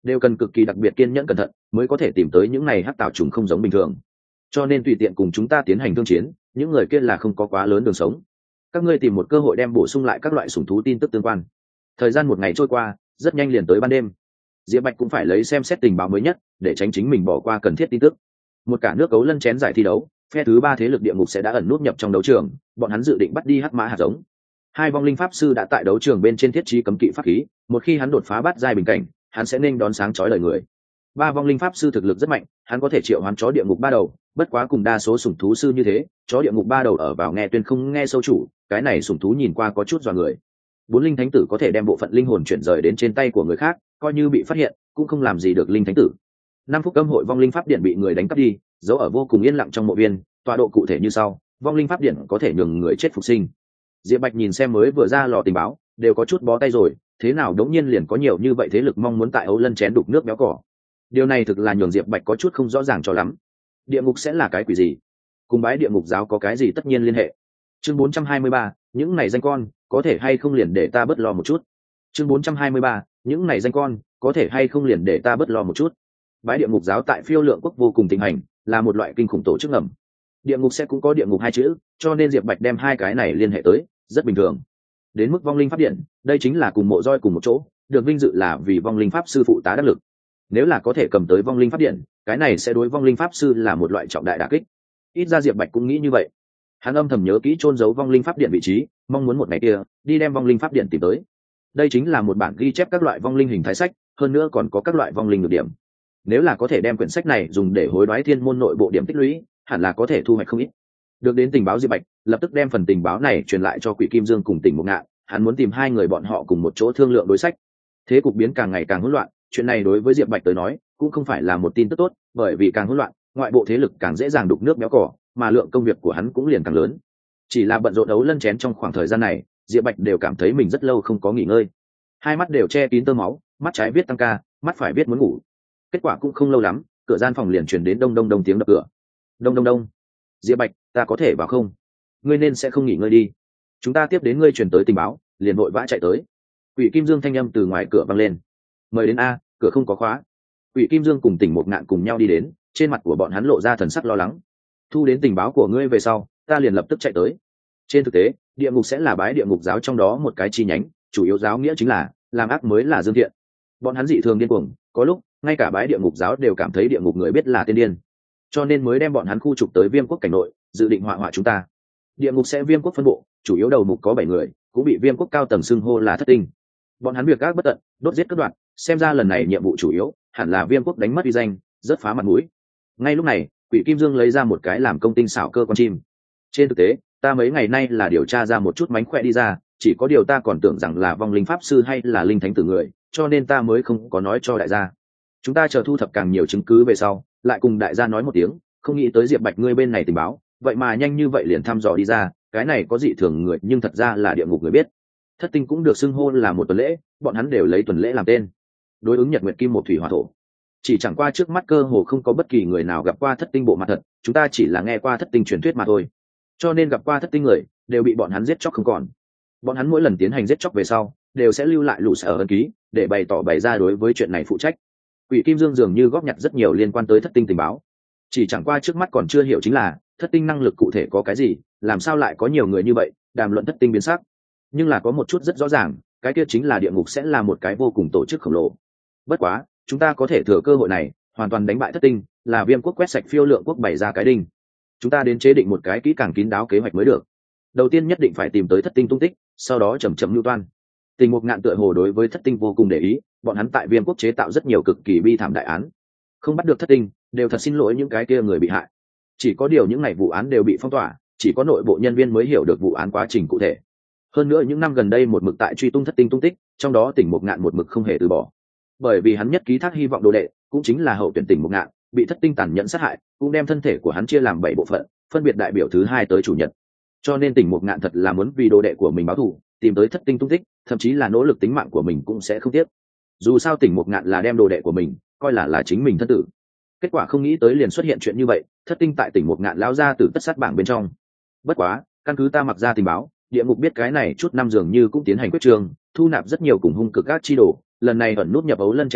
đều cần cực kỳ đặc biệt kiên nhẫn cẩn thận mới có thể tìm tới những này hắc tạo trùng không giống bình thường. Cho nên tùy tiện cùng chúng ta tiến hành thương chiến, những người kia là không có quá lớn đường sống. Các ngươi tìm một cơ hội đem bổ sung lại các loại sủng thú tin tức tương quan. Thời gian một ngày trôi qua, rất nhanh liền tới ban đêm. Diệp Bạch cũng phải lấy xem xét tình báo mới nhất để tránh chính mình bỏ qua cần thiết tin tức. Một cả nước Cấu Lân chén giải thi đấu, phe thứ ba thế lực địa ngục sẽ đã ẩn nút nhập trong đấu trường, bọn hắn dự định bắt đi hắc mã hạt giống. Hai vong linh pháp sư đã tại đấu trường bên trên thiết trí cấm kỵ pháp khí, một khi hắn đột phá bát giai bình cảnh, hắn sẽ nên đón sáng chói lời người. Ba vong linh pháp sư thực lực rất mạnh, hắn có thể triệu hoán chó địa ngục ba đầu, bất quá cùng đa số sủng thú sư như thế, chó địa ngục ba đầu ở vào nghe tuyên không nghe sâu chủ, cái này sủng thú nhìn qua có chút dọa người. Bốn linh thánh tử có thể đem bộ phận linh hồn chuyển rời đến trên tay của người khác, coi như bị phát hiện cũng không làm gì được linh thánh tử. Năm phút âm hội vong linh pháp điện bị người đánh cắp đi, giấu ở vô cùng yên lặng trong mộ viên, tọa độ cụ thể như sau: vong linh pháp điện có thể nhường người chết phục sinh. Diệp Bạch nhìn xem mới vừa ra lò tình báo, đều có chút bó tay rồi, thế nào đống nhiên liền có nhiều như vậy thế lực mong muốn tại Âu Lân chén đục nước béo cỏ. Điều này thực là nhường Diệp Bạch có chút không rõ ràng cho lắm. Địa ngục sẽ là cái quỷ gì? Cùng bái địa ngục giáo có cái gì tất nhiên liên hệ? Chương 423, những này danh con, có thể hay không liền để ta bớt lo một chút. Chương 423, những này danh con, có thể hay không liền để ta bớt lo một chút. Bái địa ngục giáo tại Phiêu Lượng quốc vô cùng thịnh hành, là một loại kinh khủng tổ chức ngầm. Địa ngục sẽ cũng có địa ngục hai chữ, cho nên Diệp Bạch đem hai cái này liên hệ tới, rất bình thường. Đến mức vong linh pháp điện, đây chính là cùng mộ roi cùng một chỗ, được vinh dự là vì vong linh pháp sư phụ tá đắc lực. Nếu là có thể cầm tới vong linh pháp điện, cái này sẽ đối vong linh pháp sư là một loại trọng đại đả kích. Ít ra Diệp Bạch cũng nghĩ như vậy. Hắn âm thầm nhớ kỹ chôn giấu vong linh pháp điện vị trí, mong muốn một ngày kia đi đem vong linh pháp điện tìm tới. Đây chính là một bản ghi chép các loại vong linh hình thái sách, hơn nữa còn có các loại vong linh nhược điểm. Nếu là có thể đem quyển sách này dùng để hối đoái thiên môn nội bộ điểm tích lũy, hẳn là có thể thu hoạch không ít. Được đến tình báo Diệp Bạch lập tức đem phần tình báo này truyền lại cho Quỷ Kim Dương cùng Tỉnh Mục Ngạn, hắn muốn tìm hai người bọn họ cùng một chỗ thương lượng đối sách. Thế cục biến càng ngày càng hỗn loạn, chuyện này đối với Diệp Bạch tới nói cũng không phải là một tin tức tốt, bởi vì càng hỗn loạn, ngoại bộ thế lực càng dễ dàng đục nước béo cỏ, mà lượng công việc của hắn cũng liền càng lớn. Chỉ là bận rộn đấu lân chén trong khoảng thời gian này, Diệp Bạch đều cảm thấy mình rất lâu không có nghỉ ngơi. Hai mắt đều che kín tơ máu, mắt trái viết tăng ca, mắt phải viết muốn ngủ. Kết quả cũng không lâu lắm, cửa gian phòng liền truyền đến đông đông đông tiếng đập cửa. Đông đông đông. Diệp Bạch, ta có thể vào không? Ngươi nên sẽ không nghỉ ngơi đi. Chúng ta tiếp đến ngươi truyền tới tình báo, liền vội vã chạy tới. Quỷ Kim Dương thanh âm từ ngoài cửa vang lên. Mời đến a, cửa không có khóa. Quỷ Kim Dương cùng Tỉnh Mục Ngạn cùng nhau đi đến, trên mặt của bọn hắn lộ ra thần sắc lo lắng. Thu đến tình báo của ngươi về sau, ta liền lập tức chạy tới. Trên thực tế, địa ngục sẽ là bái địa ngục giáo trong đó một cái chi nhánh, chủ yếu giáo nghĩa chính là làm ác mới là dương thiện. Bọn hắn dị thường điên cuồng, có lúc ngay cả bái địa ngục giáo đều cảm thấy địa ngục người biết là tiên điên, cho nên mới đem bọn hắn khu trục tới Viêm quốc cảnh nội, dự định họa chúng ta. Địa ngục sẽ Viêm quốc phân bộ, chủ yếu đầu mục có 7 người, cũng bị Viêm quốc cao tầng xưng hô là thất tinh. Bọn hắn việc ác bất tận, đốt giết cướp đoạt, xem ra lần này nhiệm vụ chủ yếu hẳn là Viêm quốc đánh mất uy danh, rất phá mặt mũi. Ngay lúc này, Quỷ Kim Dương lấy ra một cái làm công tinh xảo cơ con chim. Trên thực tế, ta mấy ngày nay là điều tra ra một chút mánh khỏe đi ra, chỉ có điều ta còn tưởng rằng là vong linh pháp sư hay là linh thánh tử người, cho nên ta mới không có nói cho đại gia. Chúng ta chờ thu thập càng nhiều chứng cứ về sau, lại cùng đại gia nói một tiếng, không nghĩ tới Diệp Bạch ngươi bên này tình báo, vậy mà nhanh như vậy liền thăm dò đi ra, cái này có dị thường người nhưng thật ra là địa ngục người biết. Thất tinh cũng được xưng hô là một tuần lễ, bọn hắn đều lấy tuần lễ làm tên. Đối ứng nhật nguyệt kim một thủy hỏa thổ. Chỉ chẳng qua trước mắt cơ hồ không có bất kỳ người nào gặp qua thất tinh bộ mặt thật, chúng ta chỉ là nghe qua thất tinh truyền thuyết mà thôi. Cho nên gặp qua thất tinh người đều bị bọn hắn giết chóc không còn. Bọn hắn mỗi lần tiến hành giết chóc về sau, đều sẽ lưu lại lũ sở ấn ký để bày ra đối với chuyện này phụ trách. Quỷ Kim Dương dường như góp nhặt rất nhiều liên quan tới thất tinh tình báo. Chỉ chẳng qua trước mắt còn chưa hiểu chính là thất tinh năng lực cụ thể có cái gì, làm sao lại có nhiều người như vậy đàm luận thất tinh biến sắc. Nhưng là có một chút rất rõ ràng, cái kia chính là địa ngục sẽ là một cái vô cùng tổ chức khổng lồ. Bất quá, chúng ta có thể thừa cơ hội này hoàn toàn đánh bại thất tinh, là Viêm quốc quét sạch Phiêu Lượng quốc bày ra cái đinh. Chúng ta đến chế định một cái kỹ càng kín đáo kế hoạch mới được. Đầu tiên nhất định phải tìm tới thất tinh tung tích, sau đó chậm chậm lưu toan. Tình Mục Ngạn tựa hồ đối với thất tinh vô cùng để ý, bọn hắn tại Viêm quốc chế tạo rất nhiều cực kỳ bi thảm đại án, không bắt được thất tinh đều thật xin lỗi những cái kia người bị hại. Chỉ có điều những ngày vụ án đều bị phong tỏa, chỉ có nội bộ nhân viên mới hiểu được vụ án quá trình cụ thể. Hơn nữa những năm gần đây một mực tại truy tung thất tinh tung tích, trong đó Tỉnh Mục Ngạn một mực không hề từ bỏ, bởi vì hắn nhất ký thác hy vọng đồ đệ cũng chính là hậu tuyển Tỉnh Mục Ngạn bị thất tinh tàn nhẫn sát hại, cũng đem thân thể của hắn chia làm 7 bộ phận, phân biệt đại biểu thứ 2 tới chủ nhật. Cho nên Tỉnh Mục Ngạn thật là muốn vì đồ đệ của mình báo thù, tìm tới thất tinh tung tích, thậm chí là nỗ lực tính mạng của mình cũng sẽ không tiếc. Dù sao Tỉnh Mục Ngạn là đem đồ đệ của mình coi là chính mình thân tử. Kết quả không nghĩ tới liền xuất hiện chuyện như vậy, thất tinh tại Tỉnh Mục Ngạn lao ra từ tất sát bảng bên trong. Bất quá, căn cứ ta mặc ra tình báo, địa ngục biết cái này chút năm dường như cũng tiến hành quyết trường, thu nạp rất nhiều cùng hung cực các chi đồ, lần này ẩn nút nhập ấu lân chén người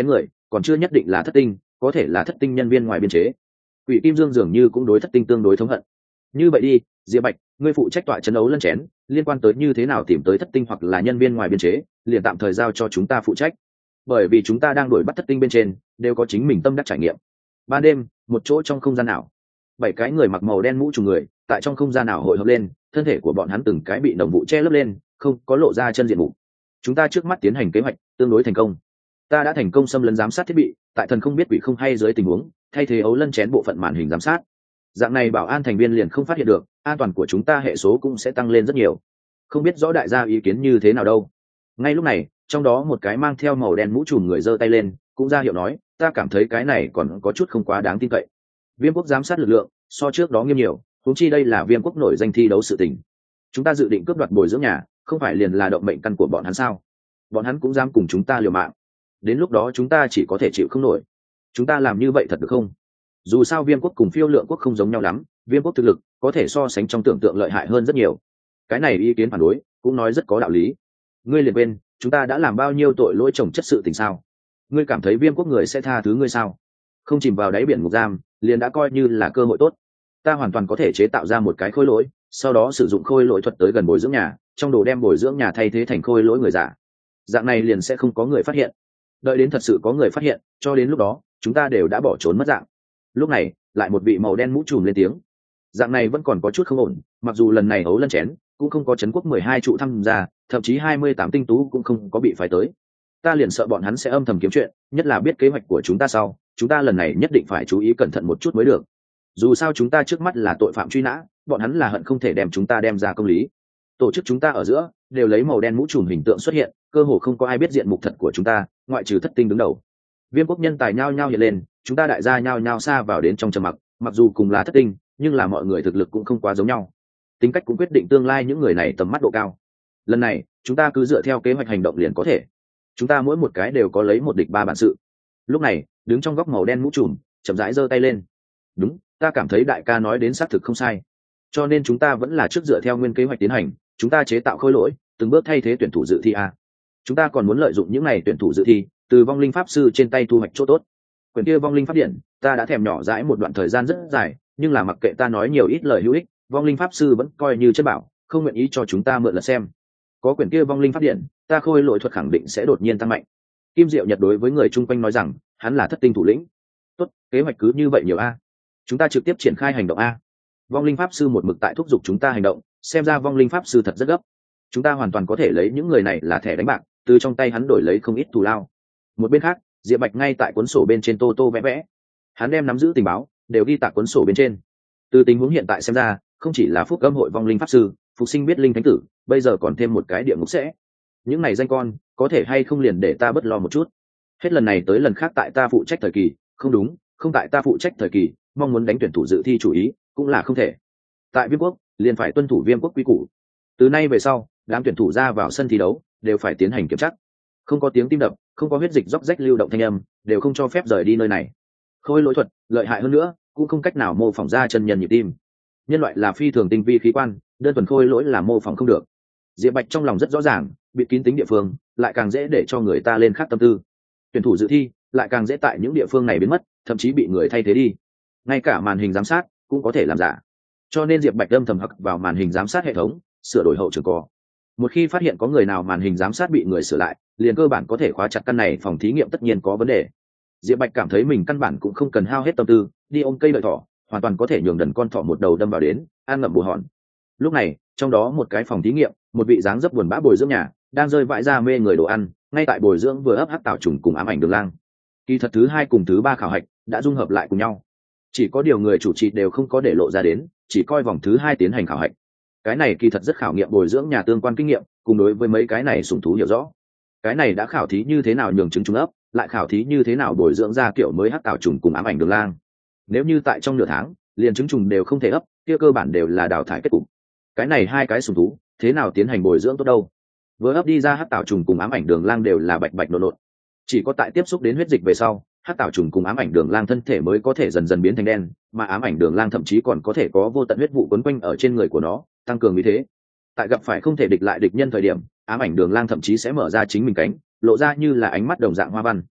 còn chưa nhất định là thất tinh, có thể là thất tinh nhân viên ngoài biên chế. Quỷ Kim Dương dường như cũng đối thất tinh tương đối thống hận. Như vậy đi, Diệp Bạch, ngươi phụ trách tọa trấn Ấu Lân Chén, liên quan tới như thế nào tìm tới thất tinh hoặc là nhân viên ngoài biên chế, liền tạm thời giao cho chúng ta phụ trách. Bởi vì chúng ta đang đuổi bắt thất tinh bên trên, đều có chính mình tâm đắc trải nghiệm. Ban đêm, một chỗ trong không gian ảo, 7 cái người mặc màu đen mũ trùm người, tại trong không gian ảo hội hợp lên, thân thể của bọn hắn từng cái bị đồng vụ che lấp lên, không có lộ ra chân diện mục. Chúng ta trước mắt tiến hành kế hoạch tương đối thành công. Ta đã thành công xâm lấn giám sát thiết bị, tại thần không biết quỷ không hay dưới tình huống, thay thế Ấu Lân Chén bộ phận màn hình giám sát. Dạng này bảo an thành viên liền không phát hiện được, an toàn của chúng ta hệ số cũng sẽ tăng lên rất nhiều. Không biết rõ đại gia ý kiến như thế nào đâu. Ngay lúc này, trong đó một cái mang theo màu đen mũ trùm người giơ tay lên, cũng ra hiệu nói, ta cảm thấy cái này còn có chút không quá đáng tin cậy. Viêm quốc giám sát lực lượng so trước đó nghiêm nhiều, huống chi đây là Viêm quốc nổi danh thi đấu sự tình. Chúng ta dự định cướp đoạt bồi dưỡng nhà, không phải liền là động mệnh căn của bọn hắn sao? Bọn hắn cũng dám cùng chúng ta liều mạng. Đến lúc đó chúng ta chỉ có thể chịu không nổi. Chúng ta làm như vậy thật được không? Dù sao Viêm quốc cùng Phiêu Lượng quốc không giống nhau lắm, Viêm quốc thực lực có thể so sánh trong tưởng tượng lợi hại hơn rất nhiều. Cái này ý kiến phản đối cũng nói rất có đạo lý. Ngươi liền quên, chúng ta đã làm bao nhiêu tội lỗi chồng chất sự tình sao? Ngươi cảm thấy Viêm quốc người sẽ tha thứ ngươi sao? Không chìm vào đáy biển ngục giam, liền đã coi như là cơ hội tốt. Ta hoàn toàn có thể chế tạo ra một cái khôi lỗi, sau đó sử dụng khôi lỗi thuật tới gần bồi dưỡng nhà, trong đồ đem bồi dưỡng nhà thay thế thành khôi lỗi người giả. Dạng này liền sẽ không có người phát hiện. Đợi đến thật sự có người phát hiện, cho đến lúc đó chúng ta đều đã bỏ trốn mất dạng. Lúc này lại một vị màu đen mũ trùm lên tiếng. Dạng này vẫn còn có chút không ổn, mặc dù lần này Ấu Lân Chén cũng không có trấn quốc 12 trụ tham gia, thậm chí 28 tinh tú cũng không có bị phái tới. Ta liền sợ bọn hắn sẽ âm thầm kiếm chuyện, nhất là biết kế hoạch của chúng ta sau, chúng ta lần này nhất định phải chú ý cẩn thận một chút mới được. Dù sao chúng ta trước mắt là tội phạm truy nã, bọn hắn là hận không thể đem chúng ta đem ra công lý. Tổ chức chúng ta ở giữa đều lấy màu đen mũ trùm hình tượng xuất hiện, cơ hồ không có ai biết diện mục thật của chúng ta, ngoại trừ thất tinh đứng đầu. Viêm quốc nhân tài nhao nhao hiện lên, chúng ta đại gia nhao nhao xa vào đến trong trầm mặc, mặc dù cùng là thất tinh, nhưng là mọi người thực lực cũng không quá giống nhau. Tính cách cũng quyết định tương lai những người này tầm mắt độ cao. Lần này, chúng ta cứ dựa theo kế hoạch hành động liền có thể. Chúng ta mỗi một cái đều có lấy một địch ba bản sự. Lúc này, đứng trong góc màu đen mũ trùm, chậm rãi giơ tay lên. Đúng, ta cảm thấy đại ca nói đến xác thực không sai. Cho nên chúng ta vẫn là trước dựa theo nguyên kế hoạch tiến hành, chúng ta chế tạo khôi lỗi, từng bước thay thế tuyển thủ dự thi a. Chúng ta còn muốn lợi dụng những này tuyển thủ dự thi, từ vong linh pháp sư trên tay thu hoạch chỗ tốt. Quyển kia vong linh pháp điển, ta đã thèm nhỏ dãi một đoạn thời gian rất dài, nhưng là mặc kệ ta nói nhiều ít lời hữu ích, vong linh pháp sư vẫn coi như chất bảo, không nguyện ý cho chúng ta mượn lật xem. Có quyển kia vong linh pháp điển, ta khôi lỗi thuật khẳng định sẽ đột nhiên tăng mạnh. Kim Diệu Nhật đối với người chung quanh nói rằng, hắn là thất tinh thủ lĩnh. Tốt, kế hoạch cứ như vậy nhiều a. Chúng ta trực tiếp triển khai hành động a. Vong linh pháp sư một mực tại thúc giục chúng ta hành động, xem ra vong linh pháp sư thật rất gấp. Chúng ta hoàn toàn có thể lấy những người này là thẻ đánh bạc, từ trong tay hắn đổi lấy không ít thù lao. Một bên khác, Diệp Bạch ngay tại cuốn sổ bên trên tô tô vẽ vẽ. Hắn đem nắm giữ tình báo đều ghi tạc cuốn sổ bên trên. Từ tình huống hiện tại xem ra, không chỉ là phúc âm hội vong linh pháp sư, phục sinh biết linh thánh tử, bây giờ còn thêm một cái địa ngục sẽ. Những này danh con, có thể hay không liền để ta bớt lo một chút. Hết lần này tới lần khác tại ta phụ trách thời kỳ, không đúng, không tại ta phụ trách thời kỳ, mong muốn đánh tuyển thủ dự thi chủ ý, cũng là không thể. Tại Viêm quốc, liền phải tuân thủ Viêm quốc quy củ. Từ nay về sau, đám tuyển thủ ra vào sân thi đấu đều phải tiến hành kiểm tra. Không có tiếng tim đập, không có huyết dịch róc rách lưu động thanh âm, đều không cho phép rời đi nơi này. Khôi lỗi thuật lợi hại hơn nữa, cũng không cách nào mô phỏng ra chân nhân nhịp tim. Nhân loại là phi thường tinh vi khí quan, đơn thuần khôi lỗi là mô phỏng không được. Diệp Bạch trong lòng rất rõ ràng, bị kín tính địa phương lại càng dễ để cho người ta lên khác tâm tư. Tuyển thủ dự thi lại càng dễ tại những địa phương này biến mất, thậm chí bị người thay thế đi. Ngay cả màn hình giám sát cũng có thể làm giả. Cho nên Diệp Bạch âm thầm hặc vào màn hình giám sát hệ thống, sửa đổi hậu trường cò. Một khi phát hiện có người nào màn hình giám sát bị người sửa lại, liền cơ bản có thể khóa chặt căn này phòng thí nghiệm tất nhiên có vấn đề. Diệp Bạch cảm thấy mình căn bản cũng không cần hao hết tâm tư, đi ôm cây đợi thỏ, hoàn toàn có thể nhường đần con thỏ một đầu đâm vào đến, ăn ngậm bồ hòn. Lúc này, trong đó một cái phòng thí nghiệm, một vị dáng dấp buồn bã bồi dưỡng nhà, đang rơi vãi ra mê người đồ ăn, ngay tại bồi dưỡng vừa ấp hắc tạo trùng cùng ám ảnh đường lang. Kỳ thật thứ hai cùng thứ ba khảo hạch đã dung hợp lại cùng nhau. Chỉ có điều người chủ trì đều không có để lộ ra đến, chỉ coi vòng thứ hai tiến hành khảo hạch. Cái này kỳ thật rất khảo nghiệm bồi dưỡng nhà tương quan kinh nghiệm, cùng đối với mấy cái này sủng thú hiểu rõ. Cái này đã khảo thí như thế nào nhường trứng trùng ấp, lại khảo thí như thế nào bồi dưỡng ra kiểu mới hắc tạo trùng cùng ám ảnh đường lang. Nếu như tại trong nửa tháng, liền trứng trùng đều không thể ấp, kia cơ bản đều là đào thải kết cục. Cái này hai cái sủng thú, thế nào tiến hành bồi dưỡng tốt đâu? Vừa ấp đi ra hắc tạo trùng cùng ám ảnh đường lang đều là bạch bạch nộn nộn. Chỉ có tại tiếp xúc đến huyết dịch về sau, hắc tạo trùng cùng ám ảnh đường lang thân thể mới có thể dần dần biến thành đen, mà ám ảnh đường lang thậm chí còn có thể có vô tận huyết vụ quấn quanh ở trên người của nó, tăng cường vì thế. Tại gặp phải không thể địch lại địch nhân thời điểm, ám ảnh đường lang thậm chí sẽ mở ra chính mình cánh, lộ ra như là ánh mắt đồng dạng hoa văn.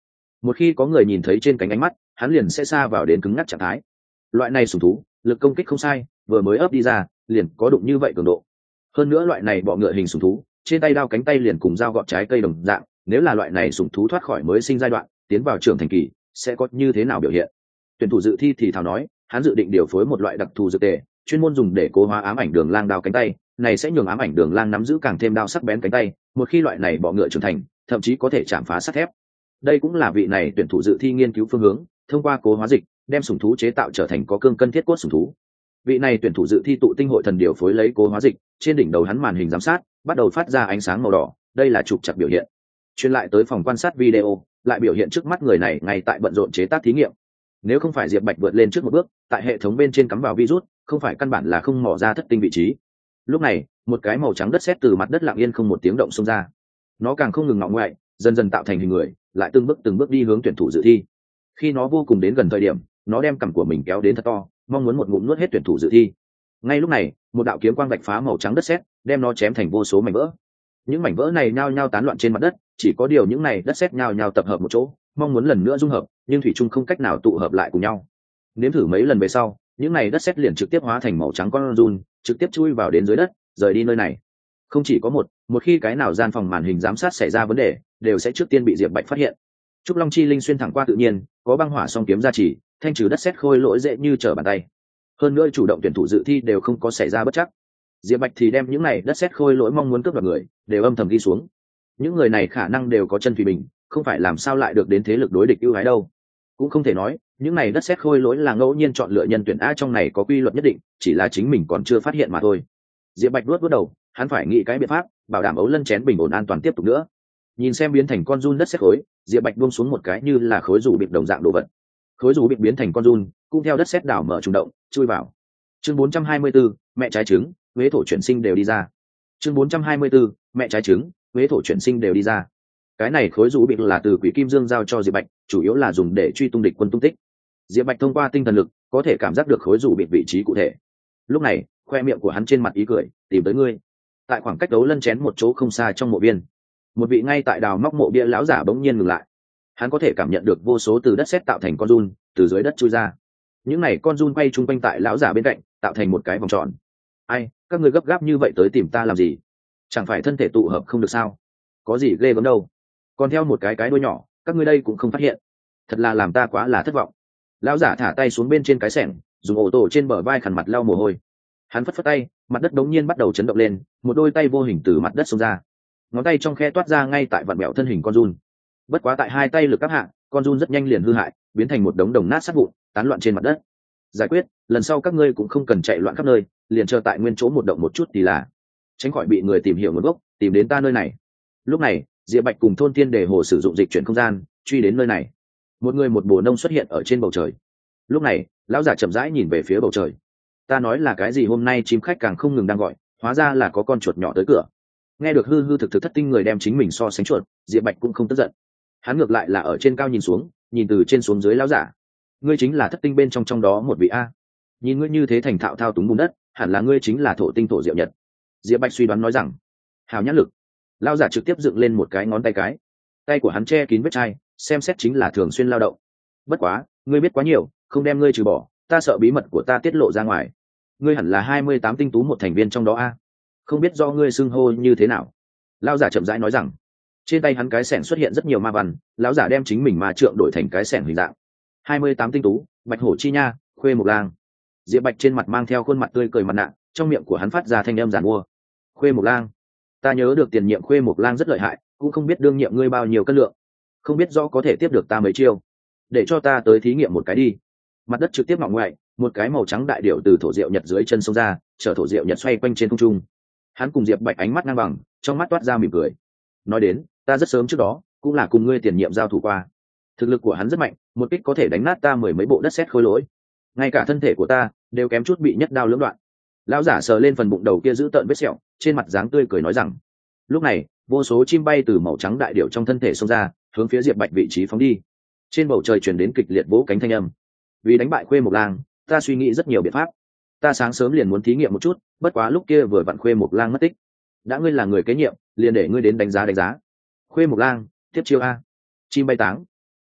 Một khi có người nhìn thấy trên cánh ánh mắt, hắn liền sẽ xa vào đến cứng ngắc trạng thái. Loại này sủng thú lực công kích không sai, vừa mới ấp đi ra liền có đụng như vậy cường độ. Hơn nữa loại này bọ ngựa hình sủng thú trên tay đao cánh tay liền cùng dao gọt trái cây đồng dạng, nếu là loại này sủng thú thoát khỏi mới sinh giai đoạn tiến vào trưởng thành kỳ sẽ có như thế nào biểu hiện. Tuyển thủ dự thi thì thào nói hắn dự định điều phối một loại đặc thù dược tề chuyên môn dùng để cố hóa ám ảnh đường lang đao cánh tay, này sẽ nhường ám ảnh đường lang nắm giữ càng thêm đao sắc bén cánh tay, một khi loại này bọ ngựa trưởng thành thậm chí có thể chạm phá sắt thép. Đây cũng là vị này tuyển thủ dự thi nghiên cứu phương hướng, thông qua cố hóa dịch đem sủng thú chế tạo trở thành có cương cân thiết cốt sủng thú. Vị này tuyển thủ dự thi tụ tinh hội thần điều phối lấy cố hóa dịch, trên đỉnh đầu hắn màn hình giám sát bắt đầu phát ra ánh sáng màu đỏ, đây là trục chặt biểu hiện. Truyền lại tới phòng quan sát video, lại biểu hiện trước mắt người này ngay tại bận rộn chế tác thí nghiệm. Nếu không phải Diệp Bạch vượt lên trước một bước, tại hệ thống bên trên cắm vào virus, không phải căn bản là không mò ra thất tinh vị trí. Lúc này, một cái màu trắng đất sét từ mặt đất lặng yên không một tiếng động xông ra. Nó càng không ngừng ngọ ngoại, dần dần tạo thành hình người, lại từng bước đi hướng tuyển thủ dự thi. Khi nó vô cùng đến gần thời điểm, nó đem cằm của mình kéo đến thật to, mong muốn một ngụm nuốt hết tuyển thủ dự thi. Ngay lúc này, một đạo kiếm quang vạch phá màu trắng đất sét, đem nó chém thành vô số mảnh vỡ. Những mảnh vỡ này nhao nhao tán loạn trên mặt đất, chỉ có điều những này đất sét nhao nhao tập hợp một chỗ, mong muốn lần nữa dung hợp, nhưng thủy chung không cách nào tụ hợp lại cùng nhau. Nếm thử mấy lần về sau, những này đất sét liền trực tiếp hóa thành màu trắng con giun, trực tiếp chui vào đến dưới đất, rời đi nơi này. Không chỉ có một khi cái nào gian phòng màn hình giám sát xảy ra vấn đề, đều sẽ trước tiên bị Diệp Bạch phát hiện. Trúc Long chi linh xuyên thẳng qua tự nhiên, có băng hỏa song kiếm gia trì, thanh trừ đất sét khôi lỗi dễ như trở bàn tay. Hơn nữa chủ động tuyển thủ dự thi đều không có xảy ra bất chắc. Diệp Bạch thì đem những này đất sét khôi lỗi mong muốn cướp đoạt người, đều âm thầm ghi xuống. Những người này khả năng đều có chân thủy bình, không phải làm sao lại được đến thế lực đối địch ưu ái đâu. Cũng không thể nói, những này đất sét khôi lỗi là ngẫu nhiên chọn lựa nhân tuyển a, trong này có quy luật nhất định, chỉ là chính mình còn chưa phát hiện mà thôi. Diệp Bạch vuốt đầu, hắn phải nghĩ cái biện pháp, bảo đảm ấu lân chén bình ổn an toàn tiếp tục nữa. Nhìn xem biến thành con giun đất sét khối, Diệp Bạch buông xuống một cái như là khối rủ bịp đồng dạng đồ vật. Khối rủ bịp biến thành con giun, cũng theo đất sét đảo mở trùng động, chui vào. Chương 424, mẹ trái trứng, huế thổ chuyển sinh đều đi ra. Chương 424, mẹ trái trứng, huế thổ chuyển sinh đều đi ra. Cái này khối rủ bịp là từ Quỷ Kim Dương giao cho Diệp Bạch, chủ yếu là dùng để truy tung địch quân tung tích. Diệp Bạch thông qua tinh thần lực có thể cảm giác được khối rủ bịp vị trí cụ thể. Lúc này, khoe miệng của hắn trên mặt ý cười, tìm tới ngươi. Tại khoảng cách đấu lân chén một chỗ không xa trong mộ viên, một vị ngay tại đào móc mộ bia lão giả bỗng nhiên ngừng lại. Hắn có thể cảm nhận được vô số từ đất sét tạo thành con giun từ dưới đất chui ra. Những này con giun quay chung quanh tại lão giả bên cạnh, tạo thành một cái vòng tròn. Ai, các ngươi gấp gáp như vậy tới tìm ta làm gì? Chẳng phải thân thể tụ hợp không được sao? Có gì ghê gớm đâu. Còn theo một cái đuôi nhỏ, các ngươi đây cũng không phát hiện. Thật là làm ta quá là thất vọng. Lão giả thả tay xuống bên trên cái xẻng, dùng ổ tổ trên bờ vai khằn mặt lau mồ hôi. Hắn phất phất tay, mặt đất đống nhiên bắt đầu chấn động lên, một đôi tay vô hình từ mặt đất xông ra. Ngón tay trong khe toát ra ngay tại vặn bẹo thân hình con giun. Bất quá tại hai tay lực các hạ, con giun rất nhanh liền hư hại, biến thành một đống đồng nát sát vụn, tán loạn trên mặt đất. Giải quyết, lần sau các ngươi cũng không cần chạy loạn khắp nơi, liền chờ tại nguyên chỗ một động một chút thì là, tránh khỏi bị người tìm hiểu nguồn gốc, tìm đến ta nơi này. Lúc này, Diệp Bạch cùng thôn Tiên Đề Hồ sử dụng dịch chuyển không gian, truy đến nơi này. Một người một bồ nông xuất hiện ở trên bầu trời. Lúc này, lão giả chậm rãi nhìn về phía bầu trời. Ta nói là cái gì hôm nay chim khách càng không ngừng đang gọi, hóa ra là có con chuột nhỏ tới cửa. Nghe được hư hư thực thực thất tinh người đem chính mình so sánh chuột, Diệp Bạch cũng không tức giận. Hắn ngược lại là ở trên cao nhìn xuống, nhìn từ trên xuống dưới lão giả. Ngươi chính là thất tinh bên trong đó một vị a. Nhìn ngươi như thế thành thạo thao túng bùn đất, hẳn là ngươi chính là thổ tinh thổ diệu nhật. Diệp Bạch suy đoán nói rằng, hào nhãn lực. Lão giả trực tiếp dựng lên một cái ngón tay cái. Tay của hắn che kín vết chai, xem xét chính là thường xuyên lao động. Bất quá, ngươi biết quá nhiều, không đem ngươi trừ bỏ, ta sợ bí mật của ta tiết lộ ra ngoài. Ngươi hẳn là 28 tinh tú một thành viên trong đó a. Không biết do ngươi xưng hô như thế nào. Lão giả chậm rãi nói rằng, trên tay hắn cái xẻng xuất hiện rất nhiều ma văn, lão giả đem chính mình ma trượng đổi thành cái xẻng hình dạng. 28 tinh tú, bạch hổ chi nha, khuê mộc lang. Diệp Bạch trên mặt mang theo khuôn mặt tươi cười mặt nạ, trong miệng của hắn phát ra thanh âm giản mua. Khuê mộc lang, ta nhớ được tiền nhiệm khuê mộc lang rất lợi hại, cũng không biết đương nhiệm ngươi bao nhiêu cân lượng, không biết rõ có thể tiếp được ta mấy chiêu. Để cho ta tới thí nghiệm một cái đi. Mặt đất trực tiếp ngọ ngoại, một cái màu trắng đại điểu từ thổ diệu nhật dưới chân xông ra, chở thổ diệu nhật xoay quanh trên không trung. Hắn cùng Diệp Bạch ánh mắt ngang bằng, trong mắt toát ra mỉm cười. Nói đến, ta rất sớm trước đó cũng là cùng ngươi tiền nhiệm giao thủ qua. Thực lực của hắn rất mạnh, một kích có thể đánh nát ta mười mấy bộ đất sét khối lỗi. Ngay cả thân thể của ta đều kém chút bị nhất đao lưỡng đoạn. Lão giả sờ lên phần bụng đầu kia giữ tợn vết sẹo, trên mặt dáng tươi cười nói rằng. Lúc này, vô số chim bay từ màu trắng đại điểu trong thân thể xông ra, hướng phía Diệp Bạch vị trí phóng đi. Trên bầu trời truyền đến kịch liệt vỗ cánh thanh âm. Vì đánh bại khuê mộc lang, ta suy nghĩ rất nhiều biện pháp. Ta sáng sớm liền muốn thí nghiệm một chút, bất quá lúc kia vừa vặn khuê mộc lang mất tích. Đã ngươi là người kế nhiệm, liền để ngươi đến đánh giá. Khuê mộc lang, tiếp chiêu a. Chim bay táng.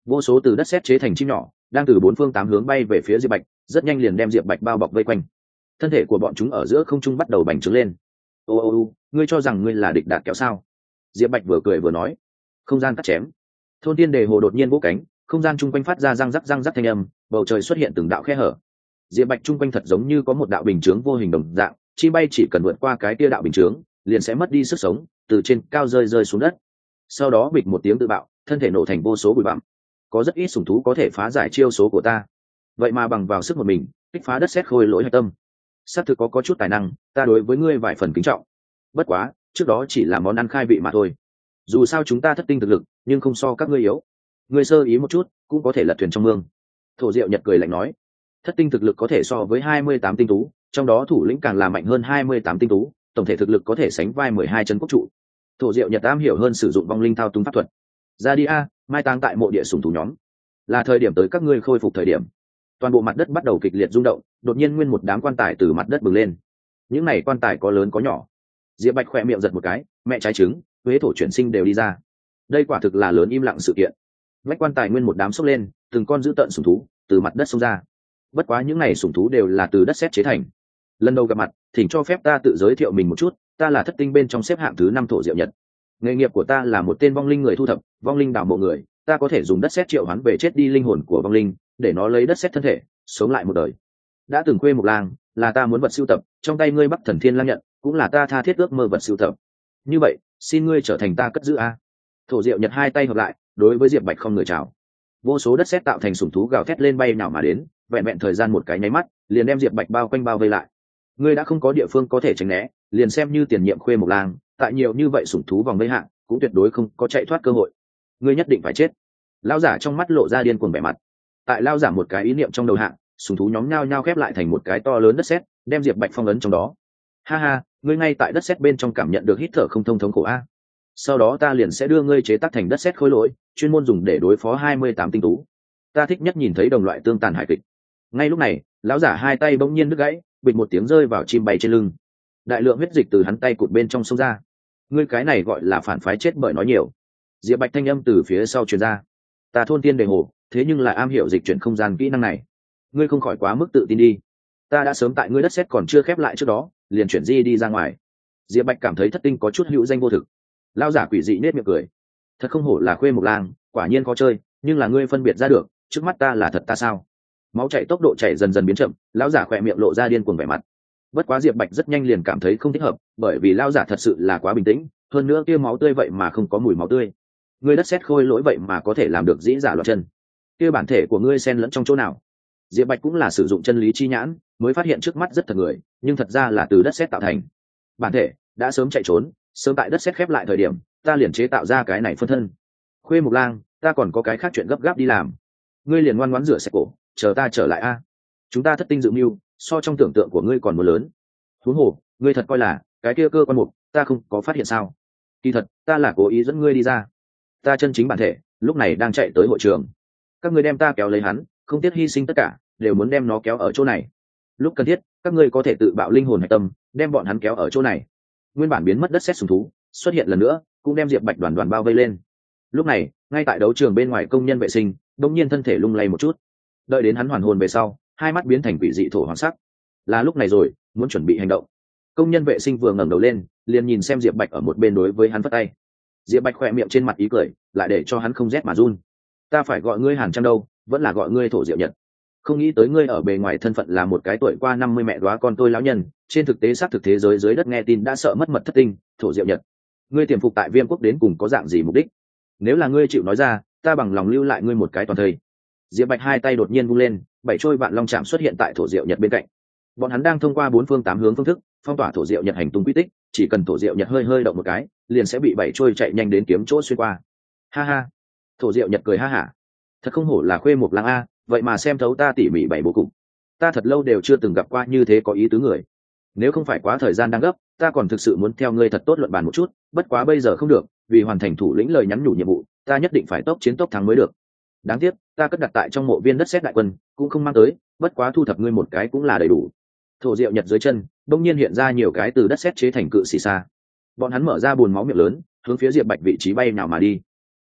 vô số từ đất sét chế thành chim nhỏ đang từ bốn phương tám hướng bay về phía Diệp Bạch, rất nhanh liền đem Diệp Bạch bao bọc vây quanh. Thân thể của bọn chúng ở giữa không trung bắt đầu bành trướng lên. Ô, ngươi cho rằng ngươi là địch đạt kéo sao? Diệp Bạch vừa cười vừa nói. Không gian cắt chém. Thôn Tiên Đề Hồ đột nhiên vỗ cánh, không gian chung quanh phát ra răng rắc thanh âm, bầu trời xuất hiện từng đạo khe hở. Diệp Bạch chung quanh thật giống như có một đạo bình chướng vô hình đồng dạng, chi bay chỉ cần vượt qua cái tia đạo bình chướng, liền sẽ mất đi sức sống, từ trên cao rơi xuống đất. Sau đó bịch một tiếng tự bạo, thân thể nổ thành vô số bụi bặm. Có rất ít sủng thú có thể phá giải chiêu số của ta, vậy mà bằng vào sức một mình kích phá đất sét khôi lỗi hạch tâm, xác thực có chút tài năng, ta đối với ngươi vài phần kính trọng. Bất quá trước đó chỉ là món ăn khai vị mà thôi, dù sao chúng ta thất tinh thực lực nhưng không so các ngươi yếu, ngươi sơ ý một chút cũng có thể lật thuyền trong mương. Thổ Diệu Nhật cười lạnh nói. Thất tinh thực lực có thể so với 28 tinh tú, trong đó thủ lĩnh càng là mạnh hơn 28 tinh tú, tổng thể thực lực có thể sánh vai 12 chân quốc trụ. Thổ Diệu Nhật am hiểu hơn sử dụng vong linh thao túng pháp thuật. Ra đi a, mai táng tại mộ địa sủng thú nhóm, là thời điểm tới các ngươi khôi phục thời điểm. Toàn bộ mặt đất bắt đầu kịch liệt rung động, đột nhiên nguyên một đám quan tài từ mặt đất bừng lên. Những này quan tài có lớn có nhỏ. Diệp Bạch khỏe miệng giật một cái, mẹ trái trứng, huế thổ chuyển sinh đều đi ra. Đây quả thực là lớn im lặng sự kiện. Vách quan tài nguyên một đám sốc lên, từng con dữ tợn sủng thú từ mặt đất xông ra. Bất quá những này sủng thú đều là từ đất sét chế thành. Lần đầu gặp mặt, thỉnh cho phép ta tự giới thiệu mình một chút, ta là thất tinh bên trong xếp hạng thứ 5 Thổ Diệu Nhật. Nghề nghiệp của ta là một tên vong linh người thu thập, vong linh đào mộ người, ta có thể dùng đất sét triệu hoán về chết đi linh hồn của vong linh, để nó lấy đất sét thân thể, sống lại một đời. Đã từng khuê một lang, là ta muốn vật sưu tập, trong tay ngươi Bắc Thần Thiên Lang nhận, cũng là ta tha thiết ước mơ vật sưu tập. Như vậy, xin ngươi trở thành ta cất giữ a. Thổ Diệu Nhật hai tay hợp lại, đối với Diệp Bạch không người chào. Vô số đất sét tạo thành sủng thú gào thét lên bay nào mà đến, vẹn vẹn thời gian một cái nháy mắt, liền đem Diệp Bạch bao quanh bao vây lại. Ngươi đã không có địa phương có thể tránh né, liền xem như tiền nhiệm khuê một lang, tại nhiều như vậy sủng thú vòng vây hạng, cũng tuyệt đối không có chạy thoát cơ hội. Ngươi nhất định phải chết. Lão giả trong mắt lộ ra điên cuồng vẻ mặt. Tại lão giả một cái ý niệm trong đầu hạng, sủng thú nhóm nhao nhao khép lại thành một cái to lớn đất sét, đem Diệp Bạch phong ấn trong đó. Ha ha, ngươi ngay tại đất sét bên trong cảm nhận được hít thở không thông thống khổ a. Sau đó ta liền sẽ đưa ngươi chế tác thành đất sét khối lỗi, chuyên môn dùng để đối phó 28 tinh tú. Ta thích nhất nhìn thấy đồng loại tương tàn hài kịch. Ngay lúc này, lão giả hai tay bỗng nhiên đứt gãy, bịch một tiếng rơi vào chim bay trên lưng. Đại lượng huyết dịch từ hắn tay cụt bên trong xông ra. Ngươi cái này gọi là phản phái chết bởi nói nhiều. Diệp Bạch thanh âm từ phía sau truyền ra. Ta Thôn Tiên Đề Hồ, thế nhưng lại am hiểu dịch chuyển không gian kỹ năng này. Ngươi không khỏi quá mức tự tin đi. Ta đã sớm tại ngươi đất sét còn chưa khép lại trước đó, liền chuyển di đi ra ngoài. Diệp Bạch cảm thấy thất tinh có chút hữu danh vô thực. Lão giả quỷ dị nết miệng cười. Thật không hổ là khuê một lang, quả nhiên có chơi, nhưng là ngươi phân biệt ra được, trước mắt ta là thật ta sao? Máu chảy tốc độ chảy dần dần biến chậm, lão giả khỏe miệng lộ ra điên cuồng vẻ mặt. Bất quá Diệp Bạch rất nhanh liền cảm thấy không thích hợp, bởi vì lão giả thật sự là quá bình tĩnh, hơn nữa kia máu tươi vậy mà không có mùi máu tươi. Ngươi đất sét khôi lỗi vậy mà có thể làm được dĩ giả loạn chân. Kia bản thể của ngươi xen lẫn trong chỗ nào? Diệp Bạch cũng là sử dụng chân lý chi nhãn, mới phát hiện trước mắt rất thật người, nhưng thật ra là từ đất sét tạo thành. Bản thể đã sớm chạy trốn, sớm tại đất sét khép lại thời điểm, ta liền chế tạo ra cái này phân thân. Khuê Mục Lang, ta còn có cái khác chuyện gấp gáp đi làm, ngươi liền ngoan ngoãn rửa sạch cổ, chờ ta trở lại a. Chúng ta thất tinh dự mưu, so trong tưởng tượng của ngươi còn muốn lớn. Huống hồ, ngươi thật coi là cái kia cơ quan mục, ta không có phát hiện sao? Kỳ thật, ta là cố ý dẫn ngươi đi ra. Ta chân chính bản thể, lúc này đang chạy tới hội trường. Các ngươi đem ta kéo lấy hắn, không tiếc hy sinh tất cả, đều muốn đem nó kéo ở chỗ này. Lúc cần thiết, các ngươi có thể tự bạo linh hồn hải tâm, đem bọn hắn kéo ở chỗ này. Nguyên bản biến mất đất sét sùng thú, xuất hiện lần nữa, cũng đem Diệp Bạch đoàn đoàn bao vây lên. Lúc này, ngay tại đấu trường bên ngoài công nhân vệ sinh, đột nhiên thân thể lung lay một chút. Đợi đến hắn hoàn hồn về sau, hai mắt biến thành quỷ dị thổ hoàng sắc. Là lúc này rồi, muốn chuẩn bị hành động. Công nhân vệ sinh vừa ngẩng đầu lên, liền nhìn xem Diệp Bạch ở một bên đối với hắn vất tay. Diệp Bạch khỏe miệng trên mặt ý cười, lại để cho hắn không rét mà run. Ta phải gọi ngươi Hàn Trang đâu, vẫn là gọi ngươi Thổ Diệu Nhật. Không nghĩ tới ngươi ở bề ngoài thân phận là một cái tuổi qua 50 mẹ đóa con tôi lão nhân, trên thực tế xác thực thế giới dưới đất nghe tin đã sợ mất mật thất tinh, Thổ Diệu Nhật. Ngươi tiềm phục tại Viêm Quốc đến cùng có dạng gì mục đích? Nếu là ngươi chịu nói ra, ta bằng lòng lưu lại ngươi một cái toàn thời. Diệp Bạch hai tay đột nhiên vung lên, bảy trôi vạn long chạm xuất hiện tại Thổ Diệu Nhật bên cạnh. Bọn hắn đang thông qua bốn phương tám hướng phương thức phong tỏa Thổ Diệu Nhật hành tung quy tích, chỉ cần Thổ Diệu Nhật hơi hơi động một cái, liền sẽ bị bảy trôi chạy nhanh đến kiếm chỗ xuyên qua. Ha ha. Thổ Diệu Nhật cười ha hả. Thật không hổ là Khuê Mục Lang a, vậy mà xem thấu ta tỉ mỉ bảy bố cục. Ta thật lâu đều chưa từng gặp qua như thế có ý tứ người. Nếu không phải quá thời gian đang gấp, ta còn thực sự muốn theo ngươi thật tốt luận bàn một chút, bất quá bây giờ không được, vì hoàn thành thủ lĩnh lời nhắn nhủ nhiệm vụ, ta nhất định phải tốc chiến tốc thắng mới được. Đáng tiếc, ta cất đặt tại trong mộ viên đất sét đại quân, cũng không mang tới, bất quá thu thập ngươi một cái cũng là đầy đủ. Thổ Diệu Nhật dưới chân, bỗng nhiên hiện ra nhiều cái từ đất sét chế thành cự xì xa. Bọn hắn mở ra buồn máu miệng lớn, hướng phía Diệp Bạch vị trí bay nào mà đi.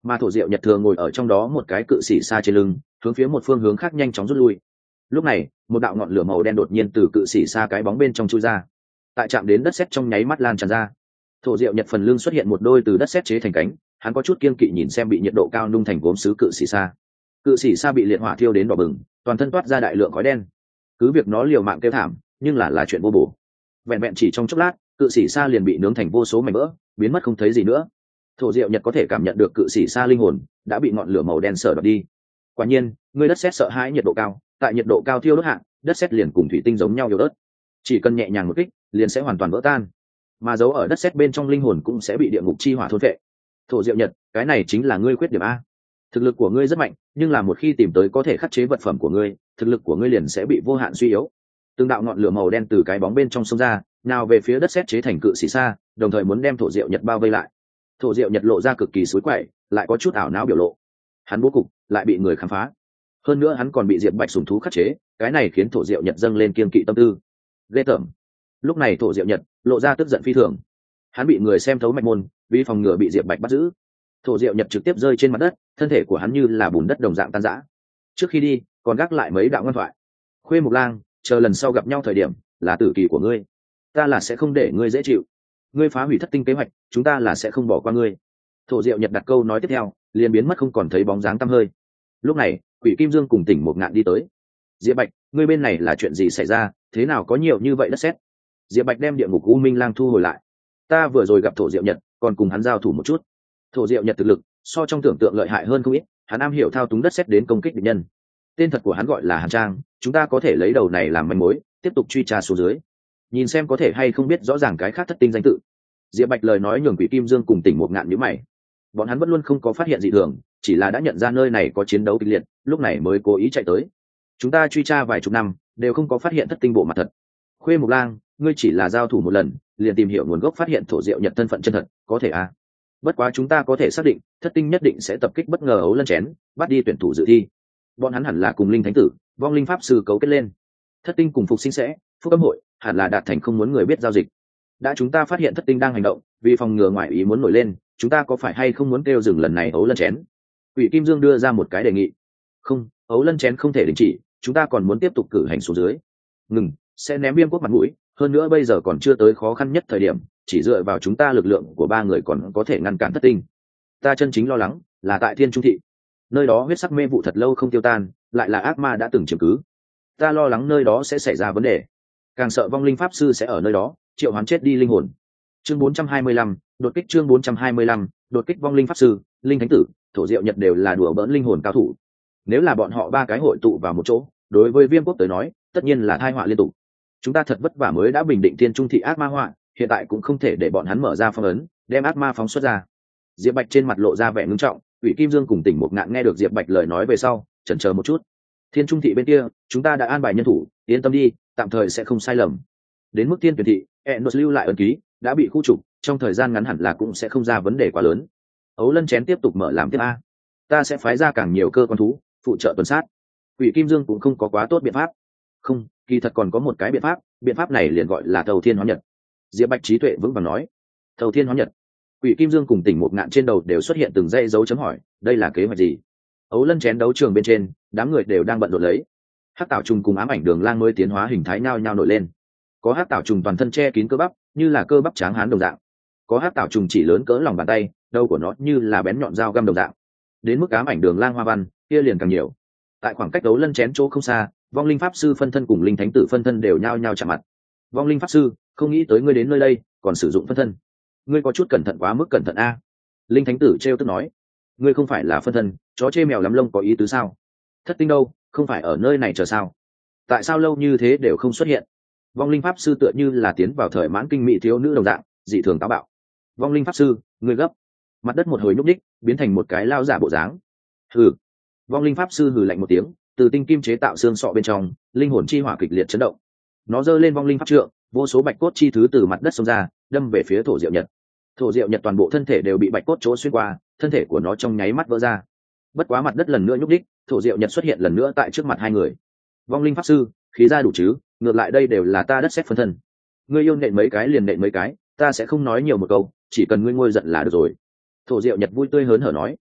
mà thổ diệu nhật thường ngồi ở trong đó một cái cự sĩ xa trên lưng, hướng phía một phương hướng khác nhanh chóng rút lui. Lúc này một đạo ngọn lửa màu đen đột nhiên từ cự sĩ xa cái bóng bên trong chui ra, tại chạm đến đất sét trong nháy mắt lan tràn ra. Thổ diệu nhật phần lưng xuất hiện một đôi từ đất sét chế thành cánh, hắn có chút kiên kỵ nhìn xem bị nhiệt độ cao nung thành gốm sứ cự sĩ xa. Cự sĩ xa bị liệt hỏa thiêu đến đỏ bừng, toàn thân toát ra đại lượng khói đen. Cứ việc nó liều mạng kêu thảm, nhưng là chuyện vô bổ. Vẹn vẹn chỉ trong chốc lát, cự sĩ xa liền bị nướng thành vô số mảnh vỡ, biến mất không thấy gì nữa. Thổ diệu nhật có thể cảm nhận được cự sĩ xa linh hồn đã bị ngọn lửa màu đen sở đoạt đi. Quả nhiên, người đất sét sợ hãi nhiệt độ cao, tại nhiệt độ cao thiêu đốt hạ, đất sét liền cùng thủy tinh giống nhau yếu ớt, chỉ cần nhẹ nhàng một kích liền sẽ hoàn toàn vỡ tan, mà giấu ở đất sét bên trong linh hồn cũng sẽ bị địa ngục chi hỏa thôn phệ. Thổ diệu nhật, cái này chính là ngươi khuyết điểm a. Thực lực của ngươi rất mạnh, nhưng là một khi tìm tới có thể khắc chế vật phẩm của ngươi, thực lực của ngươi liền sẽ bị vô hạn suy yếu. Từng đạo ngọn lửa màu đen từ cái bóng bên trong sông ra, nào về phía đất sét chế thành cự sĩ xa, đồng thời muốn đem thổ diệu nhật bao vây lại. Thổ diệu nhật lộ ra cực kỳ suối quậy, lại có chút ảo não biểu lộ. Hắn bố cục lại bị người khám phá, hơn nữa hắn còn bị diệp bạch sủng thú khắc chế, cái này khiến thổ diệu nhật dâng lên kiên kỵ tâm tư. Ghê tởm. Lúc này thổ diệu nhật lộ ra tức giận phi thường, hắn bị người xem thấu mạch môn, vì phòng ngừa bị diệp bạch bắt giữ. Thổ diệu nhật trực tiếp rơi trên mặt đất, thân thể của hắn như là bùn đất đồng dạng tan rã. Trước khi đi còn gác lại mấy đạo ngoan thoại. Khuê Mục Lang, chờ lần sau gặp nhau thời điểm là tử kỳ của ngươi, ta là sẽ không để ngươi dễ chịu. Ngươi phá hủy thất tinh kế hoạch, chúng ta là sẽ không bỏ qua ngươi. Thổ diệu nhật đặt câu nói tiếp theo liền biến mất không còn thấy bóng dáng tăm hơi. Lúc này Quỷ Kim Dương cùng Tỉnh Một Ngạn đi tới. Diệp Bạch, ngươi bên này là chuyện gì xảy ra, thế nào có nhiều như vậy đất sét? Diệp Bạch đem địa ngục U Minh Lang thu hồi lại. Ta vừa rồi gặp thổ diệu nhật, còn cùng hắn giao thủ một chút. Thổ diệu nhật thực lực so trong tưởng tượng lợi hại hơn không ít, hắn am hiểu thao túng đất sét đến công kích địch nhân. Tên thật của hắn gọi là Hàn Trang, chúng ta có thể lấy đầu này làm manh mối, tiếp tục truy tra xuống dưới, nhìn xem có thể hay không biết rõ ràng cái khác thất tinh danh tự. Diệp Bạch lời nói nhường Quỷ Kim Dương cùng Tỉnh Một Ngạn nhíu mày. Bọn hắn vẫn luôn không có phát hiện gì thường, chỉ là đã nhận ra nơi này có chiến đấu kịch liệt, lúc này mới cố ý chạy tới. Chúng ta truy tra vài chục năm đều không có phát hiện thất tinh bộ mặt thật. Khuê Mục Lang, ngươi chỉ là giao thủ một lần liền tìm hiểu nguồn gốc, phát hiện thổ diệu nhật thân phận chân thật, có thể à? Bất quá chúng ta có thể xác định thất tinh nhất định sẽ tập kích bất ngờ Ấu Lân Chén, bắt đi tuyển thủ dự thi. Bọn hắn hẳn là cùng linh thánh tử, vong linh pháp sư cấu kết lên. Thất tinh cùng phục sinh sẽ, phúc âm hội hẳn là đạt thành không muốn người biết giao dịch. Đã chúng ta phát hiện thất tinh đang hành động, vì phòng ngừa ngoại ý muốn nổi lên, chúng ta có phải hay không muốn kêu dừng lần này Ấu Lân Chén? Quỷ Kim Dương đưa ra một cái đề nghị. Không, Ấu Lân Chén không thể đình chỉ, chúng ta còn muốn tiếp tục cử hành xuống dưới. Ngừng, sẽ ném Viêm Quốc mặt mũi, hơn nữa bây giờ còn chưa tới khó khăn nhất thời điểm, chỉ dựa vào chúng ta lực lượng của 3 người còn có thể ngăn cản thất tinh. Ta chân chính lo lắng là tại Thiên Trung thị, nơi đó huyết sắc mê vụ thật lâu không tiêu tan, lại là ác ma đã từng chiếm cứ. Ta lo lắng nơi đó sẽ xảy ra vấn đề, càng sợ vong linh pháp sư sẽ ở nơi đó triệu hoán chết đi linh hồn. Chương 425, đột kích. Chương 425, đột kích. Vong linh pháp sư, linh thánh tử, thổ diệu nhật đều là đùa bỡn linh hồn cao thủ. Nếu là bọn họ 3 cái hội tụ vào một chỗ, đối với Viêm Quốc tới nói tất nhiên là tai họa liên tục. Chúng ta thật vất vả mới đã bình định Thiên Trung thị ác ma họa, hiện tại cũng không thể để bọn hắn mở ra phong ấn, đem ác ma phóng xuất ra. Diệp Bạch trên mặt lộ ra vẻ ngưng trọng. Ủy Kim Dương cùng Tỉnh Một Ngạn nghe được Diệp Bạch lời nói về sau chần chờ một chút. Thiên Trung thị bên kia chúng ta đã an bài nhân thủ, yên tâm đi, tạm thời sẽ không sai lầm. Đến mức Thiên Tuyển thị, Enos lưu lại ấn ký đã bị khu trục, trong thời gian ngắn hẳn là cũng sẽ không ra vấn đề quá lớn. Ấu Lân Chén tiếp tục mở làm tiếp a, ta sẽ phái ra càng nhiều cơ quan thú phụ trợ tuần sát. Ủy Kim Dương cũng không có quá tốt biện pháp. Không, kỳ thật còn có một cái biện pháp này liền gọi là Thầu Thiên Hóa Nhật. Diệp Bạch trí tuệ vững vàng nói. Thầu Thiên Hóa Nhật. Ủy Kim Dương cùng Tỉnh Một Ngạn trên đầu đều xuất hiện từng dãy dấu chấm hỏi, đây là kế hoạch gì? Ấu Lân Chén đấu trường bên trên, đám người đều đang bận rộn lấy. Hắc Tảo Trùng cùng Ám Ảnh Đường Lang mới tiến hóa hình thái nhao nhao nổi lên. Có Hắc Tảo Trùng toàn thân che kín cơ bắp, như là cơ bắp tráng hán đồng dạng. Có Hắc Tảo Trùng chỉ lớn cỡ lòng bàn tay, đầu của nó như là bén nhọn dao găm đồng dạng. Đến mức Ám Ảnh Đường Lang hoa văn, kia liền càng nhiều. Tại khoảng cách Ấu Lân Chén chỗ không xa, vong linh pháp sư phân thân cùng linh thánh tử phân thân đều nhao nhao chạm mặt. Vong linh pháp sư, không nghĩ tới ngươi đến nơi đây còn sử dụng phân thân, ngươi có chút cẩn thận quá mức cẩn thận a. Linh thánh tử trêu tức nói, ngươi không phải là phân thân, chó chê mèo lắm lông có ý tứ sao? Thất tinh đâu, không phải ở nơi này chờ sao? Tại sao lâu như thế đều không xuất hiện? Vong linh pháp sư tựa như là tiến vào thời mãn kinh mỹ thiếu nữ đồng dạng, dị thường táo bạo. Vong linh pháp sư, ngươi gấp. Mặt đất một hồi nhúc nhích, biến thành một cái lao giả bộ dáng. Hừ. Vong linh pháp sư hừ lạnh một tiếng, từ tinh kim chế tạo xương sọ bên trong, linh hồn chi hỏa kịch liệt chấn động. Nó giơ lên vong linh pháp trượng, vô số bạch cốt chi thứ từ mặt đất xông ra, đâm về phía thổ diệu nhật. Thổ diệu nhật toàn bộ thân thể đều bị bạch cốt chỗ xuyên qua, thân thể của nó trong nháy mắt vỡ ra. Bất quá mặt đất lần nữa nhúc đích, thổ diệu nhật xuất hiện lần nữa tại trước mặt hai người. Vong linh pháp sư, khí ra đủ chứ? Ngược lại đây đều là ta đất sét phân thân. Ngươi yêu nện mấy cái liền nện mấy cái, ta sẽ không nói nhiều một câu, chỉ cần ngươi ngôi giận là được rồi. Thổ diệu nhật vui tươi hớn hở nói.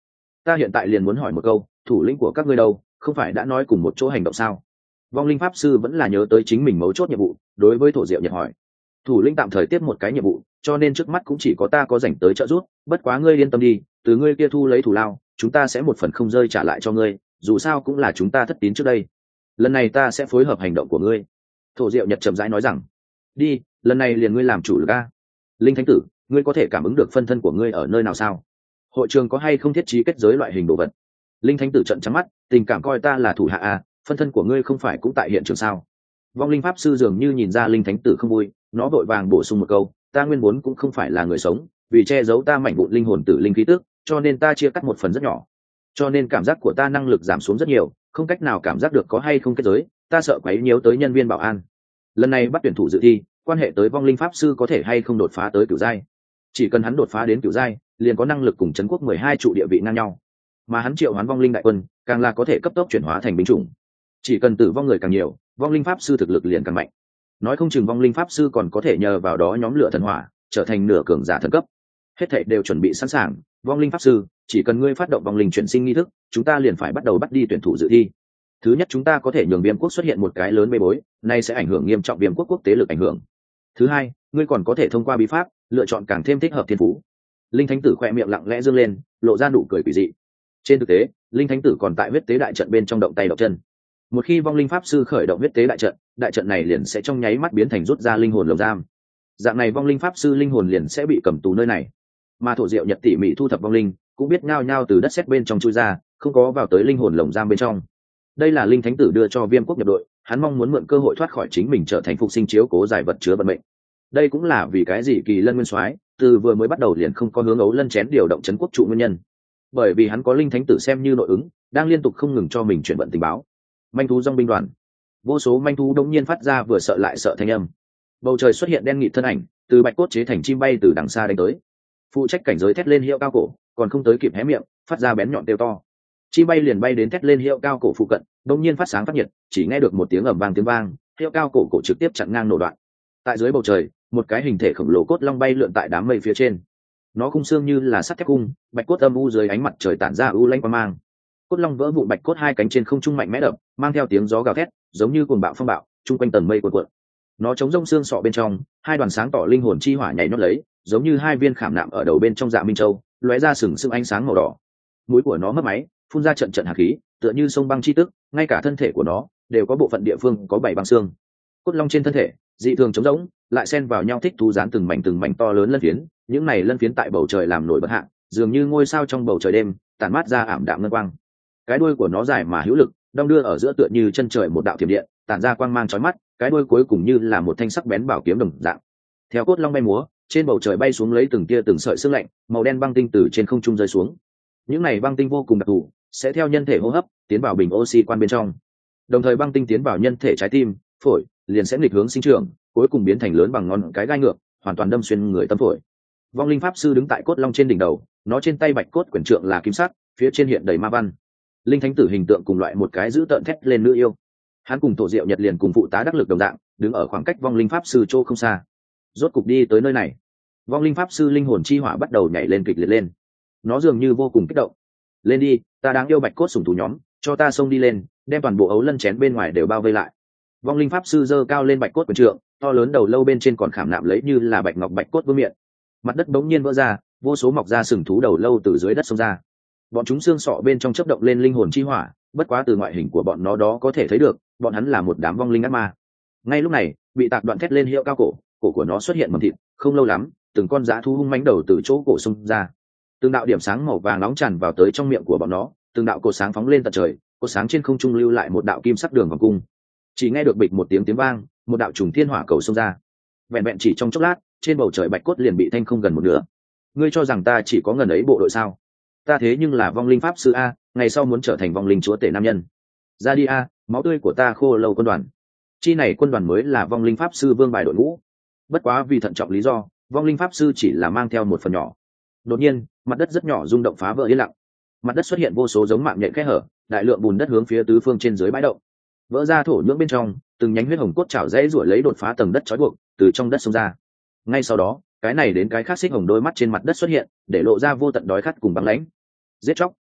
Ta hiện tại liền muốn hỏi một câu, thủ lĩnh của các ngươi đâu, không phải đã nói cùng một chỗ hành động sao? Vong linh pháp sư vẫn là nhớ tới chính mình mấu chốt nhiệm vụ, đối với Thổ Diệu Nhật hỏi. Thủ lĩnh tạm thời tiếp một cái nhiệm vụ, cho nên trước mắt cũng chỉ có ta có rảnh tới trợ giúp, bất quá ngươi yên tâm đi, từ ngươi kia thu lấy thủ lao, chúng ta sẽ một phần không rơi trả lại cho ngươi, dù sao cũng là chúng ta thất tín trước đây. Lần này ta sẽ phối hợp hành động của ngươi. Thổ Diệu Nhật chậm rãi nói rằng, đi, lần này liền ngươi làm chủ lực a. Linh Thánh Tử, ngươi có thể cảm ứng được phân thân của ngươi ở nơi nào sao? Hội trường có hay không thiết trí kết giới loại hình đồ vật? Linh Thánh Tử trợn trắng mắt, tình cảm coi ta là thủ hạ a, phân thân của ngươi không phải cũng tại hiện trường sao? Vong linh pháp sư dường như nhìn ra Linh Thánh Tử không vui, nó vội vàng bổ sung một câu, ta nguyên vốn cũng không phải là người sống, vì che giấu ta mảnh vụn linh hồn tử linh khí tức, cho nên ta chia cắt một phần rất nhỏ, cho nên cảm giác của ta năng lực giảm xuống rất nhiều, không cách nào cảm giác được có hay không kết giới, ta sợ quấy nhiễu tới nhân viên bảo an. Lần này bắt tuyển thủ dự thi, quan hệ tới vong linh pháp sư có thể hay không đột phá tới cửu giai. Chỉ cần hắn đột phá đến cửu giai, liền có năng lực cùng trấn quốc 12 trụ địa vị ngang nhau, mà hắn triệu hoán vong linh đại quân, càng là có thể cấp tốc chuyển hóa thành binh chủng. Chỉ cần tử vong người càng nhiều, vong linh pháp sư thực lực liền càng mạnh. Nói không chừng vong linh pháp sư còn có thể nhờ vào đó nhóm lửa thần hỏa, trở thành nửa cường giả thần cấp. Hết thảy đều chuẩn bị sẵn sàng, vong linh pháp sư, chỉ cần ngươi phát động vong linh chuyển sinh nghi thức, chúng ta liền phải bắt đầu bắt đi tuyển thủ dự thi. Thứ nhất, chúng ta có thể nhường Viêm quốc xuất hiện một cái lớn bê bối, này sẽ ảnh hưởng nghiêm trọng Viêm quốc quốc tế lực ảnh hưởng. Thứ hai, ngươi còn có thể thông qua bí pháp lựa chọn càng thêm thích hợp thiên phú. Linh Thánh Tử khẽ miệng lặng lẽ dương lên, lộ ra nụ cười quỷ dị. Trên thực tế, Linh Thánh Tử còn tại huyết tế đại trận bên trong động tay động chân. Một khi vong linh pháp sư khởi động huyết tế đại trận này liền sẽ trong nháy mắt biến thành rút ra linh hồn lồng giam. Dạng này vong linh pháp sư linh hồn liền sẽ bị cầm tù nơi này. Mà Thổ Diệu Nhật tỉ mỉ thu thập vong linh, cũng biết nhao nhao từ đất sét bên trong chui ra, không có vào tới linh hồn lồng giam bên trong. Đây là Linh Thánh Tử đưa cho Viêm quốc nhập đội, hắn mong muốn mượn cơ hội thoát khỏi chính mình trở thành phục sinh chiếu cố giải vật chứa vận mệnh. Đây cũng là vì cái gì Kỳ Lân Nguyên Soái từ vừa mới bắt đầu liền không có hướng Ấu Lân chén điều động trấn quốc trụ nguyên nhân, bởi vì hắn có Linh Thánh Tử xem như nội ứng, đang liên tục không ngừng cho mình chuyển vận tình báo. Manh thú dòng binh đoàn, vô số manh thú đột nhiên phát ra vừa sợ lại sợ thanh âm. Bầu trời xuất hiện đen nghịt thân ảnh, từ bạch cốt chế thành chim bay từ đằng xa đánh tới. Phụ trách cảnh giới thét lên hiệu cao cổ, còn không tới kịp hé miệng, phát ra bén nhọn kêu to. Chim bay liền bay đến thét lên hiệu cao cổ phụ cận, đột nhiên phát sáng phát nhiệt, chỉ nghe được một tiếng ầm vang tiếng vang, hiệu cao cổ trực tiếp chặn ngang nổ đoạn. Tại dưới bầu trời, một cái hình thể khổng lồ cốt long bay lượn tại đám mây phía trên. Nó khung xương như là sắt thép cung, bạch cốt âm u dưới ánh mặt trời tản ra u lanh quang mang. Cốt long vỡ vụn bạch cốt hai cánh trên không trung mạnh mẽ đập, mang theo tiếng gió gào thét, giống như cuồng bạo phong bạo, chung quanh tầng mây cuộn cuộn. Nó chống rông xương sọ bên trong, hai đoàn sáng tỏ linh hồn chi hỏa nhảy nhót lấy, giống như hai viên khảm nạm ở đầu bên trong dạ minh châu, lóe ra sừng sững ánh sáng màu đỏ. Mũi của nó mấp máy, phun ra trận trận hạt khí, tựa như sông băng chi tức, ngay cả thân thể của nó đều có bộ phận địa phương có bảy băng xương. Cốt long trên thân thể dị thường trống rỗng, lại xen vào nhau thích thú dán từng mảnh to lớn lân phiến, những này lân phiến tại bầu trời làm nổi bật hạ, dường như ngôi sao trong bầu trời đêm, tản mát ra ảm đạm ngân quang. Cái đuôi của nó dài mà hữu lực, đong đưa ở giữa tựa như chân trời một đạo thiểm điện, tản ra quang mang chói mắt, cái đuôi cuối cùng như là một thanh sắc bén bảo kiếm đồng dạng. Theo cốt long bay múa, trên bầu trời bay xuống lấy từng tia từng sợi sương lạnh, màu đen băng tinh từ trên không trung rơi xuống. Những này băng tinh vô cùng đặc thù, sẽ theo nhân thể hô hấp tiến vào bình oxy quan bên trong. Đồng thời băng tinh tiến vào nhân thể trái tim, phổi, liền sẽ nghịch hướng sinh trưởng, cuối cùng biến thành lớn bằng ngón cái gai ngược, hoàn toàn đâm xuyên người tâm phổi. Vong linh pháp sư đứng tại cốt long trên đỉnh đầu, nó trên tay bạch cốt quyển trượng là kim sắc, phía trên hiện đầy ma văn. Linh Thánh Tử hình tượng cùng loại một cái giữ tợn thét lên nữ yêu. Hắn cùng Thổ Diệu Nhật liền cùng phụ tá đắc lực đồng dạng, đứng ở khoảng cách vong linh pháp sư chỗ không xa. Rốt cục đi tới nơi này, vong linh pháp sư linh hồn chi hỏa bắt đầu nhảy lên kịch liệt lên. Nó dường như vô cùng kích động. Lên đi, ta đáng yêu bạch cốt sủng thú nhóm, cho ta xông đi lên, đem toàn bộ Ấu Lân chén bên ngoài đều bao vây lại. Vong linh pháp sư giơ cao lên bạch cốt quyền trượng, to lớn đầu lâu bên trên còn khảm nạm lấy như là bạch ngọc bạch cốt vương miện. Mặt đất bỗng nhiên vỡ ra, vô số mọc ra sừng thú đầu lâu từ dưới đất xông ra. Bọn chúng xương sọ bên trong chớp động lên linh hồn chi hỏa, bất quá từ ngoại hình của bọn nó đó có thể thấy được, bọn hắn là một đám vong linh ác ma. Ngay lúc này, bị tạc đoạn thét lên hiệu cao cổ, cổ của nó xuất hiện mầm thịt, không lâu lắm, từng con dã thú hung mãnh đầu từ chỗ cổ xông ra. Từng đạo điểm sáng màu vàng nóng tràn vào tới trong miệng của bọn nó, từng đạo cột sáng phóng lên tận trời, cột sáng trên không trung lưu lại một đạo kim sắc đường vòng cung. Chỉ nghe được bịch một tiếng vang, một đạo trùng thiên hỏa cầu xông ra. Vẹn vẹn chỉ trong chốc lát, trên bầu trời bạch cốt liền bị thanh không gần một nửa. Ngươi cho rằng ta chỉ có ngần ấy bộ đội sao? Ta thế nhưng là vong linh pháp sư a, ngày sau muốn trở thành vong linh chúa tể nam nhân. Ra đi a, máu tươi của ta khô lâu quân đoàn. Chi này quân đoàn mới là vong linh pháp sư vương bài đội ngũ. Bất quá vì thận trọng lý do, vong linh pháp sư chỉ là mang theo một phần nhỏ. Đột nhiên, mặt đất rất nhỏ rung động phá vỡ yên lặng. Mặt đất xuất hiện vô số giống mạng nhện kẽ hở, đại lượng bùn đất hướng phía tứ phương trên dưới bãi động. Vỡ ra thổ nhưỡng bên trong, từng nhánh huyết hồng cốt chảo dãy ruổi lấy đột phá tầng đất trói buộc, từ trong đất xông ra. Ngay sau đó, cái này đến cái khác xích hồng đôi mắt trên mặt đất xuất hiện, để lộ ra vô tận đói khát cùng băng lãnh. Giết chóc,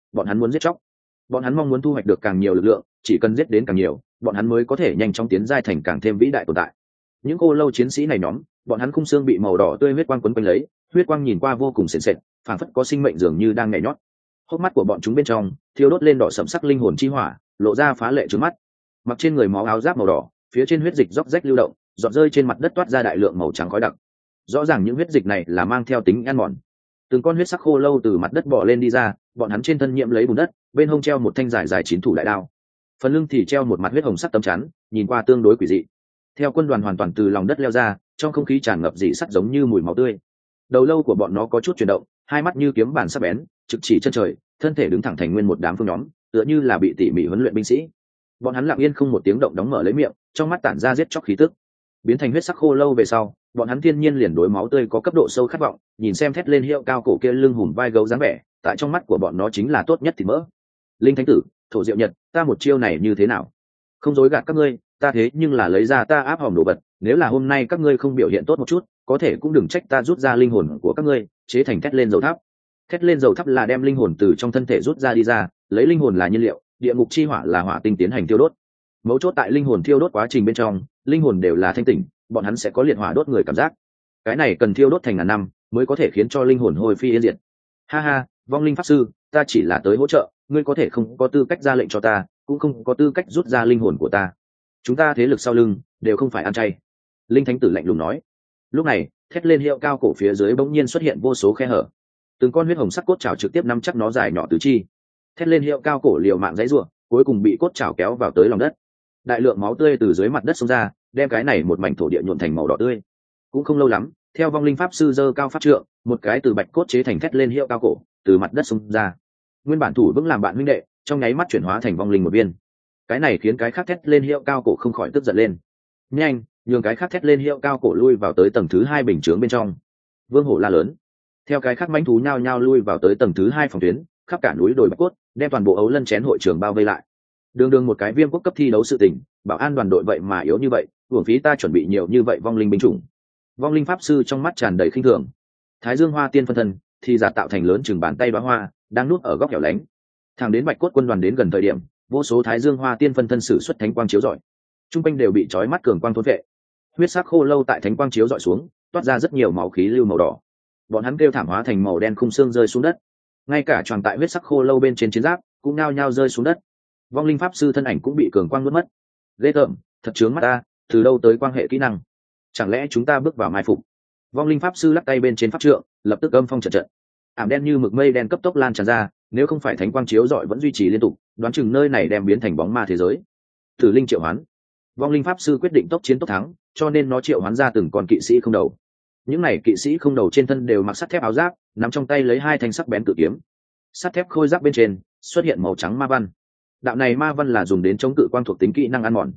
bọn hắn muốn giết chóc, bọn hắn mong muốn thu hoạch được càng nhiều lực lượng, chỉ cần giết đến càng nhiều, bọn hắn mới có thể nhanh chóng tiến giai thành càng thêm vĩ đại tồn tại. Những cô lâu chiến sĩ này nhóm, bọn hắn khung xương bị màu đỏ tươi huyết quang quấn quanh lấy, huyết quang nhìn qua vô cùng sền sệt, phảng phất có sinh mệnh dường như đang nhảy nhót. Hốc mắt của bọn chúng bên trong thiêu đốt lên đỏ sẫm sắc linh hồn chi hỏa, lộ ra phá lệ trước mắt. Mặc trên người máu áo giáp màu đỏ, phía trên huyết dịch róc rách lưu động, giọt rơi trên mặt đất toát ra đại lượng màu trắng khói đặc. Rõ ràng những huyết dịch này là mang theo tính ăn mòn. Từng con huyết sắc khô lâu từ mặt đất bò lên đi ra, bọn hắn trên thân nhiễm lấy bùn đất, bên hông treo một thanh dài dài chín thủ đại đao, phần lưng thì treo một mặt huyết hồng sắc tấm chắn, nhìn qua tương đối quỷ dị. Theo quân đoàn hoàn toàn từ lòng đất leo ra, trong không khí tràn ngập dị sắc giống như mùi máu tươi. Đầu lâu của bọn nó có chút chuyển động, hai mắt như kiếm bản sắc bén, trực chỉ chân trời, thân thể đứng thẳng thành nguyên một đám phương nhóm, tựa như là bị tỉ mỉ huấn luyện binh sĩ. Bọn hắn lặng yên không một tiếng động đóng mở lấy miệng, trong mắt tản ra giết chóc khí tức. Biến thành huyết sắc khô lâu về sau, bọn hắn thiên nhiên liền đối máu tươi có cấp độ sâu khát vọng, nhìn xem thét lên hiệu cao cổ kia lưng hùm vai gấu dáng vẻ, tại trong mắt của bọn nó chính là tốt nhất thì mỡ. Linh thánh tử, thổ diệu nhật, ta một chiêu này như thế nào? Không dối gạt các ngươi, ta thế nhưng là lấy ra ta áp hòm đồ vật, nếu là hôm nay các ngươi không biểu hiện tốt một chút, có thể cũng đừng trách ta rút ra linh hồn của các ngươi, chế thành thét lên dầu thắp. Thét lên dầu thắp là đem linh hồn từ trong thân thể rút ra đi ra, lấy linh hồn là nhiên liệu, địa ngục chi hỏa là hỏa tinh tiến hành tiêu đốt. Mấu chốt tại linh hồn thiêu đốt quá trình bên trong, linh hồn đều là thanh tỉnh, bọn hắn sẽ có liệt hỏa đốt người cảm giác. Cái này cần thiêu đốt thành ngàn năm mới có thể khiến cho linh hồn hồi phi yên diệt. Ha ha, vong linh pháp sư, ta chỉ là tới hỗ trợ, ngươi có thể không có tư cách ra lệnh cho ta, cũng không có tư cách rút ra linh hồn của ta. Chúng ta thế lực sau lưng đều không phải ăn chay. Linh thánh tử lạnh lùng nói. Lúc này, thét lên hiệu cao cổ phía dưới bỗng nhiên xuất hiện vô số khe hở, từng con huyết hồng sắc cốt trào trực tiếp nắm chắc nó dài nhỏ tứ chi. Thét lên hiệu cao cổ liều mạng dãy rủa, cuối cùng bị cốt trào kéo vào tới lòng đất. Đại lượng máu tươi từ dưới mặt đất xông ra, đem cái này một mảnh thổ địa nhuộm thành màu đỏ tươi. Cũng không lâu lắm, theo vong linh pháp sư giơ cao pháp trượng, một cái từ bạch cốt chế thành thét lên hiệu cao cổ từ mặt đất xông ra. Nguyên bản thủ vững làm bạn huynh đệ, trong nháy mắt chuyển hóa thành vong linh một viên. Cái này khiến cái khác thét lên hiệu cao cổ không khỏi tức giận lên. Nhanh, nhường cái khác thét lên hiệu cao cổ lui vào tới tầng thứ 2 bình chướng bên trong. Vương hổ la lớn. Theo cái khác mãnh thú nhao nhao lui vào tới tầng thứ 2 phòng tuyến, khắp cả núi đồi bạch cốt, đem toàn bộ ấu lân chén hội trường bao vây lại. Đường một cái viêm quốc cấp thi đấu sự tình, bảo an đoàn đội vậy mà yếu như vậy, uổng phí ta chuẩn bị nhiều như vậy vong linh binh chủng. Vong linh pháp sư trong mắt tràn đầy khinh thường. Thái Dương Hoa Tiên phân thân thì giả tạo thành lớn chừng bàn tay đóa hoa, đang núp ở góc hẻo lánh. Thẳng đến bạch cốt quân đoàn đến gần thời điểm, vô số Thái Dương Hoa Tiên phân thân sử xuất thánh quang chiếu rọi, trung quanh đều bị chói mắt cường quang thôn vệ. Huyết sắc khô lâu tại thánh quang chiếu rọi xuống, toát ra rất nhiều máu khí lưu màu đỏ. Bọn hắn kêu thảm hóa thành màu đen khung xương rơi xuống đất. Ngay cả tròn tại huyết sắc khô lâu bên trên chiến giáp cũng nao nhao rơi xuống đất. Vong linh pháp sư thân ảnh cũng bị cường quang nuốt mất. Ghê tởm, thật chướng mắt ta, từ đâu tới quan hệ kỹ năng? Chẳng lẽ chúng ta bước vào mai phục? Vong linh pháp sư lắc tay bên trên pháp trượng, lập tức âm phong trận trận. Ảm đen như mực mây đen cấp tốc lan tràn ra, nếu không phải thánh quang chiếu rọi vẫn duy trì liên tục, đoán chừng nơi này đem biến thành bóng ma thế giới. Tử linh triệu hoán. Vong linh pháp sư quyết định tốc chiến tốc thắng, cho nên nó triệu hoán ra từng con kỵ sĩ không đầu. Những này kỵ sĩ không đầu trên thân đều mặc sắt thép áo giáp, nắm trong tay lấy hai thanh sắc bén cự kiếm. Sắt thép khôi giáp bên trên xuất hiện màu trắng ma văn. Đạo này ma văn là dùng đến chống cự quang thuộc tính kỹ năng ăn mòn.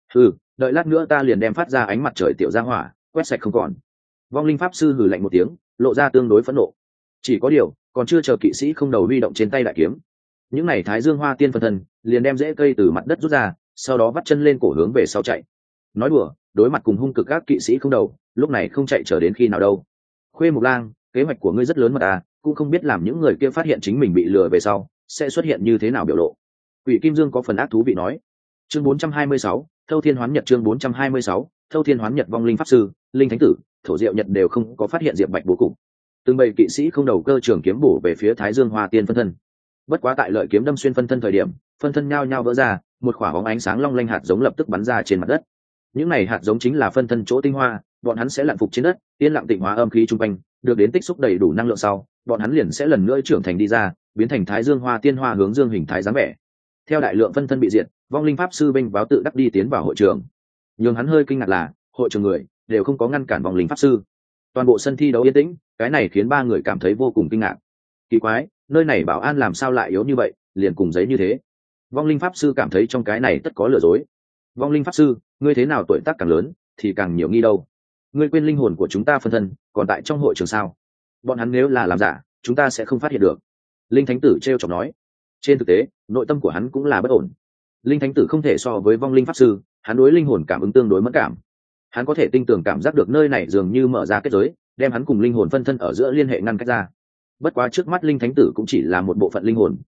Đợi lát nữa ta liền đem phát ra ánh mặt trời tiểu ra hỏa, quét sạch không còn. Vong linh pháp sư hừ lạnh một tiếng, lộ ra tương đối phẫn nộ. Chỉ có điều, còn chưa chờ kỵ sĩ không đầu huy động trên tay đại kiếm, những này Thái Dương Hoa Tiên phân thân liền đem rễ cây từ mặt đất rút ra, sau đó vắt chân lên cổ hướng về sau chạy. Nói đùa, đối mặt cùng hung cực các kỵ sĩ không đầu, lúc này không chạy chờ đến khi nào đâu. Khuê Mục Lang, kế hoạch của ngươi rất lớn mà ta cũng không biết làm những người kia phát hiện chính mình bị lừa về sau sẽ xuất hiện như thế nào biểu lộ. Quỷ Kim Dương có phần ác thú vị nói. Chương 426, Thâu Thiên Hoán Nhật. Chương 426, Thâu Thiên Hoán Nhật. Vong linh pháp sư, linh thánh tử, thổ diệu nhật đều không có phát hiện Diệp Bạch bố cục. Từng bầy kỵ sĩ không đầu cơ trường kiếm bổ về phía Thái Dương Hoa Tiên phân thân. Bất quá tại lợi kiếm đâm xuyên phân thân thời điểm, phân thân nhao nhao vỡ ra, một quả bóng ánh sáng long lanh hạt giống lập tức bắn ra trên mặt đất. Những này hạt giống chính là phân thân chỗ tinh hoa, bọn hắn sẽ lặn phục trên đất, yên lặng tịnh hóa âm khí trung quanh, được đến tích xúc đầy đủ năng lượng sau, bọn hắn liền sẽ lần nữa trưởng thành đi ra, biến thành Thái Dương Hoa Tiên hoa hướng dương hình thái dáng vẻ. Theo đại lượng phân thân bị diệt, vong linh pháp sư binh báo tự đắc đi tiến vào hội trường. Nhưng hắn hơi kinh ngạc là, hội trường người đều không có ngăn cản vong linh pháp sư. Toàn bộ sân thi đấu yên tĩnh, cái này khiến ba người cảm thấy vô cùng kinh ngạc. Kỳ quái, nơi này bảo an làm sao lại yếu như vậy, liền cùng giấy như thế. Vong linh pháp sư cảm thấy trong cái này tất có lừa dối. Vong linh pháp sư, ngươi thế nào tuổi tác càng lớn thì càng nhiều nghi đâu? Ngươi quên linh hồn của chúng ta phân thân còn tại trong hội trường sao? Bọn hắn nếu là làm giả, chúng ta sẽ không phát hiện được. Linh thánh tử trêu chọc nói. Trên thực tế, nội tâm của hắn cũng là bất ổn. Linh thánh tử không thể so với vong linh pháp sư, hắn đối linh hồn cảm ứng tương đối mẫn cảm. Hắn có thể tinh tường cảm giác được nơi này dường như mở ra kết giới, đem hắn cùng linh hồn phân thân ở giữa liên hệ ngăn cách ra. Bất quá trước mắt linh thánh tử cũng chỉ là một bộ phận linh hồn,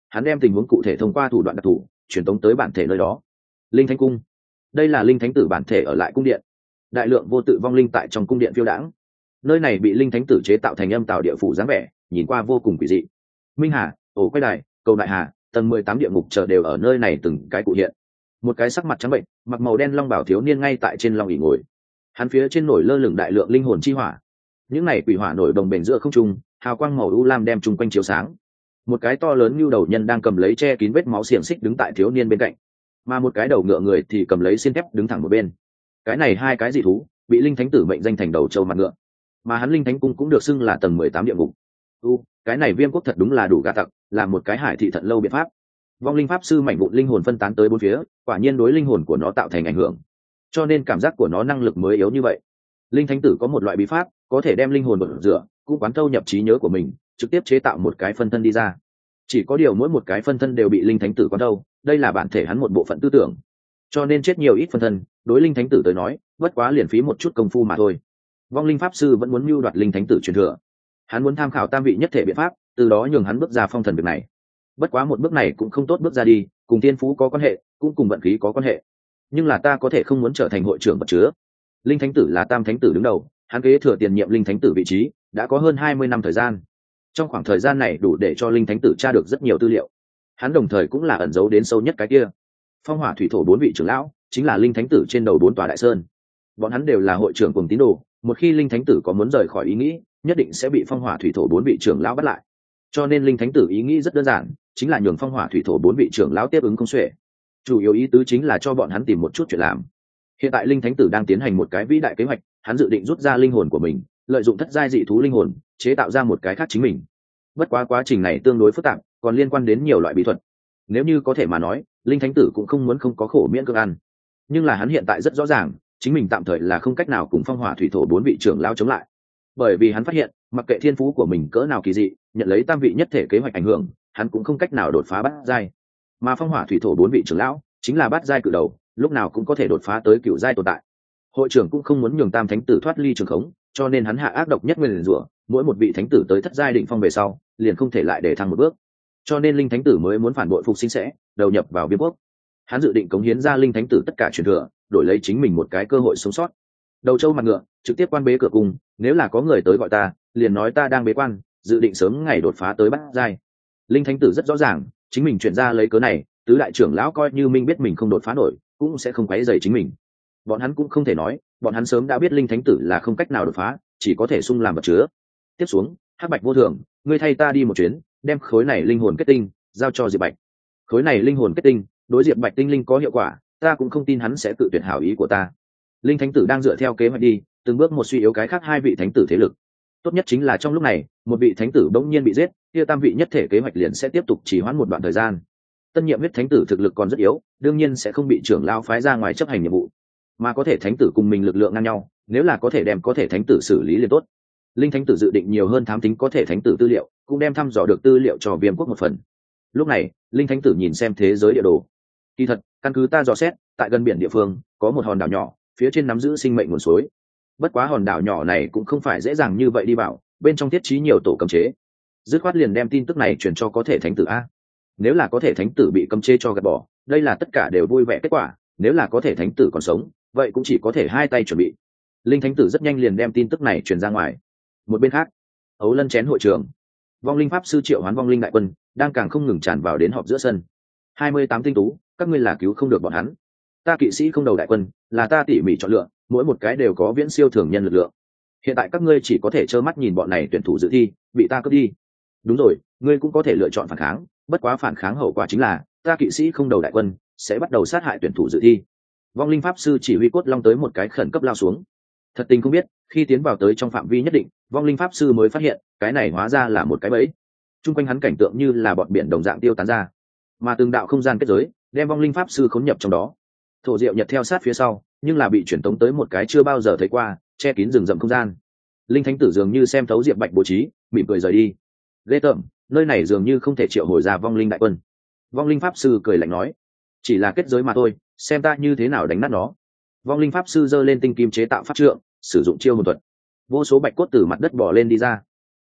hắn đem tình huống cụ thể thông qua thủ đoạn đặc thù truyền tống tới bản thể nơi đó. Linh thánh cung, đây là linh thánh tử bản thể ở lại cung điện. Đại lượng vô tự vong linh tại trong cung điện phiêu đãng. Nơi này bị linh thánh tử chế tạo thành âm tạo địa phủ dáng vẻ, nhìn qua vô cùng quỷ dị. Minh hà, ổ quay đài, cầu đại hà, tầng 18 địa ngục chờ đều ở nơi này từng cái cụ hiện. Một cái sắc mặt trắng bệnh, mặc màu đen long bảo thiếu niên ngay tại trên long ỷ ngồi. Hắn phía trên nổi lơ lửng đại lượng linh hồn chi hỏa. Những này quỷ hỏa nổi đồng bền giữa không trung, hào quang màu u lam đem chung quanh chiếu sáng. Một cái to lớn như đầu nhân đang cầm lấy che kín vết máu xiềng xích đứng tại thiếu niên bên cạnh, mà một cái đầu ngựa người thì cầm lấy xiên thép đứng thẳng một bên. Cái này hai cái dị thú bị linh thánh tử mệnh danh thành đầu trâu mặt ngựa, mà hắn linh thánh cung cũng được xưng là tầng 18 địa ngục. Cái này Viêm Quốc thật đúng là đủ gà tặc, là một cái hải thị thận lâu biện pháp. Vong linh pháp sư mảnh vụn linh hồn phân tán tới bốn phía, quả nhiên đối linh hồn của nó tạo thành ảnh hưởng, cho nên cảm giác của nó năng lực mới yếu như vậy. Linh thánh tử có một loại bí pháp có thể đem linh hồn bật rửa, cũng quán thâu nhập trí nhớ của mình, trực tiếp chế tạo một cái phân thân đi ra. Chỉ có điều mỗi một cái phân thân đều bị linh thánh tử quán thâu, đây là bản thể hắn một bộ phận tư tưởng, cho nên chết nhiều ít phân thân đối linh thánh tử tới nói bất quá liền phí một chút công phu mà thôi. Vong linh pháp sư vẫn muốn mưu đoạt linh thánh tử truyền thừa, hắn muốn tham khảo tam vị nhất thể biện pháp, từ đó nhường hắn bước ra phong thần việc này. Bất quá một bước này cũng không tốt bước ra đi, cùng tiên phú có quan hệ, cũng cùng vận khí có quan hệ. Nhưng là ta có thể không muốn trở thành hội trưởng vật chứa. Linh thánh tử là tam thánh tử đứng đầu, hắn kế thừa tiền nhiệm linh thánh tử vị trí đã có hơn 20 năm thời gian. Trong khoảng thời gian này đủ để cho linh thánh tử tra được rất nhiều tư liệu. Hắn đồng thời cũng là ẩn giấu đến sâu nhất cái kia. Phong hỏa thủy thổ bốn vị trưởng lão chính là linh thánh tử trên đầu bốn tòa đại sơn. Bọn hắn đều là hội trưởng cùng tín đồ, một khi linh thánh tử có muốn rời khỏi ý nghĩ, nhất định sẽ bị phong hỏa thủy thổ bốn vị trưởng lão bắt lại. Cho nên linh thánh tử ý nghĩ rất đơn giản, chính là nhường phong hỏa thủy thổ bốn vị trưởng lão tiếp ứng không xuể. Chủ yếu ý tứ chính là cho bọn hắn tìm một chút chuyện làm. Hiện tại linh thánh tử đang tiến hành một cái vĩ đại kế hoạch, hắn dự định rút ra linh hồn của mình, lợi dụng thất giai dị thú linh hồn chế tạo ra một cái khác chính mình. Bất quá quá trình này tương đối phức tạp, còn liên quan đến nhiều loại bí thuật. Nếu như có thể mà nói, linh thánh tử cũng không muốn không có khổ miễn cưỡng ăn. Nhưng là hắn hiện tại rất rõ ràng, chính mình tạm thời là không cách nào cùng phong hỏa thủy thổ bốn vị trưởng lão chống lại. Bởi vì hắn phát hiện, mặc kệ thiên phú của mình cỡ nào kỳ dị, nhận lấy tam vị nhất thể kế hoạch ảnh hưởng, hắn cũng không cách nào đột phá bát giai. Mà phong hỏa thủy thổ bốn vị trưởng lão chính là bát giai cự đầu, lúc nào cũng có thể đột phá tới cửu giai tồn tại. Hội trưởng cũng không muốn nhường tam thánh tử thoát ly trường khống, cho nên hắn hạ ác độc nhất nguyên rủa, mỗi một vị thánh tử tới thất giai định phong về sau, liền không thể lại để thăng một bước. Cho nên linh thánh tử mới muốn phản bội phục sinh sẽ đầu nhập vào Viêm Quốc. Hắn dự định cống hiến ra linh thánh tử tất cả truyền thừa, đổi lấy chính mình một cái cơ hội sống sót. Đầu trâu mặt ngựa trực tiếp quan bế cửa cung, nếu là có người tới gọi ta, liền nói ta đang bế quan, dự định sớm ngày đột phá tới bát giai. Linh thánh tử rất rõ ràng, chính mình chuyển ra lấy cớ này, tứ đại trưởng lão coi như minh biết mình không đột phá nổi, cũng sẽ không quấy rầy chính mình. Bọn hắn cũng không thể nói, bọn hắn sớm đã biết linh thánh tử là không cách nào đột phá, chỉ có thể sung làm vật chứa. Tiếp xuống, Hắc Bạch vô thường, ngươi thay ta đi một chuyến, đem khối này linh hồn kết tinh giao cho Diệp Bạch. Khối này linh hồn kết tinh đối Diệp Bạch tinh linh có hiệu quả, ta cũng không tin hắn sẽ tự tuyệt hảo ý của ta. Linh thánh tử đang dựa theo kế hoạch đi, từng bước một suy yếu cái khác hai vị thánh tử thế lực. Tốt nhất chính là trong lúc này, một vị thánh tử bỗng nhiên bị giết, kia tam vị nhất thể kế hoạch liền sẽ tiếp tục trì hoãn một đoạn thời gian. Tân nhiệm huyết thánh tử thực lực còn rất yếu, đương nhiên sẽ không bị trưởng lão phái ra ngoài chấp hành nhiệm vụ, mà có thể thánh tử cùng mình lực lượng ngang nhau, nếu là có thể đem có thể thánh tử xử lý liền tốt. Linh thánh tử dự định nhiều hơn thám tính có thể thánh tử tư liệu, cũng đem thăm dò được tư liệu cho Viêm Quốc một phần. Lúc này linh thánh tử nhìn xem thế giới địa đồ. Kỳ thật, căn cứ ta dò xét, tại gần biển địa phương có một hòn đảo nhỏ, phía trên nắm giữ sinh mệnh nguồn suối. Bất quá hòn đảo nhỏ này cũng không phải dễ dàng như vậy đi vào, bên trong thiết trí nhiều tổ cấm chế. Dứt khoát liền đem tin tức này truyền cho có thể thánh tử a. Nếu là có thể thánh tử bị cấm chế cho gạt bỏ, đây là tất cả đều vui vẻ kết quả, nếu là có thể thánh tử còn sống, vậy cũng chỉ có thể hai tay chuẩn bị. Linh thánh tử rất nhanh liền đem tin tức này truyền ra ngoài. Một bên khác, Ấu Lân chén hội trường, vong linh pháp sư triệu hoán vong linh đại quân đang càng không ngừng tràn vào đến họp giữa sân. 28 tinh tú, các ngươi là cứu không được bọn hắn. Ta kỵ sĩ không đầu đại quân là ta tỉ mỉ chọn lựa, mỗi một cái đều có viễn siêu thường nhân lực lượng. Hiện tại các ngươi chỉ có thể trơ mắt nhìn bọn này tuyển thủ dự thi bị ta cướp đi. Đúng rồi, ngươi cũng có thể lựa chọn phản kháng, bất quá phản kháng hậu quả chính là ta kỵ sĩ không đầu đại quân sẽ bắt đầu sát hại tuyển thủ dự thi. Vong linh pháp sư chỉ huy cốt long tới một cái khẩn cấp lao xuống. Thật tình không biết, khi tiến vào tới trong phạm vi nhất định, vong linh pháp sư mới phát hiện cái này hóa ra là một cái bẫy. Trung quanh hắn cảnh tượng như là bọn biển đồng dạng tiêu tán ra, mà từng đạo không gian kết giới đem vong linh pháp sư khống nhập trong đó. Thổ diệu nhật theo sát phía sau, nhưng là bị chuyển tống tới một cái chưa bao giờ thấy qua che kín rừng rậm không gian. Linh thánh tử dường như xem thấu Diệp Bạch bố trí, mỉm cười rời đi. Ghê tởm, nơi này dường như không thể triệu hồi ra vong linh đại quân. Vong linh pháp sư cười lạnh nói, chỉ là kết giới mà thôi, xem ta như thế nào đánh nát nó. Vong linh pháp sư giơ lên tinh kim chế tạo pháp trượng, sử dụng chiêu hồn thuật. Vô số bạch cốt từ mặt đất bò lên đi ra.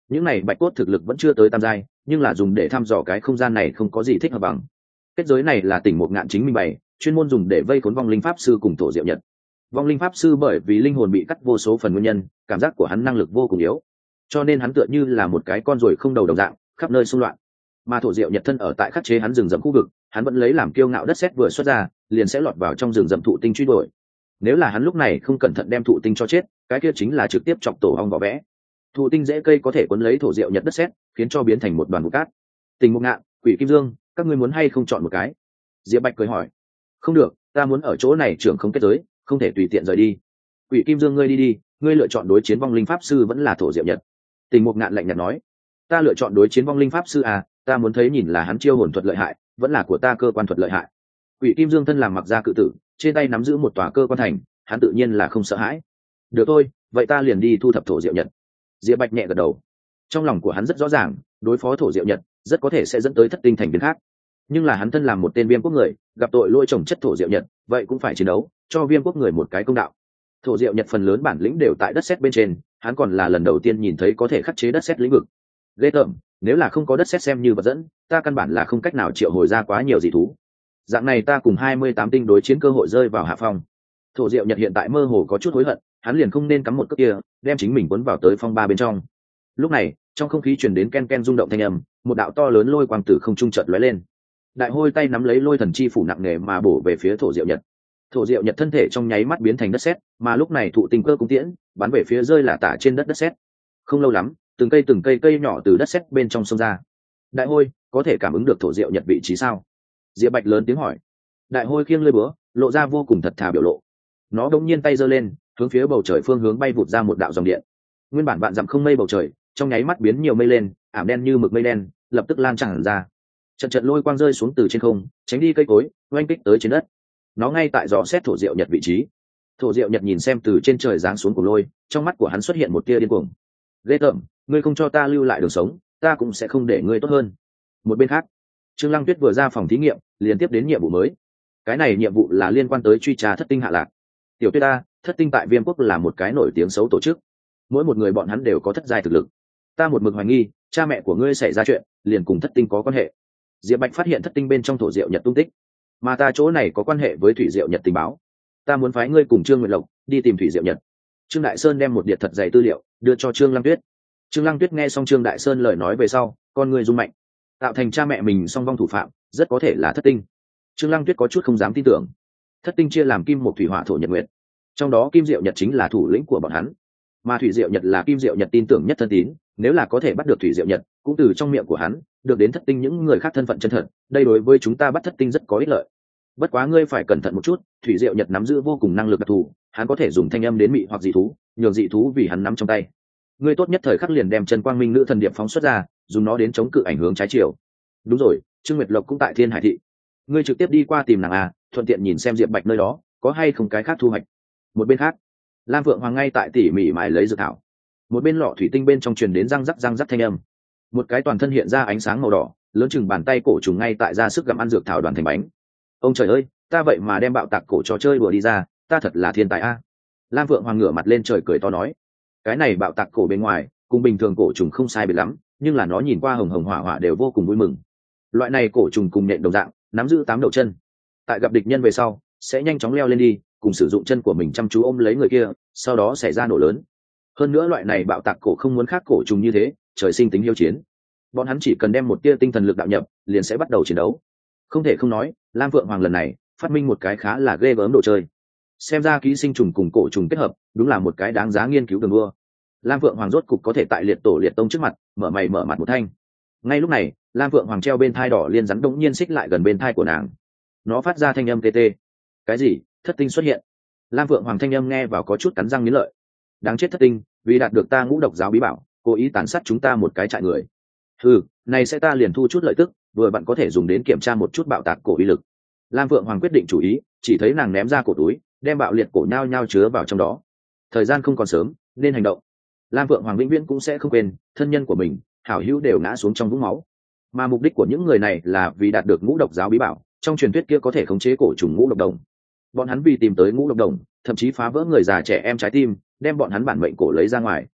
những này bạch cốt thực lực vẫn chưa tới tam giai, nhưng là dùng để thăm dò cái không gian này không có gì thích hợp bằng. Kết giới này là Tỉnh Mục Ngạn chính mình bày, chuyên môn dùng để vây khốn vong linh pháp sư cùng Thổ Diệu Nhật. Vong linh pháp sư bởi vì linh hồn bị cắt vô số phần nguyên nhân, cảm giác của hắn năng lực vô cùng yếu, cho nên hắn tựa như là một cái con ruồi không đầu đồng dạng, khắp nơi xung loạn. Mà Thổ Diệu Nhật thân ở tại khắc chế hắn rừng rậm khu vực, hắn vẫn lấy làm kiêu ngạo, đất sét vừa xuất ra liền sẽ lọt vào trong rừng rậm thụ tinh truy đuổi. Nếu là hắn lúc này không cẩn thận đem thụ tinh cho chết, cái kia chính là trực tiếp chọc tổ ong vỏ vẽ. Thụ tinh dễ cây có thể cuốn lấy Thổ Diệu Nhật đất sét, khiến cho biến thành một đoàn bụi cát. Tình Mục Ngạn, Quỷ Kim Dương, các ngươi muốn hay không chọn một cái? Diệp Bạch cười hỏi. Không được, ta muốn ở chỗ này trưởng không kết giới, không thể tùy tiện rời đi. Quỷ Kim Dương, ngươi đi đi, ngươi lựa chọn đối chiến vong linh pháp sư vẫn là Thổ Diệu Nhật? Tình Mục Ngạn lạnh nhạt nói. Ta lựa chọn đối chiến vong linh pháp sư à, ta muốn thấy nhìn là hắn chiêu hồn thuật lợi hại vẫn là của ta cơ quan thuật lợi hại. Quỷ Kim Dương thân làm mặc gia cự tử, trên tay nắm giữ một tòa cơ quan thành, hắn tự nhiên là không sợ hãi. Được thôi, vậy ta liền đi thu thập Thổ Diệu Nhật. Diệp Bạch nhẹ gật đầu. Trong lòng của hắn rất rõ ràng, đối phó Thổ Diệu Nhật rất có thể sẽ dẫn tới thất tinh thành viên khác, nhưng là hắn thân làm một tên Viêm quốc người, gặp tội lỗi trồng chất Thổ Diệu Nhật, vậy cũng phải chiến đấu cho Viêm quốc người một cái công đạo. Thổ Diệu Nhật phần lớn bản lĩnh đều tại đất sét bên trên, hắn còn là lần đầu tiên nhìn thấy có thể khắc chế đất sét lĩnh vực. Ghê tởm, nếu là không có đất sét xem như vật dẫn, ta căn bản là không cách nào triệu hồi ra quá nhiều dị thú. Dạng này ta cùng 28 tinh đối chiến cơ hội rơi vào hạ phong. Thổ Diệu Nhật hiện tại mơ hồ có chút hối hận, hắn liền không nên cắm một cước kia, đem chính mình cuốn vào tới phong ba bên trong. Lúc này, trong không khí truyền đến ken ken rung động thanh âm, một đạo to lớn lôi quang tử không trung chợt lóe lên. Đại Hôi tay nắm lấy lôi thần chi phủ nặng nề mà bổ về phía Thổ Diệu Nhật. Thổ Diệu Nhật thân thể trong nháy mắt biến thành đất sét, mà lúc này thụ tinh cơ cung tiễn bắn về phía rơi là tả trên đất đất sét. Không lâu lắm, từng cây nhỏ từ đất sét bên trong sông ra. Đại Hôi, có thể cảm ứng được Thổ Diệu Nhật vị trí sao? Diệp Bạch lớn tiếng hỏi. Đại Hôi khiêng lưỡi búa, lộ ra vô cùng thật thà biểu lộ. Nó đống nhiên tay giơ lên, hướng phía bầu trời phương hướng bay vụt ra một đạo dòng điện. Nguyên bản vạn dặm không mây bầu trời, trong nháy mắt biến nhiều mây lên, ảm đen như mực mây đen, lập tức lan tràn ra. Trận lôi quang rơi xuống từ trên không, tránh đi cây cối, oanh kích tới trên đất. Nó ngay tại dò xét Thổ Diệu Nhật vị trí. Thổ Diệu Nhật nhìn xem từ trên trời giáng xuống của lôi, trong mắt của hắn xuất hiện một tia điên cuồng. Ghê tởm, ngươi không cho ta lưu lại đường sống, ta cũng sẽ không để ngươi tốt hơn. Một bên khác, Trương Lăng Tuyết vừa ra phòng thí nghiệm, liền tiếp đến nhiệm vụ mới. Cái này nhiệm vụ là liên quan tới truy tra thất tinh hạ lạc. Tiểu Tuyết ta, thất tinh tại Viêm quốc là một cái nổi tiếng xấu tổ chức, mỗi một người bọn hắn đều có thất giai thực lực. Ta một mực hoài nghi, cha mẹ của ngươi xảy ra chuyện, liền cùng thất tinh có quan hệ. Diệp Bạch phát hiện thất tinh bên trong Thổ Diệu Nhật tung tích, mà ta chỗ này có quan hệ với Thủy Diệu Nhật tình báo. Ta muốn phái ngươi cùng Trương Nguyệt Lộc đi tìm Thủy Diệu Nhật. Trương Đại Sơn đem một điện thật dày tư liệu đưa cho Trương Lăng Tuyết. Trương Lăng Tuyết nghe xong Trương Đại Sơn lời nói về sau, con người rung mạnh. Tạo thành cha mẹ mình song vong thủ phạm, rất có thể là thất tinh. Trương Lăng Tuyết có chút không dám tin tưởng. Thất tinh chia làm kim một thủy hỏa thổ nhật nguyệt, trong đó Kim Diệu Nhật chính là thủ lĩnh của bọn hắn, mà Thủy Diệu Nhật là Kim Diệu Nhật tin tưởng nhất thân tín. Nếu là có thể bắt được Thủy Diệu Nhật, cũng từ trong miệng của hắn được đến thất tinh những người khác thân phận chân thật, đây đối với chúng ta bắt thất tinh rất có ích lợi. Bất quá ngươi phải cẩn thận một chút, Thủy Diệu Nhật nắm giữ vô cùng năng lực đặc thù, hắn có thể dùng thanh âm đến mị hoặc dị thú, nhường dị thú vì hắn nắm trong tay. Ngươi tốt nhất thời khắc liền đem chân quang minh nữ thần điệp phóng xuất ra, dùng nó đến chống cự ảnh hướng trái chiều. Đúng rồi, Trương Nguyệt Lộc cũng tại Thiên Hải thị, ngươi trực tiếp đi qua tìm nàng à, thuận tiện nhìn xem Diệp Bạch nơi đó có hay không cái khác thu hoạch. Một bên khác, Lam Phượng Hoàng ngay tại tỉ mỉ mài lấy dược thảo. Một bên lọ thủy tinh bên trong truyền đến răng rắc thanh âm. Một cái toàn thân hiện ra ánh sáng màu đỏ, lớn chừng bàn tay cổ trùng ngay tại ra sức gặm ăn dược thảo đoàn thành bánh. Ông trời ơi, ta vậy mà đem bạo tạc cổ trò chơi đùa đi ra, ta thật là thiên tài a. Lam Phượng Hoàng ngửa mặt lên trời cười to nói. Cái này bạo tạc cổ bên ngoài cùng bình thường cổ trùng không sai biệt lắm, nhưng là nó nhìn qua hồng hồng hỏa hỏa đều vô cùng vui mừng. Loại này cổ trùng cùng nhện đồng dạng, nắm giữ 8 đầu chân. Tại gặp địch nhân về sau, sẽ nhanh chóng leo lên đi, cùng sử dụng chân của mình chăm chú ôm lấy người kia, sau đó xảy ra nổ lớn. Hơn nữa loại này bạo tạc cổ không muốn khác cổ trùng như thế, trời sinh tính hiếu chiến. Bọn hắn chỉ cần đem một tia tinh thần lực đạo nhập, liền sẽ bắt đầu chiến đấu. Không thể không nói, Lam Phượng Hoàng lần này phát minh một cái khá là ghê gớm đồ chơi. Xem ra ký sinh trùng cùng cổ trùng kết hợp, đúng là một cái đáng giá nghiên cứu đường đua. Lam Phượng Hoàng rốt cục có thể tại liệt tổ liệt tông trước mặt mở mày mở mặt một thanh. Ngay lúc này, Lam Phượng Hoàng treo bên thai đỏ liên rắn đống nhiên xích lại gần bên thai của nàng. Nó phát ra thanh âm tê tê. Cái gì? Thất tinh xuất hiện? Lam Phượng Hoàng thanh âm nghe vào có chút cắn răng nghiến lợi. Đáng chết thất tinh, vì đạt được ta ngũ độc giáo bí bảo, cố ý tàn sát chúng ta một cái trại người. Này sẽ ta liền thu chút lợi tức, vừa bạn có thể dùng đến kiểm tra một chút bạo tạc cổ uy lực. Lam Phượng Hoàng quyết định chủ ý, chỉ thấy nàng ném ra cổ túi, đem bạo liệt cổ nhao nhao chứa vào trong đó. Thời gian không còn sớm, nên hành động. Lam Phượng Hoàng vĩnh viễn cũng sẽ không quên, thân nhân của mình, hảo hữu đều ngã xuống trong vũng máu. Mà mục đích của những người này là vì đạt được ngũ độc giáo bí bảo, trong truyền thuyết kia có thể khống chế cổ trùng ngũ độc đồng. Bọn hắn vì tìm tới ngũ độc đồng, thậm chí phá vỡ người già trẻ em trái tim, đem bọn hắn bản mệnh cổ lấy ra ngoài.